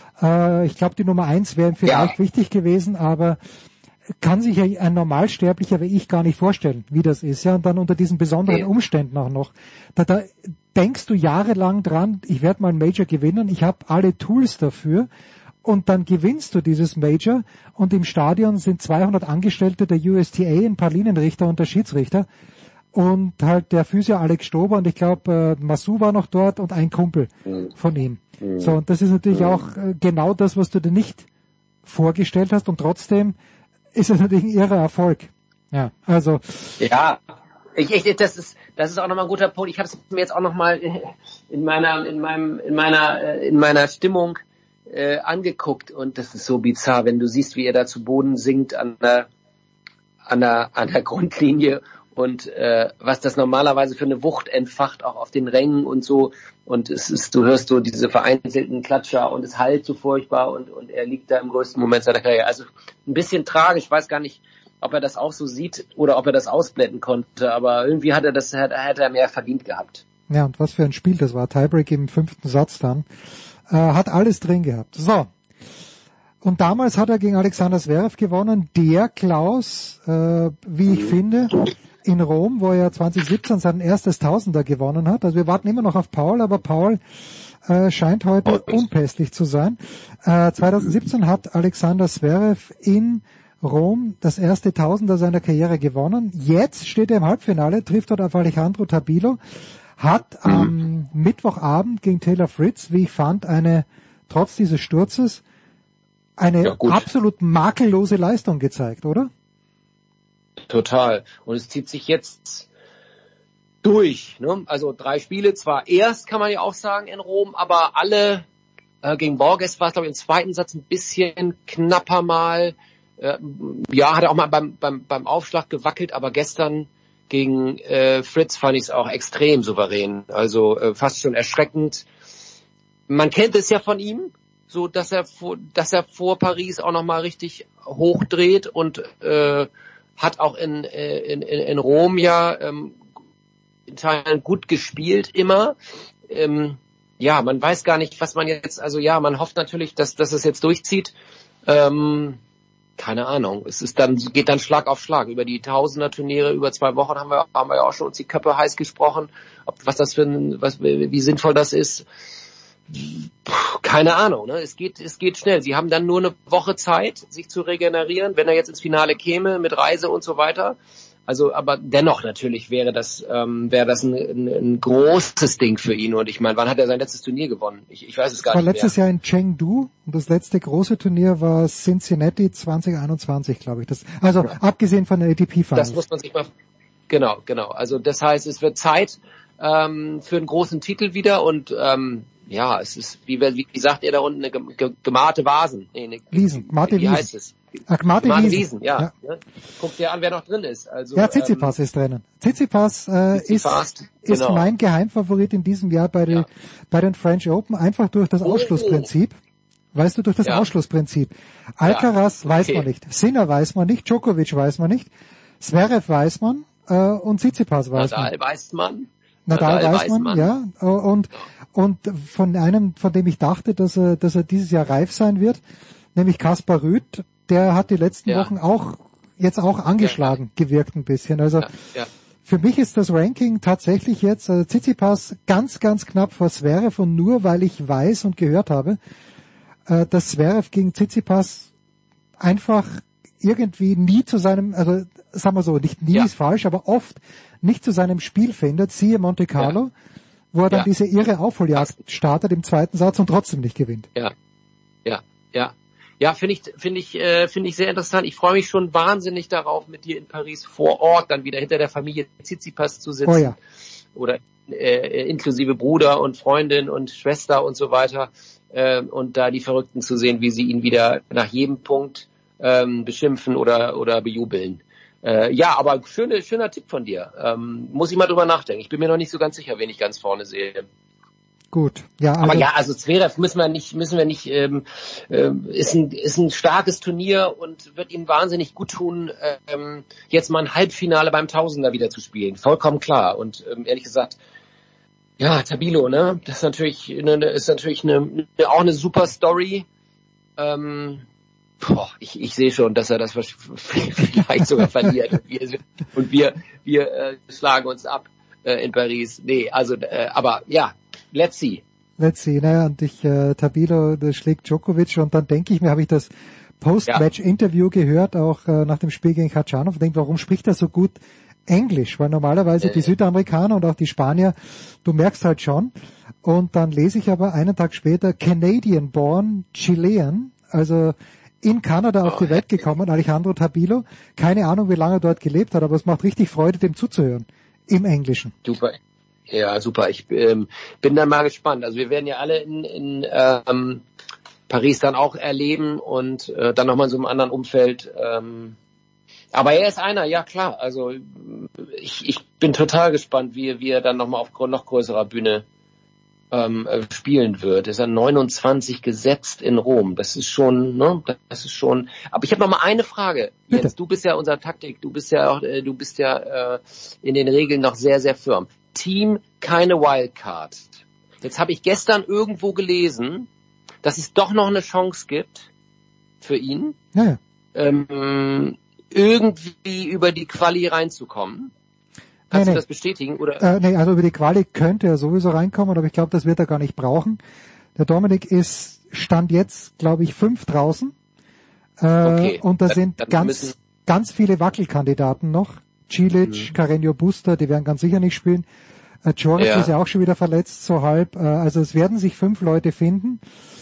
Äh, ich glaube, die Nummer eins wäre ihm vielleicht ja. wichtig gewesen, aber kann sich ja ein Normalsterblicher wie ich gar nicht vorstellen, wie das ist. Ja, und dann unter diesen besonderen ja. Umständen auch noch. Da, da denkst du jahrelang dran, ich werde mal ein Major gewinnen, ich habe alle Tools dafür. Und dann gewinnst du dieses Major und im Stadion sind zweihundert Angestellte der U S T A, ein paar Linienrichter und der Schiedsrichter. Und halt der Physio Alex Stober und ich glaube, äh, Masu war noch dort und ein Kumpel mhm. von ihm. Mhm. So, und das ist natürlich mhm. auch äh, genau das, was du dir nicht vorgestellt hast und trotzdem ist es natürlich ein irrer Erfolg. Ja, also. Ja, ich, ich, das ist, das ist auch nochmal ein guter Punkt. Ich habe es mir jetzt auch nochmal in meiner, in meinem, in meiner, in meiner Stimmung äh, angeguckt und das ist so bizarr, wenn du siehst, wie er da zu Boden sinkt an der, an der, an der Grundlinie. Und äh, was das normalerweise für eine Wucht entfacht, auch auf den Rängen und so. Und es ist, du hörst so diese vereinzelten Klatscher und es hallt so furchtbar und, und er liegt da im größten Moment seiner Karriere. Also ein bisschen tragisch, ich weiß gar nicht, ob er das auch so sieht oder ob er das ausblenden konnte. Aber irgendwie hat er das, hat, hat er mehr verdient gehabt. Ja, und was für ein Spiel das war. Tiebreak im fünften Satz dann. Äh, hat alles drin gehabt. So. Und damals hat er gegen Alexander Zverev gewonnen. Der Klaus, äh, wie ich finde, in Rom, wo er zwanzig siebzehn sein erstes Tausender gewonnen hat. Also wir warten immer noch auf Paul, aber Paul äh, scheint heute unpässlich zu sein. Äh, zwanzig siebzehn hat Alexander Zverev in Rom das erste Tausender seiner Karriere gewonnen. Jetzt steht er im Halbfinale, trifft dort auf Alejandro Tabilo, hat am ähm, Mittwochabend gegen Taylor Fritz, wie ich fand, eine, trotz dieses Sturzes, eine ja, absolut makellose Leistung gezeigt, oder? Total. Und es zieht sich jetzt durch. Ne? Also drei Spiele, zwar erst, kann man ja auch sagen, in Rom, aber alle äh, gegen Borges war es, glaube ich, im zweiten Satz ein bisschen knapper mal. Äh, ja, hat er auch mal beim, beim, beim Aufschlag gewackelt, aber gestern gegen äh, Fritz fand ich es auch extrem souverän. Also äh, fast schon erschreckend. Man kennt es ja von ihm, so dass er vor, dass er vor Paris auch nochmal richtig hochdreht und äh, hat auch in, in, in, in Rom ja ähm, in Teilen gut gespielt immer. Ähm, ja, man weiß gar nicht, was man jetzt, also ja, man hofft natürlich, dass, dass es jetzt durchzieht. Ähm, keine Ahnung. Es ist dann, geht dann Schlag auf Schlag. Über die Tausender-Turniere, über zwei Wochen haben wir, haben wir ja auch schon uns die Köpfe heiß gesprochen, ob, was das für ein, was, wie sinnvoll das ist. Keine Ahnung, ne? Es geht, es geht schnell. Sie haben dann nur eine Woche Zeit, sich zu regenerieren, wenn er jetzt ins Finale käme mit Reise und so weiter. Also, aber dennoch natürlich wäre das ähm, wäre das ein, ein, ein großes Ding für ihn. Und ich meine, wann hat er sein letztes Turnier gewonnen? Ich, ich weiß es gar war nicht mehr. letztes Jahr in Chengdu und das letzte große Turnier war Cincinnati zwanzig einundzwanzig, glaube ich. Das, also ja. abgesehen von der A T P-Finals. Das muss man sich mal... Genau, genau. Also das heißt, es wird Zeit ähm, für einen großen Titel wieder und ähm, ja, es ist, wie, wie, wie sagt ihr da unten, eine ge- gemarte Vasen. Nee, eine, Wiesen, Gmate wie Wiesen. heißt es? Ach, Gmate Gmate Wiesen. Wiesen, ja. ja. Ne? Guckt dir an, wer noch drin ist. Also, ja, Tsitsipas ähm, ist drinnen. Tsitsipas äh, Tsitsipas, ist, genau. ist mein Geheimfavorit in diesem Jahr bei, ja. die, bei den French Open, einfach durch das oh. Ausschlussprinzip. Weißt du, durch das ja. Ausschlussprinzip. Alcaraz ja. weiß okay. man nicht, Sinner weiß man nicht, Djokovic weiß man nicht, Zverev weiß man äh, und Tsitsipas weiß Nadal man. Nadal weiß man. Nadal, Nadal weiß man, man, ja. Und, und von einem, von dem ich dachte, dass er, dass er dieses Jahr reif sein wird, nämlich Kaspar Rüth, der hat die letzten ja. Wochen auch, jetzt auch angeschlagen ja. gewirkt ein bisschen. Also, ja. Ja. für mich ist das Ranking tatsächlich jetzt, also Tsitsipas ganz, ganz knapp vor Zverev und nur weil ich weiß und gehört habe, äh, dass Zverev gegen Tsitsipas einfach irgendwie nie zu seinem, also, sagen wir so, nicht nie ja. ist falsch, aber oft nicht zu seinem Spiel findet, siehe Monte Carlo, ja. wo er dann ja. diese irre Aufholjagd startet im zweiten Satz und trotzdem nicht gewinnt. Ja, ja, ja. Ja, finde ich, finde ich, äh, finde ich sehr interessant. Ich freue mich schon wahnsinnig darauf, mit dir in Paris vor Ort dann wieder hinter der Familie Tsitsipas zu sitzen. Oh ja. Oder äh, inklusive Bruder und Freundin und Schwester und so weiter. Äh, und da die Verrückten zu sehen, wie sie ihn wieder nach jedem Punkt ähm, beschimpfen oder oder bejubeln. Äh, ja, aber schöne, schöner Tipp von dir. Ähm, muss ich mal drüber nachdenken. Ich bin mir noch nicht so ganz sicher, wen ich ganz vorne sehe. Gut, ja. Also aber ja, also Zverev müssen wir nicht, müssen wir nicht. Ähm, äh, ist ein ist ein starkes Turnier und wird ihm wahnsinnig gut tun, ähm, jetzt mal ein Halbfinale beim Tausender wieder zu spielen. Vollkommen klar. Und ähm, ehrlich gesagt, ja, Tabilo, ne, das ist natürlich, eine, ist natürlich eine, auch eine super Story. Ähm, Boah, ich, ich sehe schon, dass er das vielleicht sogar verliert und wir, und wir, wir äh, schlagen uns ab äh, in Paris. Nee, also, äh, aber ja, let's see. Let's see, naja, und ich, äh, Tabilo, das schlägt Djokovic und dann denke ich mir, habe ich das Post-Match-Interview gehört, auch äh, nach dem Spiel gegen Khachanov, und denke, warum spricht er so gut Englisch? Weil normalerweise äh. die Südamerikaner und auch die Spanier, du merkst halt schon. Und dann lese ich aber einen Tag später Canadian-born Chilean, also in Kanada auf die Welt gekommen, Alejandro Tabilo. Keine Ahnung, wie lange er dort gelebt hat, aber es macht richtig Freude, dem zuzuhören. Im Englischen. Super. Ja, super. Ich ähm, bin dann mal gespannt. Also wir werden ja alle in, in ähm, Paris dann auch erleben und äh, dann nochmal in so einem anderen Umfeld. Ähm, aber er ist einer, ja klar. Also ich, ich bin total gespannt, wie, wie er dann nochmal auf noch größerer Bühne ähm, spielen wird. Ist er neunundzwanzig gesetzt in Rom. Das ist schon, ne, das ist schon. Aber ich habe noch mal eine Frage. Bitte. Jens, du bist ja unser Taktik. Du bist ja auch, äh, du bist ja äh, in den Regeln noch sehr, sehr firm. Team, keine Wildcard. Jetzt habe ich gestern irgendwo gelesen, dass es doch noch eine Chance gibt für ihn, ja, ja. Ähm, irgendwie über die Quali reinzukommen. Kannst nee, du das bestätigen? Oder? Äh, nee, also über die Quali könnte er sowieso reinkommen, aber ich glaube, das wird er gar nicht brauchen. Der Dominik ist, stand jetzt, glaube ich, fünf draußen. Äh, okay. Und da dann, sind dann ganz, ganz viele Wackelkandidaten noch. Cilic, mhm. Carreño Busta, die werden ganz sicher nicht spielen. Äh, Djoric ja. ist ja auch schon wieder verletzt, so halb. Äh, also es werden sich fünf Leute finden.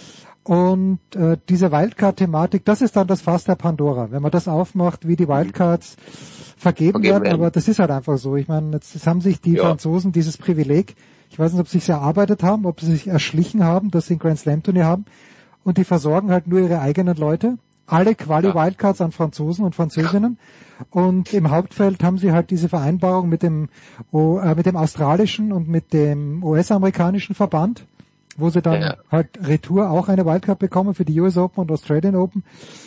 Und äh, diese Wildcard-Thematik, das ist dann das Fass der Pandora. Wenn man das aufmacht, wie die Wildcards vergeben, vergeben werden, werden, aber das ist halt einfach so. Ich meine, jetzt, jetzt haben sich die ja. Franzosen dieses Privileg, ich weiß nicht, ob sie sich erarbeitet haben, ob sie sich erschlichen haben, dass sie ein Grand Slam-Turnier haben, und die versorgen halt nur ihre eigenen Leute. Alle Quali-Wildcards an Franzosen und Französinnen. Und im Hauptfeld haben sie halt diese Vereinbarung mit dem, äh, mit dem australischen und mit dem U S-amerikanischen Verband, wo sie dann ja. halt retour auch eine Wildcard bekommen für die U S Open und Australian Open.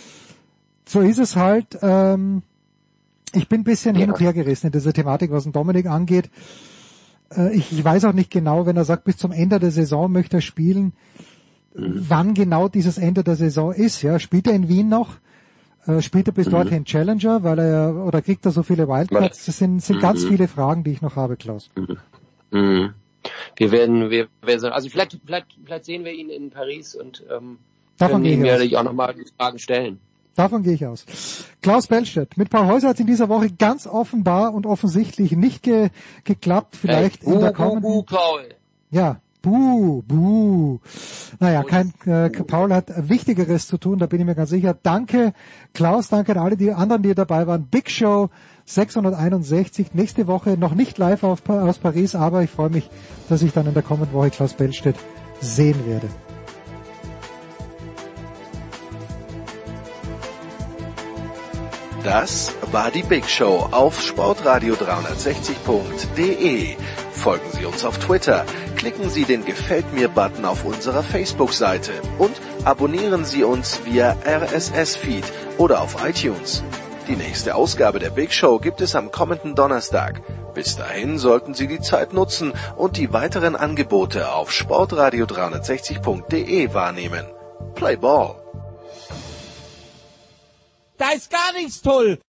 So ist es halt. Ähm, ich bin ein bisschen ja. hin und her gerissen in dieser Thematik, was den Dominik angeht. Äh, ich, ich weiß auch nicht genau, wenn er sagt, bis zum Ende der Saison möchte er spielen, mhm. wann genau dieses Ende der Saison ist. Ja, spielt er in Wien noch? Äh, spielt er bis mhm. dorthin Challenger, weil er oder kriegt er so viele Wildcards? Das sind, sind mhm. ganz viele Fragen, die ich noch habe, Klaus. Mhm. Mhm. Wir werden, wir werden, also vielleicht, vielleicht, vielleicht sehen wir ihn in Paris und ähm, können ihm ja auch nochmal die Fragen stellen. Davon gehe ich aus. Klaus Bellstedt, mit Paul Häuser hat es in dieser Woche ganz offenbar und offensichtlich nicht ge- geklappt. Vielleicht hey, buh, in der buh, kommenden... buh, Paul. Ja, buh, buh. Naja, kein, äh, Paul hat Wichtigeres zu tun, da bin ich mir ganz sicher. Danke, Klaus, danke an alle die anderen, die dabei waren. Big Show sechshunderteinundsechzig, nächste Woche noch nicht live auf, aus Paris, aber ich freue mich, dass ich dann in der kommenden Woche Klaus Bellstedt sehen werde. Das war die Big Show auf sportradio dreihundertsechzig punkt de. Folgen Sie uns auf Twitter, klicken Sie den Gefällt mir-Button auf unserer Facebook-Seite und abonnieren Sie uns via R S S-Feed oder auf iTunes. Die nächste Ausgabe der Big Show gibt es am kommenden Donnerstag. Bis dahin sollten Sie die Zeit nutzen und die weiteren Angebote auf sportradio dreihundertsechzig punkt de wahrnehmen. Play Ball! Da ist gar nichts toll.